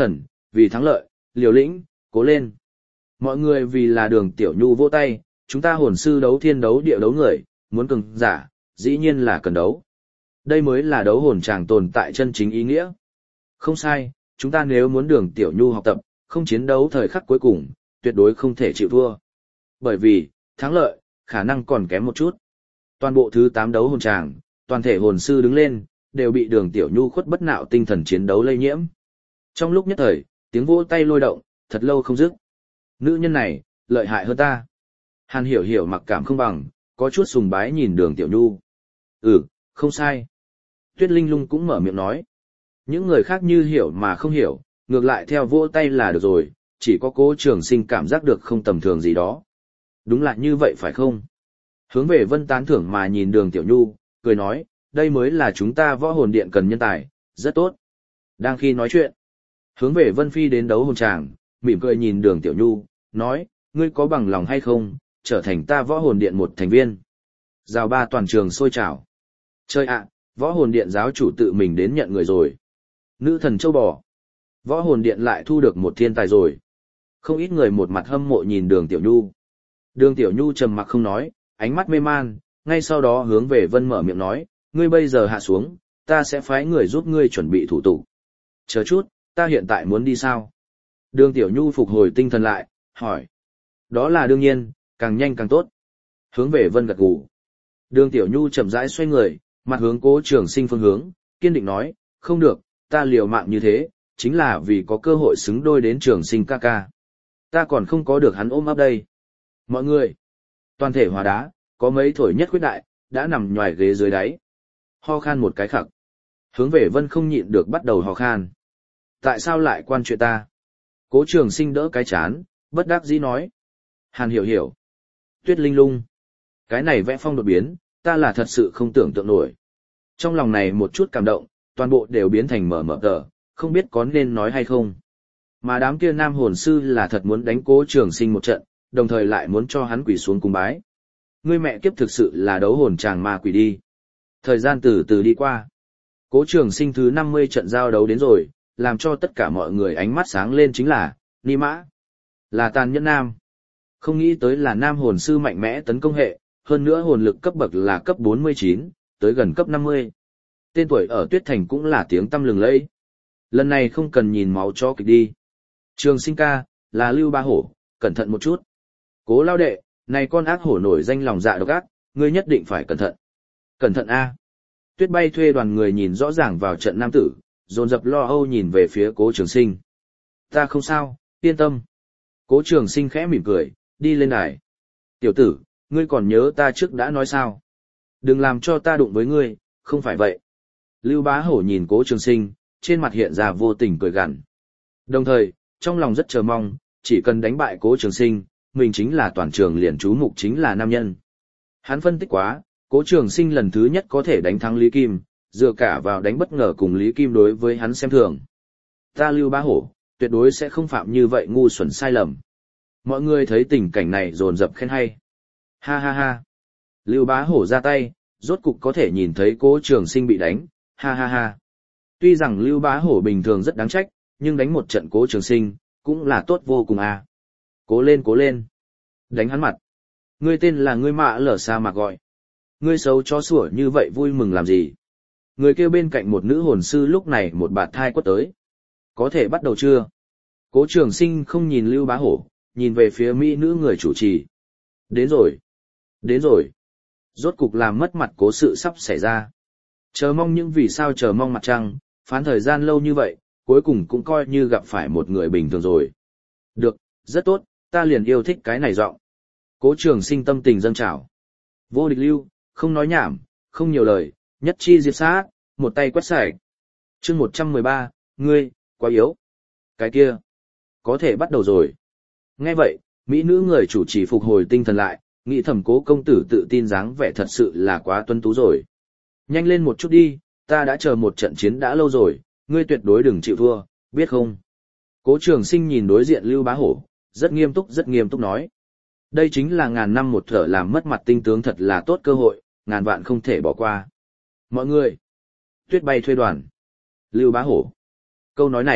vì thắng lợi, liều lĩnh, cố lên. Mọi người vì là Đường Tiểu Nhu vỗ tay, chúng ta hồn sư đấu thiên đấu địa đấu người, muốn cường giả, dĩ nhiên là cần đấu. Đây mới là đấu hồn tràng tồn tại chân chính ý nghĩa. Không sai, chúng ta nếu muốn Đường Tiểu Nhu học tập, không chiến đấu thời khắc cuối cùng, tuyệt đối không thể chịu thua. Bởi vì, thắng lợi, khả năng còn kém một chút. Toàn bộ thứ tám đấu hồn tràng, toàn thể hồn sư đứng lên, đều bị Đường Tiểu Nhu khuất bất nạo tinh thần chiến đấu lây nhiễm. Trong lúc nhất thời, tiếng vỗ tay lôi động, thật lâu không dứt. Nữ nhân này, lợi hại hơn ta. Hàn Hiểu Hiểu mặc cảm không bằng, có chút sùng bái nhìn Đường Tiểu Nhu. Ừ, không sai. Tuyết Linh Lung cũng mở miệng nói. Những người khác như hiểu mà không hiểu, ngược lại theo vỗ tay là được rồi, chỉ có Cố Trường Sinh cảm giác được không tầm thường gì đó. Đúng là như vậy phải không? Hướng về Vân tán thưởng mà nhìn Đường Tiểu Nhu, cười nói, đây mới là chúng ta võ hồn điện cần nhân tài, rất tốt. Đang khi nói chuyện, hướng về Vân Phi đến đấu hồn tràng, mỉm cười nhìn Đường Tiểu Nhu, nói, ngươi có bằng lòng hay không, trở thành ta võ hồn điện một thành viên. Rào ba toàn trường sôi trào. Chơi ạ, võ hồn điện giáo chủ tự mình đến nhận người rồi. Nữ thần châu bò. Võ hồn điện lại thu được một thiên tài rồi. Không ít người một mặt hâm mộ nhìn Đường Tiểu Nhu. Đường Tiểu Nhu trầm mặc không nói, ánh mắt mê man, ngay sau đó hướng về Vân mở miệng nói, ngươi bây giờ hạ xuống, ta sẽ phái người giúp ngươi chuẩn bị thủ tục. Chờ chút, ta hiện tại muốn đi sao? Đường Tiểu Nhu phục hồi tinh thần lại, hỏi. Đó là đương nhiên, càng nhanh càng tốt. Hướng về Vân gật gù. Đường Tiểu Nhu chậm rãi xoay người, mặt hướng Cố Trường Sinh phương hướng, kiên định nói, không được, ta liều mạng như thế, chính là vì có cơ hội xứng đôi đến Trường Sinh ca ca. Ta còn không có được hắn ôm ấp đây. Mọi người, toàn thể hóa đá, có mấy thổi nhất khuyết đại, đã nằm nhòi ghế dưới đáy. Ho khan một cái khặc. Hướng về Vân không nhịn được bắt đầu ho khan. Tại sao lại quan chuyện ta? Cố Trường Sinh đỡ cái chán, bất đắc dĩ nói. Hàn Hiểu Hiểu. Tuyết Linh Lung. Cái này vẽ phong đột biến, ta là thật sự không tưởng tượng nổi. Trong lòng này một chút cảm động, toàn bộ đều biến thành mở mở tờ, không biết có nên nói hay không. Mà đám kia nam hồn sư là thật muốn đánh Cố Trường Sinh một trận, đồng thời lại muốn cho hắn quỳ xuống cung bái. Ngươi mẹ kiếp thực sự là đấu hồn chàng ma quỷ đi. Thời gian từ từ đi qua. Cố Trường Sinh thứ năm mươi trận giao đấu đến rồi, làm cho tất cả mọi người ánh mắt sáng lên chính là, Ni Mã. Là tàn nhẫn nam. Không nghĩ tới là nam hồn sư mạnh mẽ tấn công hệ, hơn nữa hồn lực cấp bậc là cấp bốn mươi chín, tới gần cấp năm mươi. Tên tuổi ở Tuyết Thành cũng là tiếng tăm lừng lẫy. Lần này không cần nhìn máu cho kịch đi. Trường Sinh ca, là Lưu Ba Hổ, cẩn thận một chút. Cố lao đệ, này con ác hổ nổi danh lòng dạ độc ác, ngươi nhất định phải cẩn thận. Cẩn thận a. Tuyết Bay thuê đoàn người nhìn rõ ràng vào trận nam tử, dồn dập lo âu nhìn về phía Cố Trường Sinh. Ta không sao, yên tâm. Cố Trường Sinh khẽ mỉm cười, đi lên đài. Tiểu tử, ngươi còn nhớ ta trước đã nói sao? Đừng làm cho ta đụng với ngươi, không phải vậy. Lưu Bá Hổ nhìn Cố Trường Sinh, trên mặt hiện ra vô tình cười gằn. Đồng thời, trong lòng rất chờ mong, chỉ cần đánh bại Cố Trường Sinh, mình chính là toàn trường liền chú mục chính là nam nhân. Hắn phân tích quá, Cố Trường Sinh lần thứ nhất có thể đánh thắng Lý Kim, dựa cả vào đánh bất ngờ cùng Lý Kim đối với hắn xem thường. Ta Lưu Bá Hổ, tuyệt đối sẽ không phạm như vậy ngu xuẩn sai lầm. Mọi người thấy tình cảnh này dồn dập khen hay. Ha ha ha. Lưu Bá Hổ ra tay, rốt cục có thể nhìn thấy Cố Trường Sinh bị đánh. Ha ha ha. Tuy rằng Lưu Bá Hổ bình thường rất đáng trách, nhưng đánh một trận Cố Trường Sinh, cũng là tốt vô cùng à. Cố lên cố lên. Đánh hắn mặt. Ngươi tên là ngươi mạ lở sa mạc gọi. Ngươi xấu chó sủa như vậy vui mừng làm gì? Người kêu bên cạnh một nữ hồn sư lúc này một bạt thai quất tới. Có thể bắt đầu chưa? Cố Trường Sinh không nhìn Lưu Bá Hổ, nhìn về phía mỹ nữ người chủ trì. Đến rồi. Đến rồi. Rốt cục làm mất mặt cố sự sắp xảy ra. Chờ mong những vì sao chờ mong mặt trăng, phán thời gian lâu như vậy, cuối cùng cũng coi như gặp phải một người bình thường rồi. Được, rất tốt, ta liền yêu thích cái này giọng. Cố Trường Sinh tâm tình dâng trào. Vô địch lưu, không nói nhảm, không nhiều lời, nhất chi diệt sát, một tay quét sạch. Chương một trăm mười ba, ngươi, quá yếu. Cái kia, có thể bắt đầu rồi. Nghe vậy, mỹ nữ người chủ trì phục hồi tinh thần lại, nghĩ thầm Cố công tử tự tin dáng vẻ thật sự là quá tuấn tú rồi. Nhanh lên một chút đi, ta đã chờ một trận chiến đã lâu rồi, ngươi tuyệt đối đừng chịu thua, biết không? Cố Trường Sinh nhìn đối diện Lưu Bá Hổ, rất nghiêm túc rất nghiêm túc nói. Đây chính là ngàn năm một thở làm mất mặt tinh tướng thật là tốt cơ hội, ngàn vạn không thể bỏ qua. Mọi người, Tuyết Bay thuê đoàn. Lưu Bá Hổ. Câu nói này,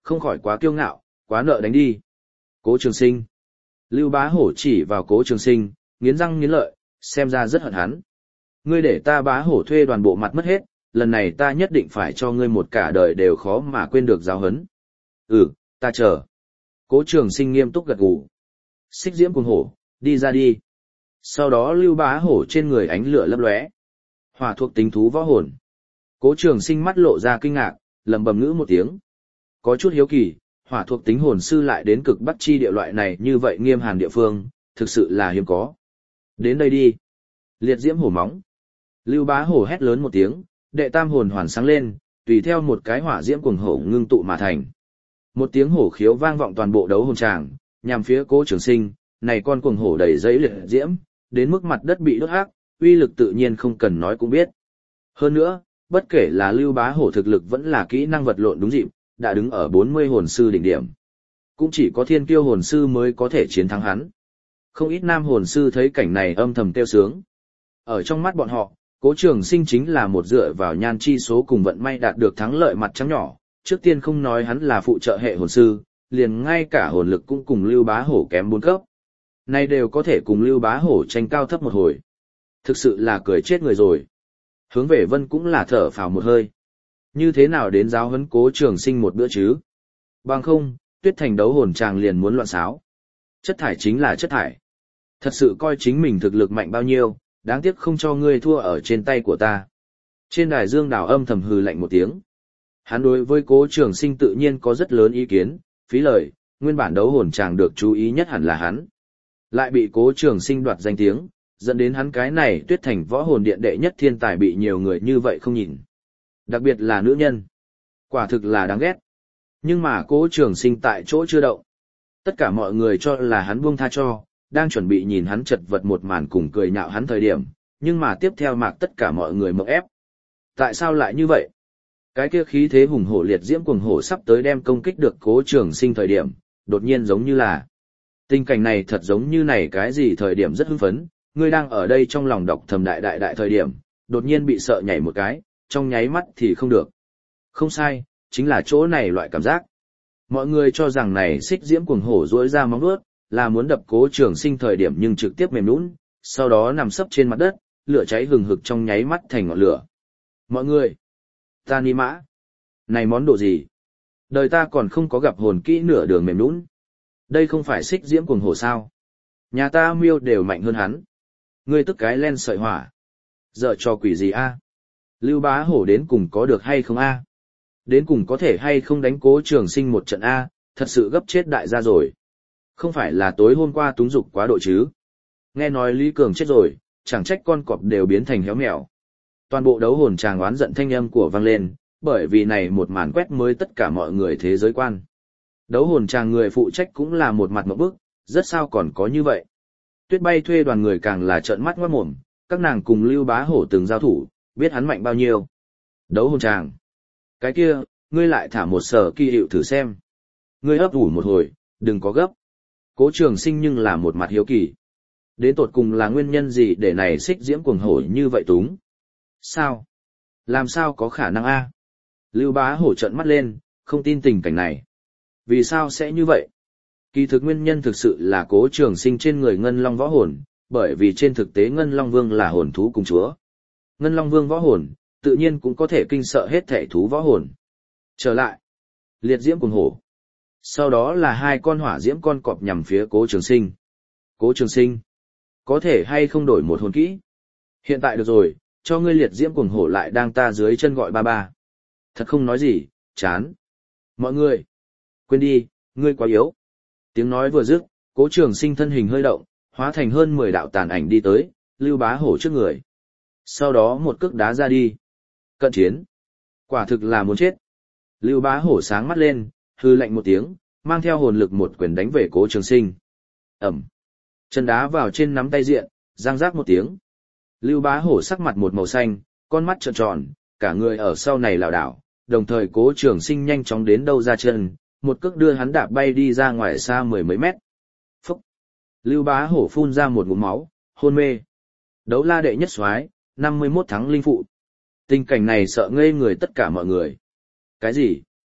không khỏi quá kiêu ngạo, quá nợ đánh đi. Cố Trường Sinh. Lưu Bá Hổ chỉ vào Cố Trường Sinh, nghiến răng nghiến lợi, xem ra rất hận hắn. Ngươi để ta Bá Hổ thuê đoàn bộ mặt mất hết, lần này ta nhất định phải cho ngươi một cả đời đều khó mà quên được giáo huấn. Ừ, ta chờ. Cố Trường Sinh nghiêm túc gật gù. Xích diễm cuồng hổ, đi ra đi. Sau đó Lưu Bá Hổ trên người ánh lửa lấp lóe. Hỏa thuộc tính thú võ hồn. Cố Trường Sinh mắt lộ ra kinh ngạc, lẩm bẩm ngữ một tiếng. Có chút hiếu kỳ, hỏa thuộc tính hồn sư lại đến cực bắc chi địa loại này như vậy nghiêm hàn địa phương, thực sự là hiếm có. Đến đây đi. Liệt diễm hổ móng. Lưu Bá Hổ hét lớn một tiếng, đệ tam hồn hoàn sáng lên, tùy theo một cái hỏa diễm cuồng hổ ngưng tụ mà thành. Một tiếng hổ khiếu vang vọng toàn bộ đấu hồn tràng, nhằm phía Cố Trường Sinh, này con cuồng hổ đầy giấy liệt diễm, đến mức mặt đất bị đốt hắc, uy lực tự nhiên không cần nói cũng biết. Hơn nữa, bất kể là Lưu Bá Hổ thực lực vẫn là kỹ năng vật lộn đúng dịp, đã đứng ở bốn mươi hồn sư đỉnh điểm. Cũng chỉ có thiên kiêu hồn sư mới có thể chiến thắng hắn. Không ít nam hồn sư thấy cảnh này âm thầm tiêu sướng. Ở trong mắt bọn họ, Cố Trường Sinh chính là một dựa vào nhan chi số cùng vận may đạt được thắng lợi mặt trắng nhỏ, trước tiên không nói hắn là phụ trợ hệ hồn sư, liền ngay cả hồn lực cũng cùng Lưu Bá Hổ kém bốn cấp. Nay đều có thể cùng Lưu Bá Hổ tranh cao thấp một hồi. Thực sự là cười chết người rồi. Hướng Về Vân cũng là thở phào một hơi. Như thế nào đến giáo huấn Cố Trường Sinh một bữa chứ? Bằng không, Tuyết Thành đấu hồn tràng liền muốn loạn xáo. Chất thải chính là chất thải. Thật sự coi chính mình thực lực mạnh bao nhiêu, đáng tiếc không cho ngươi thua ở trên tay của ta. Trên đài Dương Đào âm thầm hừ lạnh một tiếng. Hắn đối với Cố Trường Sinh tự nhiên có rất lớn ý kiến, phí lời, nguyên bản đấu hồn tràng được chú ý nhất hẳn là hắn. Lại bị Cố Trường Sinh đoạt danh tiếng, dẫn đến hắn cái này Tuyết Thành võ hồn điện đệ nhất thiên tài bị nhiều người như vậy không nhìn. Đặc biệt là nữ nhân. Quả thực là đáng ghét. Nhưng mà Cố Trường Sinh tại chỗ chưa động. Tất cả mọi người cho là hắn buông tha cho, đang chuẩn bị nhìn hắn chật vật một màn cùng cười nhạo hắn thời điểm, nhưng mà tiếp theo mạc tất cả mọi người mộng ép. Tại sao lại như vậy? Cái kia khí thế hùng hổ liệt diễm cuồng hổ sắp tới đem công kích được Cố Trường Sinh thời điểm, đột nhiên giống như là tình cảnh này thật giống như này cái gì thời điểm rất hưng phấn, ngươi đang ở đây trong lòng đọc thầm đại đại đại thời điểm, đột nhiên bị sợ nhảy một cái, trong nháy mắt thì không được. Không sai, chính là chỗ này loại cảm giác. Mọi người cho rằng này xích diễm cuồng hổ duỗi ra móng vuốt, là muốn đập Cố Trường Sinh thời điểm nhưng trực tiếp mềm nhũn, sau đó nằm sấp trên mặt đất, lửa cháy hừng hực trong nháy mắt thành ngọn lửa. Mọi người, ta ni mã, này món đồ gì? Đời ta còn không có gặp hồn kỹ nửa đường mềm nhũn. Đây không phải xích diễm cuồng hổ sao? Nhà ta miêu đều mạnh hơn hắn. Ngươi tức cái len sợi hỏa. Dợ cho quỷ gì a? Lưu Bá Hổ đến cùng có được hay không a? Đến cùng có thể hay không đánh Cố Trường Sinh một trận a? Thật sự gấp chết đại gia rồi. Không phải là tối hôm qua túng dục quá độ chứ? Nghe nói Lý Cường chết rồi, chẳng trách con cọp đều biến thành héo mèo. Toàn bộ đấu hồn tràng oán giận thanh âm của vang lên, bởi vì này một màn quét mới tất cả mọi người thế giới quan. Đấu hồn tràng người phụ trách cũng là một mặt ngộp bức, rất sao còn có như vậy. Tuyết Bay thuê đoàn người càng là trợn mắt ngoát mồm, các nàng cùng Lưu Bá Hổ từng giao thủ, biết hắn mạnh bao nhiêu. Đấu hồn tràng. Cái kia, ngươi lại thả một sở kỳ hiệu thử xem. Ngươi ấp ủ một hồi, đừng có gấp. Cố Trường Sinh nhưng là một mặt hiếu kỳ. Đến tột cùng là nguyên nhân gì để này xích diễm cuồng hổ như vậy túng? Sao? Làm sao có khả năng a? Lưu Bá Hổ trợn mắt lên, không tin tình cảnh này. Vì sao sẽ như vậy? Kỳ thực nguyên nhân thực sự là Cố Trường Sinh trên người Ngân Long võ hồn, bởi vì trên thực tế Ngân Long Vương là hồn thú cùng chúa. Ngân Long Vương võ hồn, tự nhiên cũng có thể kinh sợ hết thể thú võ hồn. Trở lại, liệt diễm cuồng hổ. Sau đó là hai con hỏa diễm con cọp nhằm phía Cố Trường Sinh. Cố Trường Sinh, có thể hay không đổi một hồn kỹ? Hiện tại được rồi, cho ngươi liệt diễm cuồng hổ lại đang ta dưới chân gọi ba ba. Thật không nói gì, chán. Mọi người, quên đi, ngươi quá yếu. Tiếng nói vừa dứt, Cố Trường Sinh thân hình hơi động, hóa thành hơn mười đạo tàn ảnh đi tới, Lưu Bá Hổ trước người. Sau đó một cước đá ra đi. Cận chiến. Quả thực là muốn chết. Lưu Bá Hổ sáng mắt lên, hư lạnh một tiếng, mang theo hồn lực một quyền đánh về Cố Trường Sinh. Ẩm. Chân đá vào trên nắm tay diện, răng rác một tiếng. Lưu Bá Hổ sắc mặt một màu xanh, con mắt trợn tròn, cả người ở sau này lảo đảo, đồng thời Cố Trường Sinh nhanh chóng đến đâu ra chân, một cước đưa hắn đạp bay đi ra ngoài xa mười mấy mét. Phúc! Lưu Bá Hổ phun ra một ngụm máu, hôn mê. Đấu la đệ nhất soái, năm mươi mốt tháng linh phụ. Tình cảnh này sợ ngây người tất cả mọi người. Cái gì?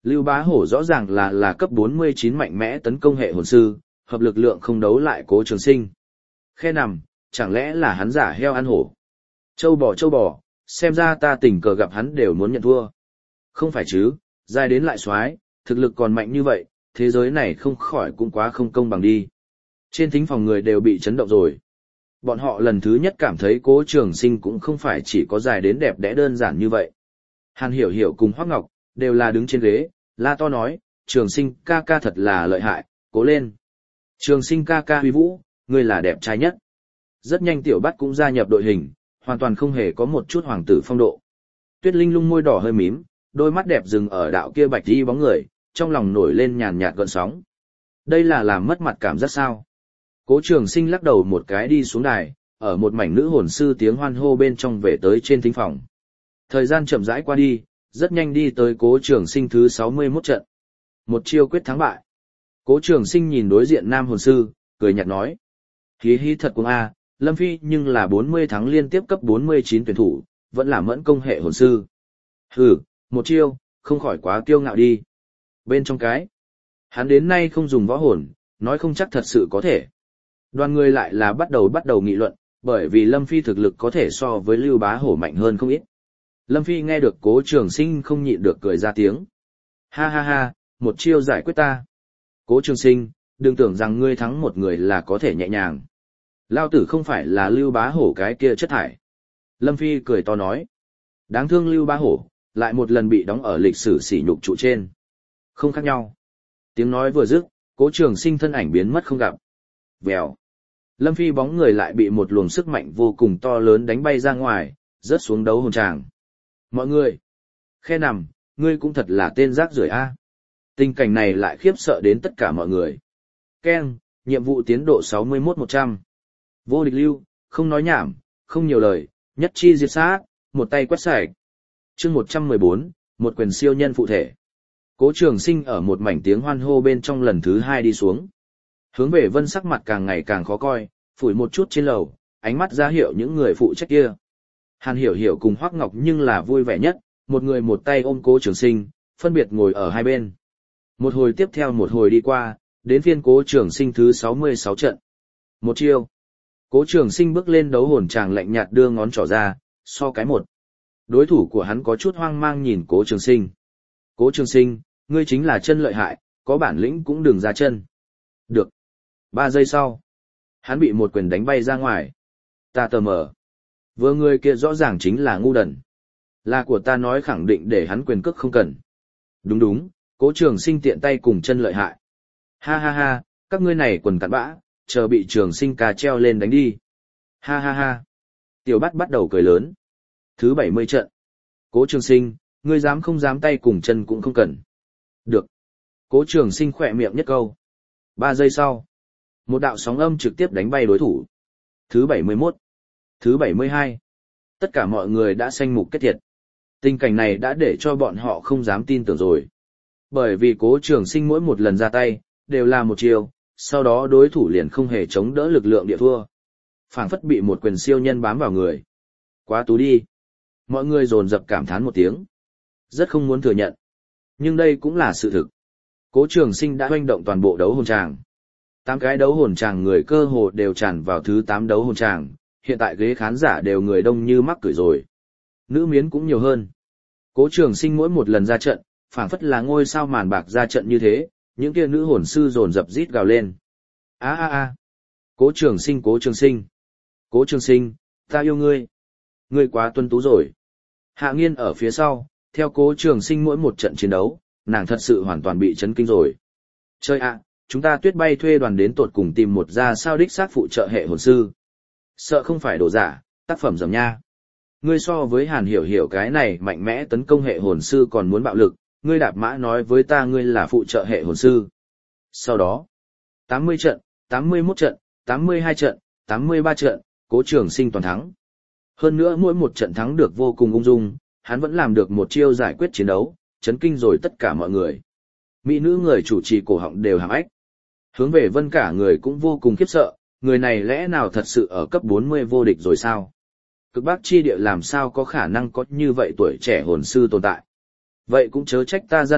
Lưu Bá Hổ rõ ràng là là cấp bốn mươi chín mạnh mẽ tấn công hệ hồn sư, hợp lực lượng không đấu lại Cố Trường Sinh. Khe nằm, chẳng lẽ là hắn giả heo ăn hổ? Châu bò châu bò, xem ra ta tình cờ gặp hắn đều muốn nhận thua. Không phải chứ, dài đến lại xoái, thực lực còn mạnh như vậy, thế giới này không khỏi cũng quá không công bằng đi. Trên thính phòng người đều bị chấn động rồi. Bọn họ lần thứ nhất cảm thấy Cố Trường Sinh cũng không phải chỉ có dài đến đẹp đẽ đơn giản như vậy. Hàn Hiểu Hiểu cùng Hoắc Ngọc đều là đứng trên ghế, la to nói, Trường Sinh ca ca thật là lợi hại, cố lên. Trường Sinh ca ca huy vũ, ngươi là đẹp trai nhất. Rất nhanh Tiểu Bát cũng gia nhập đội hình, hoàn toàn không hề có một chút hoàng tử phong độ. Tuyết Linh Lung môi đỏ hơi mím, đôi mắt đẹp dừng ở đạo kia bạch y bóng người, trong lòng nổi lên nhàn nhạt gợn sóng. Đây là làm mất mặt cảm giác sao? Cố Trường Sinh lắc đầu một cái đi xuống đài, ở một mảnh nữ hồn sư tiếng hoan hô bên trong về tới trên thính phòng. Thời gian chậm rãi qua đi, rất nhanh đi tới Cố Trường Sinh thứ sáu mươi mốt trận. Một chiêu quyết thắng bại. Cố Trường Sinh nhìn đối diện nam hồn sư, cười nhạt nói. Hí hí thật cuồng a, Lâm Phi nhưng là bốn mươi tháng liên tiếp cấp bốn mươi chín tuyển thủ, vẫn là mẫn công hệ hồn sư. Hừ, một chiêu, không khỏi quá kiêu ngạo đi. Bên trong cái, hắn đến nay không dùng võ hồn, nói không chắc thật sự có thể. Đoàn người lại là bắt đầu bắt đầu nghị luận, bởi vì Lâm Phi thực lực có thể so với Lưu Bá Hổ mạnh hơn không ít. Lâm Phi nghe được Cố Trường Sinh không nhịn được cười ra tiếng. Ha ha ha, một chiêu giải quyết ta. Cố Trường Sinh, đừng tưởng rằng ngươi thắng một người là có thể nhẹ nhàng. Lao tử không phải là Lưu Bá Hổ cái kia chất thải. Lâm Phi cười to nói. Đáng thương Lưu Bá Hổ, lại một lần bị đóng ở lịch sử sỉ nhục trụ trên. Không khác nhau. Tiếng nói vừa dứt, Cố Trường Sinh thân ảnh biến mất không gặp. Vèo. Lâm Phi bóng người lại bị một luồng sức mạnh vô cùng to lớn đánh bay ra ngoài, rớt xuống đấu hồn tràng. Mọi người. Khe nằm, ngươi cũng thật là tên rác rưởi a. Tình cảnh này lại khiếp sợ đến tất cả mọi người. Ken, nhiệm vụ tiến độ sáu mươi mốt một trăm. Vô địch lưu, không nói nhảm, không nhiều lời, nhất chi diệt sát, một tay quét sạch. Chương một trăm mười bốn, một quyền siêu nhân phụ thể. Cố Trường Sinh ở một mảnh tiếng hoan hô bên trong lần thứ hai đi xuống. Hướng về Vân sắc mặt càng ngày càng khó coi, phủi một chút trên lầu, ánh mắt ra hiệu những người phụ trách kia. Hàn Hiểu Hiểu cùng Hoắc Ngọc nhưng là vui vẻ nhất, một người một tay ôm Cố Trường Sinh, phân biệt ngồi ở hai bên. Một hồi tiếp theo một hồi đi qua, đến phiên Cố Trường Sinh thứ sáu mươi sáu trận. Một chiêu. Cố Trường Sinh bước lên đấu hồn tràng lạnh nhạt đưa ngón trỏ ra, so cái một. Đối thủ của hắn có chút hoang mang nhìn Cố Trường Sinh. Cố Trường Sinh, ngươi chính là chân lợi hại, có bản lĩnh cũng đừng ra chân. Được. Ba giây sau, hắn bị một quyền đánh bay ra ngoài. Ta tờ mờ. Vừa người kia rõ ràng chính là ngu đần. Là của ta nói khẳng định để hắn quyền cước không cần. Đúng đúng, Cố Trường Sinh tiện tay cùng chân lợi hại. Ha ha ha, các ngươi này quần cặn bã, chờ bị Trường Sinh ca treo lên đánh đi. Ha ha ha. Tiểu Bát bắt đầu cười lớn. Thứ bảy mươi trận. Cố Trường Sinh, ngươi dám không dám tay cùng chân cũng không cần. Được. Cố Trường Sinh khỏe miệng nhất câu. Ba giây sau, một đạo sóng âm trực tiếp đánh bay đối thủ. Thứ bảy mươi mốt. Thứ bảy mươi hai. Tất cả mọi người đã sanh mục kết thiệt. Tình cảnh này đã để cho bọn họ không dám tin tưởng rồi. Bởi vì Cố Trường Sinh mỗi một lần ra tay, đều là một chiều, sau đó đối thủ liền không hề chống đỡ lực lượng địa thua. Phảng phất bị một quyền siêu nhân bám vào người. Quá tú đi. Mọi người dồn dập cảm thán một tiếng. Rất không muốn thừa nhận. Nhưng đây cũng là sự thực. Cố Trường Sinh đã hoành động toàn bộ đấu hồn tràng. Tám cái đấu hồn tràng người cơ hồ đều tràn vào thứ tám đấu hồn tràng, hiện tại ghế khán giả đều người đông như mắc cửi rồi. Nữ miến cũng nhiều hơn. Cố Trường Sinh mỗi một lần ra trận, phảng phất là ngôi sao màn bạc ra trận như thế, những kia nữ hồn sư dồn dập rít gào lên. A a a. Cố Trường Sinh, Cố Trường Sinh. Cố Trường Sinh, ta yêu ngươi. Ngươi quá tuân tú rồi. Hạ Nghiên ở phía sau, theo Cố Trường Sinh mỗi một trận chiến đấu, nàng thật sự hoàn toàn bị chấn kinh rồi. Chơi ạ, chúng ta Tuyết Bay thuê đoàn đến tột cùng tìm một gia sao đích xác phụ trợ hệ hồn sư. Sợ không phải đồ giả, tác phẩm dầm nha. Ngươi so với Hàn Hiểu Hiểu cái này mạnh mẽ tấn công hệ hồn sư còn muốn bạo lực, ngươi đạp mã nói với ta ngươi là phụ trợ hệ hồn sư. Sau đó, tám mươi trận, tám mươi mốt trận, tám mươi hai trận, tám mươi ba trận, Cố Trường Sinh toàn thắng. Hơn nữa mỗi một trận thắng được vô cùng ung dung, hắn vẫn làm được một chiêu giải quyết chiến đấu, chấn kinh rồi tất cả mọi người. Mỹ nữ người chủ trì cổ họng đều hàm ếch. Hướng về Vân cả người cũng vô cùng khiếp sợ, người này lẽ nào thật sự ở cấp bốn mươi vô địch rồi sao? Cực Bắc chi địa làm sao có khả năng có như vậy tuổi trẻ hồn sư tồn tại? Vậy cũng chớ trách ta gian lận,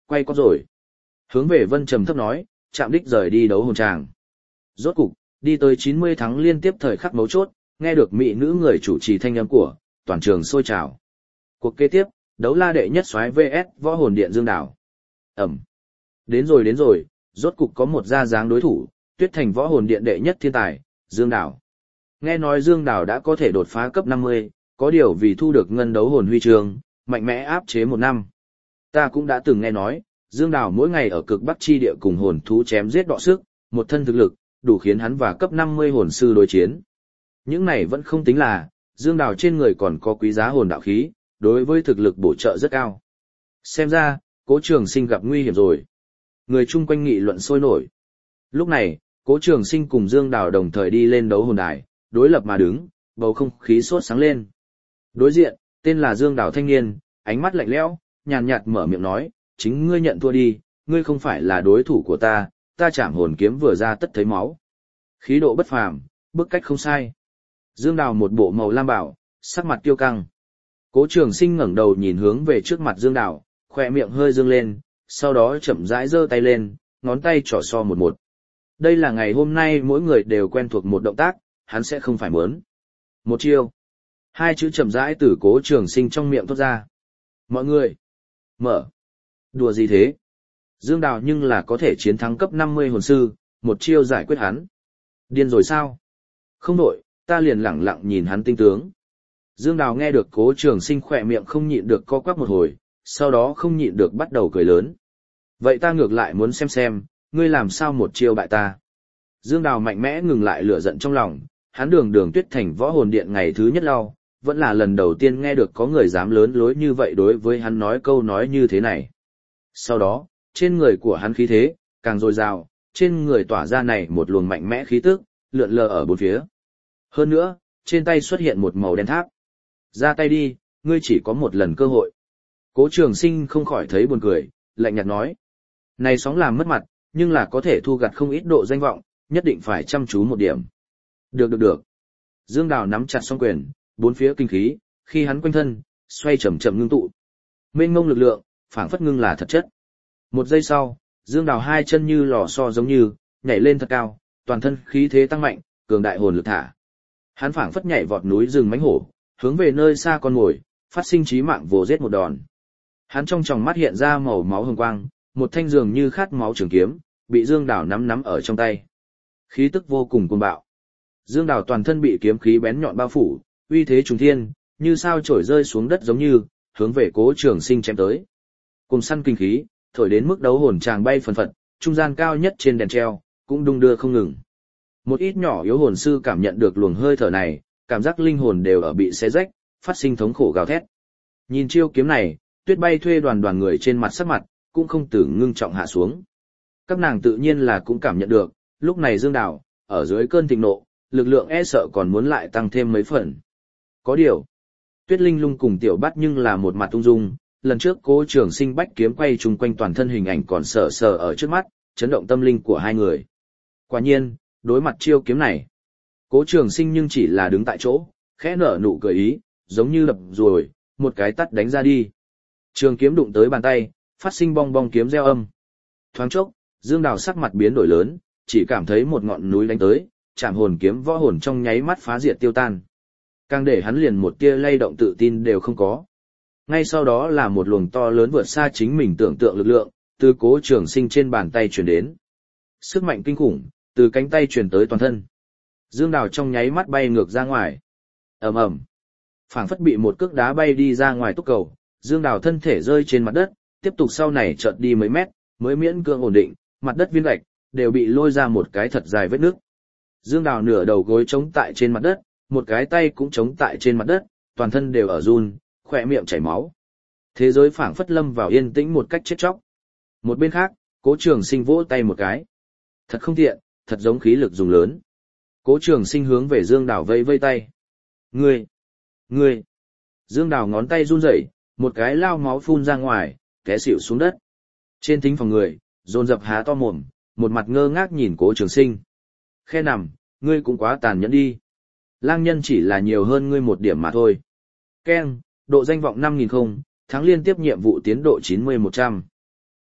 quay có rồi. Hướng về Vân trầm thấp nói, chạm đích rời đi đấu hồn tràng. Rốt cục, đi tới chín mươi thắng liên tiếp thời khắc mấu chốt, nghe được mỹ nữ người chủ trì thanh âm của, toàn trường sôi trào. Cuộc kế tiếp, đấu la đệ nhất soái vs võ hồn điện Dương Đào. Ẩm. Đến rồi đến rồi, rốt cục có một gia dáng đối thủ, Tuyết Thành võ hồn điện đệ nhất thiên tài, Dương Đào. Nghe nói Dương Đào đã có thể đột phá cấp năm mươi, có điều vì thu được ngân đấu hồn huy chương, mạnh mẽ áp chế một năm. Ta cũng đã từng nghe nói, Dương Đào mỗi ngày ở cực bắc chi địa cùng hồn thú chém giết đọ sức, một thân thực lực, đủ khiến hắn và cấp năm mươi hồn sư đối chiến. Những này vẫn không tính là, Dương Đào trên người còn có quý giá hồn đạo khí, đối với thực lực bổ trợ rất cao. Xem ra, Cố Trường Sinh gặp nguy hiểm rồi. Người chung quanh nghị luận sôi nổi. Lúc này, Cố Trường Sinh cùng Dương Đào đồng thời đi lên đấu hồn đài, đối lập mà đứng, bầu không khí sốt sáng lên. Đối diện, tên là Dương Đào thanh niên, ánh mắt lạnh lẽo, nhàn nhạt mở miệng nói, chính ngươi nhận thua đi, ngươi không phải là đối thủ của ta, ta chạm hồn kiếm vừa ra tất thấy máu. Khí độ bất phàm, bức cách không sai. Dương Đào một bộ màu lam bảo, sắc mặt kiêu căng. Cố Trường Sinh ngẩng đầu nhìn hướng về trước mặt Dương Đào, khỏe miệng hơi dương lên, sau đó chậm rãi giơ tay lên, ngón tay trỏ so một một. Đây là ngày hôm nay mỗi người đều quen thuộc một động tác, hắn sẽ không phải muốn. Một chiêu. Hai chữ chậm rãi từ Cố Trường Sinh trong miệng thốt ra. Mọi người. Mở. Đùa gì thế? Dương Đào nhưng là có thể chiến thắng cấp năm mươi hồn sư, một chiêu giải quyết hắn. Điên rồi sao? Không đổi, ta liền lẳng lặng nhìn hắn tinh tướng. Dương Đào nghe được Cố Trường Sinh khỏe miệng không nhịn được co quắp một hồi, sau đó không nhịn được bắt đầu cười lớn. Vậy ta ngược lại muốn xem xem, ngươi làm sao một chiêu bại ta. Dương Đào mạnh mẽ ngừng lại lửa giận trong lòng, hắn đường đường Tuyết Thành võ hồn điện ngày thứ nhất lau, vẫn là lần đầu tiên nghe được có người dám lớn lối như vậy đối với hắn nói câu nói như thế này. Sau đó, trên người của hắn khí thế, càng dồi dào, trên người tỏa ra này một luồng mạnh mẽ khí tức, lượn lờ ở bốn phía. Hơn nữa, trên tay xuất hiện một màu đen tháp. Ra tay đi, ngươi chỉ có một lần cơ hội. Cố Trường Sinh không khỏi thấy buồn cười, lạnh nhạt nói. Này sóng làm mất mặt, nhưng là có thể thu gặt không ít độ danh vọng, nhất định phải chăm chú một điểm. Được được được. Dương Đào nắm chặt song quyền, bốn phía kinh khí, khi hắn quanh thân, xoay chậm chậm ngưng tụ. Mênh mông lực lượng, phảng phất ngưng là thật chất. Một giây sau, Dương Đào hai chân như lò xo giống như, nhảy lên thật cao, toàn thân khí thế tăng mạnh, cường đại hồn lực thả. Hắn phảng phất nhảy vọt núi rừng mãnh hổ, hướng về nơi xa con mồi, phát sinh chí mạng vồ giết một đòn. Hắn trong tròng mắt hiện ra màu máu hồng quang, một thanh dường như khát máu trường kiếm, bị Dương Đào nắm nắm ở trong tay. Khí tức vô cùng cuồng bạo. Dương Đào toàn thân bị kiếm khí bén nhọn bao phủ, uy thế trùng thiên, như sao chổi rơi xuống đất giống như, hướng về Cố Trường Sinh chém tới. Cùng săn kinh khí, thổi đến mức đấu hồn tràng bay phần phật, trung gian cao nhất trên đèn treo, cũng đung đưa không ngừng. Một ít nhỏ yếu hồn sư cảm nhận được luồng hơi thở này, cảm giác linh hồn đều ở bị xé rách, phát sinh thống khổ gào thét. Nhìn chiêu kiếm này, Tuyết Bay thuê đoàn đoàn người trên mặt sắc mặt, cũng không từ ngưng trọng hạ xuống. Các nàng tự nhiên là cũng cảm nhận được, lúc này Dương Đào, ở dưới cơn thịnh nộ, lực lượng e sợ còn muốn lại tăng thêm mấy phần. Có điều, Tuyết Linh Lung cùng Tiểu Bát nhưng là một mặt ung dung, lần trước Cố Trường Sinh bách kiếm quay chung quanh toàn thân hình ảnh còn sờ sờ ở trước mắt, chấn động tâm linh của hai người. Quả nhiên, đối mặt chiêu kiếm này, Cố Trường Sinh nhưng chỉ là đứng tại chỗ, khẽ nở nụ cười ý, giống như lập rồi, một cái tát đánh ra đi. Trường kiếm đụng tới bàn tay, phát sinh bong bong kiếm reo âm. Thoáng chốc, Dương Đào sắc mặt biến đổi lớn, chỉ cảm thấy một ngọn núi đánh tới, chạm hồn kiếm võ hồn trong nháy mắt phá diệt tiêu tan. Càng để hắn liền một tia lay động tự tin đều không có. Ngay sau đó là một luồng to lớn vượt xa chính mình tưởng tượng lực lượng, từ Cố Trường Sinh trên bàn tay truyền đến. Sức mạnh kinh khủng, từ cánh tay truyền tới toàn thân. Dương Đào trong nháy mắt bay ngược ra ngoài. Ầm ầm. Phảng phất bị một cước đá bay đi ra ngoài túc cầu, Dương Đào thân thể rơi trên mặt đất, tiếp tục sau này chợt đi mấy mét, mới miễn cưỡng ổn định, mặt đất viên gạch đều bị lôi ra một cái thật dài vết nước. Dương Đào nửa đầu gối chống tại trên mặt đất, một cái tay cũng chống tại trên mặt đất, toàn thân đều ở run, khỏe miệng chảy máu. Thế giới phảng phất lâm vào yên tĩnh một cách chết chóc. Một bên khác, Cố Trường Sinh vỗ tay một cái. Thật không tiện, thật giống khí lực dùng lớn. Cố Trường Sinh hướng về Dương Đào vây vây tay. Ngươi! Ngươi! Dương Đào ngón tay run rẩy, một cái lao máu phun ra ngoài, té xỉu xuống đất. Trên thính phòng người, dồn dập há to mồm, một mặt ngơ ngác nhìn Cố Trường Sinh. Khe nằm, ngươi cũng quá tàn nhẫn đi. Lang nhân chỉ là nhiều hơn ngươi một điểm mà thôi. Keng, độ danh vọng năm nghìn không, thắng liên tiếp nhiệm vụ tiến độ chín mươi một trăm.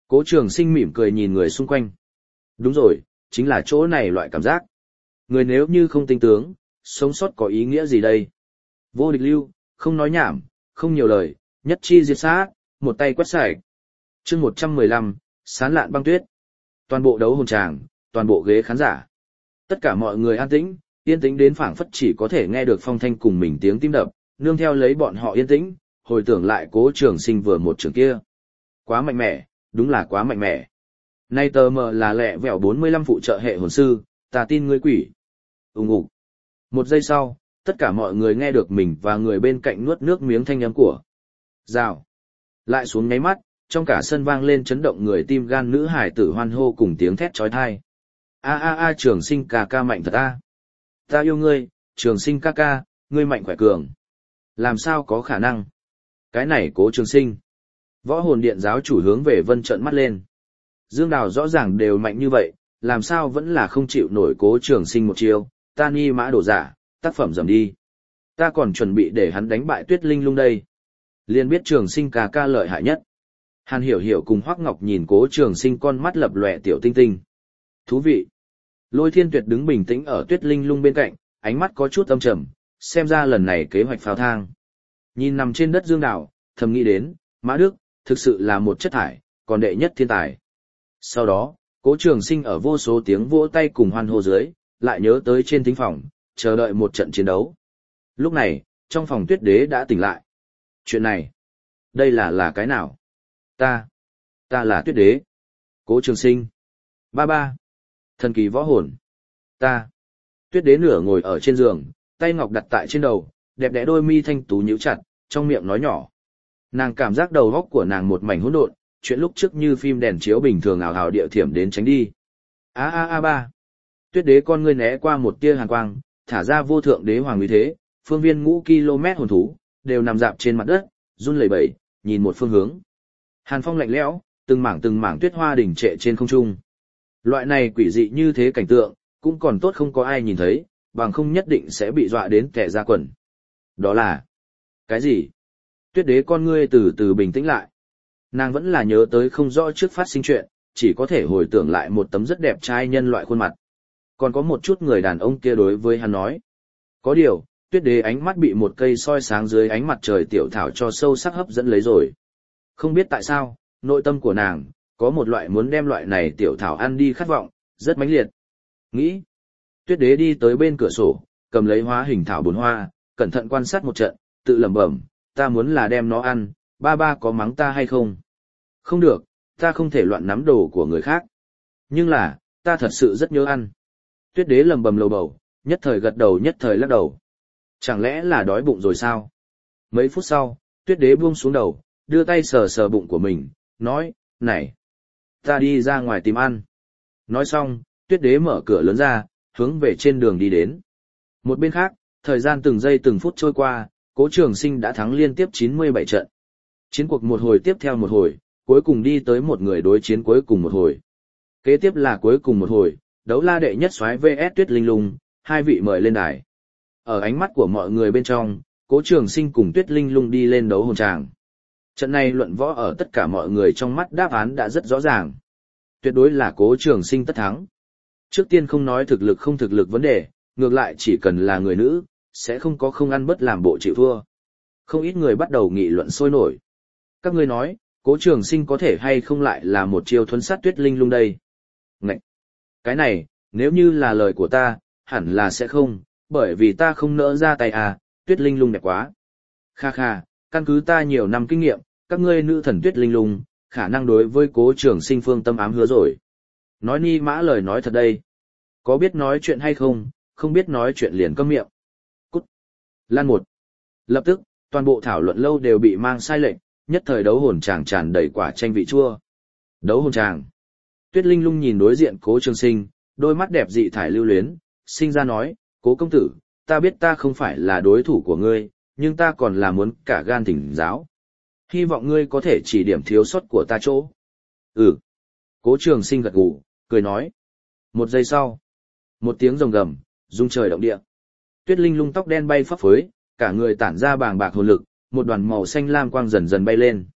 Cố Trường Sinh mỉm cười nhìn người xung quanh. Đúng rồi, chính là chỗ này loại cảm giác. Người nếu như không tinh tướng, sống sót có ý nghĩa gì đây? Vô địch lưu, không nói nhảm, không nhiều lời, nhất chi diệt sát, một tay quét sạch. Chương một trăm mười lăm, sán lạn băng tuyết. Toàn bộ đấu hồn tràng, toàn bộ ghế khán giả. Tất cả mọi người an tĩnh, yên tĩnh đến phảng phất chỉ có thể nghe được phong thanh cùng mình tiếng tim đập, nương theo lấy bọn họ yên tĩnh, hồi tưởng lại Cố Trường Sinh vừa một trường kia. Quá mạnh mẽ, đúng là quá mạnh mẽ. Nay tờ mờ là lẹ vẹo bốn mươi lăm phụ trợ hệ hồn sư, ta tin ngươi quỷ. Ùng ục. Một giây sau, tất cả mọi người nghe được mình và người bên cạnh nuốt nước miếng thanh âm của. Rào. Lại xuống nháy mắt, trong cả sân vang lên chấn động người tim gan nữ hải tử hoan hô cùng tiếng thét chói tai. A a a Trường Sinh ca ca mạnh thật a. Ta yêu ngươi, Trường Sinh ca ca, ngươi mạnh khỏe cường. Làm sao có khả năng? Cái này Cố Trường Sinh. Võ hồn điện giáo chủ hướng về Vân trợn mắt lên. Dương Đào rõ ràng đều mạnh như vậy, làm sao vẫn là không chịu nổi Cố Trường Sinh một chiêu, ta ni mã đổ giả, tác phẩm dầm đi. Ta còn chuẩn bị để hắn đánh bại Tuyết Linh Lung đây. Liền biết Trường Sinh ca ca lợi hại nhất. Hàn Hiểu Hiểu cùng Hoắc Ngọc nhìn Cố Trường Sinh con mắt lập lòe tiểu tinh tinh. Thú vị. Lôi Thiên Tuyệt đứng bình tĩnh ở Tuyết Linh Lung bên cạnh, ánh mắt có chút âm trầm, xem ra lần này kế hoạch pháo thang. Nhìn nằm trên đất Dương Đào, thầm nghĩ đến, Mã Đức, thực sự là một chất thải, còn đệ nhất thiên tài. Sau đó, Cố Trường Sinh ở vô số tiếng vỗ tay cùng hoan hô dưới, lại nhớ tới trên thính phòng, chờ đợi một trận chiến đấu. Lúc này, trong phòng Tuyết Đế đã tỉnh lại. Chuyện này, đây là là cái nào? Ta, ta là Tuyết Đế. Cố Trường Sinh. Ba ba. Thần kỳ võ hồn. Ta. Tuyết Đế nửa ngồi ở trên giường, tay ngọc đặt tại trên đầu, đẹp đẽ đôi mi thanh tú nhíu chặt, trong miệng nói nhỏ. Nàng cảm giác đầu óc của nàng một mảnh hỗn độn, chuyện lúc trước như phim đèn chiếu bình thường ảo ảo địa thiểm đến tránh đi. A a a ba. Tuyết Đế con ngươi né qua một tia hàn quang, thả ra vô thượng đế hoàng uy thế, phương viên ngũ km hồn thú đều nằm dạp trên mặt đất, run lẩy bẩy, nhìn một phương hướng. Hàn phong lạnh lẽo, từng mảng từng mảng tuyết hoa đỉnh trệ trên không trung. Loại này quỷ dị như thế cảnh tượng, cũng còn tốt không có ai nhìn thấy, bằng không nhất định sẽ bị dọa đến kẻ ra quần. Đó là... cái gì? Tuyết Đế con ngươi từ từ bình tĩnh lại. Nàng vẫn là nhớ tới không rõ trước phát sinh chuyện, chỉ có thể hồi tưởng lại một tấm rất đẹp trai nhân loại khuôn mặt. Còn có một chút người đàn ông kia đối với hắn nói. Có điều, Tuyết Đế ánh mắt bị một cây soi sáng dưới ánh mặt trời tiểu thảo cho sâu sắc hấp dẫn lấy rồi. Không biết tại sao, nội tâm của nàng, có một loại muốn đem loại này tiểu thảo ăn đi khát vọng, rất mãnh liệt. Nghĩ. Tuyết Đế đi tới bên cửa sổ, cầm lấy hóa hình thảo bốn hoa, cẩn thận quan sát một trận, tự lẩm bẩm, ta muốn là đem nó ăn, ba ba có mắng ta hay không? Không được, ta không thể loạn nắm đồ của người khác. Nhưng là, ta thật sự rất nhớ ăn. Tuyết Đế lẩm bẩm lầu bầu, nhất thời gật đầu nhất thời lắc đầu. Chẳng lẽ là đói bụng rồi sao? Mấy phút sau, Tuyết Đế buông xuống đầu, đưa tay sờ sờ bụng của mình, nói, này, ta đi ra ngoài tìm ăn. Nói xong, Tuyết Đế mở cửa lớn ra, hướng về trên đường đi đến. Một bên khác, thời gian từng giây từng phút trôi qua, Cố Trường Sinh đã thắng liên tiếp chín mươi bảy trận. Chiến cuộc một hồi tiếp theo một hồi, cuối cùng đi tới một người đối chiến cuối cùng một hồi. Kế tiếp là cuối cùng một hồi, đấu la đệ nhất soái vs Tuyết Linh Lung, hai vị mời lên đài. Ở ánh mắt của mọi người bên trong, Cố Trường Sinh cùng Tuyết Linh Lung đi lên đấu hồn tràng. Trận này luận võ ở tất cả mọi người trong mắt đáp án đã rất rõ ràng. Tuyệt đối là Cố Trường Sinh tất thắng. Trước tiên không nói thực lực không thực lực vấn đề, ngược lại chỉ cần là người nữ, sẽ không có không ăn bất làm bộ chịu thua. Không ít người bắt đầu nghị luận sôi nổi. Các ngươi nói, Cố Trường Sinh có thể hay không lại là một chiêu thuấn sát Tuyết Linh Lung đây? Ngậy! Cái này, nếu như là lời của ta, hẳn là sẽ không, bởi vì ta không nỡ ra tay à, Tuyết Linh Lung đẹp quá. Kha kha, căn cứ ta nhiều năm kinh nghiệm, các ngươi nữ thần Tuyết Linh Lung, khả năng đối với Cố Trường Sinh phương tâm ám hứa rồi. Nói ni mã lời nói thật đây. Có biết nói chuyện hay không, không biết nói chuyện liền câm miệng. Cút. Lan một. Lập tức, toàn bộ thảo luận lâu đều bị mang sai lệch, nhất thời đấu hồn tràng tràn đầy quả chanh vị chua. Đấu hồn tràng. Tuyết Linh Lung nhìn đối diện Cố Trường Sinh, đôi mắt đẹp dị thải lưu luyến, sinh ra nói, Cố công tử, ta biết ta không phải là đối thủ của ngươi, nhưng ta còn là muốn cả gan thỉnh giáo. Hy vọng ngươi có thể chỉ điểm thiếu sót của ta chỗ. Ừ. Cố Trường Sinh gật gù, cười nói. Một giây sau, một tiếng rồng gầm, rung trời động địa. Tuyết Linh Lung tóc đen bay phấp phới, cả người tản ra bàng bạc hồn lực, một đoàn màu xanh lam quang dần dần bay lên.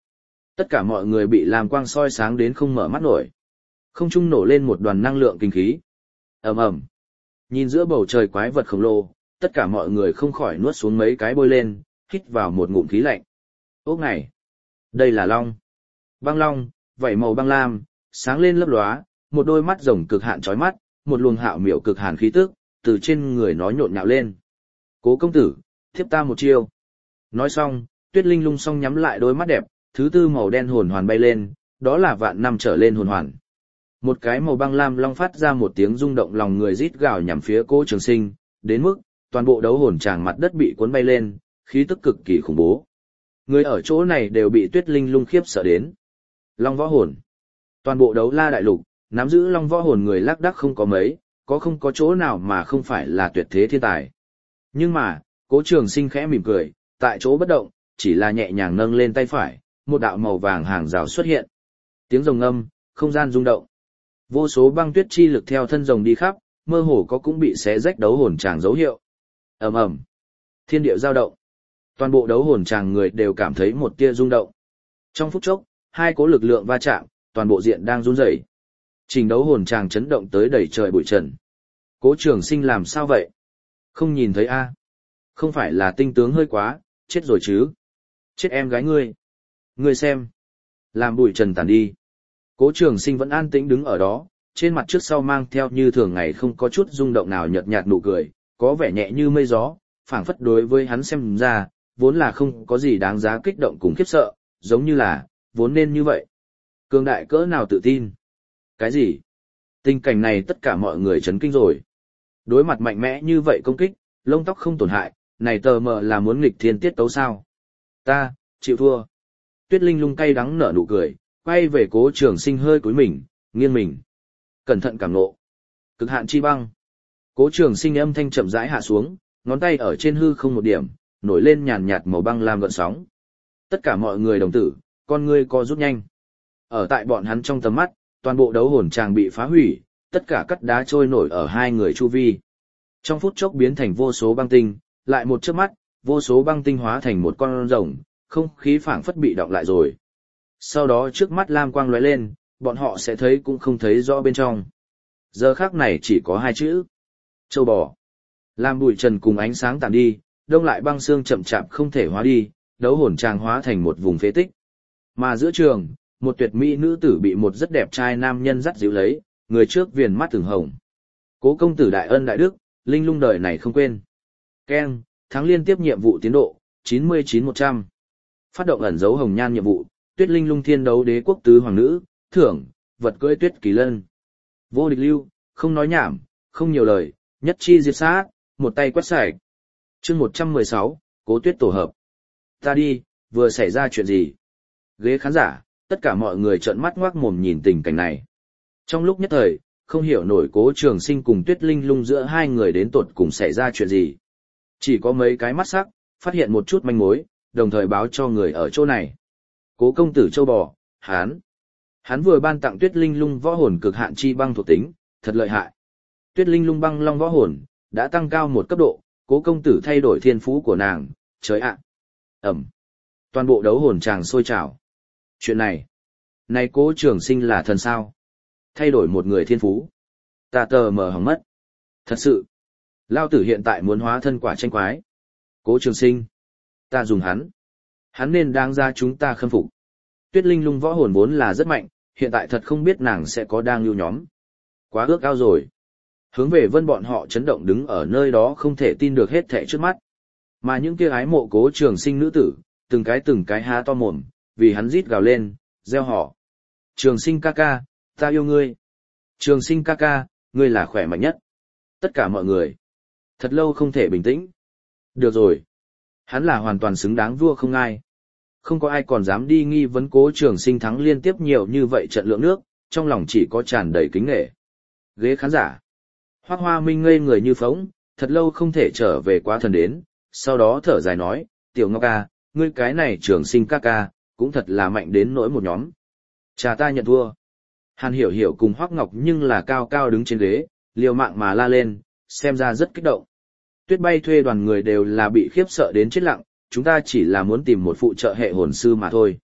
Tất cả mọi người bị làm quang soi sáng đến không mở mắt nổi. Không trung nổ lên một đoàn năng lượng kinh khí. Ầm ầm. Nhìn giữa bầu trời quái vật khổng lồ, tất cả mọi người không khỏi nuốt xuống mấy cái bôi lên, hít vào một ngụm khí lạnh. Ốc này, đây là long. Băng long, vảy màu băng lam, sáng lên lấp lóa, một đôi mắt rồng cực hạn chói mắt, một luồng hạo miểu cực hàn khí tức từ trên người nó nhộn nhạo lên. Cố công tử, thiếp ta một chiêu. Nói xong, Tuyết Linh Lung song nhắm lại đôi mắt đẹp, thứ tư màu đen hồn hoàn bay lên, đó là vạn năm trở lên hồn hoàn. Một cái màu băng lam long phát ra một tiếng rung động lòng người rít gào nhằm phía Cố Trường Sinh, đến mức toàn bộ đấu hồn tràng mặt đất bị cuốn bay lên, khí tức cực kỳ khủng bố. Người ở chỗ này đều bị Tuyết Linh Lung khiếp sợ đến. Long võ hồn. Toàn bộ đấu la đại lục, nắm giữ long võ hồn người lác đác không có mấy, có không có chỗ nào mà không phải là tuyệt thế thiên tài. Nhưng mà, Cố Trường Sinh khẽ mỉm cười, tại chỗ bất động, chỉ là nhẹ nhàng nâng lên tay phải, một đạo màu vàng hàng rào xuất hiện. Tiếng rồng ngâm, không gian rung động. Vô số băng tuyết chi lực theo thân rồng đi khắp, mơ hồ có cũng bị xé rách đấu hồn tràng dấu hiệu. Ầm ầm. Thiên địa dao động. Toàn bộ đấu hồn tràng người đều cảm thấy một tia rung động. Trong phút chốc, hai cỗ lực lượng va chạm, toàn bộ diện đang run rẩy. Trình đấu hồn tràng chấn động tới đầy trời bụi trần. Cố Trường Sinh làm sao vậy? Không nhìn thấy a? Không phải là tinh tướng hơi quá, chết rồi chứ? Chết em gái ngươi. Ngươi xem. Làm bụi trần tàn đi. Cố Trường Sinh vẫn an tĩnh đứng ở đó, trên mặt trước sau mang theo như thường ngày không có chút rung động nào, nhợt nhạt nụ cười, có vẻ nhẹ như mây gió, phảng phất đối với hắn xem ra, vốn là không có gì đáng giá kích động cùng khiếp sợ, giống như là, vốn nên như vậy. Cường đại cỡ nào tự tin? Cái gì? Tình cảnh này tất cả mọi người chấn kinh rồi. Đối mặt mạnh mẽ như vậy công kích, lông tóc không tổn hại, này tờ mờ là muốn nghịch thiên tiết tấu sao? Ta, chịu thua. Tuyết Linh Lung cay đắng nở nụ cười, quay về Cố Trường Sinh hơi cúi mình, nghiêng mình. Cẩn thận cảm ngộ. Cực hạn chi băng. Cố Trường Sinh âm thanh chậm rãi hạ xuống, ngón tay ở trên hư không một điểm, nổi lên nhàn nhạt màu băng lam gợn sóng. Tất cả mọi người đồng tử, con ngươi co rút nhanh. Ở tại bọn hắn trong tầm mắt, toàn bộ đấu hồn tràng bị phá hủy, tất cả cắt đá trôi nổi ở hai người chu vi. Trong phút chốc biến thành vô số băng tinh, lại một chớp mắt, vô số băng tinh hóa thành một con rồng, không khí phảng phất bị đọng lại rồi. Sau đó trước mắt lam quang lóe lên, bọn họ sẽ thấy cũng không thấy rõ bên trong. Giờ khắc này chỉ có hai chữ. Châu bò. Lam bụi trần cùng ánh sáng tàn đi, đông lại băng xương chậm chạp không thể hóa đi, đấu hồn tràng hóa thành một vùng phế tích. Mà giữa trường, một tuyệt mỹ nữ tử bị một rất đẹp trai nam nhân dắt dịu lấy, người trước viền mắt thường hồng. Cố công tử đại ân đại đức, Linh Lung đời này không quên. Ken, thắng liên tiếp nhiệm vụ tiến độ, chín mươi chín một trăm. Phát động ẩn dấu hồng nhan nhiệm vụ, Tuyết Linh Lung thiên đấu đế quốc tứ hoàng nữ, thưởng, vật cưỡi tuyết kỳ lân. Vô địch lưu, không nói nhảm, không nhiều lời, nhất chi diệt sát, một tay quét sạch. Chương một trăm mười sáu, Cố Tuyết tổ hợp. Ta đi, vừa xảy ra chuyện gì? Ghế khán giả, tất cả mọi người trợn mắt ngoác mồm nhìn tình cảnh này. Trong lúc nhất thời, không hiểu nổi Cố Trường Sinh cùng Tuyết Linh Lung giữa hai người đến tột cùng xảy ra chuyện gì. Chỉ có mấy cái mắt sắc, phát hiện một chút manh mối, đồng thời báo cho người ở chỗ này. Cố công tử châu bò, hán. Hắn vừa ban tặng Tuyết Linh Lung võ hồn cực hạn chi băng thuộc tính, thật lợi hại. Tuyết Linh Lung băng long võ hồn, đã tăng cao một cấp độ, Cố công tử thay đổi thiên phú của nàng, trời ạ. Ẩm. Toàn bộ đấu hồn tràng sôi trào. Chuyện này, này Cố Trường Sinh là thần sao? Thay đổi một người thiên phú. Ta tờ mờ hỏng mất. Thật sự. Lao tử hiện tại muốn hóa thân quả tranh quái. Cố Trường Sinh. Ta dùng hắn. Hắn nên đáng ra chúng ta khâm phục. Tuyết Linh Lung võ hồn vốn là rất mạnh, hiện tại thật không biết nàng sẽ có đang lưu nhóm. Quá ước ao rồi. Hướng về vân bọn họ chấn động đứng ở nơi đó không thể tin được hết thảy trước mắt. Mà những kia ái mộ Cố Trường Sinh nữ tử, từng cái từng cái há to mồm, vì hắn rít gào lên, reo hò. Trường Sinh ca ca, ta yêu ngươi. Trường Sinh ca ca, ngươi là khỏe mạnh nhất. Tất cả mọi người. Thật lâu không thể bình tĩnh. Được rồi. Hắn là hoàn toàn xứng đáng vua không ai. Không có ai còn dám đi nghi vấn Cố Trường Sinh thắng liên tiếp nhiều như vậy trận lượng nước, trong lòng chỉ có tràn đầy kính nể. Ghế khán giả. Hoác Hoa Minh ngây người như phóng, thật lâu không thể trở về quá thần đến, sau đó thở dài nói, Tiểu Ngọc ca, ngươi cái này Trường Sinh ca ca, cũng thật là mạnh đến nỗi một nhóm. Cha ta nhận thua. Hàn Hiểu Hiểu cùng Hoác Ngọc nhưng là cao cao đứng trên ghế, liều mạng mà la lên, xem ra rất kích động. Tuyết Bay thuê đoàn người đều là bị khiếp sợ đến chết lặng, chúng ta chỉ là muốn tìm một phụ trợ hệ hồn sư mà thôi.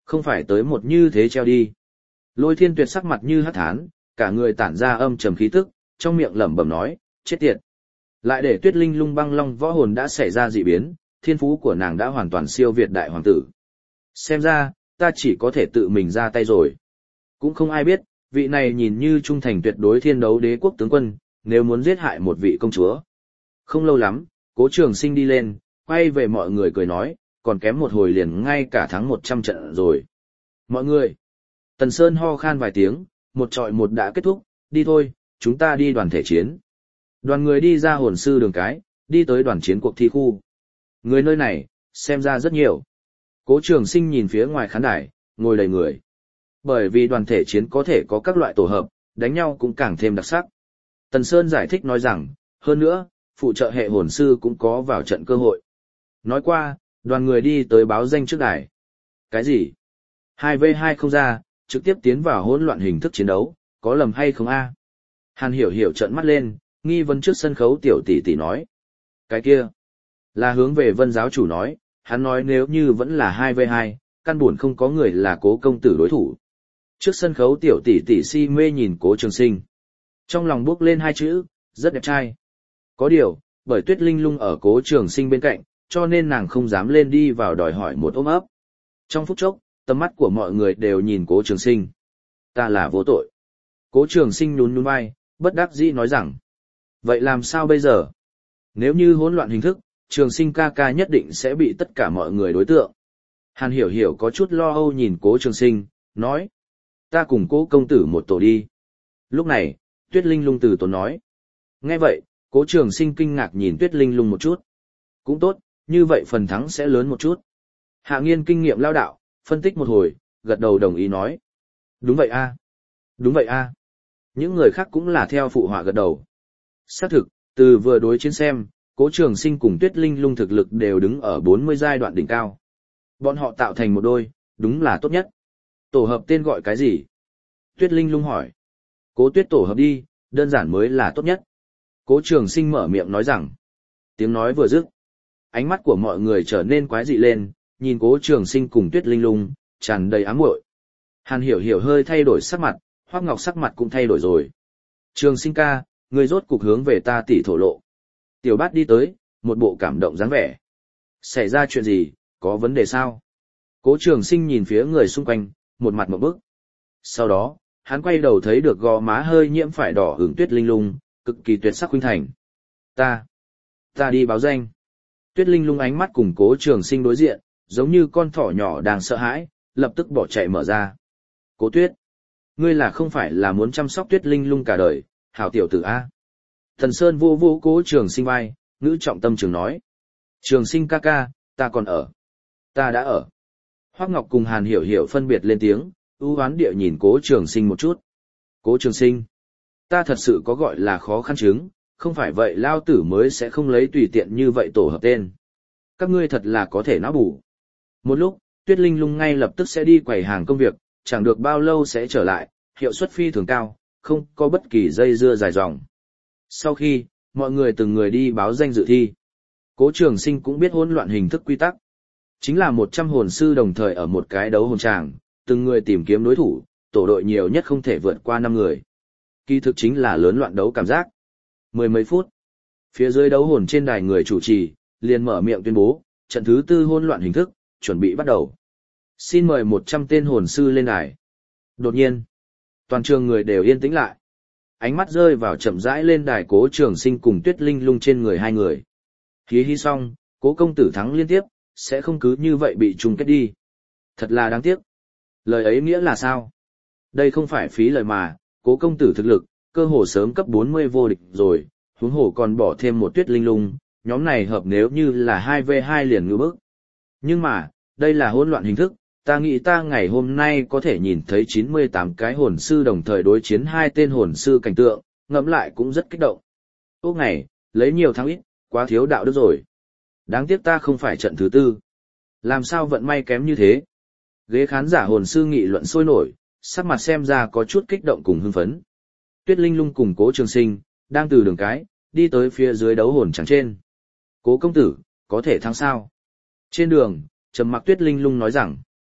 Không phải tới một như thế treo đi. Lôi Thiên Tuyệt sắc mặt như hắc thán, cả người tản ra âm trầm khí tức, trong miệng lẩm bẩm nói, chết tiệt. Lại để Tuyết Linh Lung băng long võ hồn đã xảy ra dị biến, thiên phú của nàng đã hoàn toàn siêu việt đại hoàng tử. Xem ra, ta chỉ có thể tự mình ra tay rồi. Cũng không ai biết, vị này nhìn như trung thành tuyệt đối thiên đấu đế quốc tướng quân, nếu muốn giết hại một vị công chúa. Không lâu lắm, Cố Trường Sinh đi lên, quay về mọi người cười nói, còn kém một hồi liền ngay cả thắng một trăm trận rồi. Mọi người, Tần Sơn ho khan vài tiếng, một trọi một đã kết thúc, đi thôi, chúng ta đi đoàn thể chiến. Đoàn người đi ra hồn sư đường cái, đi tới đoàn chiến cuộc thi khu. Người nơi này, xem ra rất nhiều. Cố Trường Sinh nhìn phía ngoài khán đài, ngồi đầy người. Bởi vì đoàn thể chiến có thể có các loại tổ hợp, đánh nhau cũng càng thêm đặc sắc. Tần Sơn giải thích nói rằng, hơn nữa, phụ trợ hệ hồn sư cũng có vào trận cơ hội. Nói qua, đoàn người đi tới báo danh trước đài. Cái gì? hai v hai không ra, trực tiếp tiến vào hỗn loạn hình thức chiến đấu, có lầm hay không a? Hàn Hiểu Hiểu trợn mắt lên, nghi vấn trước sân khấu tiểu tỷ tỷ nói. Cái kia, là hướng về Vân giáo chủ nói, hắn nói nếu như vẫn là hai v hai, căn buồn không có người là Cố công tử đối thủ. Trước sân khấu tiểu tỷ tỷ si mê nhìn Cố Trường Sinh. Trong lòng bước lên hai chữ, rất đẹp trai. Có điều, bởi Tuyết Linh Lung ở Cố Trường Sinh bên cạnh, cho nên nàng không dám lên đi vào đòi hỏi một ôm ấp. Trong phút chốc, tầm mắt của mọi người đều nhìn Cố Trường Sinh. Ta là vô tội. Cố Trường Sinh nhún nhún vai, bất đắc dĩ nói rằng. Vậy làm sao bây giờ? Nếu như hỗn loạn hình thức, Trường Sinh ca ca nhất định sẽ bị tất cả mọi người đối tượng. Hàn Hiểu Hiểu có chút lo âu nhìn Cố Trường Sinh, nói. Ta cùng Cố công tử một tổ đi. Lúc này, Tuyết Linh Lung từ tốn nói. Nghe vậy, Cố Trường Sinh kinh ngạc nhìn Tuyết Linh Lung một chút. Cũng tốt, như vậy phần thắng sẽ lớn một chút. Hạ Nghiên kinh nghiệm lao đạo, phân tích một hồi, gật đầu đồng ý nói. Đúng vậy a, Đúng vậy a. Những người khác cũng là theo phụ họa gật đầu. Xác thực, từ vừa đối chiến xem, Cố Trường Sinh cùng Tuyết Linh Lung thực lực đều đứng ở bốn mươi giai đoạn đỉnh cao. Bọn họ tạo thành một đôi, đúng là tốt nhất. Tổ hợp tên gọi cái gì? Tuyết Linh Lung hỏi. Cố Tuyết tổ hợp đi, đơn giản mới là tốt nhất. Cố Trường Sinh mở miệng nói rằng. Tiếng nói vừa dứt, ánh mắt của mọi người trở nên quái dị lên, nhìn Cố Trường Sinh cùng Tuyết Linh Lung, tràn đầy ám muội. Hàn Hiểu Hiểu hơi thay đổi sắc mặt, Hoắc Ngọc sắc mặt cũng thay đổi rồi. Trường Sinh ca, ngươi rốt cục hướng về ta tỉ thổ lộ. Tiểu Bát đi tới, một bộ cảm động dáng vẻ. Xảy ra chuyện gì, có vấn đề sao? Cố Trường Sinh nhìn phía người xung quanh, một mặt một bức. Sau đó, hắn quay đầu thấy được gò má hơi nhiễm phải đỏ ửng Tuyết Linh Lung, cực kỳ tuyệt sắc khuynh thành. Ta, ta đi báo danh. Tuyết Linh Lung ánh mắt cùng Cố Trường Sinh đối diện, giống như con thỏ nhỏ đang sợ hãi, lập tức bỏ chạy mở ra. Cố Tuyết, ngươi là không phải là muốn chăm sóc Tuyết Linh Lung cả đời, hảo tiểu tử a? Thần Sơn vô vô Cố Trường Sinh vai, ngữ trọng tâm trường nói. Trường Sinh ca ca, ta còn ở. Ta đã ở. Hoắc Ngọc cùng Hàn Hiểu Hiểu phân biệt lên tiếng, ưu hoán địa nhìn Cố Trường Sinh một chút. Cố Trường Sinh, ta thật sự có gọi là khó khăn chứng, không phải vậy lao tử mới sẽ không lấy tùy tiện như vậy tổ hợp tên. Các ngươi thật là có thể não bù. Một lúc, Tuyết Linh Lung ngay lập tức sẽ đi quầy hàng công việc, chẳng được bao lâu sẽ trở lại, hiệu suất phi thường cao, không có bất kỳ dây dưa dài dòng. Sau khi, mọi người từng người đi báo danh dự thi. Cố Trường Sinh cũng biết hỗn loạn hình thức quy tắc. Chính là một trăm hồn sư đồng thời ở một cái đấu hồn tràng, từng người tìm kiếm đối thủ, tổ đội nhiều nhất không thể vượt qua năm người. Kỳ thực chính là lớn loạn đấu cảm giác. Mười mấy phút, phía dưới đấu hồn trên đài người chủ trì, liền mở miệng tuyên bố, trận thứ tư hỗn loạn hình thức, chuẩn bị bắt đầu. Xin mời một trăm tên hồn sư lên đài. Đột nhiên, toàn trường người đều yên tĩnh lại. Ánh mắt rơi vào chậm rãi lên đài Cố Trường Sinh cùng Tuyết Linh Lung trên người hai người. Hí hí xong, Cố công tử thắng liên tiếp, sẽ không cứ như vậy bị chung kết đi. Thật là đáng tiếc. Lời ấy nghĩa là sao? Đây không phải phí lời mà, Cố công tử thực lực, cơ hồ sớm cấp bốn mươi vô địch rồi, huống hồ còn bỏ thêm một Tuyết Linh Lung, nhóm này hợp nếu như là hai v hai liền ngư bức. Nhưng mà, đây là hỗn loạn hình thức, ta nghĩ ta ngày hôm nay có thể nhìn thấy chín mươi tám cái hồn sư đồng thời đối chiến hai tên hồn sư cảnh tượng, ngẫm lại cũng rất kích động. Ốc này, lấy nhiều thắng ít, quá thiếu đạo đức rồi. Đáng tiếc ta không phải trận thứ tư. Làm sao vận may kém như thế? Ghế khán giả hồn sư nghị luận sôi nổi, sắc mặt xem ra có chút kích động cùng hưng phấn. Tuyết Linh Lung cùng Cố Trường Sinh, đang từ đường cái, đi tới phía dưới đấu hồn tràng trên. Cố công tử, có thể thắng sao? Trên đường, trầm mặc Tuyết Linh Lung nói rằng,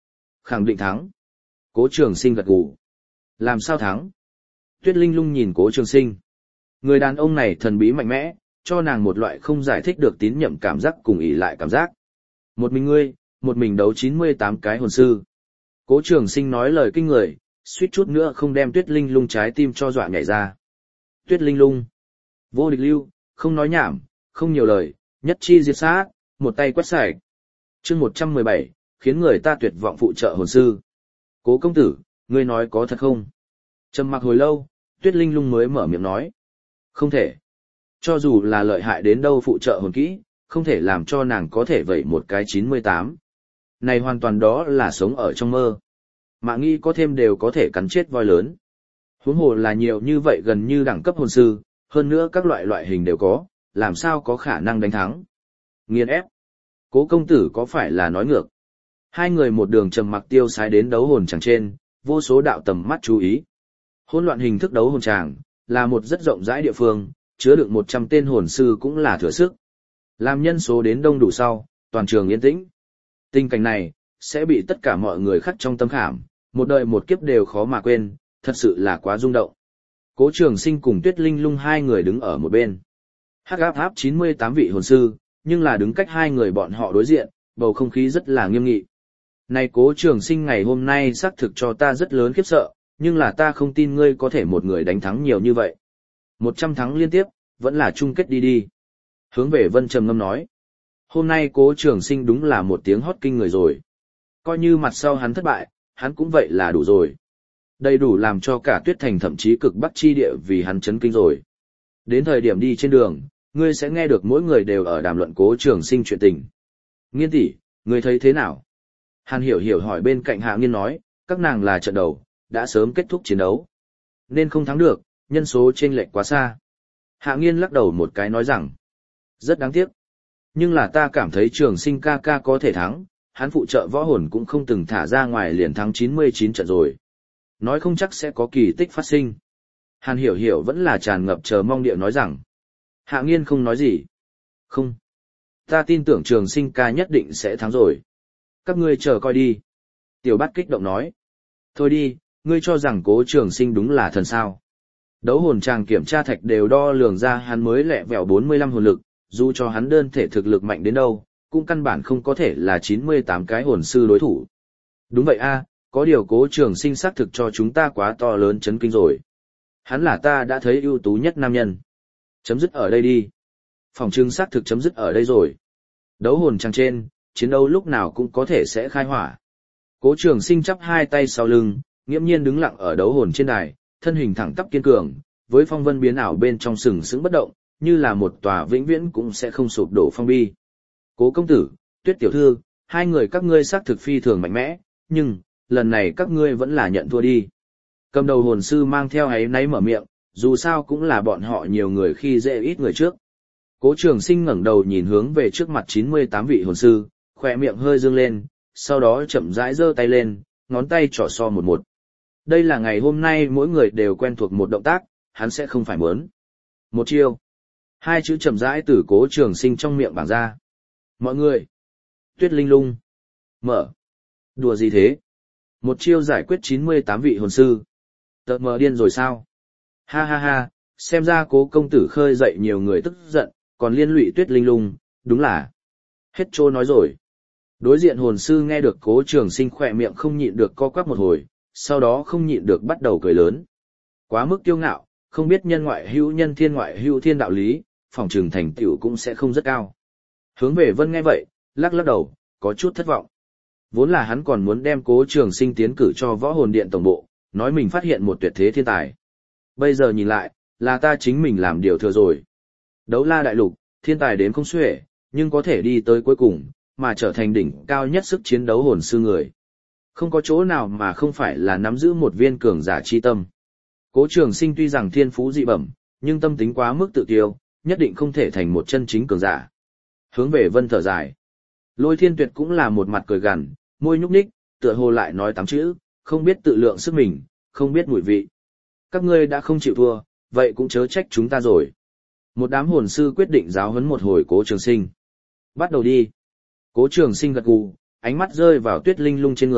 Khẳng định thắng. Cố Trường Sinh gật gù. Làm sao thắng? Tuyết Linh Lung nhìn Cố Trường Sinh. Người đàn ông này thần bí mạnh mẽ, cho nàng một loại không giải thích được tín nhiệm cảm giác cùng ỷ lại cảm giác. Một mình ngươi, một mình đấu chín mươi tám cái hồn sư. Cố Trường Sinh nói lời kinh người, suýt chút nữa không đem Tuyết Linh Lung trái tim cho dọa nhảy ra. Tuyết Linh Lung. Vô địch lưu, không nói nhảm, không nhiều lời, nhất chi diệt sát, một tay quét sạch. Chương một trăm mười bảy, khiến người ta tuyệt vọng phụ trợ hồn sư. Cố công tử, ngươi nói có thật không? Trầm mặc hồi lâu, Tuyết Linh Lung mới mở miệng nói. Không thể. Cho dù là lợi hại đến đâu phụ trợ hồn kỹ, không thể làm cho nàng có thể vẩy một cái chín mươi tám. Này hoàn toàn đó là sống ở trong mơ. Mạng nghĩ có thêm đều có thể cắn chết voi lớn. Huống hồ là nhiều như vậy gần như đẳng cấp hồn sư, hơn nữa các loại loại hình đều có, làm sao có khả năng đánh thắng. Nghiền ép. Cố công tử có phải là nói ngược? Hai người một đường trầm mặc tiêu sái đến đấu hồn tràng trên, vô số đạo tầm mắt chú ý. Hỗn loạn hình thức đấu hồn tràng, là một rất rộng rãi địa phương, chứa đựng một trăm tên hồn sư cũng là thừa sức. Làm nhân số đến đông đủ sau, toàn trường yên tĩnh. Tình cảnh này, sẽ bị tất cả mọi người khắc trong tâm khảm, một đời một kiếp đều khó mà quên, thật sự là quá rung động. Cố Trường Sinh cùng Tuyết Linh Lung hai người đứng ở một bên. Hắc áp áp chín mươi tám vị hồn sư, nhưng là đứng cách hai người bọn họ đối diện, bầu không khí rất là nghiêm nghị. Này Cố Trường Sinh ngày hôm nay xác thực cho ta rất lớn khiếp sợ, nhưng là ta không tin ngươi có thể một người đánh thắng nhiều như vậy. Một trăm thắng liên tiếp, vẫn là chung kết đi đi. Hướng về Vân trầm ngâm nói. Hôm nay Cố Trường Sinh đúng là một tiếng hót kinh người rồi. Coi như mặt sau hắn thất bại, hắn cũng vậy là đủ rồi. Đầy đủ làm cho cả Tuyết Thành thậm chí cực Bắc chi địa vì hắn chấn kinh rồi. Đến thời điểm đi trên đường, ngươi sẽ nghe được mỗi người đều ở đàm luận Cố Trường Sinh chuyện tình. Nghiên tỷ, ngươi thấy thế nào? Hàn Hiểu Hiểu hỏi bên cạnh Hạ Nghiên nói, các nàng là trận đầu, đã sớm kết thúc chiến đấu. Nên không thắng được, nhân số chênh lệch quá xa. Hạ Nghiên lắc đầu một cái nói rằng, rất đáng tiếc. Nhưng là ta cảm thấy Trường Sinh ca ca có thể thắng, hắn phụ trợ võ hồn cũng không từng thả ra ngoài liền thắng chín mươi chín trận rồi. Nói không chắc sẽ có kỳ tích phát sinh. Hàn Hiểu Hiểu vẫn là tràn ngập chờ mong địa nói rằng. Hạ Nghiên không nói gì. Không. Ta tin tưởng Trường Sinh ca nhất định sẽ thắng rồi. Các ngươi chờ coi đi. Tiểu Bát kích động nói. Thôi đi, ngươi cho rằng Cố Trường Sinh đúng là thần sao. Đấu hồn tràng kiểm tra thạch đều đo lường ra hắn mới lẹ vẹo bốn mươi lăm hồn lực, dù cho hắn đơn thể thực lực mạnh đến đâu, cũng căn bản không có thể là chín mươi tám cái hồn sư đối thủ. Đúng vậy a, có điều Cố Trường Sinh xác thực cho chúng ta quá to lớn chấn kinh rồi. Hắn là ta đã thấy ưu tú nhất nam nhân. Chấm dứt ở đây đi. Phòng trưng xác thực chấm dứt ở đây rồi. Đấu hồn tràng trên, chiến đấu lúc nào cũng có thể sẽ khai hỏa. Cố Trường Sinh chắp hai tay sau lưng, nghiễm nhiên đứng lặng ở đấu hồn trên đài, thân hình thẳng tắp kiên cường, với phong vân biến ảo bên trong sừng sững bất động, như là một tòa vĩnh viễn cũng sẽ không sụp đổ phong bi. Cố công tử, Tuyết tiểu thư, hai người các ngươi xác thực phi thường mạnh mẽ, nhưng, lần này các ngươi vẫn là nhận thua đi. Cầm đầu hồn sư mang theo ấy náy mở miệng, dù sao cũng là bọn họ nhiều người khi dễ ít người trước. Cố Trường Sinh ngẩng đầu nhìn hướng về trước mặt chín mươi tám vị hồn sư, khỏe miệng hơi dương lên, sau đó chậm rãi giơ tay lên, ngón tay trỏ so một một. Đây là ngày hôm nay mỗi người đều quen thuộc một động tác, hắn sẽ không phải muốn. Một chiêu. Hai chữ chậm rãi từ Cố Trường Sinh trong miệng bảng ra. Mọi người. Tuyết Linh Lung. Mở. Đùa gì thế? Một chiêu giải quyết chín mươi tám vị hồn sư. Tợt mờ điên rồi sao? Ha ha ha, xem ra Cố công tử khơi dậy nhiều người tức giận, còn liên lụy Tuyết Linh Lung, đúng là. Hết trô nói rồi. Đối diện hồn sư nghe được Cố Trường Sinh khỏe miệng không nhịn được co quắp một hồi, sau đó không nhịn được bắt đầu cười lớn. Quá mức kiêu ngạo, không biết nhân ngoại hữu nhân thiên ngoại hữu thiên đạo lý, phòng trường thành tựu cũng sẽ không rất cao. Hướng về Vân nghe vậy, lắc lắc đầu, có chút thất vọng. Vốn là hắn còn muốn đem Cố Trường Sinh tiến cử cho Võ Hồn Điện tổng bộ, nói mình phát hiện một tuyệt thế thiên tài. Bây giờ nhìn lại, là ta chính mình làm điều thừa rồi. Đấu la đại lục, thiên tài đến không xuể, nhưng có thể đi tới cuối cùng, mà trở thành đỉnh cao nhất sức chiến đấu hồn sư người. Không có chỗ nào mà không phải là nắm giữ một viên cường giả chi tâm. Cố Trường Sinh tuy rằng thiên phú dị bẩm, nhưng tâm tính quá mức tự kiêu, nhất định không thể thành một chân chính cường giả. Hướng về Vân thở dài. Lôi Thiên Tuyệt cũng là một mặt cười gằn, môi nhúc nhích, tựa hồ lại nói tám chữ, không biết tự lượng sức mình, không biết mùi vị. Các ngươi đã không chịu thua, vậy cũng chớ trách chúng ta rồi. Một đám hồn sư quyết định giáo huấn một hồi Cố Trường Sinh. Bắt đầu đi. Cố Trường Sinh gật gù, ánh mắt rơi vào Tuyết Linh Lung trên người,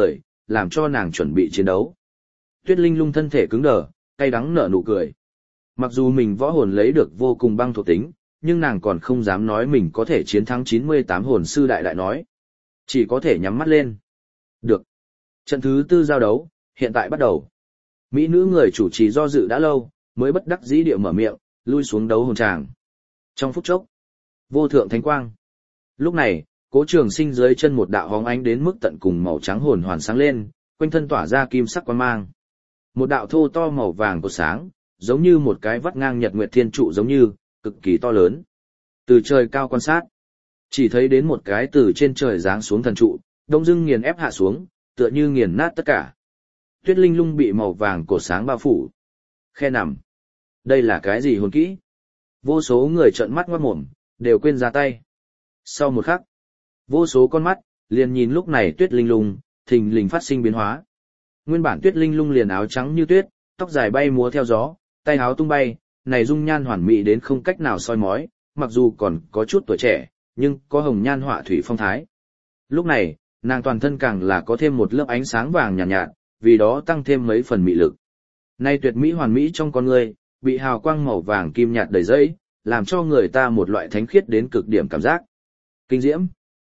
làm cho nàng chuẩn bị chiến đấu. Tuyết Linh Lung thân thể cứng đờ, cay đắng nở nụ cười. Mặc dù mình võ hồn lấy được vô cùng băng thuộc tính, nhưng nàng còn không dám nói mình có thể chiến thắng chín mươi tám hồn sư đại đại nói. Chỉ có thể nhắm mắt lên. Được. Trận thứ tư giao đấu, hiện tại bắt đầu. Mỹ nữ người chủ trì do dự đã lâu, mới bất đắc dĩ địa mở miệng, lui xuống đấu hồn tràng. Trong phút chốc, vô thượng thánh quang. Lúc này, Cố Trường Sinh dưới chân một đạo hóng ánh đến mức tận cùng màu trắng hồn hoàn sáng lên, quanh thân tỏa ra kim sắc quang mang. Một đạo thô to màu vàng của sáng, giống như một cái vắt ngang nhật nguyệt thiên trụ giống như, cực kỳ to lớn. Từ trời cao quan sát, chỉ thấy đến một cái từ trên trời giáng xuống thần trụ, đông dưng nghiền ép hạ xuống, tựa như nghiền nát tất cả. Tuyết Linh Lung bị màu vàng cổ sáng bao phủ. Khe nằm. Đây là cái gì hồn kỹ? Vô số người trợn mắt ngoát mồm, đều quên ra tay. Sau một khắc, vô số con mắt, liền nhìn lúc này Tuyết Linh Lung, thình lình phát sinh biến hóa. Nguyên bản Tuyết Linh Lung liền áo trắng như tuyết, tóc dài bay múa theo gió, tay áo tung bay, này dung nhan hoàn mỹ đến không cách nào soi mói, mặc dù còn có chút tuổi trẻ, nhưng có hồng nhan họa thủy phong thái. Lúc này, nàng toàn thân càng là có thêm một lớp ánh sáng vàng nhạt nhạt, vì đó tăng thêm mấy phần mị lực. Nay tuyệt mỹ hoàn mỹ trong con người, bị hào quang màu vàng kim nhạt đầy dẫy, làm cho người ta một loại thánh khiết đến cực điểm cảm giác. Kinh diễm.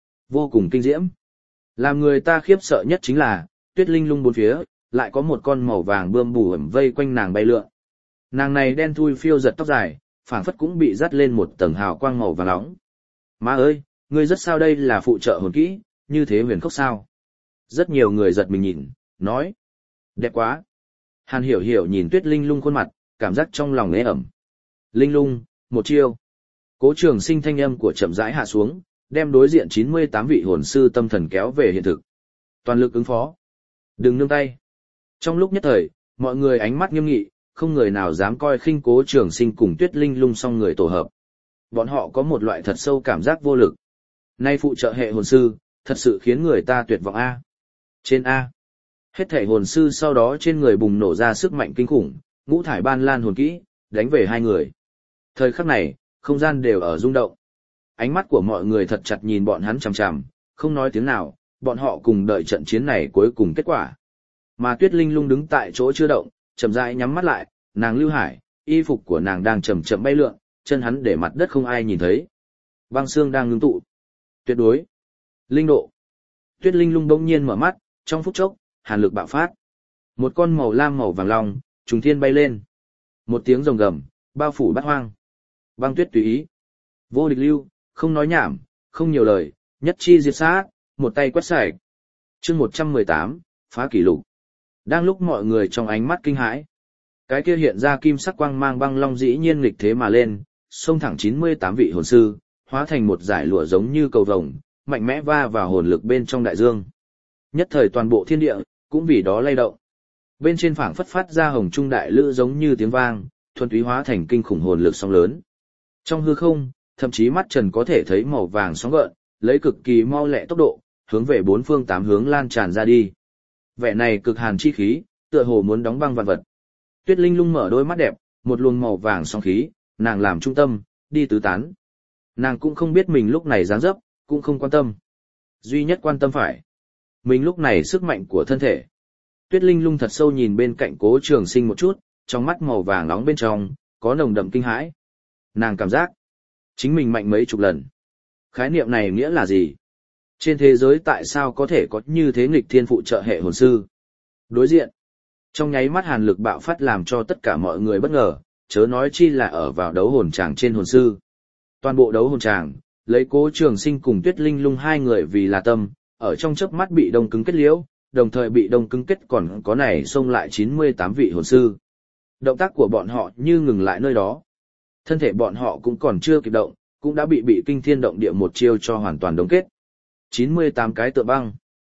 Vô cùng kinh diễm. Làm người ta khiếp sợ nhất chính là, Tuyết Linh Lung bốn phía, lại có một con màu vàng bươm bù ẩm vây quanh nàng bay lượn. Nàng này đen thui phiêu giật tóc dài, phảng phất cũng bị dắt lên một tầng hào quang màu vàng nóng. Má ơi, ngươi rất sao đây là phụ trợ hồn kỹ, như thế huyền khốc sao? Rất nhiều người giật mình nhìn, nói. Đẹp quá. Hàn Hiểu Hiểu nhìn Tuyết Linh Lung khuôn mặt, cảm giác trong lòng ế ẩm. Linh Lung, một chiêu. Cố Trường Sinh thanh âm của chậm rãi hạ xuống, đem đối diện chín mươi tám vị hồn sư tâm thần kéo về hiện thực. Toàn lực ứng phó. Đừng nương tay. Trong lúc nhất thời, mọi người ánh mắt nghiêm nghị, không người nào dám coi khinh Cố Trường Sinh cùng Tuyết Linh Lung song người tổ hợp. Bọn họ có một loại thật sâu cảm giác vô lực. Nay phụ trợ hệ hồn sư, thật sự khiến người ta tuyệt vọng A. Trên A. Hết thể hồn sư sau đó trên người bùng nổ ra sức mạnh kinh khủng, ngũ thải ban lan hồn kỹ, đánh về hai người. Thời khắc này, không gian đều ở rung động. Ánh mắt của mọi người thật chặt nhìn bọn hắn chằm chằm, không nói tiếng nào, bọn họ cùng đợi trận chiến này cuối cùng kết quả. Mà Tuyết Linh Lung đứng tại chỗ chưa động, chậm rãi nhắm mắt lại, nàng lưu hải, y phục của nàng đang chậm chậm bay lượn, chân hắn để mặt đất không ai nhìn thấy. Băng xương đang ngưng tụ. Tuyệt đối. Linh độ. Tuyết Linh Lung bỗng nhiên mở mắt, trong phút chốc, hàn lực bạo phát. Một con màu lam màu vàng long, trùng thiên bay lên. Một tiếng rồng gầm, bao phủ bát hoang. Băng tuyết tùy ý. Vô địch lưu, không nói nhảm, không nhiều lời, nhất chi diệt sát, một tay quét sạch. Chương một trăm mười tám, phá kỷ lục. Đang lúc mọi người trong ánh mắt kinh hãi, cái kia hiện ra kim sắc quang mang băng long dĩ nhiên nghịch thế mà lên, xông thẳng chín mươi tám vị hồn sư, hóa thành một dải lụa giống như cầu vồng, mạnh mẽ va vào hồn lực bên trong đại dương. Nhất thời toàn bộ thiên địa cũng vì đó lay động. Bên trên phảng phất phát ra hồng trung đại lữ giống như tiếng vang, thuần túy hóa thành kinh khủng hồn lực sóng lớn. Trong hư không, thậm chí mắt trần có thể thấy màu vàng sóng gợn, lấy cực kỳ mau lẹ tốc độ, hướng về bốn phương tám hướng lan tràn ra đi. Vẻ này cực hàn chi khí, tựa hồ muốn đóng băng vạn vật. Tuyết Linh Lung mở đôi mắt đẹp, một luồng màu vàng sóng khí, nàng làm trung tâm, đi tứ tán. Nàng cũng không biết mình lúc này dáng dấp, cũng không quan tâm. Duy nhất quan tâm phải, mình lúc này sức mạnh của thân thể. Tuyết Linh Lung thật sâu nhìn bên cạnh Cố Trường Sinh một chút, trong mắt màu vàng nóng bên trong, có nồng đậm kinh hãi. Nàng cảm giác, chính mình mạnh mấy chục lần. Khái niệm này nghĩa là gì? Trên thế giới tại sao có thể có như thế nghịch thiên phụ trợ hệ hồn sư? Đối diện, trong nháy mắt hàn lực bạo phát làm cho tất cả mọi người bất ngờ, chớ nói chi là ở vào đấu hồn tràng trên hồn sư. Toàn bộ đấu hồn tràng, lấy Cố Trường Sinh cùng Tuyết Linh Lung hai người vì là tâm, ở trong chớp mắt bị đông cứng kết liễu, đồng thời bị đông cứng kết còn có này xông lại chín mươi tám vị hồn sư. Động tác của bọn họ như ngừng lại nơi đó. Thân thể bọn họ cũng còn chưa kịp động, cũng đã bị bị kinh thiên động địa một chiêu cho hoàn toàn đóng kết. chín mươi tám cái tượng băng.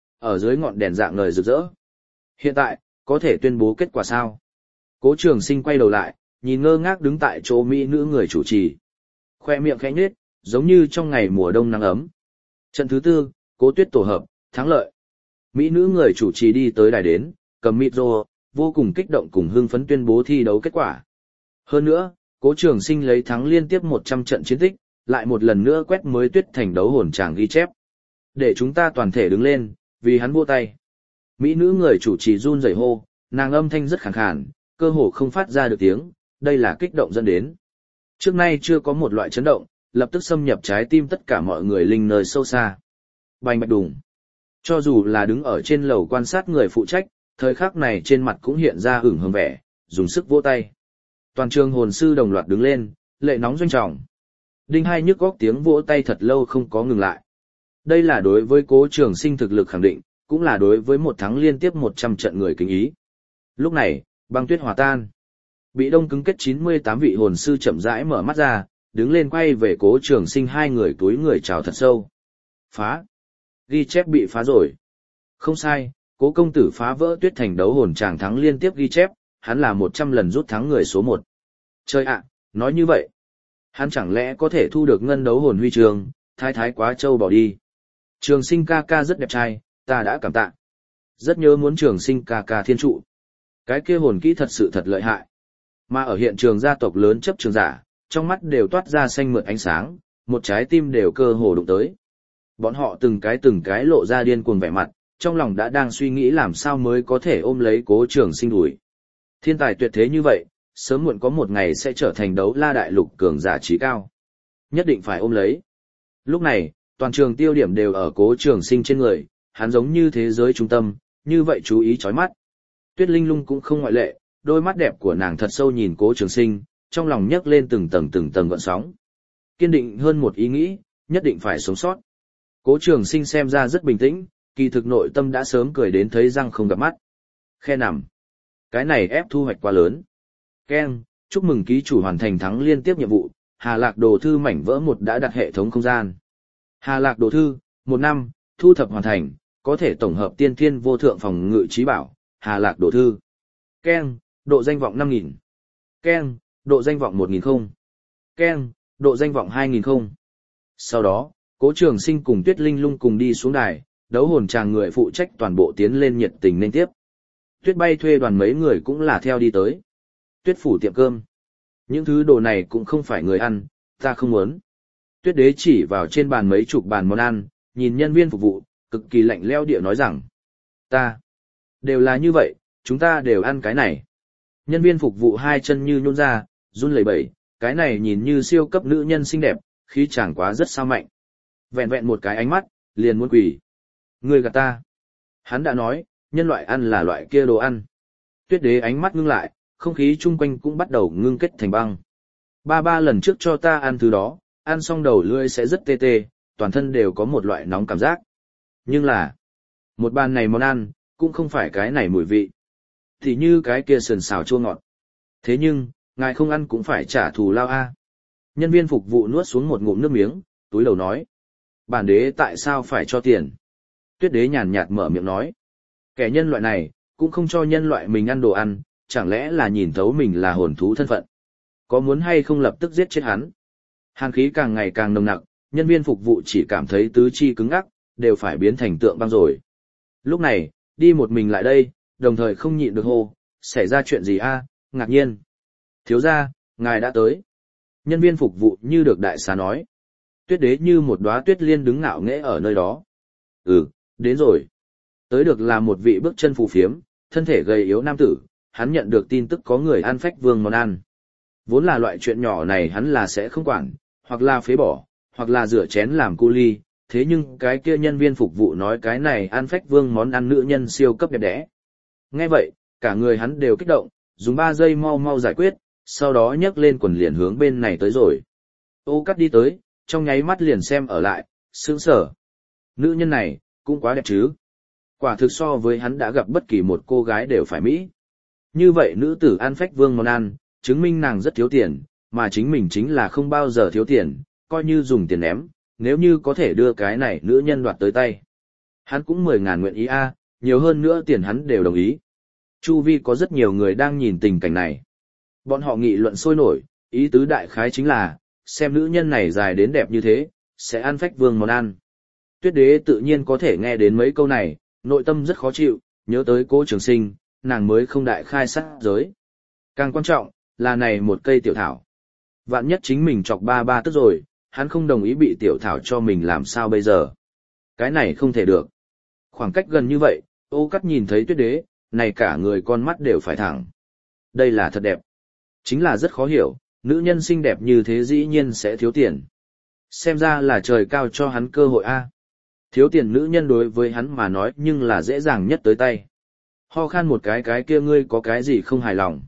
Ở dưới ngọn đèn dạng ngời rực rỡ. Hiện tại, có thể tuyên bố kết quả sao? Cố Trường Sinh quay đầu lại, nhìn ngơ ngác đứng tại chỗ mỹ nữ người chủ trì. Khoe miệng khẽ nhếch, giống như trong ngày mùa đông nắng ấm. Trận thứ tư, Cố Tuyết tổ hợp, thắng lợi. Mỹ nữ người chủ trì đi tới đài đến, cầm micro, vô cùng kích động cùng hưng phấn tuyên bố thi đấu kết quả. Hơn nữa, Cố Trường Sinh lấy thắng liên tiếp một trăm trận chiến tích, lại một lần nữa quét mới Tuyết thành đấu hồn tràng ghi chép. Để chúng ta toàn thể đứng lên, vì hắn vỗ tay. Mỹ nữ người chủ trì run rẩy hô, nàng âm thanh rất khàn khàn, cơ hồ không phát ra được tiếng, đây là kích động dẫn đến. Trước nay chưa có một loại chấn động, lập tức xâm nhập trái tim tất cả mọi người linh nơi sâu xa. Bành bạch đùng. Cho dù là đứng ở trên lầu quan sát người phụ trách, thời khắc này trên mặt cũng hiện ra hửng hồng vẻ, dùng sức vỗ tay. Toàn trường hồn sư đồng loạt đứng lên, lệ nóng doanh trọng. Đinh hai nhức góc tiếng vỗ tay thật lâu không có ngừng lại. Đây là đối với Cố Trường Sinh thực lực khẳng định, cũng là đối với một thắng liên tiếp một trăm trận người kính ý. Lúc này, băng tuyết hòa tan. Bị đông cứng kết chín mươi tám vị hồn sư chậm rãi mở mắt ra, đứng lên quay về Cố Trường Sinh hai người túi người chào thật sâu. Phá. Ghi chép bị phá rồi. Không sai, Cố công tử phá vỡ tuyết thành đấu hồn tràng thắng liên tiếp ghi chép, hắn là một trăm lần rút thắng người số một. Chơi ạ, nói như vậy, hắn chẳng lẽ có thể thu được ngân đấu hồn huy chương, thái thái quá trâu bỏ đi. Trường Sinh ca ca rất đẹp trai, ta đã cảm tạ. Rất nhớ muốn Trường Sinh ca ca thiên trụ. Cái kia hồn kỹ thật sự thật lợi hại. Mà ở hiện trường gia tộc lớn chấp trường giả, trong mắt đều toát ra xanh mượt ánh sáng, một trái tim đều cơ hồ đụng tới. Bọn họ từng cái từng cái lộ ra điên cuồng vẻ mặt, trong lòng đã đang suy nghĩ làm sao mới có thể ôm lấy Cố Trường Sinh đuổi. Thiên tài tuyệt thế như vậy, sớm muộn có một ngày sẽ trở thành đấu la đại lục cường giả trí cao. Nhất định phải ôm lấy. Lúc này, toàn trường tiêu điểm đều ở Cố Trường Sinh trên người, hắn giống như thế giới trung tâm, như vậy chú ý chói mắt. Tuyết Linh Lung cũng không ngoại lệ, đôi mắt đẹp của nàng thật sâu nhìn Cố Trường Sinh, trong lòng nhấc lên từng tầng từng tầng gợn sóng. Kiên định hơn một ý nghĩ, nhất định phải sống sót. Cố Trường Sinh xem ra rất bình tĩnh, kỳ thực nội tâm đã sớm cười đến thấy răng không gặp mắt. Khe nằm. Cái này ép thu hoạch quá lớn. Keng, chúc mừng ký chủ hoàn thành thắng liên tiếp nhiệm vụ, Hà Lạc Đồ Thư mảnh vỡ một đã đặt hệ thống không gian. Hà Lạc Đồ Thư, một năm, thu thập hoàn thành, có thể tổng hợp tiên thiên vô thượng phòng ngự trí bảo, Hà Lạc Đồ Thư. Keng, độ danh vọng năm nghìn. Keng, độ danh vọng một nghìn không. Keng, độ danh vọng hai nghìn không. Sau đó, Cố Trường Sinh cùng Tuyết Linh Lung cùng đi xuống đài, đấu hồn tràng người phụ trách toàn bộ tiến lên nhiệt tình nên tiếp. Tuyết Bay thuê đoàn mấy người cũng là theo đi tới. Tuyết phủ tiệm cơm. Những thứ đồ này cũng không phải người ăn, ta không muốn. Tuyết Đế chỉ vào trên bàn mấy chục bàn món ăn, nhìn nhân viên phục vụ, cực kỳ lạnh lẽo địa nói rằng. Ta. Đều là như vậy, chúng ta đều ăn cái này. Nhân viên phục vụ hai chân như nhún ra, run lẩy bẩy, cái này nhìn như siêu cấp nữ nhân xinh đẹp, khí chàng quá rất sao mạnh. Vẹn vẹn một cái ánh mắt, liền muốn quỳ. Người gạt ta. Hắn đã nói, nhân loại ăn là loại kia đồ ăn. Tuyết Đế ánh mắt ngưng lại, không khí chung quanh cũng bắt đầu ngưng kết thành băng. Ba ba lần trước cho ta ăn thứ đó, ăn xong đầu lưỡi sẽ rất tê tê, toàn thân đều có một loại nóng cảm giác. Nhưng là, một bàn này món ăn, cũng không phải cái này mùi vị. Thì như cái kia sườn xào chua ngọt. Thế nhưng, ngài không ăn cũng phải trả thù lao a. Nhân viên phục vụ nuốt xuống một ngụm nước miếng, túi đầu nói. Bản đế tại sao phải cho tiền? Tuyết Đế nhàn nhạt mở miệng nói. Kẻ nhân loại này, cũng không cho nhân loại mình ăn đồ ăn, chẳng lẽ là nhìn thấu mình là hồn thú thân phận. Có muốn hay không lập tức giết chết hắn? Hàn khí càng ngày càng nồng nặc, nhân viên phục vụ chỉ cảm thấy tứ chi cứng ngắc, đều phải biến thành tượng băng rồi. Lúc này, đi một mình lại đây, đồng thời không nhịn được hô, xảy ra chuyện gì a? Ngạc nhiên. Thiếu gia, ngài đã tới. Nhân viên phục vụ như được đại xá nói. Tuyết Đế như một đóa tuyết liên đứng ngạo nghễ ở nơi đó. Ừ, đến rồi. Tới được là một vị bước chân phù phiếm, thân thể gầy yếu nam tử, hắn nhận được tin tức có người ăn phách vương món ăn. Vốn là loại chuyện nhỏ này hắn là sẽ không quản, hoặc là phế bỏ, hoặc là rửa chén làm cu ly, thế nhưng cái kia nhân viên phục vụ nói cái này ăn phách vương món ăn nữ nhân siêu cấp đẹp đẽ. Nghe vậy, cả người hắn đều kích động, dùng ba giây mau mau giải quyết, sau đó nhấc lên quần liền hướng bên này tới rồi. Ô Cắt đi tới, trong nháy mắt liền xem ở lại, sững sờ. Nữ nhân này, cũng quá đẹp chứ. Quả thực so với hắn đã gặp bất kỳ một cô gái đều phải mỹ. Như vậy nữ tử ăn phách vương món ăn, chứng minh nàng rất thiếu tiền, mà chính mình chính là không bao giờ thiếu tiền, coi như dùng tiền ném, nếu như có thể đưa cái này nữ nhân đoạt tới tay. Hắn cũng mười ngàn nguyện ý a, nhiều hơn nữa tiền hắn đều đồng ý. Chu vi có rất nhiều người đang nhìn tình cảnh này. Bọn họ nghị luận sôi nổi, ý tứ đại khái chính là, xem nữ nhân này dài đến đẹp như thế, sẽ ăn phách vương món ăn. Tuyết Đế tự nhiên có thể nghe đến mấy câu này, nội tâm rất khó chịu, nhớ tới Cố Trường Sinh, nàng mới không đại khai sát giới. Càng quan trọng, là này một cây tiểu thảo. Vạn nhất chính mình chọc ba ba tức rồi, hắn không đồng ý bị tiểu thảo cho mình làm sao bây giờ. Cái này không thể được. Khoảng cách gần như vậy, Ô Cắt nhìn thấy tuyết đế, này cả người con mắt đều phải thẳng. Đây là thật đẹp. Chính là rất khó hiểu, nữ nhân xinh đẹp như thế dĩ nhiên sẽ thiếu tiền. Xem ra là trời cao cho hắn cơ hội a. Thiếu tiền nữ nhân đối với hắn mà nói nhưng là dễ dàng nhất tới tay. Ho khan một cái cái kia ngươi có cái gì không hài lòng.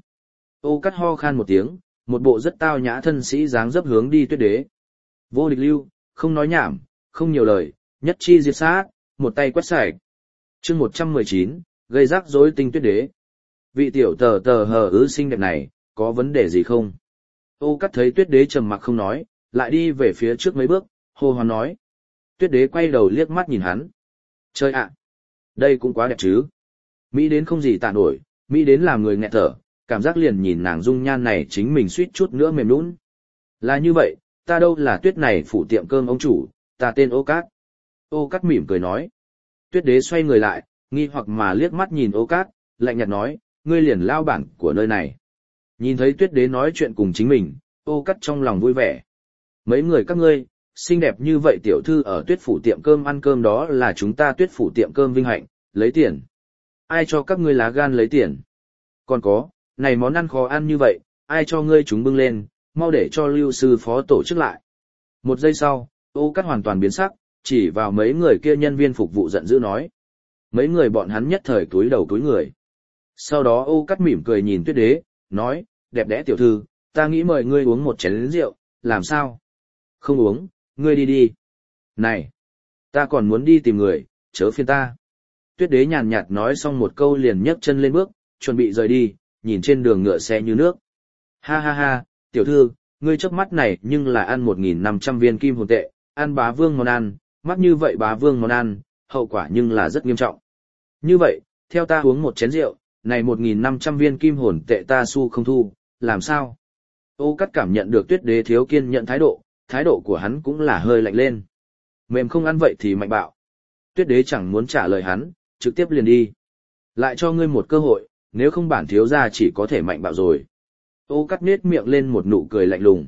Ô Cắt ho khan một tiếng, một bộ rất tao nhã thân sĩ dáng dấp hướng đi tuyết đế. Vô địch lưu, không nói nhảm, không nhiều lời, nhất chi diệt sát, một tay quét sạch. Chương một trăm mười chín, gây rắc rối tinh tuyết đế. Vị tiểu tờ tờ hờ ứ xinh đẹp này, có vấn đề gì không? Ô Cắt thấy tuyết đế trầm mặc không nói, lại đi về phía trước mấy bước, hô hoán nói. Tuyết đế quay đầu liếc mắt nhìn hắn. Chơi ạ! Đây cũng quá đẹp chứ. Mỹ đến không gì tả nổi, Mỹ đến làm người nghẹt thở, cảm giác liền nhìn nàng dung nhan này chính mình suýt chút nữa mềm nhũn. Là như vậy, ta đâu là tuyết này phủ tiệm cơm ông chủ, ta tên Ô Cát. Ô Cát mỉm cười nói. Tuyết đế xoay người lại, nghi hoặc mà liếc mắt nhìn Ô Cát, lạnh nhạt nói, ngươi liền lao bản của nơi này. Nhìn thấy tuyết đế nói chuyện cùng chính mình, Ô Cát trong lòng vui vẻ. Mấy người các ngươi, xinh đẹp như vậy tiểu thư ở tuyết phủ tiệm cơm ăn cơm đó là chúng ta tuyết phủ tiệm cơm vinh hạnh, lấy tiền. Ai cho các ngươi lá gan lấy tiền? Còn có, này món ăn khó ăn như vậy, ai cho ngươi chúng bưng lên, mau để cho lưu sư phó tổ chức lại. Một giây sau, Ô Cát hoàn toàn biến sắc, chỉ vào mấy người kia nhân viên phục vụ giận dữ nói. Mấy người bọn hắn nhất thời túi đầu túi người. Sau đó Ô Cát mỉm cười nhìn tuyết đế, nói, đẹp đẽ tiểu thư, ta nghĩ mời ngươi uống một chén rượu, làm sao? Không uống, ngươi đi đi. Này, ta còn muốn đi tìm người, chớ phiền ta. Tuyết đế nhàn nhạt nói xong một câu liền nhấc chân lên bước, chuẩn bị rời đi, nhìn trên đường ngựa xe như nước. Ha ha ha, tiểu thư, ngươi chớp mắt này nhưng là ăn một nghìn năm trăm viên kim hồn tệ, ăn bá vương món ăn, mắc như vậy bá vương món ăn, hậu quả nhưng là rất nghiêm trọng. Như vậy, theo ta uống một chén rượu, này một nghìn năm trăm viên kim hồn tệ ta xu không thu, làm sao? Ô Cát cảm nhận được tuyết đế thiếu kiên nhận thái độ, thái độ của hắn cũng là hơi lạnh lên. Mềm không ăn vậy thì mạnh bạo. Tuyết đế chẳng muốn trả lời hắn, trực tiếp liền đi. Lại cho ngươi một cơ hội, nếu không bản thiếu gia chỉ có thể mạnh bạo rồi. Ô Cát nết miệng lên một nụ cười lạnh lùng.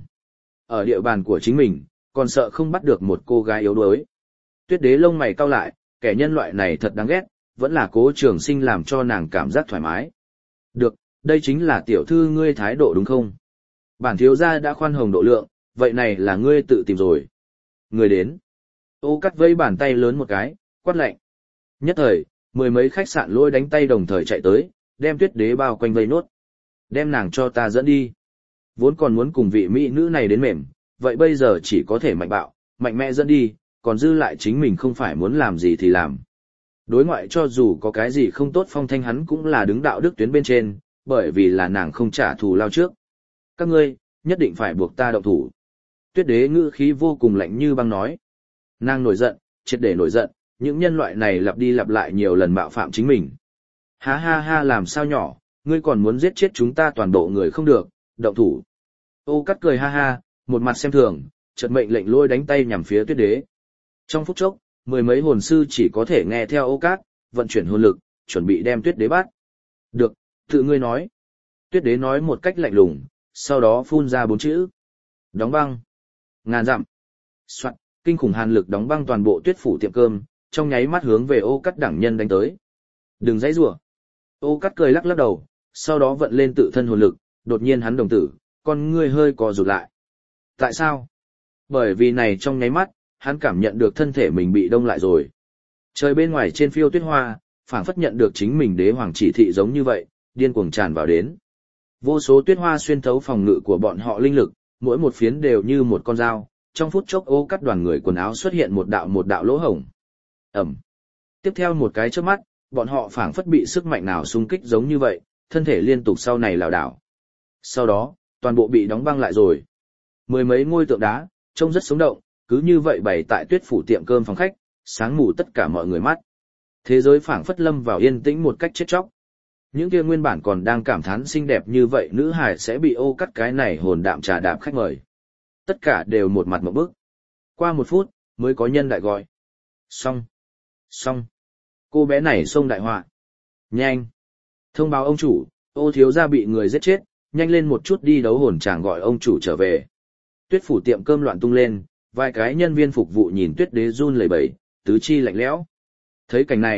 Ở địa bàn của chính mình, còn sợ không bắt được một cô gái yếu đuối. Tuyết đế lông mày cau lại, kẻ nhân loại này thật đáng ghét, vẫn là Cố Trường Sinh làm cho nàng cảm giác thoải mái. Được, đây chính là tiểu thư ngươi thái độ đúng không? Bản thiếu gia đã khoan hồng độ lượng, vậy này là ngươi tự tìm rồi. Người đến. Ô Cát vây bàn tay lớn một cái, quát lạnh. Nhất thời, mười mấy khách sạn lôi đánh tay đồng thời chạy tới, đem tuyết đế bao quanh vây nốt. Đem nàng cho ta dẫn đi. Vốn còn muốn cùng vị mỹ nữ này đến mềm, vậy bây giờ chỉ có thể mạnh bạo, mạnh mẽ dẫn đi, còn dư lại chính mình không phải muốn làm gì thì làm. Đối ngoại cho dù có cái gì không tốt phong thanh hắn cũng là đứng đạo đức tuyến bên trên, bởi vì là nàng không trả thù lao trước. Các ngươi, nhất định phải buộc ta động thủ. Tuyết đế ngữ khí vô cùng lạnh như băng nói. Nàng nổi giận, triệt để nổi giận, những nhân loại này lặp đi lặp lại nhiều lần mạo phạm chính mình. Ha ha ha làm sao nhỏ, ngươi còn muốn giết chết chúng ta toàn bộ người không được, động thủ. Ô Cát cười ha ha, một mặt xem thường, chợt mệnh lệnh lôi đánh tay nhằm phía tuyết đế. Trong phút chốc, mười mấy hồn sư chỉ có thể nghe theo Ô Cát, vận chuyển hồn lực, chuẩn bị đem tuyết đế bắt. Được, tự ngươi nói. Tuyết đế nói một cách lạnh lùng, sau đó phun ra bốn chữ. Đóng băng. Ngàn dặm. Soạn, kinh khủng hàn lực đóng băng toàn bộ tuyết phủ tiệm cơm, trong nháy mắt hướng về Ô Cát đẳng nhân đánh tới. Đừng dãy rủa. Ô Cát cười lắc lắc đầu, sau đó vận lên tự thân hồn lực, đột nhiên hắn đồng tử, con ngươi hơi co rụt lại. Tại sao? Bởi vì này trong nháy mắt, hắn cảm nhận được thân thể mình bị đông lại rồi. Trời bên ngoài trên phiêu tuyết hoa, phảng phất nhận được chính mình đế hoàng chỉ thị giống như vậy, điên cuồng tràn vào đến. Vô số tuyết hoa xuyên thấu phòng ngự của bọn họ linh lực, mỗi một phiến đều như một con dao, trong phút chốc Ô Cát đoàn người quần áo xuất hiện một đạo một đạo lỗ hổng. Ẩm. Tiếp theo một cái chớp mắt, bọn họ phảng phất bị sức mạnh nào xung kích giống như vậy, thân thể liên tục sau này lảo đảo. Sau đó, toàn bộ bị đóng băng lại rồi. Mười mấy ngôi tượng đá, trông rất sống động, cứ như vậy bày tại tuyết phủ tiệm cơm phòng khách, sáng mù tất cả mọi người mắt. Thế giới phảng phất lâm vào yên tĩnh một cách chết chóc. Những kia nguyên bản còn đang cảm thán xinh đẹp như vậy nữ hài sẽ bị Ô Cát cái này hồn đạm trà đạp khách mời. Tất cả đều một mặt một bức. Qua một phút, mới có nhân đại gọi. Xong. Xong. Cô bé này xông đại họa. Nhanh. Thông báo ông chủ, Ô thiếu gia bị người giết chết, nhanh lên một chút đi đấu hồn chàng gọi ông chủ trở về. Tuyết phủ tiệm cơm loạn tung lên, vài cái nhân viên phục vụ nhìn tuyết đế run lẩy bẩy, tứ chi lạnh lẽo. Thấy cảnh này,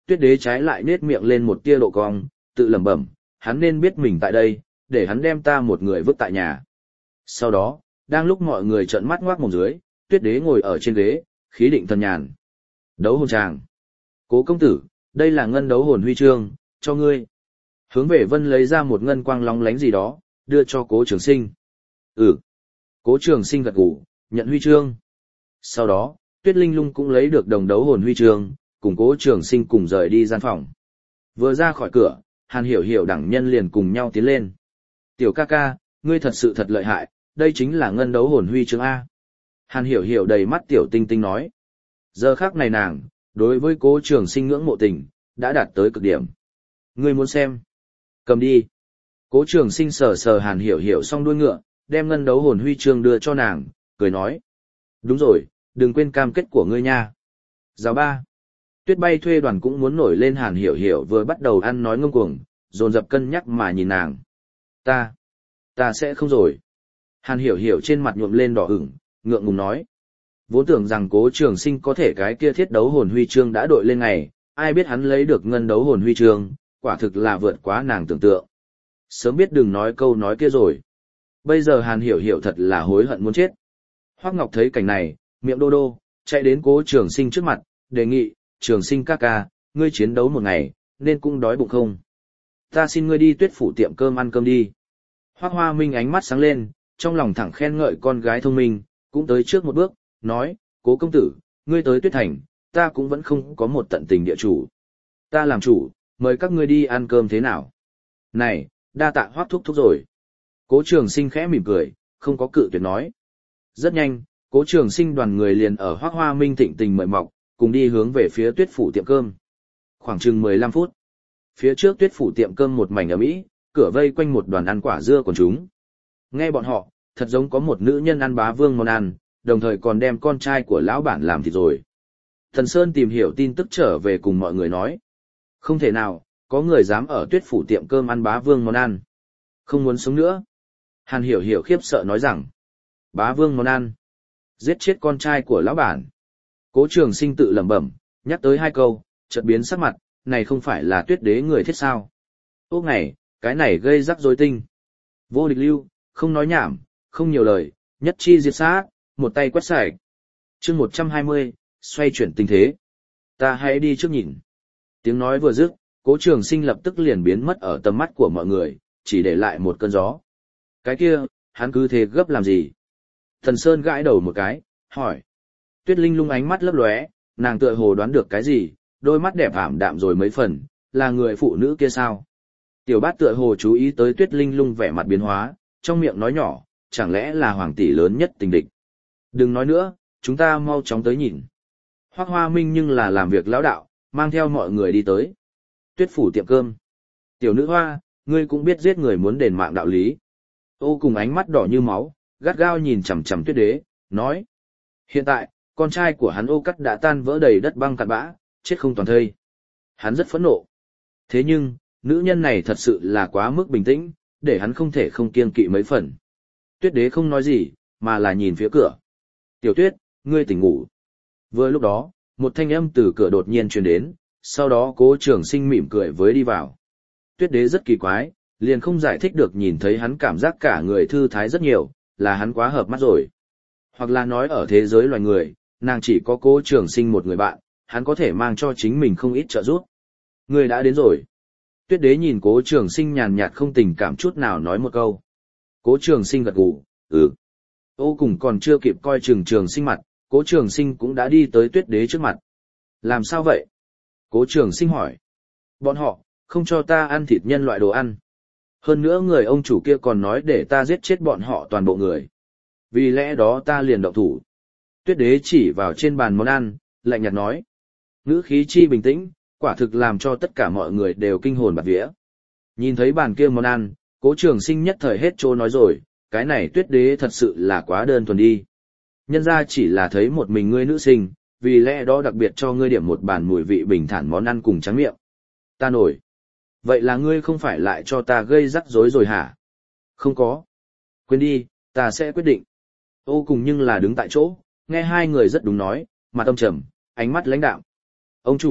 Tuyết đế trái lại nết miệng lên một tia độ cong, tự lẩm bẩm, hắn nên biết mình tại đây, để hắn đem ta một người vứt tại nhà. Sau đó, đang lúc mọi người trợn mắt ngoác mồm dưới, Tuyết đế ngồi ở trên ghế, khí định thần nhàn. Đấu hồn tràng. Cố công tử, đây là ngân đấu hồn huy chương, cho ngươi. Hướng về Vân lấy ra một ngân quang lóng lánh gì đó, đưa cho Cố Trường Sinh. Ừ. Cố Trường Sinh gật gù, nhận huy chương. Sau đó, Tuyết Linh Lung cũng lấy được đồng đấu hồn huy chương, cùng Cố Trường Sinh cùng rời đi gian phòng. Vừa ra khỏi cửa, Hàn Hiểu Hiểu đẳng nhân liền cùng nhau tiến lên. Tiểu ca ca, ngươi thật sự thật lợi hại, đây chính là ngân đấu hồn huy chương A. Hàn Hiểu Hiểu đầy mắt tiểu tinh tinh nói. Giờ khắc này nàng, đối với Cố Trường Sinh ngưỡng mộ tình, đã đạt tới cực điểm. Ngươi muốn xem? Cầm đi. Cố Trường Sinh sờ sờ Hàn Hiểu Hiểu xong đuôi ngựa, đem ngân đấu hồn huy chương đưa cho nàng, cười nói. Đúng rồi, đừng quên cam kết của ngươi nha. Giáo ba. Tuyết Bay thuê đoàn cũng muốn nổi lên. Hàn Hiểu Hiểu vừa bắt đầu ăn nói ngông cuồng, dồn dập cân nhắc mà nhìn nàng. Ta, ta sẽ không rồi. Hàn Hiểu Hiểu trên mặt nhuộm lên đỏ ửng, ngượng ngùng nói. Vốn tưởng rằng Cố Trường Sinh có thể cái kia thiết đấu hồn huy chương đã đội lên ngày, ai biết hắn lấy được ngân đấu hồn huy chương, quả thực là vượt quá nàng tưởng tượng. Sớm biết đừng nói câu nói kia rồi. Bây giờ Hàn Hiểu Hiểu thật là hối hận muốn chết. Hoắc Ngọc thấy cảnh này, miệng đô đô, chạy đến Cố Trường Sinh trước mặt, đề nghị, Trường Sinh ca ca, ngươi chiến đấu một ngày, nên cũng đói bụng không? Ta xin ngươi đi Tuyết phủ tiệm cơm ăn cơm đi. Hoắc Hoa Minh ánh mắt sáng lên, trong lòng thẳng khen ngợi con gái thông minh, cũng tới trước một bước, nói, Cố công tử, ngươi tới Tuyết thành, ta cũng vẫn không có một tận tình địa chủ. Ta làm chủ, mời các ngươi đi ăn cơm thế nào? Này, đa tạ Hoắc thúc thúc rồi. Cố Trường Sinh khẽ mỉm cười, không có cự tuyệt nói. Rất nhanh, Cố Trường Sinh đoàn người liền ở Hoắc Hoa Minh thịnh tình mời mọc, cùng đi hướng về phía Tuyết phủ tiệm cơm. Khoảng chừng mười lăm phút. Phía trước Tuyết phủ tiệm cơm một mảnh ầm ĩ, cửa vây quanh một đoàn ăn quả dưa của chúng. Nghe bọn họ, thật giống có một nữ nhân ăn bá vương món ăn, đồng thời còn đem con trai của lão bản làm thịt rồi. Thần Sơn tìm hiểu tin tức trở về cùng mọi người nói. Không thể nào, có người dám ở Tuyết phủ tiệm cơm ăn bá vương món ăn. Không muốn sống nữa. Hàn Hiểu Hiểu khiếp sợ nói rằng. Bá vương món ăn. Giết chết con trai của lão bản. Cố Trường Sinh tự lẩm bẩm, nhắc tới hai câu, chợt biến sắc mặt, này không phải là Tuyết đế người thiết sao. Ốc này, cái này gây rắc rối tinh. Vô địch lưu, không nói nhảm, không nhiều lời, nhất chi diệt sát, một tay quét sạch. Chương một trăm hai mươi, xoay chuyển tình thế. Ta hãy đi trước nhìn. Tiếng nói vừa dứt, Cố Trường Sinh lập tức liền biến mất ở tầm mắt của mọi người, chỉ để lại một cơn gió. Cái kia, hắn cứ thế gấp làm gì? Thần Sơn gãi đầu một cái, hỏi. Tuyết Linh Lung ánh mắt lấp lóe, nàng tựa hồ đoán được cái gì, đôi mắt đẹp ảm đạm rồi mấy phần, là người phụ nữ kia sao? Tiểu Bát tựa hồ chú ý tới Tuyết Linh Lung vẻ mặt biến hóa, trong miệng nói nhỏ, chẳng lẽ là hoàng tỷ lớn nhất tình địch? Đừng nói nữa, chúng ta mau chóng tới nhìn. Hoắc Hoa Minh nhưng là làm việc lão đạo, mang theo mọi người đi tới. Tuyết phủ tiệm cơm. Tiểu nữ hoa, ngươi cũng biết giết người muốn đền mạng đạo lý. Ô cùng ánh mắt đỏ như máu, gắt gao nhìn chằm chằm Tuyết đế, nói. Hiện tại, con trai của hắn Ô Cắt đã tan vỡ đầy đất băng cặn bã, chết không toàn thây. Hắn rất phẫn nộ. Thế nhưng, nữ nhân này thật sự là quá mức bình tĩnh, để hắn không thể không kiêng kỵ mấy phần. Tuyết đế không nói gì, mà là nhìn phía cửa. Tiểu Tuyết, ngươi tỉnh ngủ. Vừa lúc đó, một thanh âm từ cửa đột nhiên truyền đến, sau đó Cố Trường Sinh mỉm cười với đi vào. Tuyết đế rất kỳ quái, liền không giải thích được, nhìn thấy hắn cảm giác cả người thư thái rất nhiều, là hắn quá hợp mắt rồi. Hoặc là nói ở thế giới loài người, nàng chỉ có Cố Trường Sinh một người bạn, hắn có thể mang cho chính mình không ít trợ giúp. Ngươi đã đến rồi. Tuyết đế nhìn Cố Trường Sinh nhàn nhạt không tình cảm chút nào nói một câu. Cố Trường Sinh gật gù, ừ. Ô cùng còn chưa kịp coi Trường Trường Sinh mặt, Cố Trường Sinh cũng đã đi tới Tuyết đế trước mặt. Làm sao vậy? Cố Trường Sinh hỏi. Bọn họ, không cho ta ăn thịt nhân loại đồ ăn. Hơn nữa người ông chủ kia còn nói để ta giết chết bọn họ toàn bộ người. Vì lẽ đó ta liền động thủ. Tuyết đế chỉ vào trên bàn món ăn, lạnh nhạt nói. Ngữ khí chi bình tĩnh, quả thực làm cho tất cả mọi người đều kinh hồn bạt vía. Nhìn thấy bàn kia món ăn, Cố Trường Sinh nhất thời hết trô nói rồi, cái này Tuyết đế thật sự là quá đơn thuần đi. Nhân ra chỉ là thấy một mình ngươi nữ sinh, vì lẽ đó đặc biệt cho ngươi điểm một bàn mùi vị bình thản món ăn cùng tráng miệng. Ta nổi. Vậy là ngươi không phải lại cho ta gây rắc rối rồi hả? Không có. Quên đi, ta sẽ quyết định. Ô cùng nhưng là đứng tại chỗ, nghe hai người rất đúng nói, mặt âm trầm, ánh mắt lãnh đạm. Ông chủ,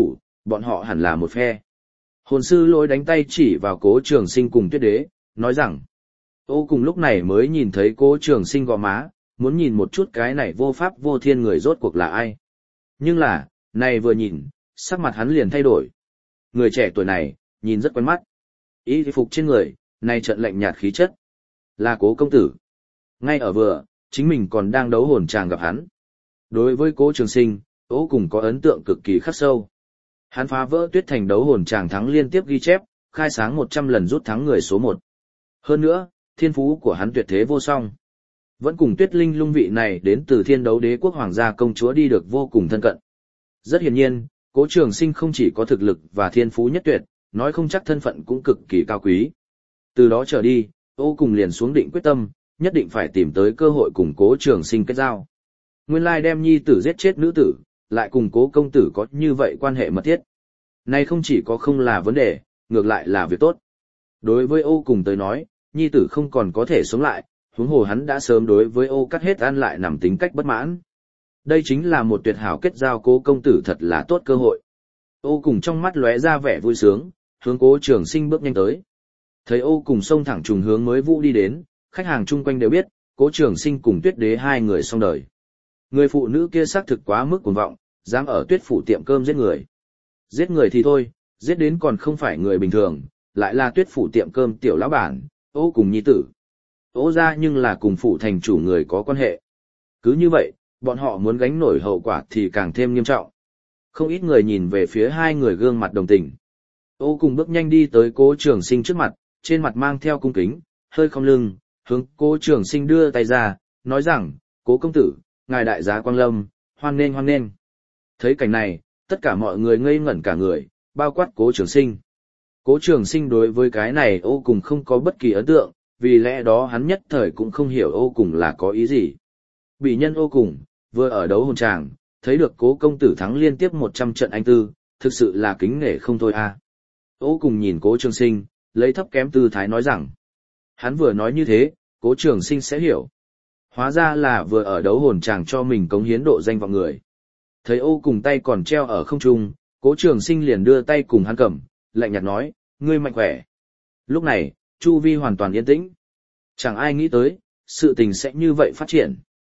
bọn họ hẳn là một phe. Hồn sư lỗi đánh tay chỉ vào Cố Trường Sinh cùng Tuyết Đế, nói rằng, Ô cùng lúc này mới nhìn thấy Cố Trường Sinh gò má, muốn nhìn một chút cái này vô pháp vô thiên người rốt cuộc là ai. Nhưng là, này vừa nhìn, sắc mặt hắn liền thay đổi. Người trẻ tuổi này, nhìn rất quen mắt. Y phục trên người, này trận lạnh nhạt khí chất. Là Cố công tử. Ngay ở vừa, chính mình còn đang đấu hồn tràng gặp hắn. Đối với Cố Trường Sinh, Ô cùng có ấn tượng cực kỳ khắc sâu. Hắn phá vỡ Tuyết Thành đấu hồn tràng thắng liên tiếp ghi chép, khai sáng một trăm lần rút thắng người số một. Hơn nữa, thiên phú của hắn tuyệt thế vô song. Vẫn cùng Tuyết Linh Lung vị này đến từ Thiên Đấu Đế quốc hoàng gia công chúa đi được vô cùng thân cận. Rất hiển nhiên, Cố Trường Sinh không chỉ có thực lực và thiên phú nhất tuyệt, nói không chắc thân phận cũng cực kỳ cao quý. Từ đó trở đi, Ô cùng liền xuống định quyết tâm, nhất định phải tìm tới cơ hội cùng Cố Trường Sinh kết giao. Nguyên lai đem nhi tử giết chết nữ tử, lại cùng Cố công tử có như vậy quan hệ mật thiết. Này không chỉ có không là vấn đề, ngược lại là việc tốt. Đối với Ô cùng tới nói, nhi tử không còn có thể sống lại, huống hồ hắn đã sớm đối với Ô cắt hết ăn lại nằm tính cách bất mãn. Đây chính là một tuyệt hảo kết giao Cố công tử thật là tốt cơ hội. Ô cùng trong mắt lóe ra vẻ vui sướng, hướng Cố Trường Sinh bước nhanh tới. Thấy Ô cùng xông thẳng trùng hướng mới vũ đi đến, khách hàng chung quanh đều biết, Cố Trường Sinh cùng Tuyết Đế hai người xong đời. Người phụ nữ kia xác thực quá mức cuồng vọng, dám ở Tuyết phủ tiệm cơm giết người. Giết người thì thôi, giết đến còn không phải người bình thường, lại là Tuyết phủ tiệm cơm tiểu lão bản, Ô cùng nhi tử. Ô ra nhưng là cùng phủ thành chủ người có quan hệ. Cứ như vậy, bọn họ muốn gánh nổi hậu quả thì càng thêm nghiêm trọng. Không ít người nhìn về phía hai người gương mặt đồng tình. Ô cùng bước nhanh đi tới Cố Trường Sinh trước mặt, trên mặt mang theo cung kính, hơi cong lưng, hướng Cố Trường Sinh đưa tay ra, nói rằng, Cố công tử, ngài đại giá quang lâm, hoan nghênh hoan nghênh. Thấy cảnh này, tất cả mọi người ngây ngẩn cả người, bao quát Cố Trường Sinh. Cố Trường Sinh đối với cái này Ô cùng không có bất kỳ ấn tượng, vì lẽ đó hắn nhất thời cũng không hiểu Ô cùng là có ý gì. Bị nhân Ô cùng, vừa ở đấu hồn tràng, thấy được Cố công tử thắng liên tiếp một trăm trận anh tư, thực sự là kính nể không thôi a. À. Ô cùng nhìn Cố Trường Sinh, lấy thấp kém tư thái nói rằng, hắn vừa nói như thế, Cố Trường Sinh sẽ hiểu. Hóa ra là vừa ở đấu hồn tràng cho mình cống hiến độ danh vọng người. Thấy Ô cùng tay còn treo ở không trung, Cố Trường Sinh liền đưa tay cùng hắn cầm, lạnh nhạt nói, ngươi mạnh khỏe. Lúc này, chu vi hoàn toàn yên tĩnh. Chẳng ai nghĩ tới, sự tình sẽ như vậy phát triển.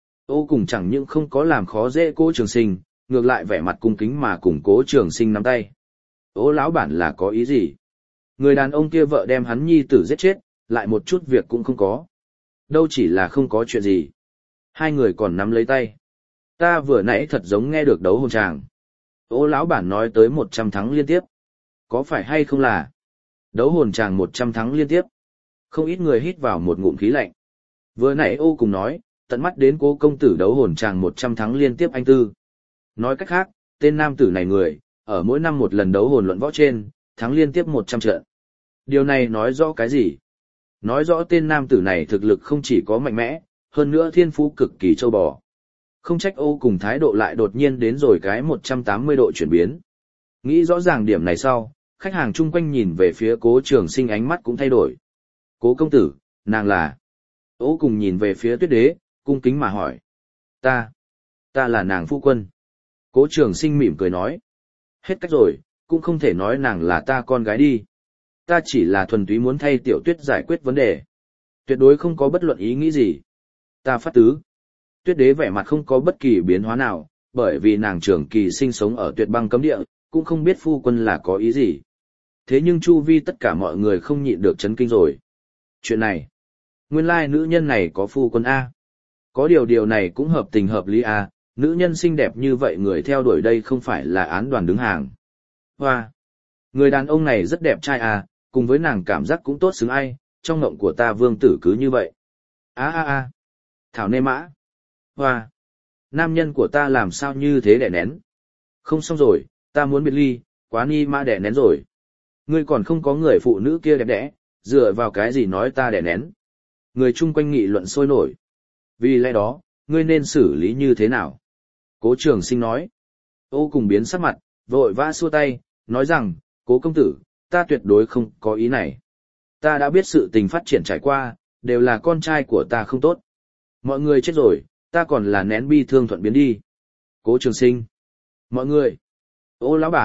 Ô cùng chẳng những không có làm khó dễ Cố Trường Sinh, ngược lại vẻ mặt cung kính mà cùng Cố Trường Sinh nắm tay. Ô lão bản là có ý gì? Người đàn ông kia vợ đem hắn nhi tử giết chết, lại một chút việc cũng không có. Đâu chỉ là không có chuyện gì. Hai người còn nắm lấy tay. Ta vừa nãy thật giống nghe được đấu hồn tràng. Ô lão bản nói tới một trăm thắng liên tiếp. Có phải hay không là? Đấu hồn tràng một trăm thắng liên tiếp. Không ít người hít vào một ngụm khí lạnh. Vừa nãy Ô cùng nói, tận mắt đến Cố công tử đấu hồn tràng một trăm thắng liên tiếp anh tư. Nói cách khác, tên nam tử này người, ở mỗi năm một lần đấu hồn luận võ trên, thắng liên tiếp một trăm trận. Điều này nói rõ cái gì? Nói rõ tên nam tử này thực lực không chỉ có mạnh mẽ, hơn nữa thiên phú cực kỳ châu bò. Không trách Ô cùng thái độ lại đột nhiên đến rồi cái một trăm tám mươi độ chuyển biến. Nghĩ rõ ràng điểm này sau, khách hàng chung quanh nhìn về phía Cố Trường Sinh ánh mắt cũng thay đổi. Cố công tử, nàng là... Ô cùng nhìn về phía Tuyết Đế, cung kính mà hỏi. Ta, ta là nàng phu quân. Cố Trường Sinh mỉm cười nói. Hết cách rồi, cũng không thể nói nàng là ta con gái đi. Ta chỉ là thuần túy muốn thay Tiểu Tuyết giải quyết vấn đề. Tuyệt đối không có bất luận ý nghĩ gì. Ta phát tứ. Tuyết Đế vẻ mặt không có bất kỳ biến hóa nào, bởi vì nàng trưởng kỳ sinh sống ở Tuyệt Băng cấm địa, cũng không biết phu quân là có ý gì. Thế nhưng chu vi tất cả mọi người không nhịn được chấn kinh rồi. Chuyện này, nguyên lai nữ nhân này có phu quân A. Có điều điều này cũng hợp tình hợp lý A, nữ nhân xinh đẹp như vậy người theo đuổi đây không phải là án đoàn đứng hàng. Hoa! Người đàn ông này rất đẹp trai A, cùng với nàng cảm giác cũng tốt xứng ai, trong ngộng của ta vương tử cứ như vậy. A a a! Thảo nê mã! Hoa! Nam nhân của ta làm sao như thế đẻ nén? Không xong rồi, ta muốn biệt ly, quá ni mã đẻ nén rồi. Ngươi còn không có người phụ nữ kia đẹp đẽ, dựa vào cái gì nói ta đẻ nén? Người chung quanh nghị luận sôi nổi. Vì lẽ đó, ngươi nên xử lý như thế nào? Cố Trường Sinh nói. Ô cùng biến sắc mặt, vội vã xua tay, nói rằng, Cố công tử, ta tuyệt đối không có ý này. Ta đã biết sự tình phát triển trải qua, đều là con trai của ta không tốt. Mọi người chết rồi, ta còn là nén bi thương thuận biến đi. Cố Trường Sinh. Mọi người. Ô lão bản,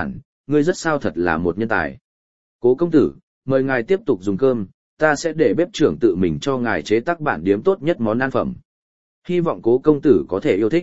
ngươi rất sao thật là một nhân tài. Cố công tử, mời ngài tiếp tục dùng cơm, ta sẽ để bếp trưởng tự mình cho ngài chế tác bản điếm tốt nhất món ăn phẩm. Hy vọng cố công tử có thể yêu thích.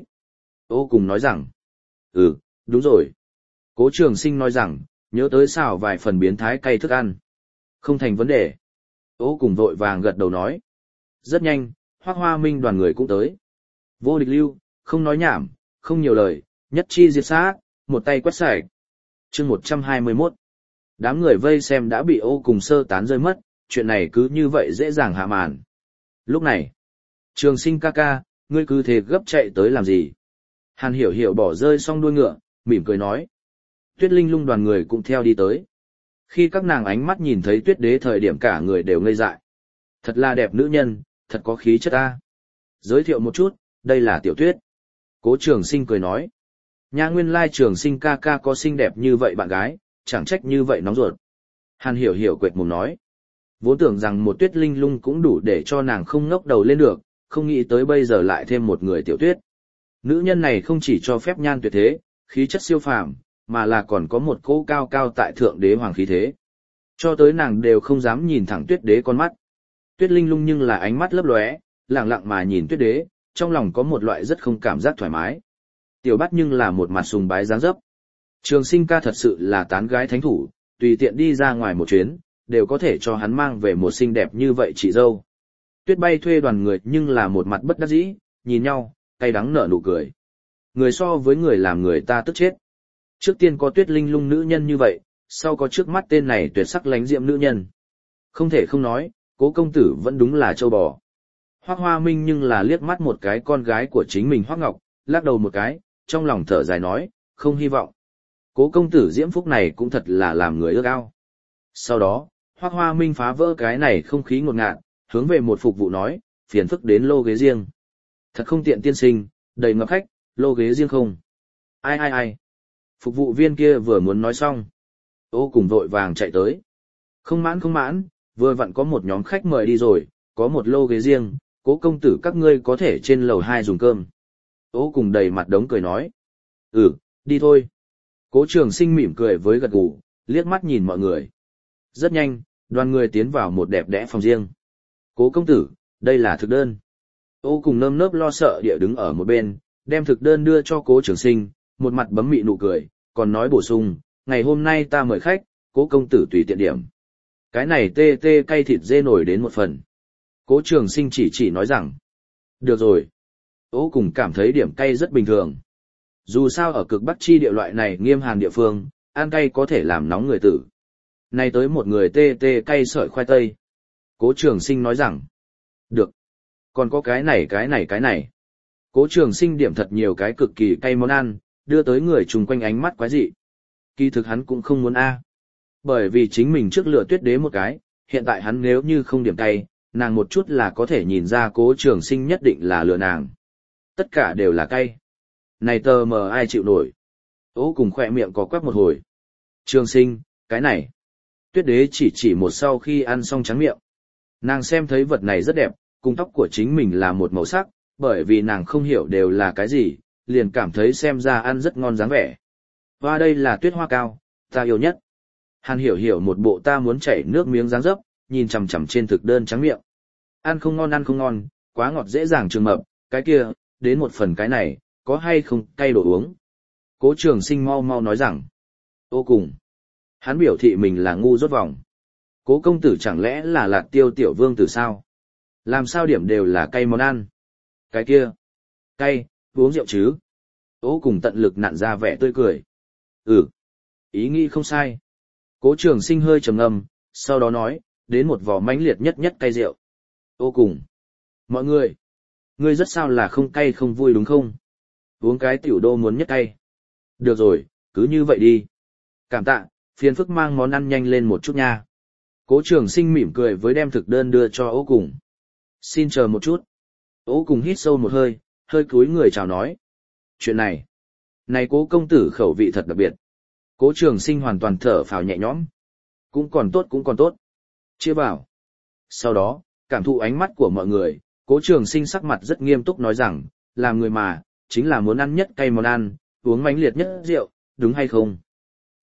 Ô cùng nói rằng, ừ, đúng rồi. Cố Trường Sinh nói rằng, nhớ tới xào vài phần biến thái cay thức ăn. Không thành vấn đề. Ô cùng vội vàng gật đầu nói. Rất nhanh, Hoác Hoa Minh đoàn người cũng tới. Vô Địch Lưu, không nói nhảm, không nhiều lời, nhất chi diệt sát, một tay quét sạch. Chương một trăm hai mươi mốt. Đám người vây xem đã bị Ô cùng sơ tán rơi mất, chuyện này cứ như vậy dễ dàng hạ màn. Lúc này, Trường Sinh ca ca, ngươi cứ thế gấp chạy tới làm gì? Hàn Hiểu Hiểu bỏ rơi xong đuôi ngựa, mỉm cười nói. Tuyết Linh Lung đoàn người cũng theo đi tới. Khi các nàng ánh mắt nhìn thấy Tuyết Đế thời điểm cả người đều ngây dại. Thật là đẹp nữ nhân, thật có khí chất ta. Giới thiệu một chút, đây là Tiểu Tuyết. Cố Trường Sinh cười nói. Nha, nguyên lai Trường Sinh ca ca có xinh đẹp như vậy bạn gái, chẳng trách như vậy nóng ruột. Hàn Hiểu Hiểu quệt mồm nói. Vốn tưởng rằng một Tuyết Linh Lung cũng đủ để cho nàng không ngóc đầu lên được, không nghĩ tới bây giờ lại thêm một người Tiểu Tuyết. Nữ nhân này không chỉ cho phép nhan tuyệt thế, khí chất siêu phàm, mà là còn có một cỗ cao cao tại thượng đế hoàng khí thế. Cho tới nàng đều không dám nhìn thẳng Tuyết Đế con mắt. Tuyết Linh Lung nhưng là ánh mắt lấp lóe, lặng lặng mà nhìn Tuyết Đế, trong lòng có một loại rất không cảm giác thoải mái. Tiểu Bát nhưng là một mặt sùng bái dáng dấp. Trường Sinh ca thật sự là tán gái thánh thủ, tùy tiện đi ra ngoài một chuyến, đều có thể cho hắn mang về một xinh đẹp như vậy chị dâu. Tuyết Bay thuê đoàn người nhưng là một mặt bất đắc dĩ, nhìn nhau, cay đắng nở nụ cười. Người so với người làm người ta tức chết. Trước tiên có Tuyết Linh Lung nữ nhân như vậy, sau có trước mắt tên này tuyệt sắc lánh diệm nữ nhân. Không thể không nói, Cố công tử vẫn đúng là châu bò. Hoác Hoa Minh nhưng là liếc mắt một cái con gái của chính mình Hoác Ngọc, lắc đầu một cái, trong lòng thở dài nói, không hy vọng. Cố công tử diễm phúc này cũng thật là làm người ước ao. Sau đó, Hoác Hoa Minh phá vỡ cái này không khí ngột ngạt, hướng về một phục vụ nói, phiền phức đến lô ghế riêng. Thật không tiện tiên sinh, đầy ngập khách, lô ghế riêng không. Ai ai ai. Phục vụ viên kia vừa muốn nói xong. Ô cùng vội vàng chạy tới. Không mãn không mãn, vừa vặn có một nhóm khách mời đi rồi, có một lô ghế riêng, Cố công tử các ngươi có thể trên lầu hai dùng cơm. Ô cùng đầy mặt đống cười nói. Ừ, đi thôi. Cố Trường Sinh mỉm cười với gật gù, liếc mắt nhìn mọi người. Rất nhanh, đoàn người tiến vào một đẹp đẽ phòng riêng. Cố công tử, đây là thực đơn. Ô cùng nơm nớp lo sợ địa đứng ở một bên, đem thực đơn đưa cho Cố Trường Sinh, một mặt bấm mị nụ cười, còn nói bổ sung, ngày hôm nay ta mời khách, Cố công tử tùy tiện điểm. Cái này tê tê cay thịt dê nổi đến một phần. Cố Trường Sinh chỉ chỉ nói rằng, được rồi. Ô cùng cảm thấy điểm cay rất bình thường. Dù sao ở cực Bắc chi địa loại này nghiêm hàn địa phương, ăn cay có thể làm nóng người tử. Nay tới một người tê tê cay sợi khoai tây. Cố Trường Sinh nói rằng, được. Còn có cái này cái này cái này. Cố Trường Sinh điểm thật nhiều cái cực kỳ cay món ăn, đưa tới người chung quanh ánh mắt quái dị. Kỳ thực hắn cũng không muốn a. Bởi vì chính mình trước lựa Tuyết Đế một cái, hiện tại hắn nếu như không điểm cay, nàng một chút là có thể nhìn ra Cố Trường Sinh nhất định là lừa nàng. Tất cả đều là cay. Này tờ mờ ai chịu nổi. Ô cùng khỏe miệng có quắc một hồi. Trường Sinh, cái này. Tuyết Đế chỉ chỉ một sau khi ăn xong trắng miệng. Nàng xem thấy vật này rất đẹp, cùng tóc của chính mình là một màu sắc, bởi vì nàng không hiểu đều là cái gì, liền cảm thấy xem ra ăn rất ngon dáng vẻ. Và đây là tuyết hoa cao, ta yêu nhất. Hàn Hiểu Hiểu một bộ ta muốn chảy nước miếng dáng dấp, nhìn chằm chằm trên thực đơn trắng miệng. Ăn không ngon ăn không ngon, quá ngọt dễ dàng trường mập, cái kia, đến một phần cái này, có hay không cay đồ uống. Cố Trường Sinh mau mau nói rằng, ô cùng. Hắn biểu thị mình là ngu rốt vòng. Cố công tử chẳng lẽ là Lạt Tiêu tiểu vương tử sao? Làm sao điểm đều là cay món ăn? Cái kia, cay, uống rượu chứ? Ô cùng tận lực nặn ra vẻ tươi cười. Ừ, ý nghĩ không sai. Cố Trường Sinh hơi trầm ngâm, sau đó nói, đến một vò mãnh liệt nhất nhất cay rượu. Ô cùng. Mọi người, ngươi rất sao là không cay không vui đúng không? Uống cái tiểu đô muốn nhất cay. Được rồi, cứ như vậy đi. Cảm tạ, phiền phức mang món ăn nhanh lên một chút nha. Cố Trường Sinh mỉm cười với đem thực đơn đưa cho Ô cùng. Xin chờ một chút. Ô cùng hít sâu một hơi, hơi cúi người chào nói. Chuyện này, này Cố công tử khẩu vị thật đặc biệt. Cố Trường Sinh hoàn toàn thở phào nhẹ nhõm. Cũng còn tốt cũng còn tốt. Chia vào. Sau đó, cảm thụ ánh mắt của mọi người, Cố Trường Sinh sắc mặt rất nghiêm túc nói rằng, làm người mà, chính là muốn ăn nhất cay món ăn, uống mãnh liệt nhất rượu, đúng hay không?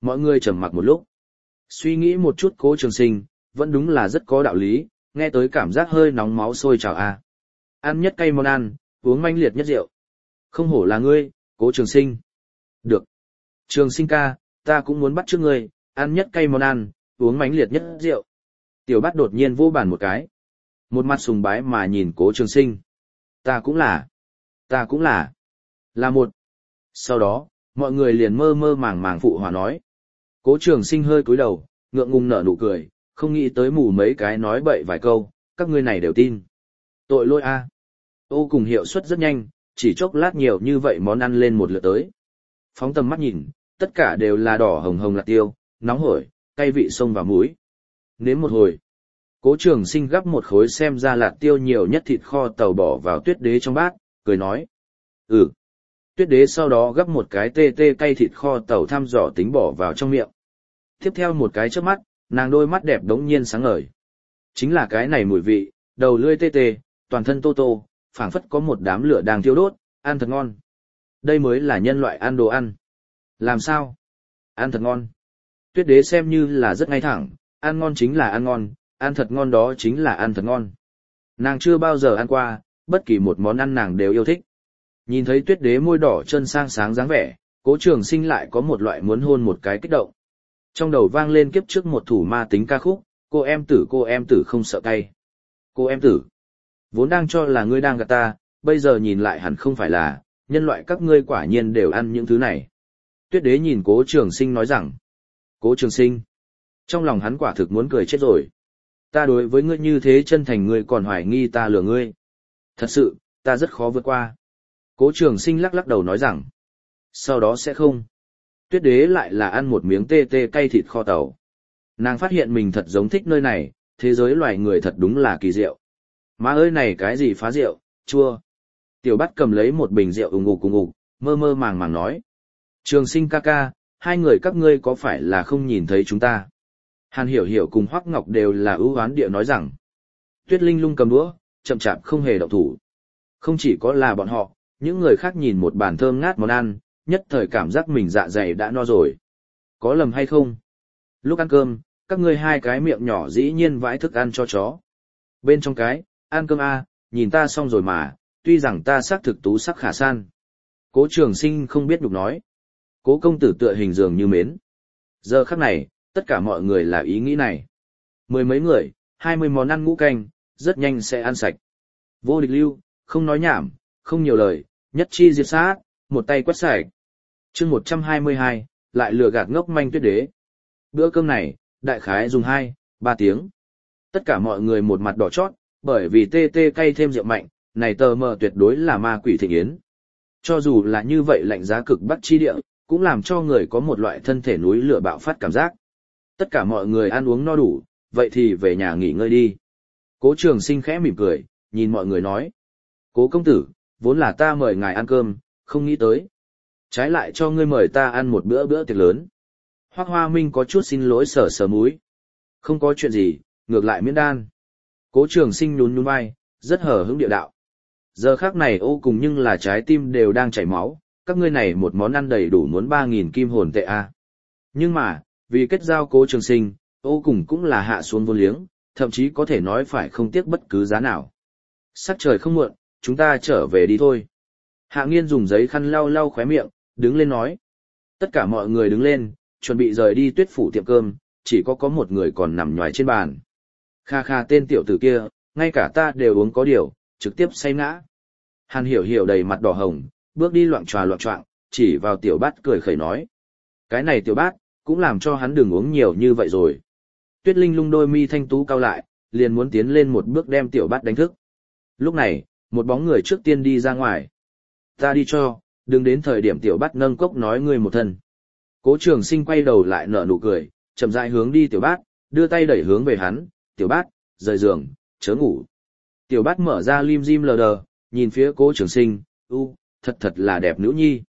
Mọi người trầm mặc một lúc. Suy nghĩ một chút Cố Trường Sinh, vẫn đúng là rất có đạo lý, nghe tới cảm giác hơi nóng máu sôi trào a. Ăn nhất cay món ăn, uống manh liệt nhất rượu. Không hổ là ngươi, Cố Trường Sinh. Được. Trường Sinh ca, ta cũng muốn bắt chước ngươi, ăn nhất cay món ăn, uống mánh liệt nhất rượu. Tiểu Bát đột nhiên vô bàn một cái. Một mặt sùng bái mà nhìn Cố Trường Sinh. Ta cũng là. Ta cũng là. Là một. Sau đó, mọi người liền mơ mơ màng màng phụ hòa nói. Cố Trường Sinh hơi cúi đầu, ngượng ngùng nở nụ cười, không nghĩ tới mù mấy cái nói bậy vài câu, các ngươi này đều tin. Tội lỗi a. Ô cùng hiệu suất rất nhanh, chỉ chốc lát nhiều như vậy món ăn lên một lượt tới. Phóng tầm mắt nhìn, tất cả đều là đỏ hồng hồng lạc tiêu, nóng hổi, cay vị sông vào mũi. Nếm một hồi, Cố Trường Sinh gắp một khối xem ra lạc tiêu nhiều nhất thịt kho tàu bỏ vào Tuyết Đế trong bát, cười nói. Ừ. Tuyết Đế sau đó gắp một cái tê tê cay thịt kho tàu thăm dò tính bỏ vào trong miệng. Tiếp theo một cái chớp mắt, nàng đôi mắt đẹp đống nhiên sáng ngời. Chính là cái này mùi vị, đầu lưỡi tê tê, toàn thân tô tô, phảng phất có một đám lửa đang thiêu đốt, ăn thật ngon. Đây mới là nhân loại ăn đồ ăn. Làm sao? Ăn thật ngon. Tuyết Đế xem như là rất ngay thẳng, ăn ngon chính là ăn ngon, ăn thật ngon đó chính là ăn thật ngon. Nàng chưa bao giờ ăn qua, bất kỳ một món ăn nàng đều yêu thích. Nhìn thấy Tuyết Đế môi đỏ chân sang sáng dáng vẻ, Cố Trường Sinh lại có một loại muốn hôn một cái kích động. Trong đầu vang lên kiếp trước một thủ ma tính ca khúc, cô em tử cô em tử không sợ cay. Cô em tử, vốn đang cho là ngươi đang gạt ta, bây giờ nhìn lại hẳn không phải là, nhân loại các ngươi quả nhiên đều ăn những thứ này. Tuyết Đế nhìn Cố Trường Sinh nói rằng, Cố Trường Sinh, trong lòng hắn quả thực muốn cười chết rồi. Ta đối với ngươi như thế chân thành, ngươi còn hoài nghi ta lừa ngươi. Thật sự, ta rất khó vượt qua. Cố Trường Sinh lắc lắc đầu nói rằng, sau đó sẽ không. Tuyết Đế lại là ăn một miếng tê tê cay thịt kho tàu. Nàng phát hiện mình thật giống thích nơi này, thế giới loài người thật đúng là kỳ diệu. Má ơi này cái gì phá rượu, chua. Tiểu Bát cầm lấy một bình rượu ùng ục ùng ục, mơ mơ màng màng nói. Trường Sinh ca ca, hai người các ngươi có phải là không nhìn thấy chúng ta? Hàn Hiểu Hiểu cùng Hoắc Ngọc đều là ưu oán địa nói rằng. Tuyết Linh Lung cầm đũa, chậm chạp không hề động thủ. Không chỉ có là bọn họ, những người khác nhìn một bàn thơm ngát món ăn, nhất thời cảm giác mình dạ dày đã no rồi. Có lầm hay không? Lúc ăn cơm, các ngươi hai cái miệng nhỏ dĩ nhiên vãi thức ăn cho chó. Bên trong cái, ăn cơm a, nhìn ta xong rồi mà, tuy rằng ta xác thực tú sắc khả san. Cố Trường Sinh không biết nhục nói. Cố công tử tựa hình dường như mến. Giờ khắc này, tất cả mọi người là ý nghĩ này. Mười mấy người, hai mươi món ăn ngũ canh, rất nhanh sẽ ăn sạch. Vô Địch Lưu, không nói nhảm, không nhiều lời, nhất chi diệt sát, một tay quét sạch. Chương một trăm hai mươi hai, lại lừa gạt ngốc manh Tuyết Đế. Bữa cơm này, đại khái dùng hai, ba tiếng. Tất cả mọi người một mặt đỏ chót, bởi vì tê tê cay thêm rượu mạnh, này tờ mờ tuyệt đối là ma quỷ thịnh yến. Cho dù là như vậy lạnh giá cực bắc chi địa, cũng làm cho người có một loại thân thể núi lửa bạo phát cảm giác. Tất cả mọi người ăn uống no đủ, vậy thì về nhà nghỉ ngơi đi. Cố Trường Sinh khẽ mỉm cười, nhìn mọi người nói. Cố công tử, vốn là ta mời ngài ăn cơm, không nghĩ tới. Trái lại cho ngươi mời ta ăn một bữa bữa tiệc lớn. Hoắc Hoa Minh có chút xin lỗi sờ sờ múi. Không có chuyện gì, ngược lại miễn đan. Cố Trường Sinh nhún nhún vai, rất hờ hững địa đạo. Giờ khác này ô cùng nhưng là trái tim đều đang chảy máu, các ngươi này một món ăn đầy đủ muốn ba nghìn kim hồn tệ a. Nhưng mà, vì kết giao Cố Trường Sinh, ô cùng cũng là hạ xuống vô liếng, thậm chí có thể nói phải không tiếc bất cứ giá nào. Sắc trời không muộn, chúng ta trở về đi thôi. Hạ Nghiên dùng giấy khăn lau lau khóe miệng, đứng lên nói. Tất cả mọi người đứng lên, chuẩn bị rời đi Tuyết phủ tiệm cơm, chỉ có có một người còn nằm nhoài trên bàn. Kha kha tên tiểu tử kia, ngay cả ta đều uống có điều, trực tiếp say ngã. Hàn Hiểu Hiểu đầy mặt đỏ hồng, bước đi loạng tròa loạng choạng, chỉ vào Tiểu Bát cười khẩy nói. Cái này Tiểu Bát, cũng làm cho hắn đừng uống nhiều như vậy rồi. Tuyết Linh Lung đôi mi thanh tú cau lại, liền muốn tiến lên một bước đem Tiểu Bát đánh thức. Lúc này, một bóng người trước tiên đi ra ngoài. Ta đi cho, đừng đến thời điểm Tiểu Bát nâng cốc nói ngươi một thân. Cố Trường Sinh quay đầu lại nở nụ cười, chậm rãi hướng đi Tiểu Bát, đưa tay đẩy hướng về hắn. Tiểu Bát, rời giường, chớ ngủ. Tiểu Bát mở ra lim dim lờ đờ, nhìn phía Cố Trường Sinh, u, thật thật là đẹp nữ nhi.